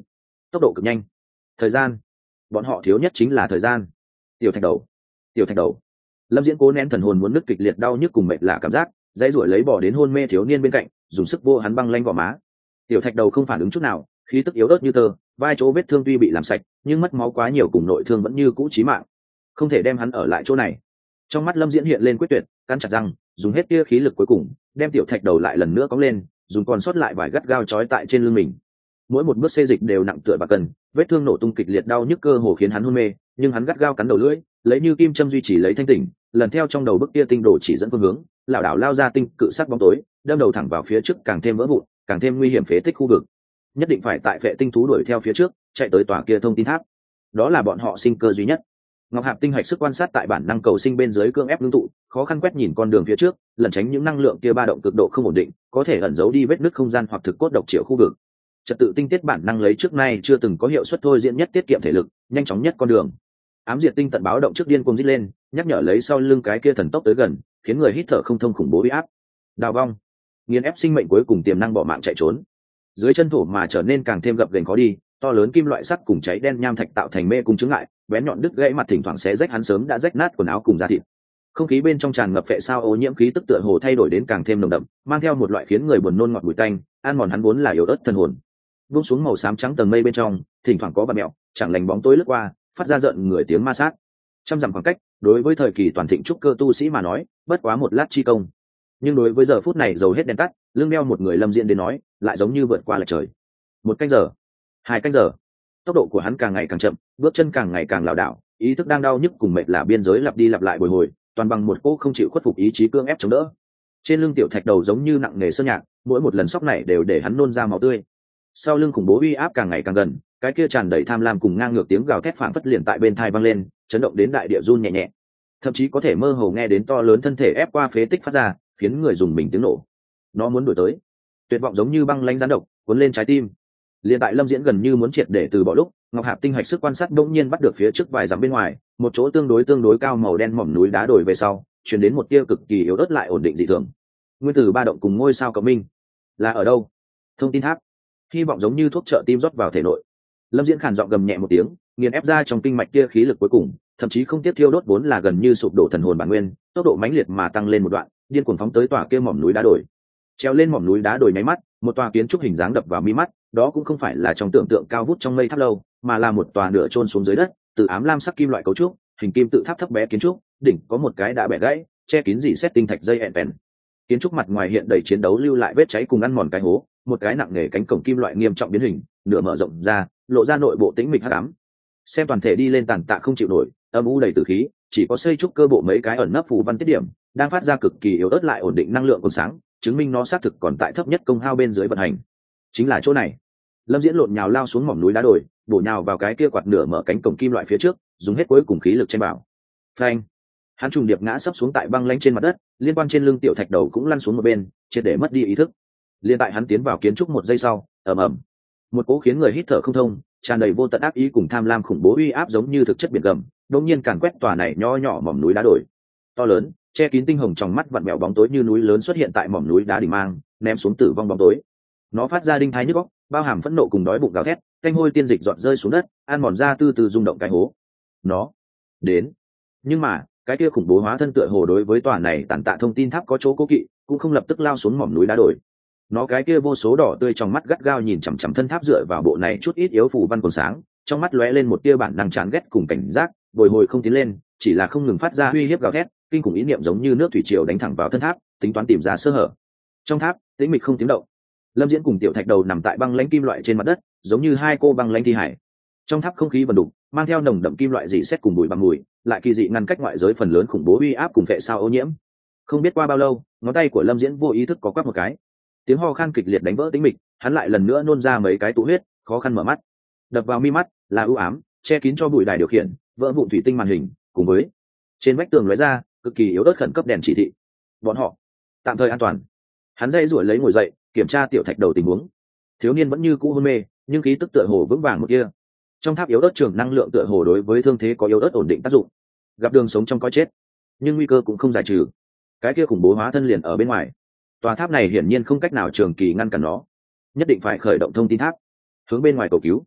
tốc độ cực nhanh. Thời gian, bọn họ thiếu nhất chính là thời gian. Tiểu thạch đầu, tiểu thạch đầu. Lâm Diễn cố nén thần hồn muốn nứt kịch liệt đau nhức cùng mệt lạ cảm giác, dãy ruổi lấy bỏ đến hôn mê thiếu niên bên cạnh, dùng sức vô hắn băng lanh gò má. Tiểu thạch đầu không phản ứng chút nào, khí tức yếu ớt như tơ, vai chỗ vết thương tuy bị làm sạch, nhưng mất máu quá nhiều cùng nội thương vẫn như cũ chí mạng, không thể đem hắn ở lại chỗ này. Trong mắt Lâm Diễn hiện lên quyết tuyệt, cắn chặt răng, dùng hết tia khí lực cuối cùng, đem tiểu thạch đầu lại lần nữa cong lên, dùng còn sót lại vài gắt gao trói tại trên lưng mình. Mỗi một bước xê dịch đều nặng tựa bạc cần, vết thương nổ tung kịch liệt đau nhức cơ hồ khiến hắn hôn mê, nhưng hắn gắt gao cắn đầu lưỡi, lấy như kim châm duy trì lấy thanh tỉnh, lần theo trong đầu bức tia tinh đồ chỉ dẫn phương hướng, lảo đảo lao ra tinh cự sắc bóng tối, đâm đầu thẳng vào phía trước càng thêm vỡ vụn, càng thêm nguy hiểm phế tích khu vực. Nhất định phải tại phệ tinh thú đuổi theo phía trước, chạy tới tòa kia thông tin tháp. Đó là bọn họ sinh cơ duy nhất. Ngọc Hạp tinh hạch sức quan sát tại bản năng cầu sinh bên dưới cương ép ngưng tụ, khó khăn quét nhìn con đường phía trước, lẩn tránh những năng lượng kia ba động cực độ không ổn định, có thể ẩn giấu đi vết nứt không gian hoặc thực cốt độc triệu khu vực. Trật tự tinh tiết bản năng lấy trước nay chưa từng có hiệu suất thôi diễn nhất tiết kiệm thể lực, nhanh chóng nhất con đường. Ám diệt tinh tận báo động trước điên cuồng rít lên, nhắc nhở lấy sau lưng cái kia thần tốc tới gần, khiến người hít thở không thông khủng bố uy áp. Đào vong, nghiền ép sinh mệnh cuối cùng tiềm năng bỏ mạng chạy trốn. Dưới chân thổ mà trở nên càng thêm gập ghềnh khó đi, to lớn kim loại sắt cùng cháy đen nham thạch tạo thành mê cung chướng ngại, bén nhọn đứt gãy mặt thỉnh thoảng xé rách hắn sớm đã rách nát quần áo cùng da thịt. Không khí bên trong tràn ngập phệ sao ô nhiễm khí tức tựa hồ thay đổi đến càng thêm nồng đậm, mang theo một loại khiến người buồn nôn ngọt bùi tanh, ăn mòn hắn vốn là yếu ớt thần hồn. Buông xuống màu xám trắng tầng mây bên trong, thỉnh thoảng có bạt mèo chẳng lành bóng tối lướt qua, phát ra giận người tiếng ma sát. Trăm dặm khoảng cách, đối với thời kỳ toàn thịnh trúc cơ tu sĩ mà nói, bất quá một lát chi công. Nhưng đối với giờ phút này dầu hết đèn tắt, lưng đeo một người Lâm Diễn đến nói, lại giống như vượt qua lệch trời. 1 canh giờ, 2 canh giờ, tốc độ của hắn càng ngày càng chậm, bước chân càng ngày càng lảo đảo, ý thức đang đau nhức cùng mệt là biên giới lặp đi lặp lại bồi hồi, toàn bằng một cỗ không chịu khuất phục ý chí cương ép chống đỡ. Trên lưng tiểu thạch đầu giống như nặng nề sơn nhạc, mỗi một lần sóc này đều để hắn nôn ra máu tươi. Sau lưng khủng bố uy áp càng ngày càng gần, cái kia tràn đầy tham lam cùng ngang ngược tiếng gào thét phảng phất liền tại bên tai vang lên, chấn động đến đại địa run nhẹ nhẹ. Thậm chí có thể mơ hồ nghe đến to lớn thân thể ép qua phế tích phát ra, khiến người dùng mình tiếng nổ. Nó muốn đuổi tới, tuyệt vọng giống như băng lãnh gián độc, cuốn lên trái tim. Liên tại Lâm Diễn gần như muốn triệt để từ bỏ lúc, Ngọc Hạp tinh hạch sức quan sát đột nhiên bắt được phía trước vài dặm bên ngoài, một chỗ tương đối cao màu đen mỏm núi đá đồi về sau, truyền đến một tia cực kỳ yếu ớt lại ổn định dị thường. Nguyên tử ba động cùng ngôi sao cộng minh, là ở đâu? Thông tin tháp. Hy vọng giống như thuốc trợ tim rót vào thể nội. Lâm Diễn khàn giọng gầm nhẹ một tiếng, nghiền ép ra trong kinh mạch kia khí lực cuối cùng, thậm chí không tiếc thiêu đốt vốn là gần như sụp đổ thần hồn bản nguyên, tốc độ mãnh liệt mà tăng lên một đoạn, điên cuồng phóng tới tòa kia mỏm núi đá đồi. Treo lên mỏm núi đá đồi nháy mắt, một tòa kiến trúc hình dáng đập vào mi mắt, đó cũng không phải là trong tưởng tượng cao vút trong mây tháp lâu, mà là một tòa nửa chôn xuống dưới đất, từ ám lam sắc kim loại cấu trúc, hình kim tự tháp thấp bé kiến trúc, đỉnh có một cái đã bẻ gãy, che kín rỉ sét tinh thạch dây ẹn vẹn. Kiến trúc mặt ngoài hiện đầy chiến đấu lưu lại vết cháy cùng ăn mòn cái hố, một cái nặng nề cánh cổng kim loại nghiêm trọng biến hình, nửa mở rộng ra, lộ ra nội bộ tĩnh mịch hắc ám. Xem toàn thể đi lên tàn tạ không chịu nổi, âm u đầy tử khí, chỉ có xây trúc cơ bộ mấy cái ẩn nấp phù văn tiết điểm, đang phát ra cực kỳ yếu ớt lại ổn định năng lượng còn sáng, chứng minh nó xác thực còn tại thấp nhất công hao bên dưới vận hành. Chính là chỗ này. Lâm Diễn lộn nhào lao xuống mỏm núi đá đồi, bổ nhào vào cái kia quạt nửa mở cánh cổng kim loại phía trước, dùng hết cuối cùng khí lực chen vào. Phanh! Hắn trùng điệp ngã sấp xuống tại băng lãnh trên mặt đất, liên quan trên lưng tiểu thạch đầu cũng lăn xuống một bên, triệt để mất đi ý thức. Liên tại hắn tiến vào kiến trúc một giây sau, ầm ầm, một cỗ khiến người hít thở không thông, tràn đầy vô tận ác ý cùng tham lam khủng bố uy áp giống như thực chất biển gầm, đột nhiên càn quét tòa này nho nhỏ mỏm núi đá đồi. To lớn, che kín tinh hồng trong mắt vặn vẹo bóng tối như núi lớn xuất hiện tại mỏm núi đá đỉnh mang, ném xuống tử vong bóng tối. Nó phát ra đinh thái nhức óc, bao hàm phẫn nộ cùng đói bụng gào thét, canh hôi tiên dịch giọt rơi xuống đất, ăn mòn ra từ từ rung động cái hố. Nó đến, nhưng mà cái kia khủng bố hóa thân tựa hồ đối với tòa này tàn tạ thông tin tháp có chỗ cố kỵ, cũng không lập tức lao xuống mỏm núi đá đồi. Nó cái kia vô số đỏ tươi trong mắt gắt gao nhìn chằm chằm thân tháp dựa vào bộ này chút ít yếu phù văn còn sáng, trong mắt lóe lên một tia bản năng chán ghét cùng cảnh giác, bồi hồi không tiến lên, chỉ là không ngừng phát ra uy hiếp gào thét, kinh khủng ý niệm giống như nước thủy triều đánh thẳng vào thân tháp, tính toán tìm ra sơ hở. Trong tháp, tĩnh mịch không tiếng động. Lâm Diễn cùng tiểu thạch đầu nằm tại băng lãnh kim loại trên mặt đất, giống như hai cô băng lãnh thi hải. Trong tháp không khí vần đục, mang theo nồng đậm kim loại rỉ sét cùng bụi bặm mùi, lại kỳ dị ngăn cách ngoại giới phần lớn khủng bố uy áp cùng vệ sao ô nhiễm. Không biết qua bao lâu, ngón tay của Lâm Diễn vô ý thức có quắc một cái. Tiếng ho khan kịch liệt đánh vỡ tĩnh mịch, hắn lại lần nữa nôn ra mấy cái tụ huyết, khó khăn mở mắt. Đập vào mi mắt là u ám, che kín cho bụi đài điều khiển, vỡ vụn thủy tinh màn hình, cùng với trên vách tường lóe ra cực kỳ yếu ớt khẩn cấp đèn chỉ thị. Bọn họ tạm thời an toàn. Hắn dây rủi lấy ngồi dậy, kiểm tra tiểu thạch đầu tình huống. Thiếu niên vẫn như cũ hôn mê, nhưng khí tức tựa hồ vững vàng một kia. Trong tháp yếu ớt trường năng lượng tựa hồ đối với thương thế có yếu ớt ổn định tác dụng. Gặp đường sống trong coi chết, nhưng nguy cơ cũng không giải trừ. Cái kia khủng bố hóa thân liền ở bên ngoài. Tòa tháp này hiển nhiên không cách nào trường kỳ ngăn cản nó, nhất định phải khởi động thông tin tháp, hướng bên ngoài cầu cứu.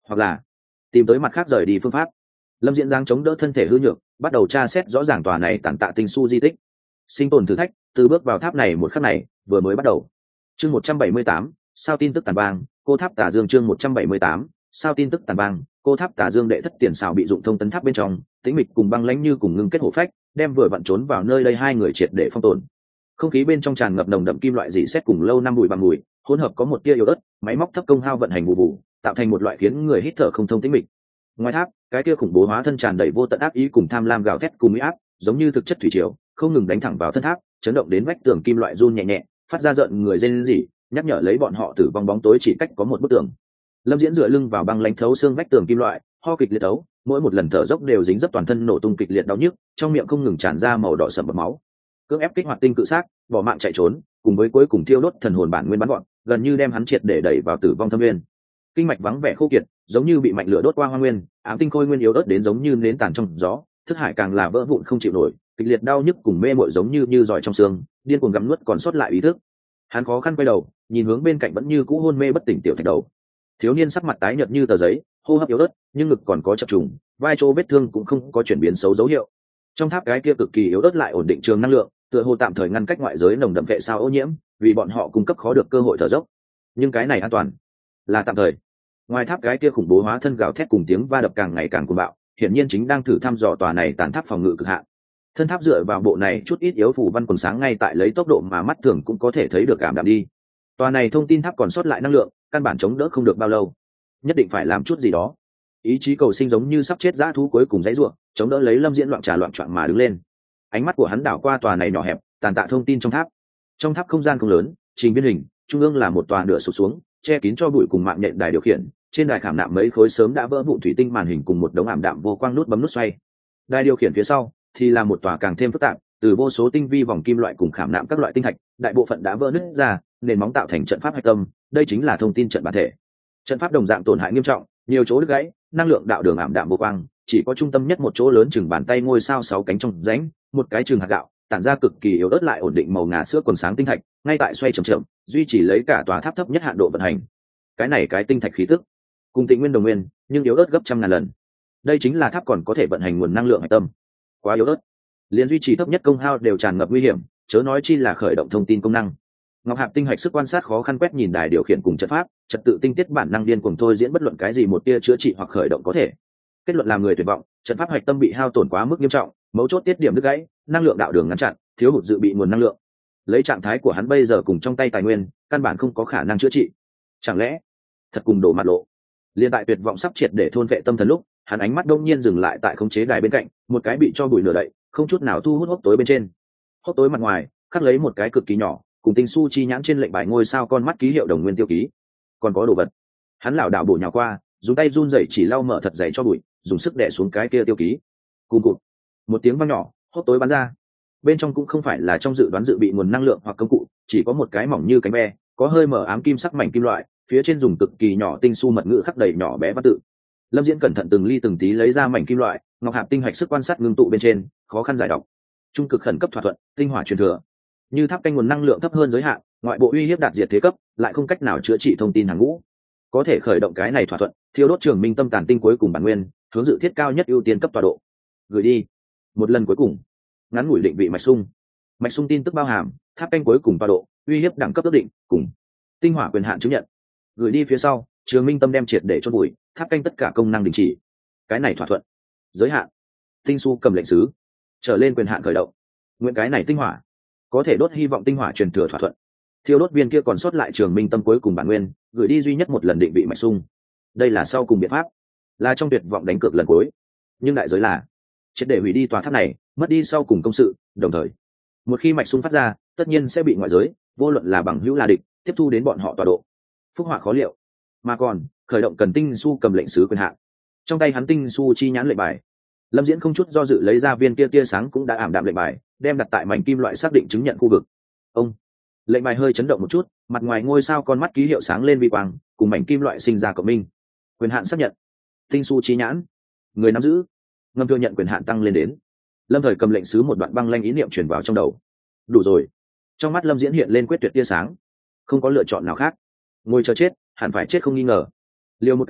hoặc là tìm tới mặt khác rời đi phương pháp. Lâm Diễn Giang chống đỡ thân thể hư nhược, bắt đầu tra xét rõ ràng tòa này tàn tạ tinh su di tích. Sinh tồn thử thách từ bước vào tháp này một khắc này vừa mới bắt đầu. Chương 178, sao tin tức tàn bang, cô tháp Tả Dương. Chương 178, sao tin tức tàn bang, cô tháp Tả Dương. Đệ thất tiền xào bị dụng thông tấn tháp bên trong, tĩnh mịch cùng băng lãnh như cùng ngưng kết hổ phách, đem vừa vặn trốn vào nơi đây hai người triệt để phong tồn. Không khí bên trong tràn ngập nồng đậm kim loại dị sét cùng lâu năm bụi bằng mùi, hỗn hợp có một tia yếu ớt, máy móc thấp công hao vận hành vụ vụ, tạo thành một loại khiến người hít thở không thông tĩnh mịch. Ngoài tháp, cái kia khủng bố hóa thân tràn đầy vô tận ác ý cùng tham lam gào thét cùng uy áp, giống như thực chất thủy triều, không ngừng đánh thẳng vào thân tháp, chấn động đến vách tường kim loại run nhẹ nhẹ, phát ra giận người rên rỉ, nhắc nhở lấy bọn họ tử vong bóng tối chỉ cách có một bức tường. Lâm Diễn dựa lưng vào băng lãnh thấu xương vách tường kim loại, ho kịch liệt đấu, mỗi một lần thở dốc đều dính dấp toàn thân nổ tung kịch liệt đau nhức, trong miệng không ngừng tràn ra màu đỏ sẫm bọt máu. Cưỡng ép kích hoạt tinh cự xác, bỏ mạng chạy trốn, cùng với cuối cùng thiêu đốt thần hồn bản nguyên bắn gọn, gần như đem hắn triệt để đẩy vào tử vong thâm nguyên. Kinh mạch vắng vẻ khô kiệt, giống như bị mạnh lửa đốt qua hoang nguyên, ám tinh khôi nguyên yếu ớt đến giống như nến tàn trong gió, thức hải càng là vỡ vụn không chịu nổi, kịch liệt đau nhức cùng mê mội giống như giỏi trong xương, điên cuồng gặm nuốt còn sót lại ý thức. Hắn khó khăn quay đầu, nhìn hướng bên cạnh vẫn như cũ hôn mê bất tỉnh tiểu thạch đầu. Thiếu niên sắc mặt tái nhợt như tờ giấy, hô hấp yếu ớt, nhưng ngực còn có chập trùng, vai chỗ vết thương cũng không có chuyển biến xấu dấu hiệu. Trong tháp cái kia cực kỳ yếu ớt lại ổn định trường năng lượng, tựa hồ tạm thời ngăn cách ngoại giới nồng đậm vệ sao ô nhiễm, vì bọn họ cung cấp khó được cơ hội thở dốc. Nhưng cái này an toàn, là tạm thời. Ngoài tháp cái kia khủng bố hóa thân gào thét cùng tiếng va đập càng ngày càng cuồng bạo, hiển nhiên chính đang thử thăm dò tòa này tàn tháp phòng ngự cực hạn. Thân tháp dựa vào bộ này chút ít yếu phủ văn quần sáng ngay tại lấy tốc độ mà mắt thường cũng có thể thấy được cảm đạm đi. Tòa này thông tin tháp còn sót lại năng lượng, căn bản chống đỡ không được bao lâu. Nhất định phải làm chút gì đó. Ý chí cầu sinh giống như sắp chết dã thú cuối cùng dãy rủa, chống đỡ lấy Lâm Diễn loạn choạng mà đứng lên. Ánh mắt của hắn đảo qua tòa này nhỏ hẹp, tàn tạ thông tin trong tháp. Trong tháp không gian không lớn, trình biên hình, trung ương là một tòa nửa sụp xuống, che kín cho bụi cùng mạng nhện đài điều khiển, trên đài khảm nạm mấy khối sớm đã vỡ vụn thủy tinh màn hình cùng một đống ảm đạm vô quang nút bấm nút xoay. Đài điều khiển phía sau thì là một tòa càng thêm phức tạp, từ vô số tinh vi vòng kim loại cùng khảm nạm các loại tinh thạch, đại bộ phận đã vỡ nứt ra, nền móng tạo thành trận pháp hạch tâm, đây chính là thông tin trận bản thể. Trận pháp đồng dạng tổn hại nghiêm trọng, nhiều chỗ đứt gãy, năng lượng đạo đường ảm đạm vô quang, chỉ có trung tâm nhất một chỗ lớn chừng bàn tay ngôi sao sáu cánh trong rãnh, một cái chừng hạt gạo, tản ra cực kỳ yếu ớt lại ổn định màu ngà sữa quần sáng tinh thạch, ngay tại xoay chậm chậm, duy trì lấy cả tòa tháp thấp nhất hạn độ vận hành. Cái này cái tinh thạch khí tức, cùng Tịnh Nguyên đồng nguyên, nhưng yếu ớt gấp trăm ngàn lần. Đây chính là tháp còn có thể vận hành nguồn năng lượng hạch tâm. Quá yếu ớt, liền duy trì thấp nhất công hao đều tràn ngập nguy hiểm, chớ nói chi là khởi động thông tin công năng. Ngọc Hạp tinh hạch sức quan sát khó khăn quét nhìn đài điều khiển cùng trận pháp, trật tự tinh tiết bản năng điên cuồng thôi diễn bất luận cái gì một tia chữa trị hoặc khởi động có thể. Kết luận làm người tuyệt vọng, trận pháp hạch tâm bị hao tổn quá mức nghiêm trọng, mấu chốt tiết điểm đứt gãy, năng lượng đạo đường ngăn chặn, thiếu hụt dự bị nguồn năng lượng. Lấy trạng thái của hắn bây giờ cùng trong tay tài nguyên, căn bản không có khả năng chữa trị. Chẳng lẽ thật cùng đổ mặt lộ? Liên tại tuyệt vọng sắp triệt để thôn vệ tâm thần lúc, hắn ánh mắt đông nhiên dừng lại tại khống chế đài bên cạnh, một cái bị cho bụi nửa đậy, không chút nào thu hút hốc tối bên trên. Hốc tối mặt ngoài khắc lấy một cái cực kỳ nhỏ, cùng tinh su chi nhãn trên lệnh bài ngôi sao con mắt ký hiệu đồng nguyên tiêu ký. Còn có đồ vật. Hắn lảo đảo bổ nhào qua, dùng tay run rẩy chỉ lau mở thật dày cho bụi, dùng sức đè xuống cái kia tiêu ký. Cùng cụt, một tiếng vang nhỏ, hốc tối bắn ra. Bên trong cũng không phải là trong dự đoán dự bị nguồn năng lượng hoặc công cụ, chỉ có một cái mỏng như cánh ve, có hơi mờ ám kim sắc mảnh kim loại, phía trên dùng cực kỳ nhỏ tinh su mật ngữ khắc đầy nhỏ bé văn tự. Lâm Diễn cẩn thận từng ly từng tí lấy ra mảnh kim loại, ngọc hạp tinh hạch sức quan sát ngưng tụ bên trên, khó khăn giải đọc. Trung cực khẩn cấp thỏa thuận, tinh hỏa truyền thừa. Như tháp canh nguồn năng lượng thấp hơn giới hạn, ngoại bộ uy hiếp đạt diệt thế cấp, lại không cách nào chữa trị thông tin hàng ngũ. Có thể khởi động cái này thỏa thuận, thiêu đốt trường minh tâm tàn tinh cuối cùng bản nguyên, hướng dự thiết cao nhất ưu tiên cấp tọa độ. Gửi đi. Một lần cuối cùng, ngắn ngủi định vị mạch sung. Mạch sung tin tức bao hàm, tháp canh cuối cùng tọa độ, uy hiếp đẳng cấp ước định, cùng tinh hỏa quyền hạn chứng nhận. Gửi đi phía sau, trường minh tâm đem triệt để chôn bụi, tháp canh tất cả công năng đình chỉ. Cái này thỏa thuận. Giới hạn. Tinh su cầm lệnh sứ. Trở lên quyền hạn khởi động. Nguyện cái này tinh hỏa có thể đốt hy vọng tinh hỏa truyền thừa thỏa thuận. Thiêu đốt viên kia còn sót lại trường minh tâm cuối cùng bản nguyên, gửi đi duy nhất một lần định vị mạch sung. Đây là sau cùng biện pháp, là trong tuyệt vọng đánh cược lần cuối, nhưng đại giới là triệt để hủy đi tòa tháp này, mất đi sau cùng công sự. Đồng thời, một khi mạch sung phát ra, tất nhiên sẽ bị ngoại giới, vô luận là bằng hữu là địch, tiếp thu đến bọn họ tọa độ. Phúc họa khó liệu, mà còn khởi động cần tinh su cầm lệnh sứ quyền hạn. Trong tay hắn tinh su chi nhãn lệnh bài, Lâm Diễn không chút do dự lấy ra viên kia tia sáng cũng đã ảm đạm lệnh bài, đem đặt tại mảnh kim loại xác định chứng nhận khu vực. Ông lệnh bài hơi chấn động một chút, mặt ngoài ngôi sao con mắt ký hiệu sáng lên vi quang, cùng mảnh kim loại sinh ra cộng minh. Quyền hạn xác nhận. Tinh su chi nhãn, người nắm giữ. Ngâm thừa nhận quyền hạn tăng lên đến. Lâm Thời cầm lệnh sứ một đoạn băng lanh ý niệm truyền vào trong đầu. Đủ rồi. Trong mắt Lâm Diễn hiện lên quyết tuyệt tia sáng. Không có lựa chọn nào khác. Ngồi chờ chết, hẳn phải chết không nghi ngờ. Liêu một cái,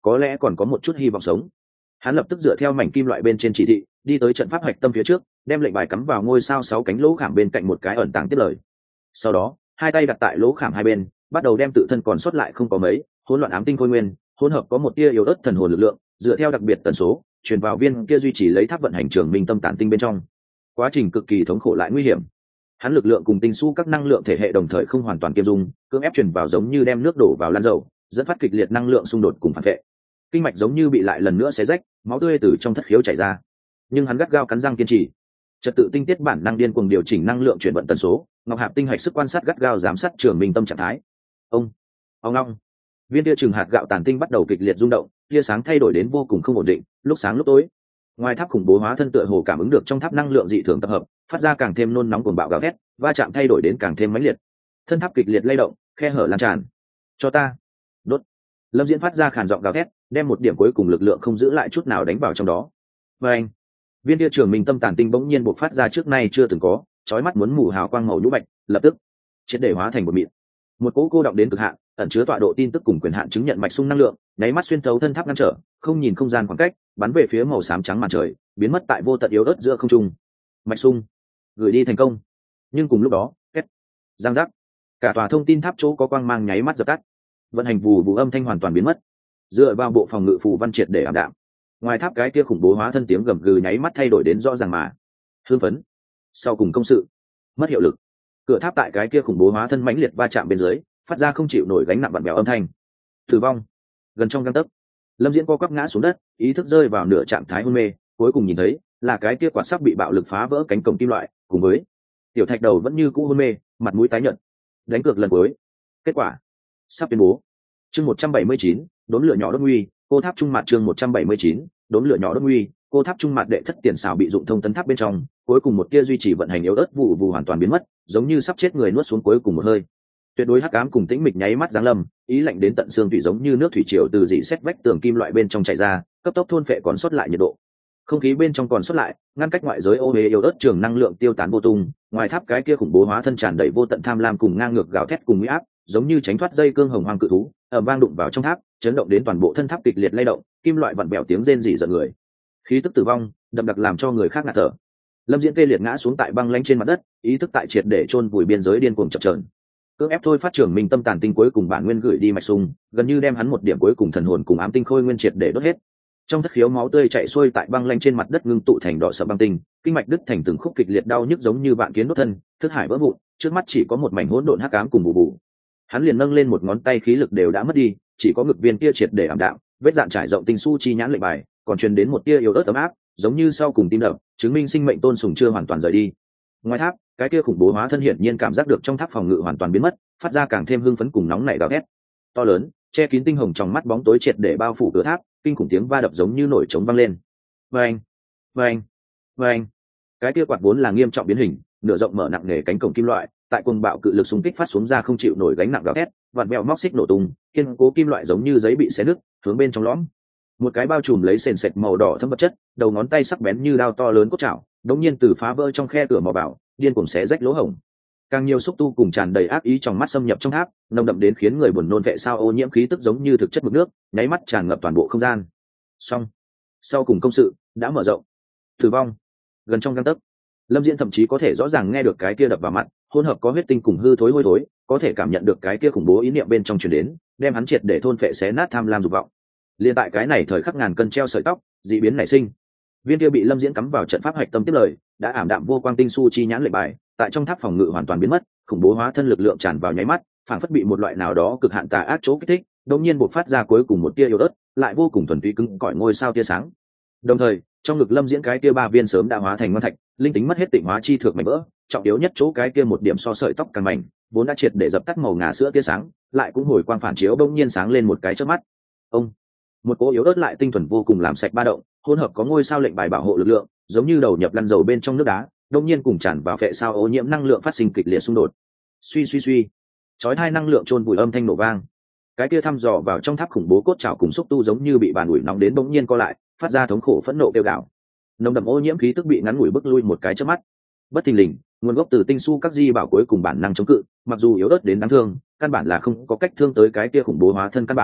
có lẽ còn có một chút hy vọng sống. Hắn lập tức dựa theo mảnh kim loại bên trên chỉ thị, đi tới trận pháp hạch tâm phía trước, đem lệnh bài cắm vào ngôi sao 6 cánh lỗ khảm bên cạnh một cái ẩn tàng tiếp lời. Sau đó, hai tay đặt tại lỗ khảm hai bên, bắt đầu đem tự thân còn sót lại không có mấy hỗn loạn ám tinh khôi nguyên, hỗn hợp có một tia yếu ớt thần hồn lực lượng, dựa theo đặc biệt tần số, truyền vào viên kia duy trì lấy tháp vận hành trường minh tâm tản tinh bên trong. Quá trình cực kỳ thống khổ lại nguy hiểm. Hắn lực lượng cùng tinh su các năng lượng thể hệ đồng thời không hoàn toàn kiêm dung, cưỡng ép truyền vào giống như đem nước đổ vào lan dầu, dẫn phát kịch liệt năng lượng xung đột cùng phản vệ. Kinh mạch giống như bị lại lần nữa xé rách, máu tươi từ trong thất khiếu chảy ra. Nhưng hắn gắt gao cắn răng kiên trì. Trật tự tinh tiết bản năng điên cuồng điều chỉnh năng lượng chuyển vận tần số, ngọc hạp tinh hạch sức quan sát gắt gao giám sát trường minh tâm trạng thái. Ông long viên tia chừng hạt gạo tàn tinh bắt đầu kịch liệt rung động, tia sáng thay đổi đến vô cùng không ổn định, lúc sáng lúc tối. Ngoài tháp khủng bố hóa thân tựa hồ cảm ứng được trong tháp năng lượng dị thường tập hợp, phát ra càng thêm nôn nóng cuồng bạo gào thét, va chạm thay đổi đến càng thêm mãnh liệt. Thân tháp kịch liệt lay động, khe hở lan tràn. Cho ta đốt. Lâm Diễn phát ra khàn giọng gào thét, đem một điểm cuối cùng lực lượng không giữ lại chút nào đánh vào trong đó. Và anh, viên tia trường minh tâm tàn tinh bỗng nhiên bộc phát ra trước nay chưa từng có, chói mắt muốn mù hào quang màu nhũ bạch, lập tức triệt để hóa thành một mịn. Một cỗ cô động đến cực hạn, ẩn chứa tọa độ tin tức cùng quyền hạn chứng nhận mạch sung năng lượng, nháy mắt xuyên thấu thân tháp ngăn trở, không nhìn không gian khoảng cách, bắn về phía màu xám trắng màn trời, biến mất tại vô tận yếu ớt giữa không trung. Mạch sung gửi đi thành công. Nhưng cùng lúc đó, két, giang giác, cả tòa thông tin tháp chỗ có quang mang nháy mắt dập tắt, vận hành vù vù âm thanh hoàn toàn biến mất. Dựa vào bộ phòng ngự phù văn triệt để ảm đạm. Ngoài tháp cái kia khủng bố hóa thân tiếng gầm gừ nháy mắt thay đổi đến rõ ràng mà hưng phấn. Sau cùng công sự mất hiệu lực, cửa tháp tại cái kia khủng bố hóa thân mãnh liệt va chạm bên dưới, phát ra không chịu nổi gánh nặng vặn vẹo âm thanh. Tử vong gần trong gang tấc. Lâm Diễn co quắp ngã xuống đất, ý thức rơi vào nửa trạng thái hôn mê, cuối cùng nhìn thấy là cái kia quạt sắp bị bạo lực phá vỡ cánh cổng kim loại, cùng với tiểu thạch đầu vẫn như cũ hôn mê, mặt mũi tái nhợt. Đánh cược lần cuối, kết quả sắp tuyên bố. Chương 179, đốn lửa nhỏ đốt nguy, cô tháp trung mặt. Chương 179, đốn lửa nhỏ đốt nguy, cô tháp trung mặt đệ thất tiền xào bị dụng thông tấn tháp bên trong, cuối cùng một tia duy trì vận hành yếu ớt vụ vụ hoàn toàn biến mất, giống như sắp chết người nuốt xuống cuối cùng một hơi. Tuyệt đối hắc ám cùng tĩnh mịch nháy mắt giáng lâm, ý lạnh đến tận xương thủy giống như nước thủy triều từ dị xét vách tường kim loại bên trong chảy ra, cấp tốc thôn phệ còn sót lại nhiệt độ. Không khí bên trong còn sót lại, ngăn cách ngoại giới ô uế yếu ớt trường năng lượng tiêu tán vô tung, ngoài tháp cái kia khủng bố hóa thân tràn đầy vô tận tham lam cùng ngang ngược gào thét cùng uy áp, giống như tránh thoát dây cương hồng hoang cự thú, ầm vang đụng vào trong tháp, chấn động đến toàn bộ thân tháp kịch liệt lay động, kim loại vặn bèo tiếng rên rỉ giận người. Khí tức tử vong, đậm đặc làm cho người khác ngạt thở. Lâm Diễn tê liệt ngã xuống tại băng lãnh trên mặt đất, ý thức tại triệt để chôn vùi biên giới điên cuồng chập chờn. Cưỡng ép thôi phát trưởng minh tâm tàn tinh cuối cùng bản nguyên gửi đi mạch sung, gần như đem hắn một điểm cuối cùng thần hồn cùng ám tinh khôi nguyên triệt để đốt hết. Trong thất khiếu máu tươi chảy xuôi tại băng lanh trên mặt đất ngưng tụ thành đỏ sậm băng tinh, kinh mạch đứt thành từng khúc kịch liệt đau nhức giống như vạn kiến đốt thân, thức hải vỡ vụn, trước mắt chỉ có một mảnh hỗn độn hắc ám cùng bù bù. Hắn liền nâng lên một ngón tay khí lực đều đã mất đi, chỉ có ngực viên kia triệt để ảm đạm, vết dạn trải rộng tinh su chi nhãn lệnh bài, còn truyền đến một tia yếu ớt ấm áp, giống như sau cùng tim đập, chứng minh sinh mệnh tôn sùng chưa hoàn toàn rời đi. Ngoài tháp, cái kia khủng bố hóa thân hiển nhiên cảm giác được trong tháp phòng ngự hoàn toàn biến mất, phát ra càng thêm hưng phấn cùng nóng nảy gào thét. To lớn, che kín tinh hồng trong mắt bóng tối triệt để bao phủ cửa tháp, kinh khủng tiếng va đập giống như nổi trống vang lên. Vang, vang, vang. Cái kia quạt vốn là nghiêm trọng biến hình, nửa rộng mở nặng nề cánh cổng kim loại, tại cuồng bạo cự lực xung kích phát xuống ra không chịu nổi gánh nặng gào thét, vặn vẹo móc xích nổ tung, kiên cố kim loại giống như giấy bị xé nứt, hướng bên trong lõm. Một cái bao trùm lấy sền sệt màu đỏ thâm vật chất, đầu ngón tay sắc bén như đao to lớn cốt chảo, đống nhiên từ phá vỡ trong khe cửa mò vào, điên cuồng xé rách lỗ hổng. Càng nhiều xúc tu cùng tràn đầy ác ý trong mắt xâm nhập trong tháp, nồng đậm đến khiến người buồn nôn vệ sao ô nhiễm khí tức giống như thực chất mực nước, nháy mắt tràn ngập toàn bộ không gian. Xong, sau cùng công sự đã mở rộng. Tử vong gần trong gang tấc. Lâm Diễn thậm chí có thể rõ ràng nghe được cái kia đập vào mặt, hỗn hợp có huyết tinh cùng hư thối hôi thối, có thể cảm nhận được cái kia khủng bố ý niệm bên trong truyền đến, đem hắn triệt để thôn phệ xé nát tham lam dục vọng. Liên tại cái này thời khắc ngàn cân treo sợi tóc, dị biến nảy sinh. Viên kia bị Lâm Diễn cắm vào trận pháp hạch tâm tiếp lời, đã ảm đạm vô quang tinh su chi nhãn lệnh bài, tại trong tháp phòng ngự hoàn toàn biến mất, khủng bố hóa thân lực lượng tràn vào nháy mắt, phảng phất bị một loại nào đó cực hạn tà ác chỗ kích thích, đột nhiên bộc phát ra cuối cùng một tia yếu ớt, lại vô cùng thuần túy cứng cỏi ngôi sao tia sáng. Đồng thời, trong ngực Lâm Diễn cái tia ba viên sớm đã hóa thành ngân thạch, linh tính mất hết tịnh hóa chi thược mảnh vỡ, trọng yếu nhất chỗ cái kia một điểm so sợi tóc càng mảnh, vốn đã triệt để dập tắt màu ngà sữa tia sáng, lại cũng hồi quang phản chiếu bỗng nhiên sáng lên một cái chớp mắt. Ông, một cỗ yếu ớt lại tinh thuần vô cùng làm sạch ba động, hỗn hợp có ngôi sao lệnh bài bảo hộ lực lượng, giống như đầu nhập lăn dầu bên trong nước đá, đột nhiên cùng tràn vào phệ sao ô nhiễm năng lượng phát sinh kịch liệt xung đột. Suy suy suy, chói hai năng lượng chôn vùi âm thanh nổ vang. Cái kia thăm dò vào trong tháp khủng bố cốt trảo cùng xúc tu giống như bị bàn ủi nóng đến bỗng nhiên co lại, phát ra thống khổ phẫn nộ kêu gào. Nồng đậm ô nhiễm khí tức bị ngắn ngủi bức lui một cái chớp mắt. Bất thình lình, nguồn gốc từ tinh su các di bảo cuối cùng bản năng chống cự, mặc dù yếu ớt đến đáng thương, căn bản là không có cách thương tới cái kia khủng bố hóa thân căn bản,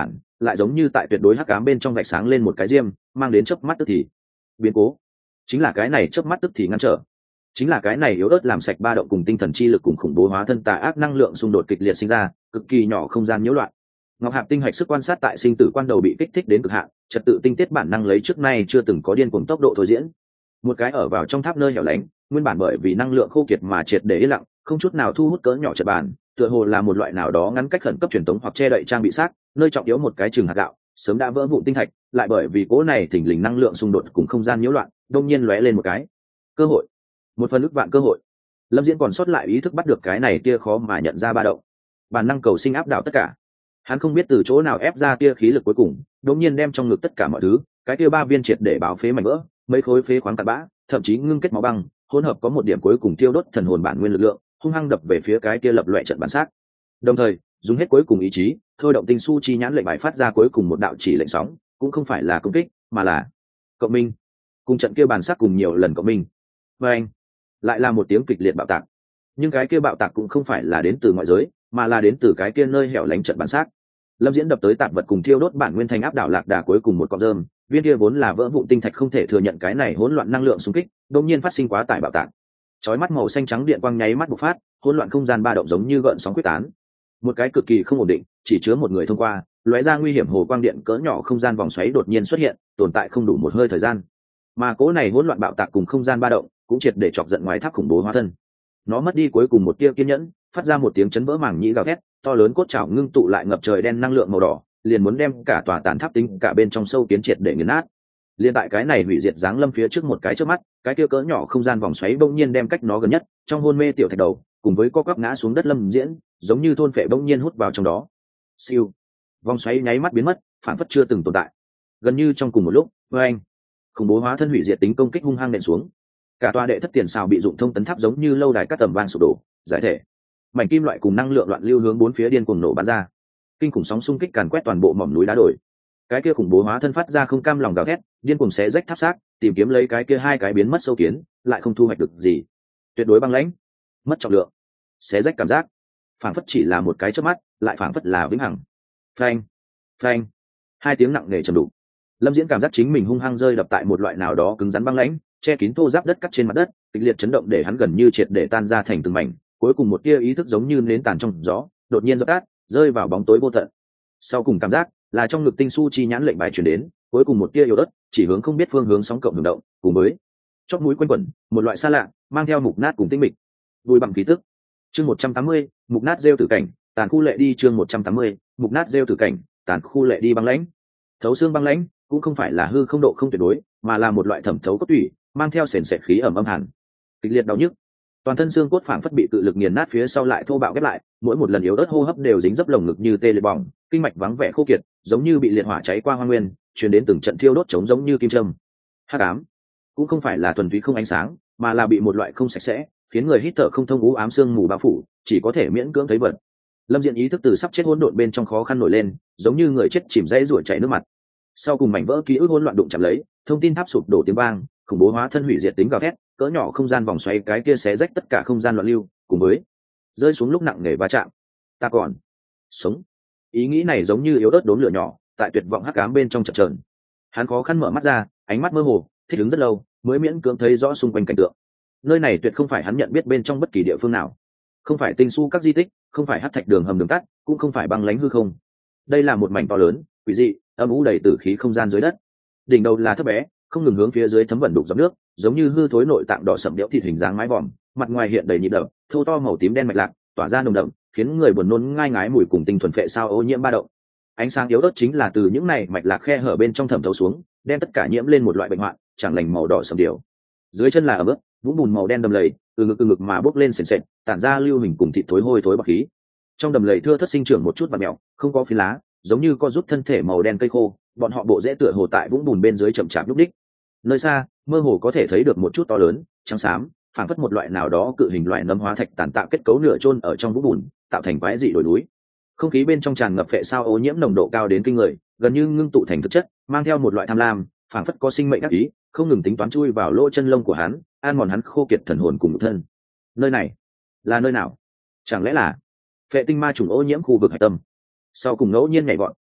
lại giống như tại tuyệt đối hắc ám bên trong vạch sáng lên một cái diêm, mang đến chớp mắt tức thì biến cố. Chính là cái này chớp mắt tức thì ngăn trở, chính là cái này yếu ớt làm sạch ba động cùng tinh thần chi lực cùng khủng bố hóa thân tà ác năng lượng xung đột kịch liệt sinh ra, cực kỳ nhỏ không gian nhiễu loạn. Ngọc Hạp tinh hạch sức quan sát tại sinh tử quan đầu bị kích thích đến cực hạn, trật tự tinh tiết bản năng lấy trước nay chưa từng có điên cuồng tốc độ thôi diễn. Một cái ở vào trong tháp nơi hẻo lánh, nguyên bản bởi vì năng lượng khô kiệt mà triệt để yên lặng, không chút nào thu hút cỡ nhỏ trật bàn, tựa hồ là một loại nào đó ngắn cách khẩn cấp truyền tống hoặc che đậy trang bị xác, nơi trọng yếu một cái trường hạt gạo, sớm đã vỡ vụn tinh thạch, lại bởi vì cố này thỉnh lình năng lượng xung đột cùng không gian nhiễu loạn, đông nhiên lóe lên một cái cơ hội, một phần ức vạn cơ hội. Lâm Diễn còn sót lại ý thức bắt được cái này tia khó mà nhận ra ba động, bản năng cầu sinh áp đảo tất cả. Hắn không biết từ chỗ nào ép ra tia khí lực cuối cùng, đột nhiên đem trong ngực tất cả mọi thứ, cái tia ba viên triệt để báo phế mảnh vỡ, mấy khối phế khoáng cặn bã, thậm chí ngưng kết máu băng, hỗn hợp có một điểm cuối cùng tiêu đốt thần hồn bản nguyên lực lượng, hung hăng đập về phía cái tia lập loè trận bản xác. Đồng thời, dùng hết cuối cùng ý chí, thôi động tinh su chi nhãn lệnh bài phát ra cuối cùng một đạo chỉ lệnh sóng, cũng không phải là công kích, mà là cộng minh. Cùng trận kia bản xác cùng nhiều lần cộng minh. Và anh, lại là một tiếng kịch liệt bạo tạc. Nhưng cái kia bạo tạc cũng không phải là đến từ ngoại giới, mà là đến từ cái kia nơi hẻo lánh trận bản xác. Lâm Diễn đập tới tạp vật cùng thiêu đốt bản nguyên thành áp đảo lạc đà cuối cùng một cọng rơm, viên kia vốn là vỡ vụn tinh thạch không thể thừa nhận cái này hỗn loạn năng lượng xung kích, đột nhiên phát sinh quá tải bạo tạc. Chói mắt màu xanh trắng điện quang nháy mắt bộc phát, hỗn loạn không gian ba động giống như gợn sóng quyết tán. Một cái cực kỳ không ổn định, chỉ chứa một người thông qua, lóe ra nguy hiểm hồ quang điện cỡ nhỏ không gian vòng xoáy đột nhiên xuất hiện, tồn tại không đủ một hơi thời gian. Mà cố này hỗn loạn bạo tạc cùng không gian ba động, cũng triệt để chọc giận ngoài tháp khủng bố hóa thân. Nó mất đi cuối cùng một tia kiên nhẫn, phát ra một tiếng chấn vỡ màng nhĩ gào thét, to lớn cốt trảo ngưng tụ lại ngập trời đen năng lượng màu đỏ, liền muốn đem cả tòa tàn tháp tính cả bên trong sâu kiến triệt để nghiền nát. Liên tại cái này hủy diệt giáng lâm phía trước một cái trước mắt, cái kia cỡ nhỏ không gian vòng xoáy bỗng nhiên đem cách nó gần nhất, trong hôn mê tiểu thạch đầu, cùng với co quắp ngã xuống đất Lâm Diễn, giống như thôn phệ bỗng nhiên hút vào trong đó. Siêu, vòng xoáy nháy mắt biến mất, phản phất chưa từng tồn tại. Gần như trong cùng một lúc, anh, khủng bố hóa thân hủy diệt tính công kích hung hăng nện xuống. Cả tòa đệ thất tiền xào bị dụng thông tấn tháp giống như lâu đài các tầm vang sụp đổ, giải thể. Mảnh kim loại cùng năng lượng loạn lưu hướng bốn phía điên cuồng nổ bắn ra. Kinh khủng sóng xung kích càn quét toàn bộ mỏm núi đá đổi. Cái kia khủng bố hóa thân phát ra không cam lòng gào thét, điên cuồng xé rách tháp xác, tìm kiếm lấy cái kia hai cái biến mất sâu kiến, lại không thu hoạch được gì. Tuyệt đối băng lãnh, mất trọng lượng, xé rách cảm giác, phảng phất chỉ là một cái chớp mắt, lại phảng phất là vĩnh hằng. Phanh, phanh, hai tiếng nặng nề trầm đục. Lâm Diễn cảm giác chính mình hung hăng rơi đập tại một loại nào đó cứng rắn băng lãnh, che kín thô ráp đất cắt trên mặt đất, kịch liệt chấn động để hắn gần như triệt để tan ra thành từng mảnh, cuối cùng một tia ý thức giống như nến tàn trong gió, đột nhiên dập tắt, rơi vào bóng tối vô tận. Sau cùng cảm giác là trong ngực tinh su chi nhãn lệnh bài truyền đến, cuối cùng một tia yếu ớt, chỉ hướng không biết phương hướng sóng cộng hưởng động, cùng với chóp mũi quanh quẩn, một loại xa lạ, mang theo mục nát cùng tinh mịch. Bùi bằng khí tức. Chương 180, mục nát rêu tử cảnh, tàn khu lệ đi chương 180, mục nát rêu tử cảnh, tàn khu lệ đi băng lãnh. Thấu xương băng lãnh, cũng không phải là hư không độ không tuyệt đối, mà là một loại thẩm thấu cốt tủy, mang theo sền sệt khí ẩm âm hàn. Kịch liệt đau nhức, toàn thân xương cốt phảng phất bị cự lực nghiền nát phía sau lại thô bạo ghép lại, mỗi một lần yếu ớt hô hấp đều dính dấp lồng ngực như tê liệt bỏng, kinh mạch vắng vẻ khô kiệt, giống như bị liệt hỏa cháy qua hoang nguyên, truyền đến từng trận thiêu đốt trống giống như kim châm. Hắc ám, cũng không phải là thuần túy không ánh sáng, mà là bị một loại không sạch sẽ, khiến người hít thở không thông u ám sương mù bao phủ, chỉ có thể miễn cưỡng thấy vật. Lâm Diện ý thức từ sắp chết hỗn độn bên trong khó khăn nổi lên, giống như người chết chìm dãy ruổi chảy nước mặt. Sau cùng mảnh vỡ ký ức hỗn loạn đụng chạm lấy, thông tin tháp sụp đổ tiếng vang, khủng bố hóa thân hủy diệt tính gào thét, cỡ nhỏ không gian vòng xoáy cái kia xé rách tất cả không gian loạn lưu, cùng với rơi xuống lúc nặng nề va chạm. Ta còn sống. Ý nghĩ này giống như yếu ớt đốm lửa nhỏ, tại tuyệt vọng hắc ám bên trong chập chờn. Hắn khó khăn mở mắt ra, ánh mắt mơ hồ, thích ứng rất lâu, mới miễn cưỡng thấy rõ xung quanh cảnh tượng. Nơi này tuyệt không phải hắn nhận biết bên trong bất kỳ địa phương nào, không phải tinh su các di tích, không phải hắc thạch đường hầm đường tắt, cũng không phải băng lãnh hư không. Đây là một mảnh to lớn, quỷ dị, âm u đầy tử khí không gian dưới đất. Đỉnh đầu là thấp bé, không ngừng hướng phía dưới thấm vẩn đục giọt nước, giống như hư thối nội tạng đỏ sậm đẽo thịt hình dáng mái vòm, mặt ngoài hiện đầy nhịp đập, thô to màu tím đen mạch lạc, tỏa ra nồng đậm, khiến người buồn nôn ngai ngái mùi cùng tinh thuần phệ sao ô nhiễm ba động. Ánh sáng yếu ớt chính là từ những này mạch lạc khe hở bên trong thẩm thấu xuống, đem tất cả nhiễm lên một loại bệnh hoạn, chẳng lành màu đỏ sậm điều. Dưới chân là ẩm ướt, vũng bùn màu đen đầm lầy, từ ngực mà bốc lên sền sệt, tản ra lưu hình cùng thịt thối hôi thối bạc khí. Trong đầm lầy thưa thớt sinh trưởng một chút vạt mèo, không có phi lá, giống như co rút thân thể màu đen cây khô, bọn họ bộ rễ tựa hồ tại vũng bùn bên dưới chậm chạp lúc đích. Nơi xa, mơ hồ có thể thấy được một chút to lớn, trắng xám, phảng phất một loại nào đó cự hình loại nấm hóa thạch tàn tạo kết cấu nửa chôn ở trong vũng bùn, tạo thành quái dị đồi núi. Không khí bên trong tràn ngập phệ sao ô nhiễm nồng độ cao đến kinh người, gần như ngưng tụ thành thực chất, mang theo một loại tham lam, phảng phất có sinh mệnh ác ý, không ngừng tính toán chui vào lỗ chân lông của hắn, ăn mòn hắn khô kiệt thần hồn cùng nhục thân. Nơi này là nơi nào? Chẳng lẽ là phệ tinh ma trùng ô nhiễm khu vực hải tâm? Sau cùng ngẫu nhiên nhảy vọt,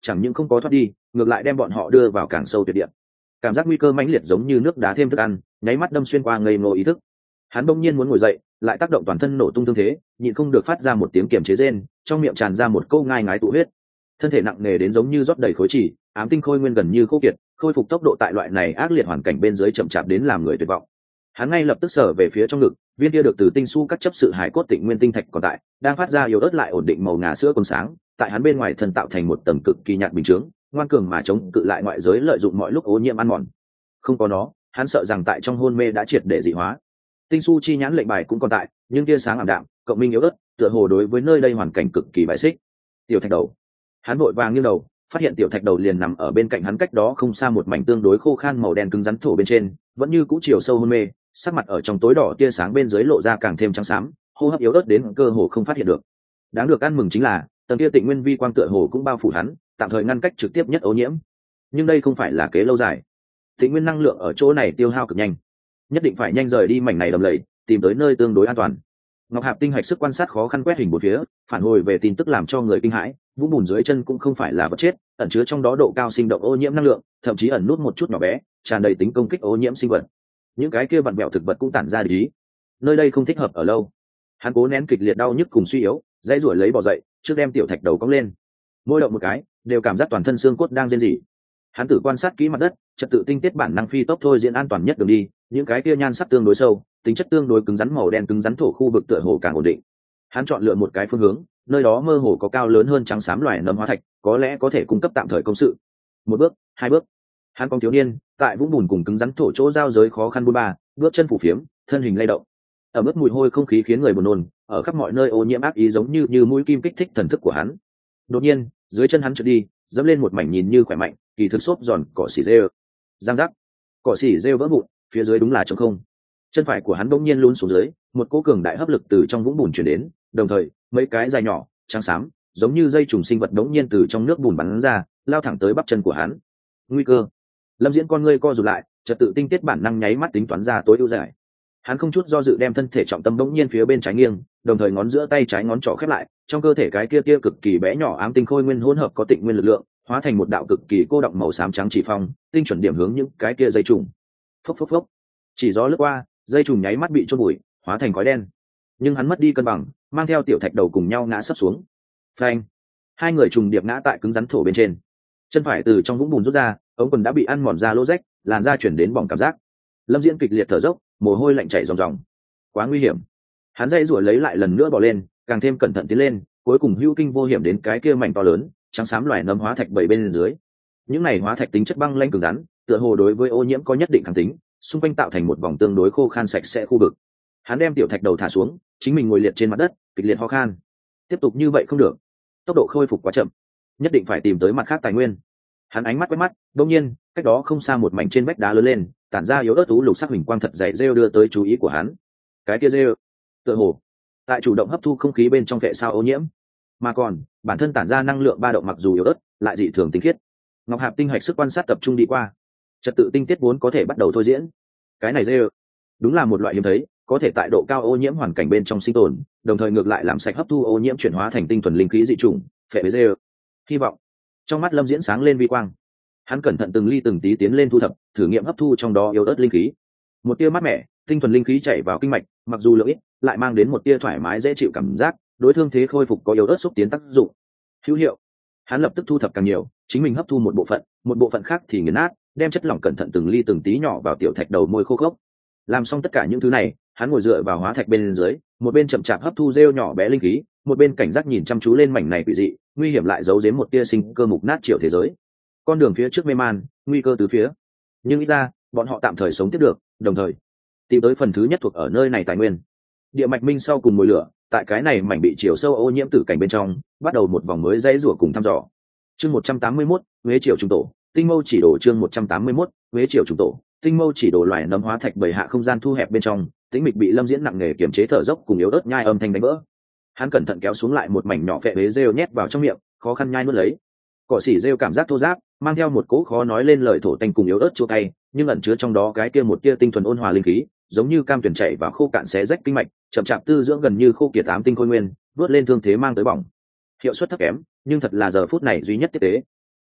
chẳng những không có thoát đi, ngược lại đem bọn họ đưa vào càng sâu tuyệt địa. Cảm giác nguy cơ mãnh liệt giống như nước đá thêm thức ăn, nháy mắt đâm xuyên qua ngây ngô ý thức. Hắn bỗng nhiên muốn ngồi dậy, lại tác động toàn thân nổ tung thương thế, nhịn không được phát ra một tiếng kiềm chế rên, trong miệng tràn ra một câu ngai ngái tụ huyết. Thân thể nặng nề đến giống như rót đầy khối chỉ, ám tinh khôi nguyên gần như khô kiệt, khôi phục tốc độ tại loại này ác liệt hoàn cảnh bên dưới chậm chạp đến làm người tuyệt vọng. Hắn ngay lập tức sở về phía trong ngực, viên kia được từ tinh su các chấp sự hải cốt tịnh nguyên tinh thạch còn tại, đang phát ra yếu ớt lại ổn định màu ngà sữa còn sáng, tại hắn bên ngoài thân tạo thành một tầng cực kỳ nhạt bình chướng, ngoan cường mà chống cự lại ngoại giới lợi dụng mọi lúc ô nhiễm ăn mòn. Không có nó, hắn sợ rằng tại trong hôn mê đã triệt để dị hóa. Tinh su chi nhãn lệnh bài cũng còn tại, nhưng tia sáng ảm đạm, cộng minh yếu ớt, tựa hồ đối với nơi đây hoàn cảnh cực kỳ bại xích. Tiểu thạch đầu, hắn vội vàng nghiêng đầu, phát hiện tiểu thạch đầu liền nằm ở bên cạnh hắn cách đó không xa một mảnh tương đối khô khan màu đen cứng rắn thổ bên trên, vẫn như cũ chiều sâu hôn mê, sắc mặt ở trong tối đỏ tia sáng bên dưới lộ ra càng thêm trắng xám, hô hấp yếu ớt đến cơ hồ không phát hiện được. Đáng được ăn mừng chính là tầng tia tịnh nguyên vi quang tựa hồ cũng bao phủ hắn, tạm thời ngăn cách trực tiếp nhất ô nhiễm. Nhưng đây không phải là kế lâu dài. Tịnh nguyên năng lượng ở chỗ này tiêu hao cực nhanh, nhất định phải nhanh rời đi mảnh này đầm lầy, tìm tới nơi tương đối an toàn. Ngọc Hạp tinh hạch sức quan sát khó khăn quét hình bốn phía, phản hồi về tin tức làm cho người kinh hãi. Vũng bùn dưới chân cũng không phải là vật chết, ẩn chứa trong đó độ cao sinh động ô nhiễm năng lượng, thậm chí ẩn nút một chút nhỏ bé, tràn đầy tính công kích ô nhiễm sinh vật. Những cái kia vặn vẹo thực vật cũng tản ra ý. Nơi đây không thích hợp ở lâu. Hắn cố nén kịch liệt đau nhức cùng suy yếu, dãy ruổi lấy bò dậy, trước đem tiểu thạch đầu cong lên. Mỗi động một cái, đều cảm giác toàn thân xương cốt đang rên rỉ. Hắn tự quan sát kỹ mặt đất, trật tự tinh tiết bản năng phi tốc thôi diễn an toàn nhất đường đi, những cái kia nhan sắc tương đối sâu, tính chất tương đối cứng rắn màu đen cứng rắn thổ khu vực tựa hồ càng ổn định. Hắn chọn lựa một cái phương hướng, nơi đó mơ hồ có cao lớn hơn trắng xám loài nấm hóa thạch, có lẽ có thể cung cấp tạm thời công sự. Một bước, hai bước. Hắn con thiếu niên, tại vũng bùn cùng cứng rắn thổ chỗ giao giới khó khăn buôn ba, bước chân phủ phiếm, thân hình lay động. Ở mức mùi hôi không khí khiến người buồn nôn, ở khắp mọi nơi ô nhiễm ác ý giống như mũi kim kích thích thần thức của hắn. Đột nhiên, dưới chân hắn trượt đi, dẫm lên một mảnh nhìn như khỏe mạnh, kỳ thực xốp giòn cỏ xỉ rêu. Giang giác, cỏ xỉ rêu vỡ vụn, phía dưới đúng là trống không. Chân phải của hắn bỗng nhiên lún xuống dưới, một cỗ cường đại hấp lực từ trong vũng bùn truyền đến, đồng thời mấy cái dài nhỏ trắng xám giống như dây trùng sinh vật đống nhiên từ trong nước bùn bắn ra, lao thẳng tới bắp chân của hắn. Nguy cơ. Lâm Diễn con ngươi co rụt lại, trật tự tinh tiết bản năng nháy mắt tính toán ra tối ưu giải. Hắn không chút do dự đem thân thể trọng tâm đống nhiên phía bên trái nghiêng, đồng thời ngón giữa tay trái ngón trỏ khép lại, trong cơ thể cái kia kia cực kỳ bé nhỏ ám tinh khôi nguyên hỗn hợp có tịnh nguyên lực lượng, hóa thành một đạo cực kỳ cô động màu xám trắng chỉ phong, tinh chuẩn điểm hướng những cái kia dây trùng. Phốc phốc phốc. Chỉ gió lướt qua, dây trùng nháy mắt bị chôn bụi, hóa thành khói đen. Nhưng hắn mất đi cân bằng, mang theo tiểu thạch đầu cùng nhau ngã sấp xuống. Phanh! Hai người trùng điệp ngã tại cứng rắn thổ bên trên. Chân phải từ trong vũng bùn rút ra, ống quần đã bị ăn mòn ra lỗ rách, làn da chuyển đến bỏng cảm giác. Lâm Diễn kịch liệt thở dốc, mồ hôi lạnh chảy ròng ròng. Quá nguy hiểm. Hắn dãy rủa lấy lại lần nữa bò lên, càng thêm cẩn thận tiến lên, cuối cùng hữu kinh vô hiểm đến cái kia mảnh to lớn, trắng xám loài nấm hóa thạch bảy bên dưới. Những này hóa thạch tính chất băng lanh cứng rắn, tựa hồ đối với ô nhiễm có nhất định kháng tính, xung quanh tạo thành một vòng tương đối khô khan sạch sẽ khu vực. Hắn đem tiểu thạch đầu thả xuống, chính mình ngồi liệt trên mặt đất, kịch liệt ho khan. Tiếp tục như vậy không được, tốc độ khôi phục quá chậm, nhất định phải tìm tới mặt khác tài nguyên. Hắn ánh mắt quét mắt, đột nhiên, cách đó không xa một mảnh trên vách đá lớn lên, tản ra yếu ớt tú lục sắc huỳnh quang thật dày rêu đưa tới chú ý của hắn. Cái kia rêu, tựa hồ tại chủ động hấp thu không khí bên trong vệ sao ô nhiễm, mà còn bản thân tản ra năng lượng ba động mặc dù yếu ớt, lại dị thường tinh khiết. Ngọc Hạp tinh hạch sức quan sát tập trung đi qua, trật tự tinh tiết vốn có thể bắt đầu thôi diễn. Cái này rêu, đúng là một loại hiếm thấy, có thể tại độ cao ô nhiễm hoàn cảnh bên trong sinh tồn, đồng thời ngược lại làm sạch hấp thu ô nhiễm chuyển hóa thành tinh thuần linh khí dị chủng, phệ với rêu. Hy vọng. Trong mắt Lâm Diễn sáng lên vi quang. Hắn cẩn thận từng ly từng tí tiến lên thu thập, thử nghiệm hấp thu trong đó yếu ớt linh khí. Một tia mát mẻ, tinh thuần linh khí chảy vào kinh mạch, mặc dù lượng ít, lại mang đến một tia thoải mái dễ chịu cảm giác, đối thương thế khôi phục có yếu ớt xúc tiến tác dụng. Hữu hiệu. Hắn lập tức thu thập càng nhiều, chính mình hấp thu một bộ phận khác thì nghiền nát, đem chất lỏng cẩn thận từng ly từng tí nhỏ vào tiểu thạch đầu môi khô khốc. Làm xong tất cả những thứ này, hắn ngồi dựa vào hóa thạch bên dưới, một bên chậm chạp hấp thu rêu nhỏ bé linh khí, một bên cảnh giác nhìn chăm chú lên mảnh này quỷ dị, nguy hiểm lại giấu giếm một tia sinh cơ mục nát triệu thế giới. Con đường phía trước mê man, nguy cơ từ phía, nhưng ít ra bọn họ tạm thời sống tiếp được, đồng thời tìm tới phần thứ nhất thuộc ở nơi này tài nguyên. Địa mạch minh sau cùng mùi lửa, tại cái này mảnh bị chiều sâu ô nhiễm tử cảnh bên trong, bắt đầu một vòng mới dãy rủa cùng thăm dò. Chương 181, Huế Triều trùng tổ, Tinh Mâu chỉ đổ chương 181, Huế Triều trùng tổ, Tinh Mâu chỉ đổ loài nấm hóa thạch bầy hạ không gian thu hẹp bên trong, tĩnh mịch bị Lâm Diễn nặng nề kiềm chế thở dốc cùng yếu ớt nhai âm thanh đánh vỡ. Hắn cẩn thận kéo xuống lại một mảnh nhỏ phệ huế rêu nhét vào trong miệng, khó khăn nhai nuốt lấy. Cỏ xỉ rêu cảm giác thô ráp, mang theo một cỗ khó nói lên lời thổ tanh cùng yếu ớt chua cay, nhưng ẩn chứa trong đó cái kia một tia tinh thuần ôn hòa linh khí, giống như cam tuyển chảy vào khô cạn xé rách kinh mạch, chậm chạp tư dưỡng gần như khô kiệt ám tinh khôi nguyên, vớt lên thương thế mang tới bỏng. Hiệu suất thấp kém, nhưng thật là giờ phút này duy nhất tiếp tế.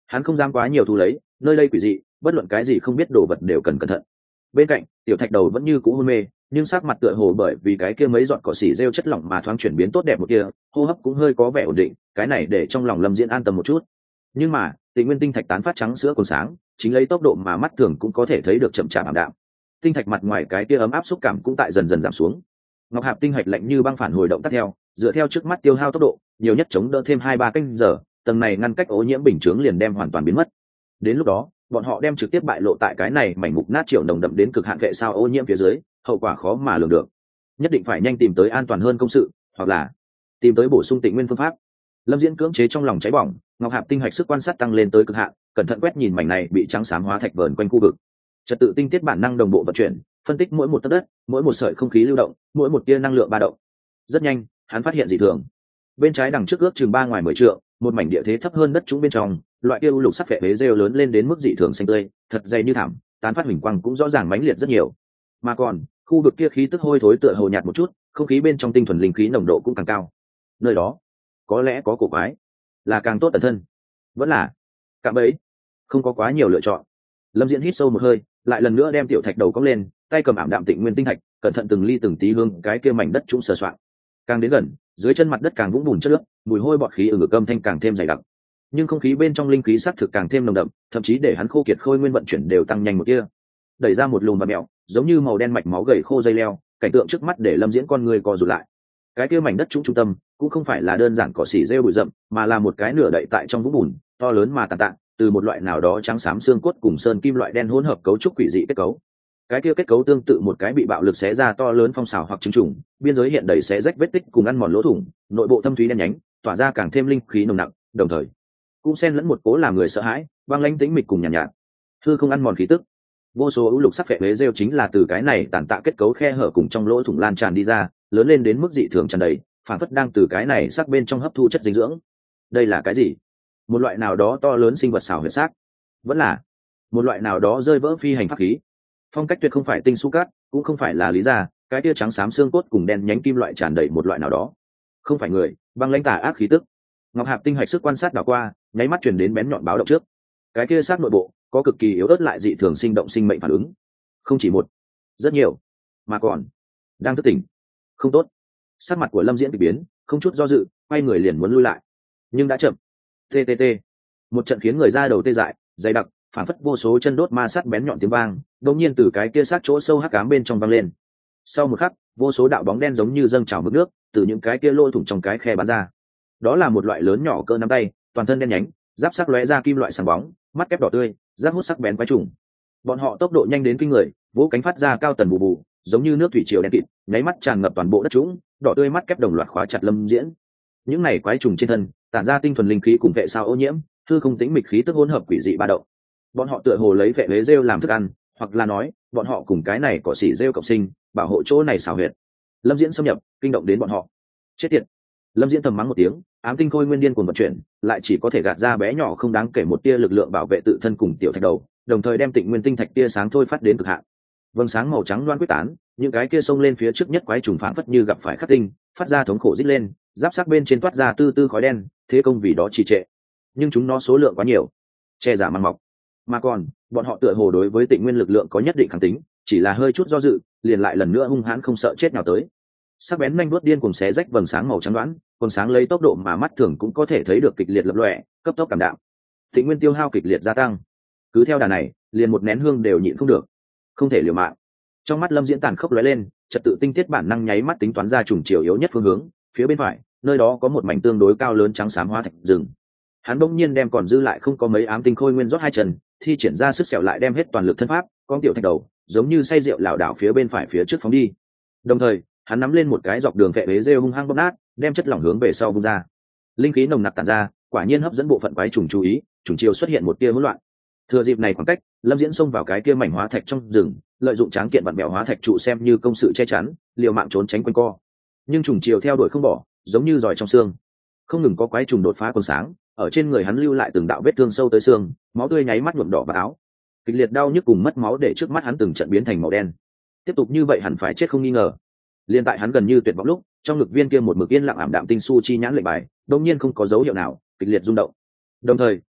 hắn không dám quá nhiều thu lấy, nơi đây quỷ dị, bất luận cái gì không biết đồ vật đều cần cẩn thận. Bên cạnh tiểu thạch đầu vẫn như cũ hôn mê, nhưng sắc mặt tựa hồ bởi vì cái kia mấy giọt cỏ xỉ rêu chất lỏng mà thoáng chuyển biến tốt đẹp một kia, hô hấp cũng hơi có vẻ ổn định, cái này để trong lòng Lâm Diễn an tâm một chút. Nhưng mà Tịnh Nguyên tinh thạch tán phát trắng sữa còn sáng, chính lấy tốc độ mà mắt thường cũng có thể thấy được chậm chạp ảm đạm. Tinh thạch mặt ngoài cái kia ấm áp xúc cảm cũng tại dần dần giảm xuống. Ngọc Hạp tinh hạch lạnh như băng phản hồi động tác theo, dựa theo trước mắt tiêu hao tốc độ, nhiều nhất chống đỡ thêm 2-3 canh giờ, tầng này ngăn cách ô nhiễm bình chướng liền đem hoàn toàn biến mất. Đến lúc đó, bọn họ đem trực tiếp bại lộ tại cái này mảnh mục nát triệu nồng đậm đến cực hạn vệ sao ô nhiễm phía dưới, hậu quả khó mà lường được. Nhất định phải nhanh tìm tới an toàn hơn công sự, hoặc là tìm tới bổ sung Tịnh Nguyên phương pháp. Lâm Diễn cưỡng chế trong lòng cháy bỏng, Ngọc Hạp tinh hạch sức quan sát tăng lên tới cực hạn, cẩn thận quét nhìn mảnh này bị trắng xám hóa thạch vờn quanh khu vực. Trật tự tinh tiết bản năng đồng bộ vận chuyển, phân tích mỗi một tấc đất, mỗi một sợi không khí lưu động, mỗi một tia năng lượng ba động. Rất nhanh, hắn phát hiện dị thường. Bên trái đằng trước ước chừng 3 ngoài 10 trượng, một mảnh địa thế thấp hơn đất trũng bên trong, loại kia u lục sắc phệ bế rêu lớn lên đến mức dị thường xanh tươi, thật dày như thảm, tán phát huỳnh quang cũng rõ ràng mãnh liệt rất nhiều. Mà còn, khu vực kia khí tức hôi thối tựa hồ nhạt một chút, không khí bên trong tinh thuần linh khí nồng độ cũng càng cao. Nơi đó, có lẽ có cổ quái, là càng tốt ẩn thân, vẫn là cạm bẫy. Không có quá nhiều lựa chọn. Lâm Diễn hít sâu một hơi, lại lần nữa đem tiểu thạch đầu cong lên, tay cầm ảm đạm Tịnh Nguyên tinh thạch, cẩn thận từng ly từng tí hương cái kia mảnh đất trũng sờ soạng. Càng đến gần, dưới chân mặt đất càng vũng bùn chất nước, mùi hôi bọt khí ở ngực âm thanh càng thêm dày đặc. Nhưng không khí bên trong linh khí sắc thực càng thêm nồng đậm, thậm chí để hắn khô kiệt khôi nguyên vận chuyển đều tăng nhanh một kia. Đẩy ra một lùm và mèo, giống như màu đen mạch máu gầy khô dây leo, cảnh tượng trước mắt để Lâm Diễn con người co rụt lại. Cái kia mảnh đất trũng trung tâm cũng không phải là đơn giản cỏ xỉ rêu bụi rậm, mà là một cái nửa đậy tại trong vũng bùn, to lớn mà tàn tạ, từ một loại nào đó trắng xám xương cốt cùng sơn kim loại đen hỗn hợp cấu trúc quỷ dị kết cấu. Cái kia kết cấu tương tự một cái bị bạo lực xé ra to lớn phong xào hoặc trứng trùng, biên giới hiện đầy xé rách vết tích cùng ăn mòn lỗ thủng, nội bộ thâm thúy đen nhánh, tỏa ra càng thêm linh khí nồng nặc, đồng thời cũng xen lẫn một cố làm người sợ hãi, băng lãnh tĩnh mịch cùng nhàn nhạt. Hư không ăn mòn khí tức. Vô số ưu lục sắc phệ bế rêu chính là từ cái này tàn tạ kết cấu khe hở cùng trong lỗ thủng lan tràn đi ra, lớn lên đến mức dị thường tràn đầy, phản phất đang từ cái này sắc bên trong hấp thu chất dinh dưỡng. Đây là cái gì? Một loại nào đó to lớn sinh vật xảo huyệt xác, vẫn là một loại nào đó rơi vỡ phi hành pháp khí. Phong cách tuyệt không phải tinh su cát, cũng không phải là lý gia, cái tia trắng xám xương cốt cùng đen nhánh kim loại tràn đầy một loại nào đó. Không phải người, băng lãnh tà ác khí tức. Ngọc Hạp tinh hạch sức quan sát đảo qua, nháy mắt truyền đến bén nhọn báo động trước. Cái kia xác nội bộ có cực kỳ yếu ớt lại dị thường sinh động sinh mệnh phản ứng. Không chỉ một, rất nhiều, mà còn đang thức tỉnh. Không tốt. Sắc mặt của Lâm Diễn bị biến, không chút do dự, quay người liền muốn lui lại, nhưng đã chậm. TTT. Một trận khiến người ra đầu tê dại, dày đặc, phản phất vô số chân đốt ma sát bén nhọn tiếng vang, đột nhiên từ cái kia sát chỗ sâu hắc ám bên trong vang lên. Sau một khắc, vô số đạo bóng đen giống như dâng trào mực nước, từ những cái kia lỗ thủng trong cái khe bắn ra. Đó là một loại lớn nhỏ cỡ nắm tay, toàn thân đen nhánh, giáp sắc lóe ra kim loại sáng bóng, mắt kép đỏ tươi, rác hút sắc bén quái trùng. Bọn họ tốc độ nhanh đến kinh người, vỗ cánh phát ra cao tần bù bù, giống như nước thủy triều đen kịt, nháy mắt tràn ngập toàn bộ đất trũng, đỏ tươi mắt kép đồng loạt khóa chặt Lâm Diễn. Những này quái trùng trên thân tản ra tinh thuần linh khí cùng vệ sao ô nhiễm, hư không tĩnh mịch khí tức hỗn hợp quỷ dị ba động. Bọn họ tựa hồ lấy vệ huế rêu làm thức ăn, hoặc là nói bọn họ cùng cái này cỏ xỉ rêu cộng sinh, bảo hộ chỗ này xảo huyệt. Lâm Diễn xâm nhập, kinh động đến bọn họ. Chết tiệt! Lâm Diễn thầm mắng một tiếng, ám tinh khôi nguyên điên cuồng vận chuyển, lại chỉ có thể gạt ra bé nhỏ không đáng kể một tia lực lượng bảo vệ tự thân cùng tiểu thạch đầu, đồng thời đem Tịnh Nguyên tinh thạch tia sáng thôi phát đến cực hạn. Vầng sáng màu trắng loan quyết tán, những cái kia xông lên phía trước nhất quái trùng phản phất như gặp phải khắc tinh, phát ra thống khổ rít lên, giáp sắc bên trên toát ra tư tư khói đen, thế công vì đó trì trệ. Nhưng chúng nó số lượng quá nhiều, che giả mang mọc. Mà còn, bọn họ tựa hồ đối với Tịnh Nguyên lực lượng có nhất định kháng tính, chỉ là hơi chút do dự, liền lại lần nữa hung hãn không sợ chết nào tới. Sắc bén nhanh vuốt điên cùng xé rách vầng sáng màu trắng đoán, vầng sáng lấy tốc độ mà mắt thường cũng có thể thấy được kịch liệt lập lòe, cấp tốc cảm đạm. Tịnh Nguyên tiêu hao kịch liệt gia tăng. Cứ theo đà này, liền một nén hương đều nhịn không được, không thể liều mạng. Trong mắt Lâm Diễn tàn khốc lóe lên, trật tự tinh tiết bản năng nháy mắt tính toán ra trùng chiều yếu nhất phương hướng, phía bên phải, nơi đó có một mảnh tương đối cao lớn trắng xám hóa thạch rừng. Hắn bỗng nhiên đem còn dư lại không có mấy ám tinh khôi nguyên rót hai chân, thi triển ra sức sẹo lại đem hết toàn lực thân pháp, con tiểu thạch đầu, giống như say rượu lảo đảo phía bên phải phía trước phóng đi. Đồng thời, hắn nắm lên một cái dọc đường vệ bế rêu hung hăng bóp nát, đem chất lỏng hướng về sau vung ra. Linh khí nồng nặc tản ra, quả nhiên hấp dẫn bộ phận quái trùng chú ý, trùng chiều xuất hiện một tia hỗn loạn. Thừa dịp này khoảng cách, Lâm Diễn xông vào cái kia mảnh hóa thạch trong rừng, lợi dụng tráng kiện vặn bèo hóa thạch trụ xem như công sự che chắn, liều mạng trốn tránh quanh co. Nhưng trùng chiều theo đuổi không bỏ, giống như giỏi trong xương. Không ngừng có quái trùng đột phá quần sáng, ở trên người hắn lưu lại từng đạo vết thương sâu tới xương, máu tươi nháy mắt nhuộm đỏ vào áo. Kịch liệt đau nhức cùng mất máu để trước mắt hắn từng trận biến thành màu đen. Tiếp tục như vậy hẳn phải chết không nghi ngờ. Liên tại hắn gần như tuyệt vọng lúc, trong ngực viên kia một mực yên lặng ảm đạm tinh su chi nhãn lệnh bài, đột nhiên không có dấu hiệu nào, kịch liệt rung động. Đồng thời,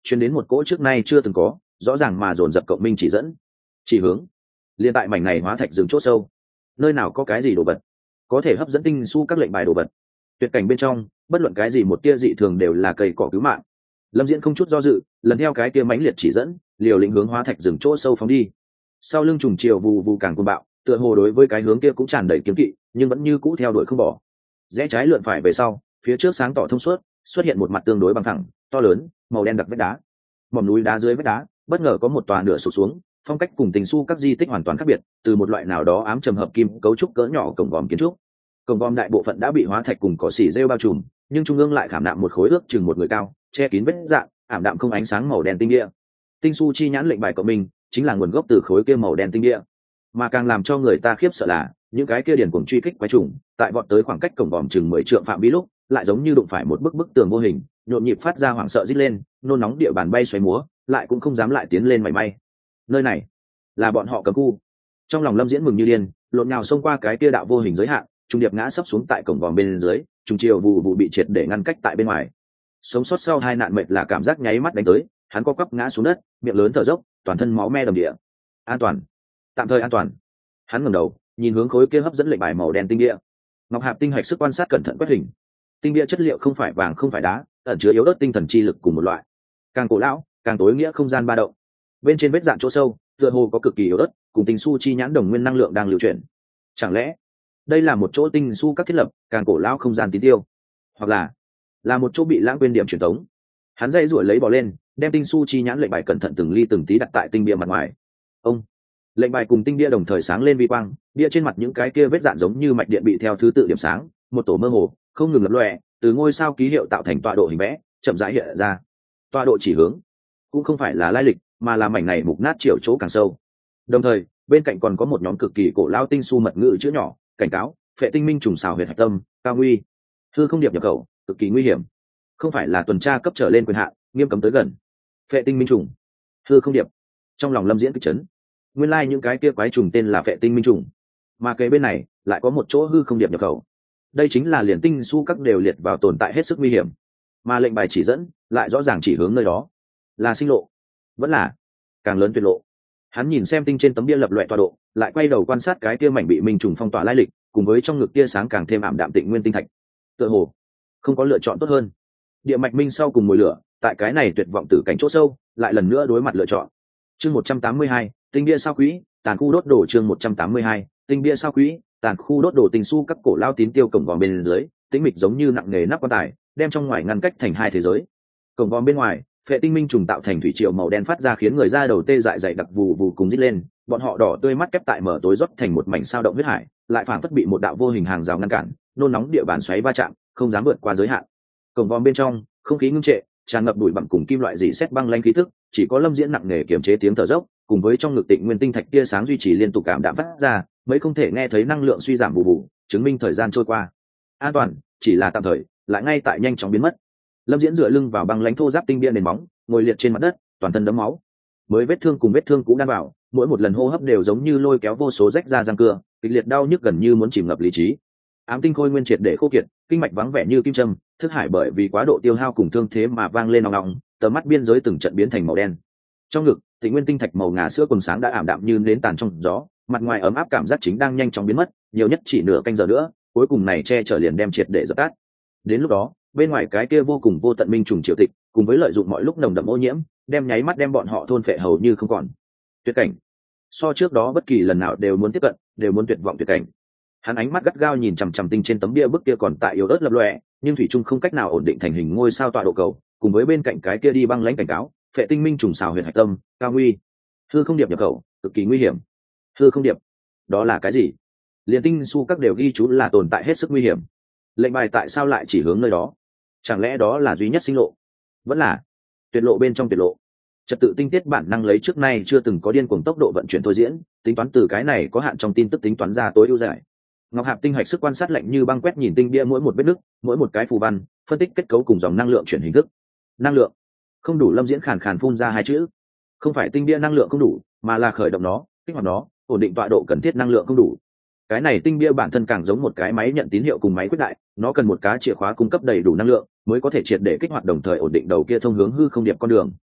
truyền đến một cỗ trước nay chưa từng có rõ ràng mà dồn dập cộng minh chỉ dẫn. Chỉ hướng liên tại mảnh này hóa thạch rừng chỗ sâu, nơi nào có cái gì đồ vật có thể hấp dẫn tinh su các lệnh bài đồ vật. Tuyệt cảnh bên trong bất luận cái gì một tia dị thường đều là cây cỏ cứu mạng. Lâm Diễn không chút do dự lần theo cái kia mãnh liệt chỉ dẫn, liều lĩnh hướng hóa thạch rừng chỗ sâu phóng đi. Sau lưng trùng chiều vù vù càng cuồng bạo, tựa hồ đối với cái hướng kia cũng tràn đầy kiếm kỵ, nhưng vẫn như cũ theo đuổi không bỏ. Rẽ trái lượn phải về sau, phía trước sáng tỏ thông suốt, xuất hiện một mặt tương đối bằng thẳng, to lớn, màu đen đặc vách đá. Mỏm núi đá dưới vách đá, bất ngờ có một tòa nửa sụp xuống, phong cách cùng tình su các di tích hoàn toàn khác biệt, từ một loại nào đó ám trầm hợp kim cấu trúc cỡ nhỏ cổng vòm kiến trúc. Cổng vòm đại bộ phận đã bị hóa thạch cùng cỏ xỉ rêu bao trùm, nhưng trung ương lại khảm nạm một khối ước chừng một người cao, che kín vết dạn, ảm đạm không ánh sáng màu đen tinh địa. Tinh su chi nhãn lệnh bài của mình chính là nguồn gốc từ khối kia màu đen tinh địa. Mà càng làm cho người ta khiếp sợ là những cái kia điển cuồng truy kích quái trùng, tại vọt tới khoảng cách cổng vòm chừng 10 trượng phạm vi lúc, lại giống như đụng phải một bức tường vô hình, nhộn nhịp phát ra hoảng sợ rít lên, nôn nóng địa bàn bay xoáy múa, lại cũng không dám lại tiến lên mảy may. Nơi này là bọn họ cấm khu. Trong lòng Lâm Diễn mừng như điên, lộn nhào xông qua cái kia đạo vô hình giới hạn, trung điệp ngã sấp xuống tại cổng vòm bên dưới, trùng chiều vụ vụ bị triệt để ngăn cách tại bên ngoài. Sống sót sau hai nạn mệt là cảm giác nháy mắt đánh tới, hắn co quắp ngã xuống đất, miệng lớn thở dốc, toàn thân máu me đầm địa. An toàn, tạm thời an toàn. Hắn ngẩng đầu, nhìn hướng khối kia hấp dẫn lệnh bài màu đen tinh địa. Ngọc Hạp tinh hạch sức quan sát cẩn thận quét hình. Tinh địa chất liệu không phải vàng không phải đá, ẩn chứa yếu ớt tinh thần chi lực cùng một loại. Càng cổ lão, càng tối nghĩa không gian ba động. Bên trên vết dạn chỗ sâu, tựa hồ có cực kỳ yếu ớt, cùng tinh su chi nhãn đồng nguyên năng lượng đang lưu chuyển. Chẳng lẽ đây là một chỗ tinh su các thiết lập, càng cổ lão không gian tín tiêu, hoặc là một chỗ bị lãng quên điểm truyền tống? Hắn dây ruổi lấy bò lên, đem tinh su chi nhãn lệnh bài cẩn thận từng ly từng tí đặt tại tinh bia mặt ngoài. Ông lệnh bài cùng tinh bia đồng thời sáng lên vi quang, bia trên mặt những cái kia vết dạn giống như mạch điện bị theo thứ tự điểm sáng, một tổ mơ hồ không ngừng lập lòe, từ ngôi sao ký hiệu tạo thành tọa độ hình vẽ chậm rãi hiện ra. Tọa độ chỉ hướng cũng không phải là lai lịch, mà là mảnh này mục nát chiều chỗ càng sâu. Đồng thời bên cạnh còn có một nhóm cực kỳ cổ lao tinh su mật ngữ chữ nhỏ cảnh cáo: phệ tinh minh trùng xào huyệt hạch tâm, cao nguy, hư không điệp nhập khẩu, cực kỳ nguy hiểm, không phải là tuần tra cấp trở lên quyền hạn, nghiêm cấm tới gần. Phệ tinh minh trùng, hư không điệp. Trong lòng Lâm Diễn kịch chấn, nguyên lai những cái kia quái trùng tên là phệ tinh minh trùng, mà kế bên này lại có một chỗ hư không điệp nhập khẩu. Đây chính là liền tinh su các đều liệt vào tồn tại hết sức nguy hiểm, mà lệnh bài chỉ dẫn lại rõ ràng chỉ hướng nơi đó. Là sinh lộ, vẫn là càng lớn tuyệt lộ? Hắn nhìn xem tinh trên tấm bia lập loè tọa độ, lại quay đầu quan sát cái kia mảnh bị minh trùng phong tỏa lai lịch, cùng với trong ngực tia sáng càng thêm ảm đạm tịnh nguyên tinh thạch. Tựa hồ không có lựa chọn tốt hơn. Địa mạch minh sau cùng mùi lửa, tại cái này tuyệt vọng tử cảnh chỗ sâu, lại lần nữa đối mặt lựa chọn. Chương 182, tinh bia sao quỹ, tàn khu đốt đổ. Chương 182, tinh bia sao quỹ, tàn khu đốt đổ. Tình su các cổ lao tín tiêu cổng vòm bên dưới, tĩnh mịch giống như nặng nề nắp quan tài, đem trong ngoài ngăn cách thành hai thế giới. Cổng vòm bên ngoài, phệ tinh minh trùng tạo thành thủy triều màu đen phát ra khiến người da đầu tê dại dày đặc vù vù cùng rít lên, bọn họ đỏ tươi mắt kép tại mở tối rót thành một mảnh sao động huyết hải, lại phảng phất bị một đạo vô hình hàng rào ngăn cản, nôn nóng địa bàn xoáy va chạm, không dám vượt qua giới hạn. Cổng vòm bên trong, không khí ngưng trệ, tràn ngập bụi bặm cùng kim loại dì xét băng lanh khí tức, chỉ có Lâm Diễn nặng nề kiềm chế tiếng thở dốc, cùng với trong ngực tịnh nguyên tinh thạch tia sáng duy trì liên tục cảm đạm phát ra, mấy không thể nghe thấy năng lượng suy giảm bù bù, chứng minh thời gian trôi qua. An toàn, chỉ là tạm thời, lại ngay tại nhanh chóng biến mất. Lâm Diễn dựa lưng vào băng lãnh thô giáp tinh bia nền móng, ngồi liệt trên mặt đất, toàn thân đẫm máu. Mới vết thương cùng vết thương cũ đan vào, mỗi một lần hô hấp đều giống như lôi kéo vô số rách ra răng cưa, kịch liệt đau nhức gần như muốn chìm ngập lý trí. Ám tinh khôi nguyên triệt để khô kiệt, kinh mạch vắng vẻ như kim châm, thức hải bởi vì quá độ tiêu hao cùng thương thế mà vang lên nòng nòng, tầm mắt biên giới từng trận biến thành màu đen. Trong ngực, tịnh nguyên tinh thạch màu ngà sữa quần sáng đã ảm đạm như nến tàn trong gió, mặt ngoài ấm áp cảm giác chính đang nhanh chóng biến mất, nhiều nhất chỉ nửa canh giờ nữa, cuối cùng này che chở liền đem triệt để dập tắt. Đến lúc đó, bên ngoài cái kia vô cùng vô tận minh trùng triều tịch, cùng với lợi dụng mọi lúc nồng đậm ô nhiễm, đem nháy mắt đem bọn họ thôn phệ hầu như không còn. Tuyệt cảnh, so trước đó bất kỳ lần nào đều muốn tiếp cận, đều muốn tuyệt vọng tuyệt cảnh. Hắn ánh mắt gắt gao nhìn chằm chằm tinh trên tấm bia bức kia còn tại yếu ớt lập lòe, nhưng thủy chung không cách nào ổn định thành hình ngôi sao tọa độ cầu, cùng với bên cạnh cái kia đi băng lãnh cảnh cáo: phệ tinh minh trùng xào huyệt hạch tâm, cao nguy, hư không điệp nhập khẩu, cực kỳ nguy hiểm. Hư không điệp, đó là cái gì? Liên tinh su các đều ghi chú là tồn tại hết sức nguy hiểm. Lệnh bài tại sao lại chỉ hướng nơi đó? Chẳng lẽ đó là duy nhất sinh lộ, vẫn là tuyệt lộ bên trong tuyệt lộ? Trật tự tinh tiết bản năng lấy trước nay chưa từng có điên cuồng tốc độ vận chuyển thôi diễn, tính toán từ cái này có hạn trong tin tức tính toán ra tối ưu giải. Ngọc Hạp tinh hạch sức quan sát lạnh như băng quét nhìn tinh bia mỗi một vết nứt, mỗi một cái phù văn, phân tích kết cấu cùng dòng năng lượng chuyển hình thức. Năng lượng không đủ. Lâm Diễn khàn khàn phun ra hai chữ. Không phải tinh bia năng lượng không đủ, mà là khởi động nó, kích hoạt nó, ổn định tọa độ cần thiết năng lượng không đủ. Cái này tinh bia bản thân càng giống một cái máy nhận tín hiệu cùng máy quyết đại, nó cần một cá chìa khóa cung cấp đầy đủ năng lượng mới có thể triệt để kích hoạt, đồng thời ổn định đầu kia thông hướng hư không điệp con đường.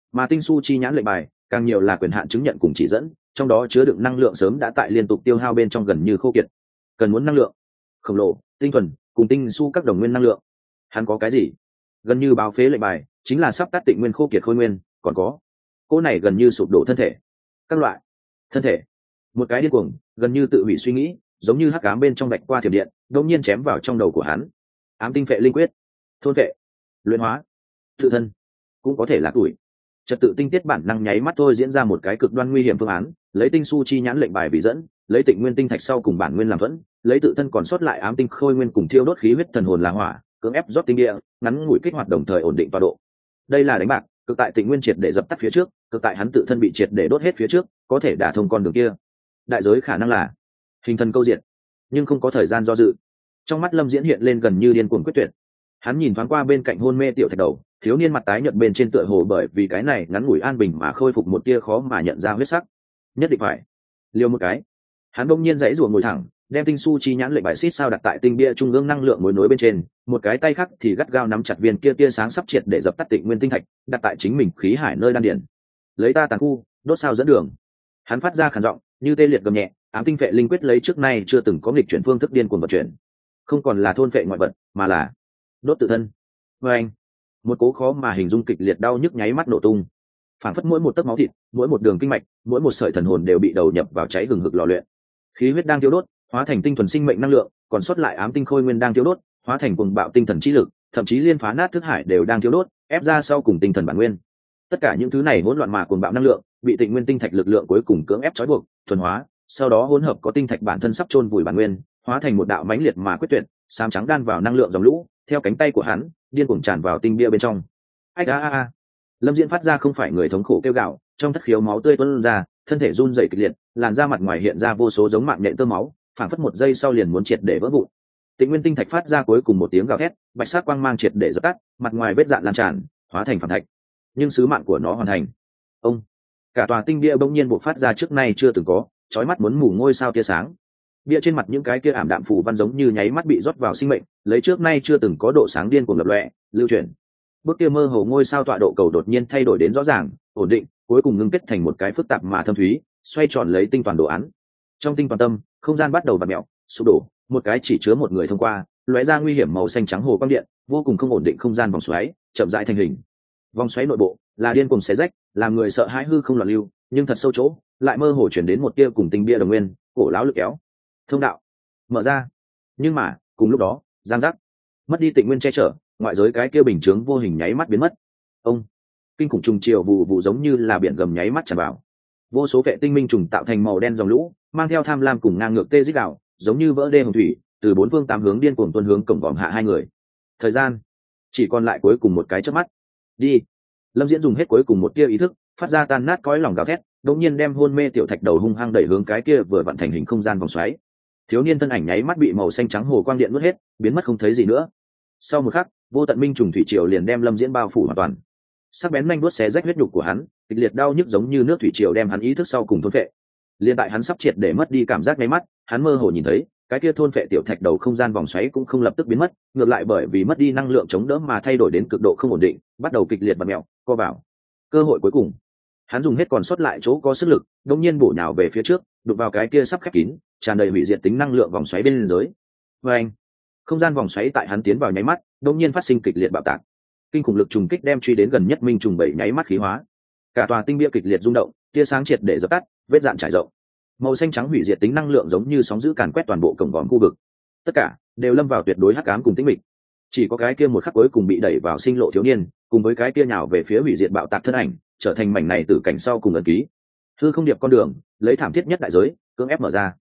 mà tinh su chi nhãn lệnh bài càng nhiều là quyền hạn chứng nhận cùng chỉ dẫn, trong đó chứa đựng năng lượng sớm đã tại liên tục tiêu hao bên trong gần như khô kiệt, cần muốn năng lượng khổng lồ, tinh thuần cùng tinh su các đồng nguyên năng lượng. Hắn có cái gì? Gần như báo phế lệnh bài chính là sắp tắt tịnh nguyên khô kiệt khôi nguyên, còn có cô này gần như sụp đổ thân thể, các loại thân thể. Một cái điên cuồng gần như tự hủy suy nghĩ giống như hắc ám bên trong vạch qua thiểm điện đột nhiên chém vào trong đầu của hắn. Ám tinh phệ linh quyết, thôn phệ, luyện hóa, tự thân, cũng có thể là tuổi. Trật tự tinh tiết bản năng nháy mắt thôi diễn ra một cái cực đoan nguy hiểm phương án, lấy tinh su chi nhãn lệnh bài vì dẫn, lấy tịnh nguyên tinh thạch sau cùng bản nguyên làm thuẫn, lấy tự thân còn sót lại ám tinh khôi nguyên cùng thiêu đốt khí huyết thần hồn là hỏa, cưỡng ép rót tinh địa, ngắn ngủi kích hoạt đồng thời ổn định tọa độ. Đây là đánh bạc, cực tại tịnh nguyên triệt để dập tắt phía trước, cực tại hắn tự thân bị triệt để đốt hết phía trước, có thể đả thông con đường kia. Đại giới khả năng là hình thần câu diện, nhưng không có thời gian do dự. Trong mắt Lâm Diễn hiện lên gần như điên cuồng quyết tuyệt. Hắn nhìn thoáng qua bên cạnh hôn mê tiểu thạch đầu, thiếu niên mặt tái nhợt bên trên tựa hồ bởi vì cái này ngắn ngủi an bình mà khôi phục một tia khó mà nhận ra huyết sắc. Nhất định phải liều một cái. Hắn bỗng nhiên giãy giụa ngồi thẳng, đem tinh su chi nhãn lệnh bài xít sao đặt tại tinh bia trung ương năng lượng mối nối bên trên, một cái tay khác thì gắt gao nắm chặt viên kia tia sáng sắp triệt để dập tắt tịnh nguyên tinh thạch, đặt tại chính mình khí hải nơi đan điền. Lấy ta tàn khu, đốt sao dẫn đường. Hắn phát ra khàn giọng, như tê liệt gầm nhẹ, ám tinh phệ linh quyết lấy trước nay chưa từng có nghịch chuyển phương thức điên cuồng vận chuyển. Không còn là thôn phệ ngoại vật, mà là đốt tự thân. Và anh, một cố khó mà hình dung kịch liệt đau nhức nháy mắt nổ tung, phảng phất mỗi một tấc máu thịt, mỗi một đường kinh mạch, mỗi một sợi thần hồn đều bị đầu nhập vào cháy hừng hực lò luyện. Khí huyết đang thiêu đốt, hóa thành tinh thuần sinh mệnh năng lượng, còn sót lại ám tinh khôi nguyên đang thiêu đốt, hóa thành cuồng bạo tinh thần trí lực, thậm chí liên phá nát thức hải đều đang thiêu đốt, ép ra sau cùng tinh thần bản nguyên. Tất cả những thứ này hỗn loạn mà cuồng bạo năng lượng, bị tịnh nguyên tinh thạch lực lượng cuối cùng cưỡng ép trói buộc, thuần hóa, sau đó hỗn hợp có tinh thạch bản thân sắp chôn vùi bản nguyên, hóa thành một đạo mãnh liệt mà quyết tuyệt, xám trắng đan vào năng lượng dòng lũ, theo cánh tay của hắn, điên cuồng tràn vào tinh bia bên trong. Ách a a a. Lâm Diễn phát ra không phải người thống khổ kêu gào, trong thất khiếu máu tươi tuôn ra, thân thể run rẩy kịch liệt, làn da mặt ngoài hiện ra vô số giống mạng nhện tơ máu, phản phất một giây sau liền muốn triệt để vỡ vụn. Tịnh nguyên tinh thạch phát ra cuối cùng một tiếng gào thét, bạch sắc quang mang triệt để dập tắt, mặt ngoài vết dạn lan tràn, hóa thành phản thạch. Nhưng sứ mạng của nó hoàn thành. Ông, cả tòa tinh bia bỗng nhiên bộc phát ra trước nay chưa từng có, chói mắt muốn mù ngôi sao tia sáng. Bia trên mặt những cái kia ảm đạm phù văn giống như nháy mắt bị rót vào sinh mệnh, lấy trước nay chưa từng có độ sáng điên cuồng lập lòe, lưu chuyển. Bước kia mơ hồ ngôi sao tọa độ cầu đột nhiên thay đổi đến rõ ràng, ổn định, cuối cùng ngưng kết thành một cái phức tạp mà thâm thúy, xoay tròn lấy tinh toàn đồ án. Trong tinh toàn tâm, không gian bắt đầu vặn mèo, sụp đổ, một cái chỉ chứa một người thông qua, lóe ra nguy hiểm màu xanh trắng hồ quang điện, vô cùng không ổn định không gian vòng xoáy, chậm rãi thành hình. Vòng xoáy nội bộ là điên cuồng xé rách, làm người sợ hãi hư không loạn lưu, nhưng thật sâu chỗ, lại mơ hồ chuyển đến một tia cùng tinh bia đồng nguyên, cổ lão lực kéo. Thông đạo mở ra, nhưng mà cùng lúc đó, giang giác, mất đi tịnh nguyên che chở, ngoại giới cái kia bình chướng vô hình nháy mắt biến mất. Ông, kinh khủng trùng chiều vụ vụ giống như là biển gầm nháy mắt tràn vào, vô số vệ tinh minh trùng tạo thành màu đen dòng lũ, mang theo tham lam cùng ngang ngược tê dích đạo, giống như vỡ đê hồng thủy, từ bốn phương tám hướng điên cuồng tuôn hướng cổng vòm hạ hai người. Thời gian chỉ còn lại cuối cùng một cái chớp mắt. Đi. Lâm Diễn dùng hết cuối cùng một tia ý thức, phát ra tan nát cõi lòng gào thét, đột nhiên đem hôn mê tiểu thạch đầu hung hăng đẩy hướng cái kia vừa vặn thành hình không gian vòng xoáy. Thiếu niên thân ảnh nháy mắt bị màu xanh trắng hồ quang điện nuốt hết, biến mất không thấy gì nữa. Sau một khắc, vô tận minh trùng thủy triều liền đem Lâm Diễn bao phủ hoàn toàn. Sắc bén nhanh vuốt xé rách huyết nhục của hắn, kịch liệt đau nhức giống như nước thủy triều đem hắn ý thức sau cùng thôn phệ. Liên tại hắn sắp triệt để mất đi cảm giác nháy mắt, hắn mơ hồ nhìn thấy, cái kia thôn phệ tiểu thạch đầu không gian vòng xoáy cũng không lập tức biến mất, ngược lại bởi vì mất đi năng lượng chống đỡ mà thay đổi đến cực độ không ổn định, bắt đầu kịch liệt bật mèo, co vào. Cơ hội cuối cùng, hắn dùng hết còn sót lại chỗ có sức lực, đột nhiên bổ nhào về phía trước, đụng vào cái kia sắp khép kín, tràn đầy hủy diệt tính năng lượng vòng xoáy bên dưới. Và anh, không gian vòng xoáy tại hắn tiến vào nháy mắt, đột nhiên phát sinh kịch liệt bạo tạc. Kinh khủng lực trùng kích đem truy đến gần nhất minh trùng bảy nháy mắt khí hóa. Cả tòa tinh bia kịch liệt rung động, tia sáng triệt để dập tắt, vết dạn trải rộng. Màu xanh trắng hủy diệt tính năng lượng giống như sóng dữ càn quét toàn bộ cổng vòm khu vực. Tất cả đều lâm vào tuyệt đối hắc ám cùng tĩnh mịch. Chỉ có cái kia một khắc cuối cùng bị đẩy vào sinh lộ thiếu niên, cùng với cái kia nhào về phía hủy diệt bạo tạc thân ảnh, trở thành mảnh này từ cảnh sau cùng ấn ký. Hư không điệp con đường, lấy thảm thiết nhất đại giới, cưỡng ép mở ra.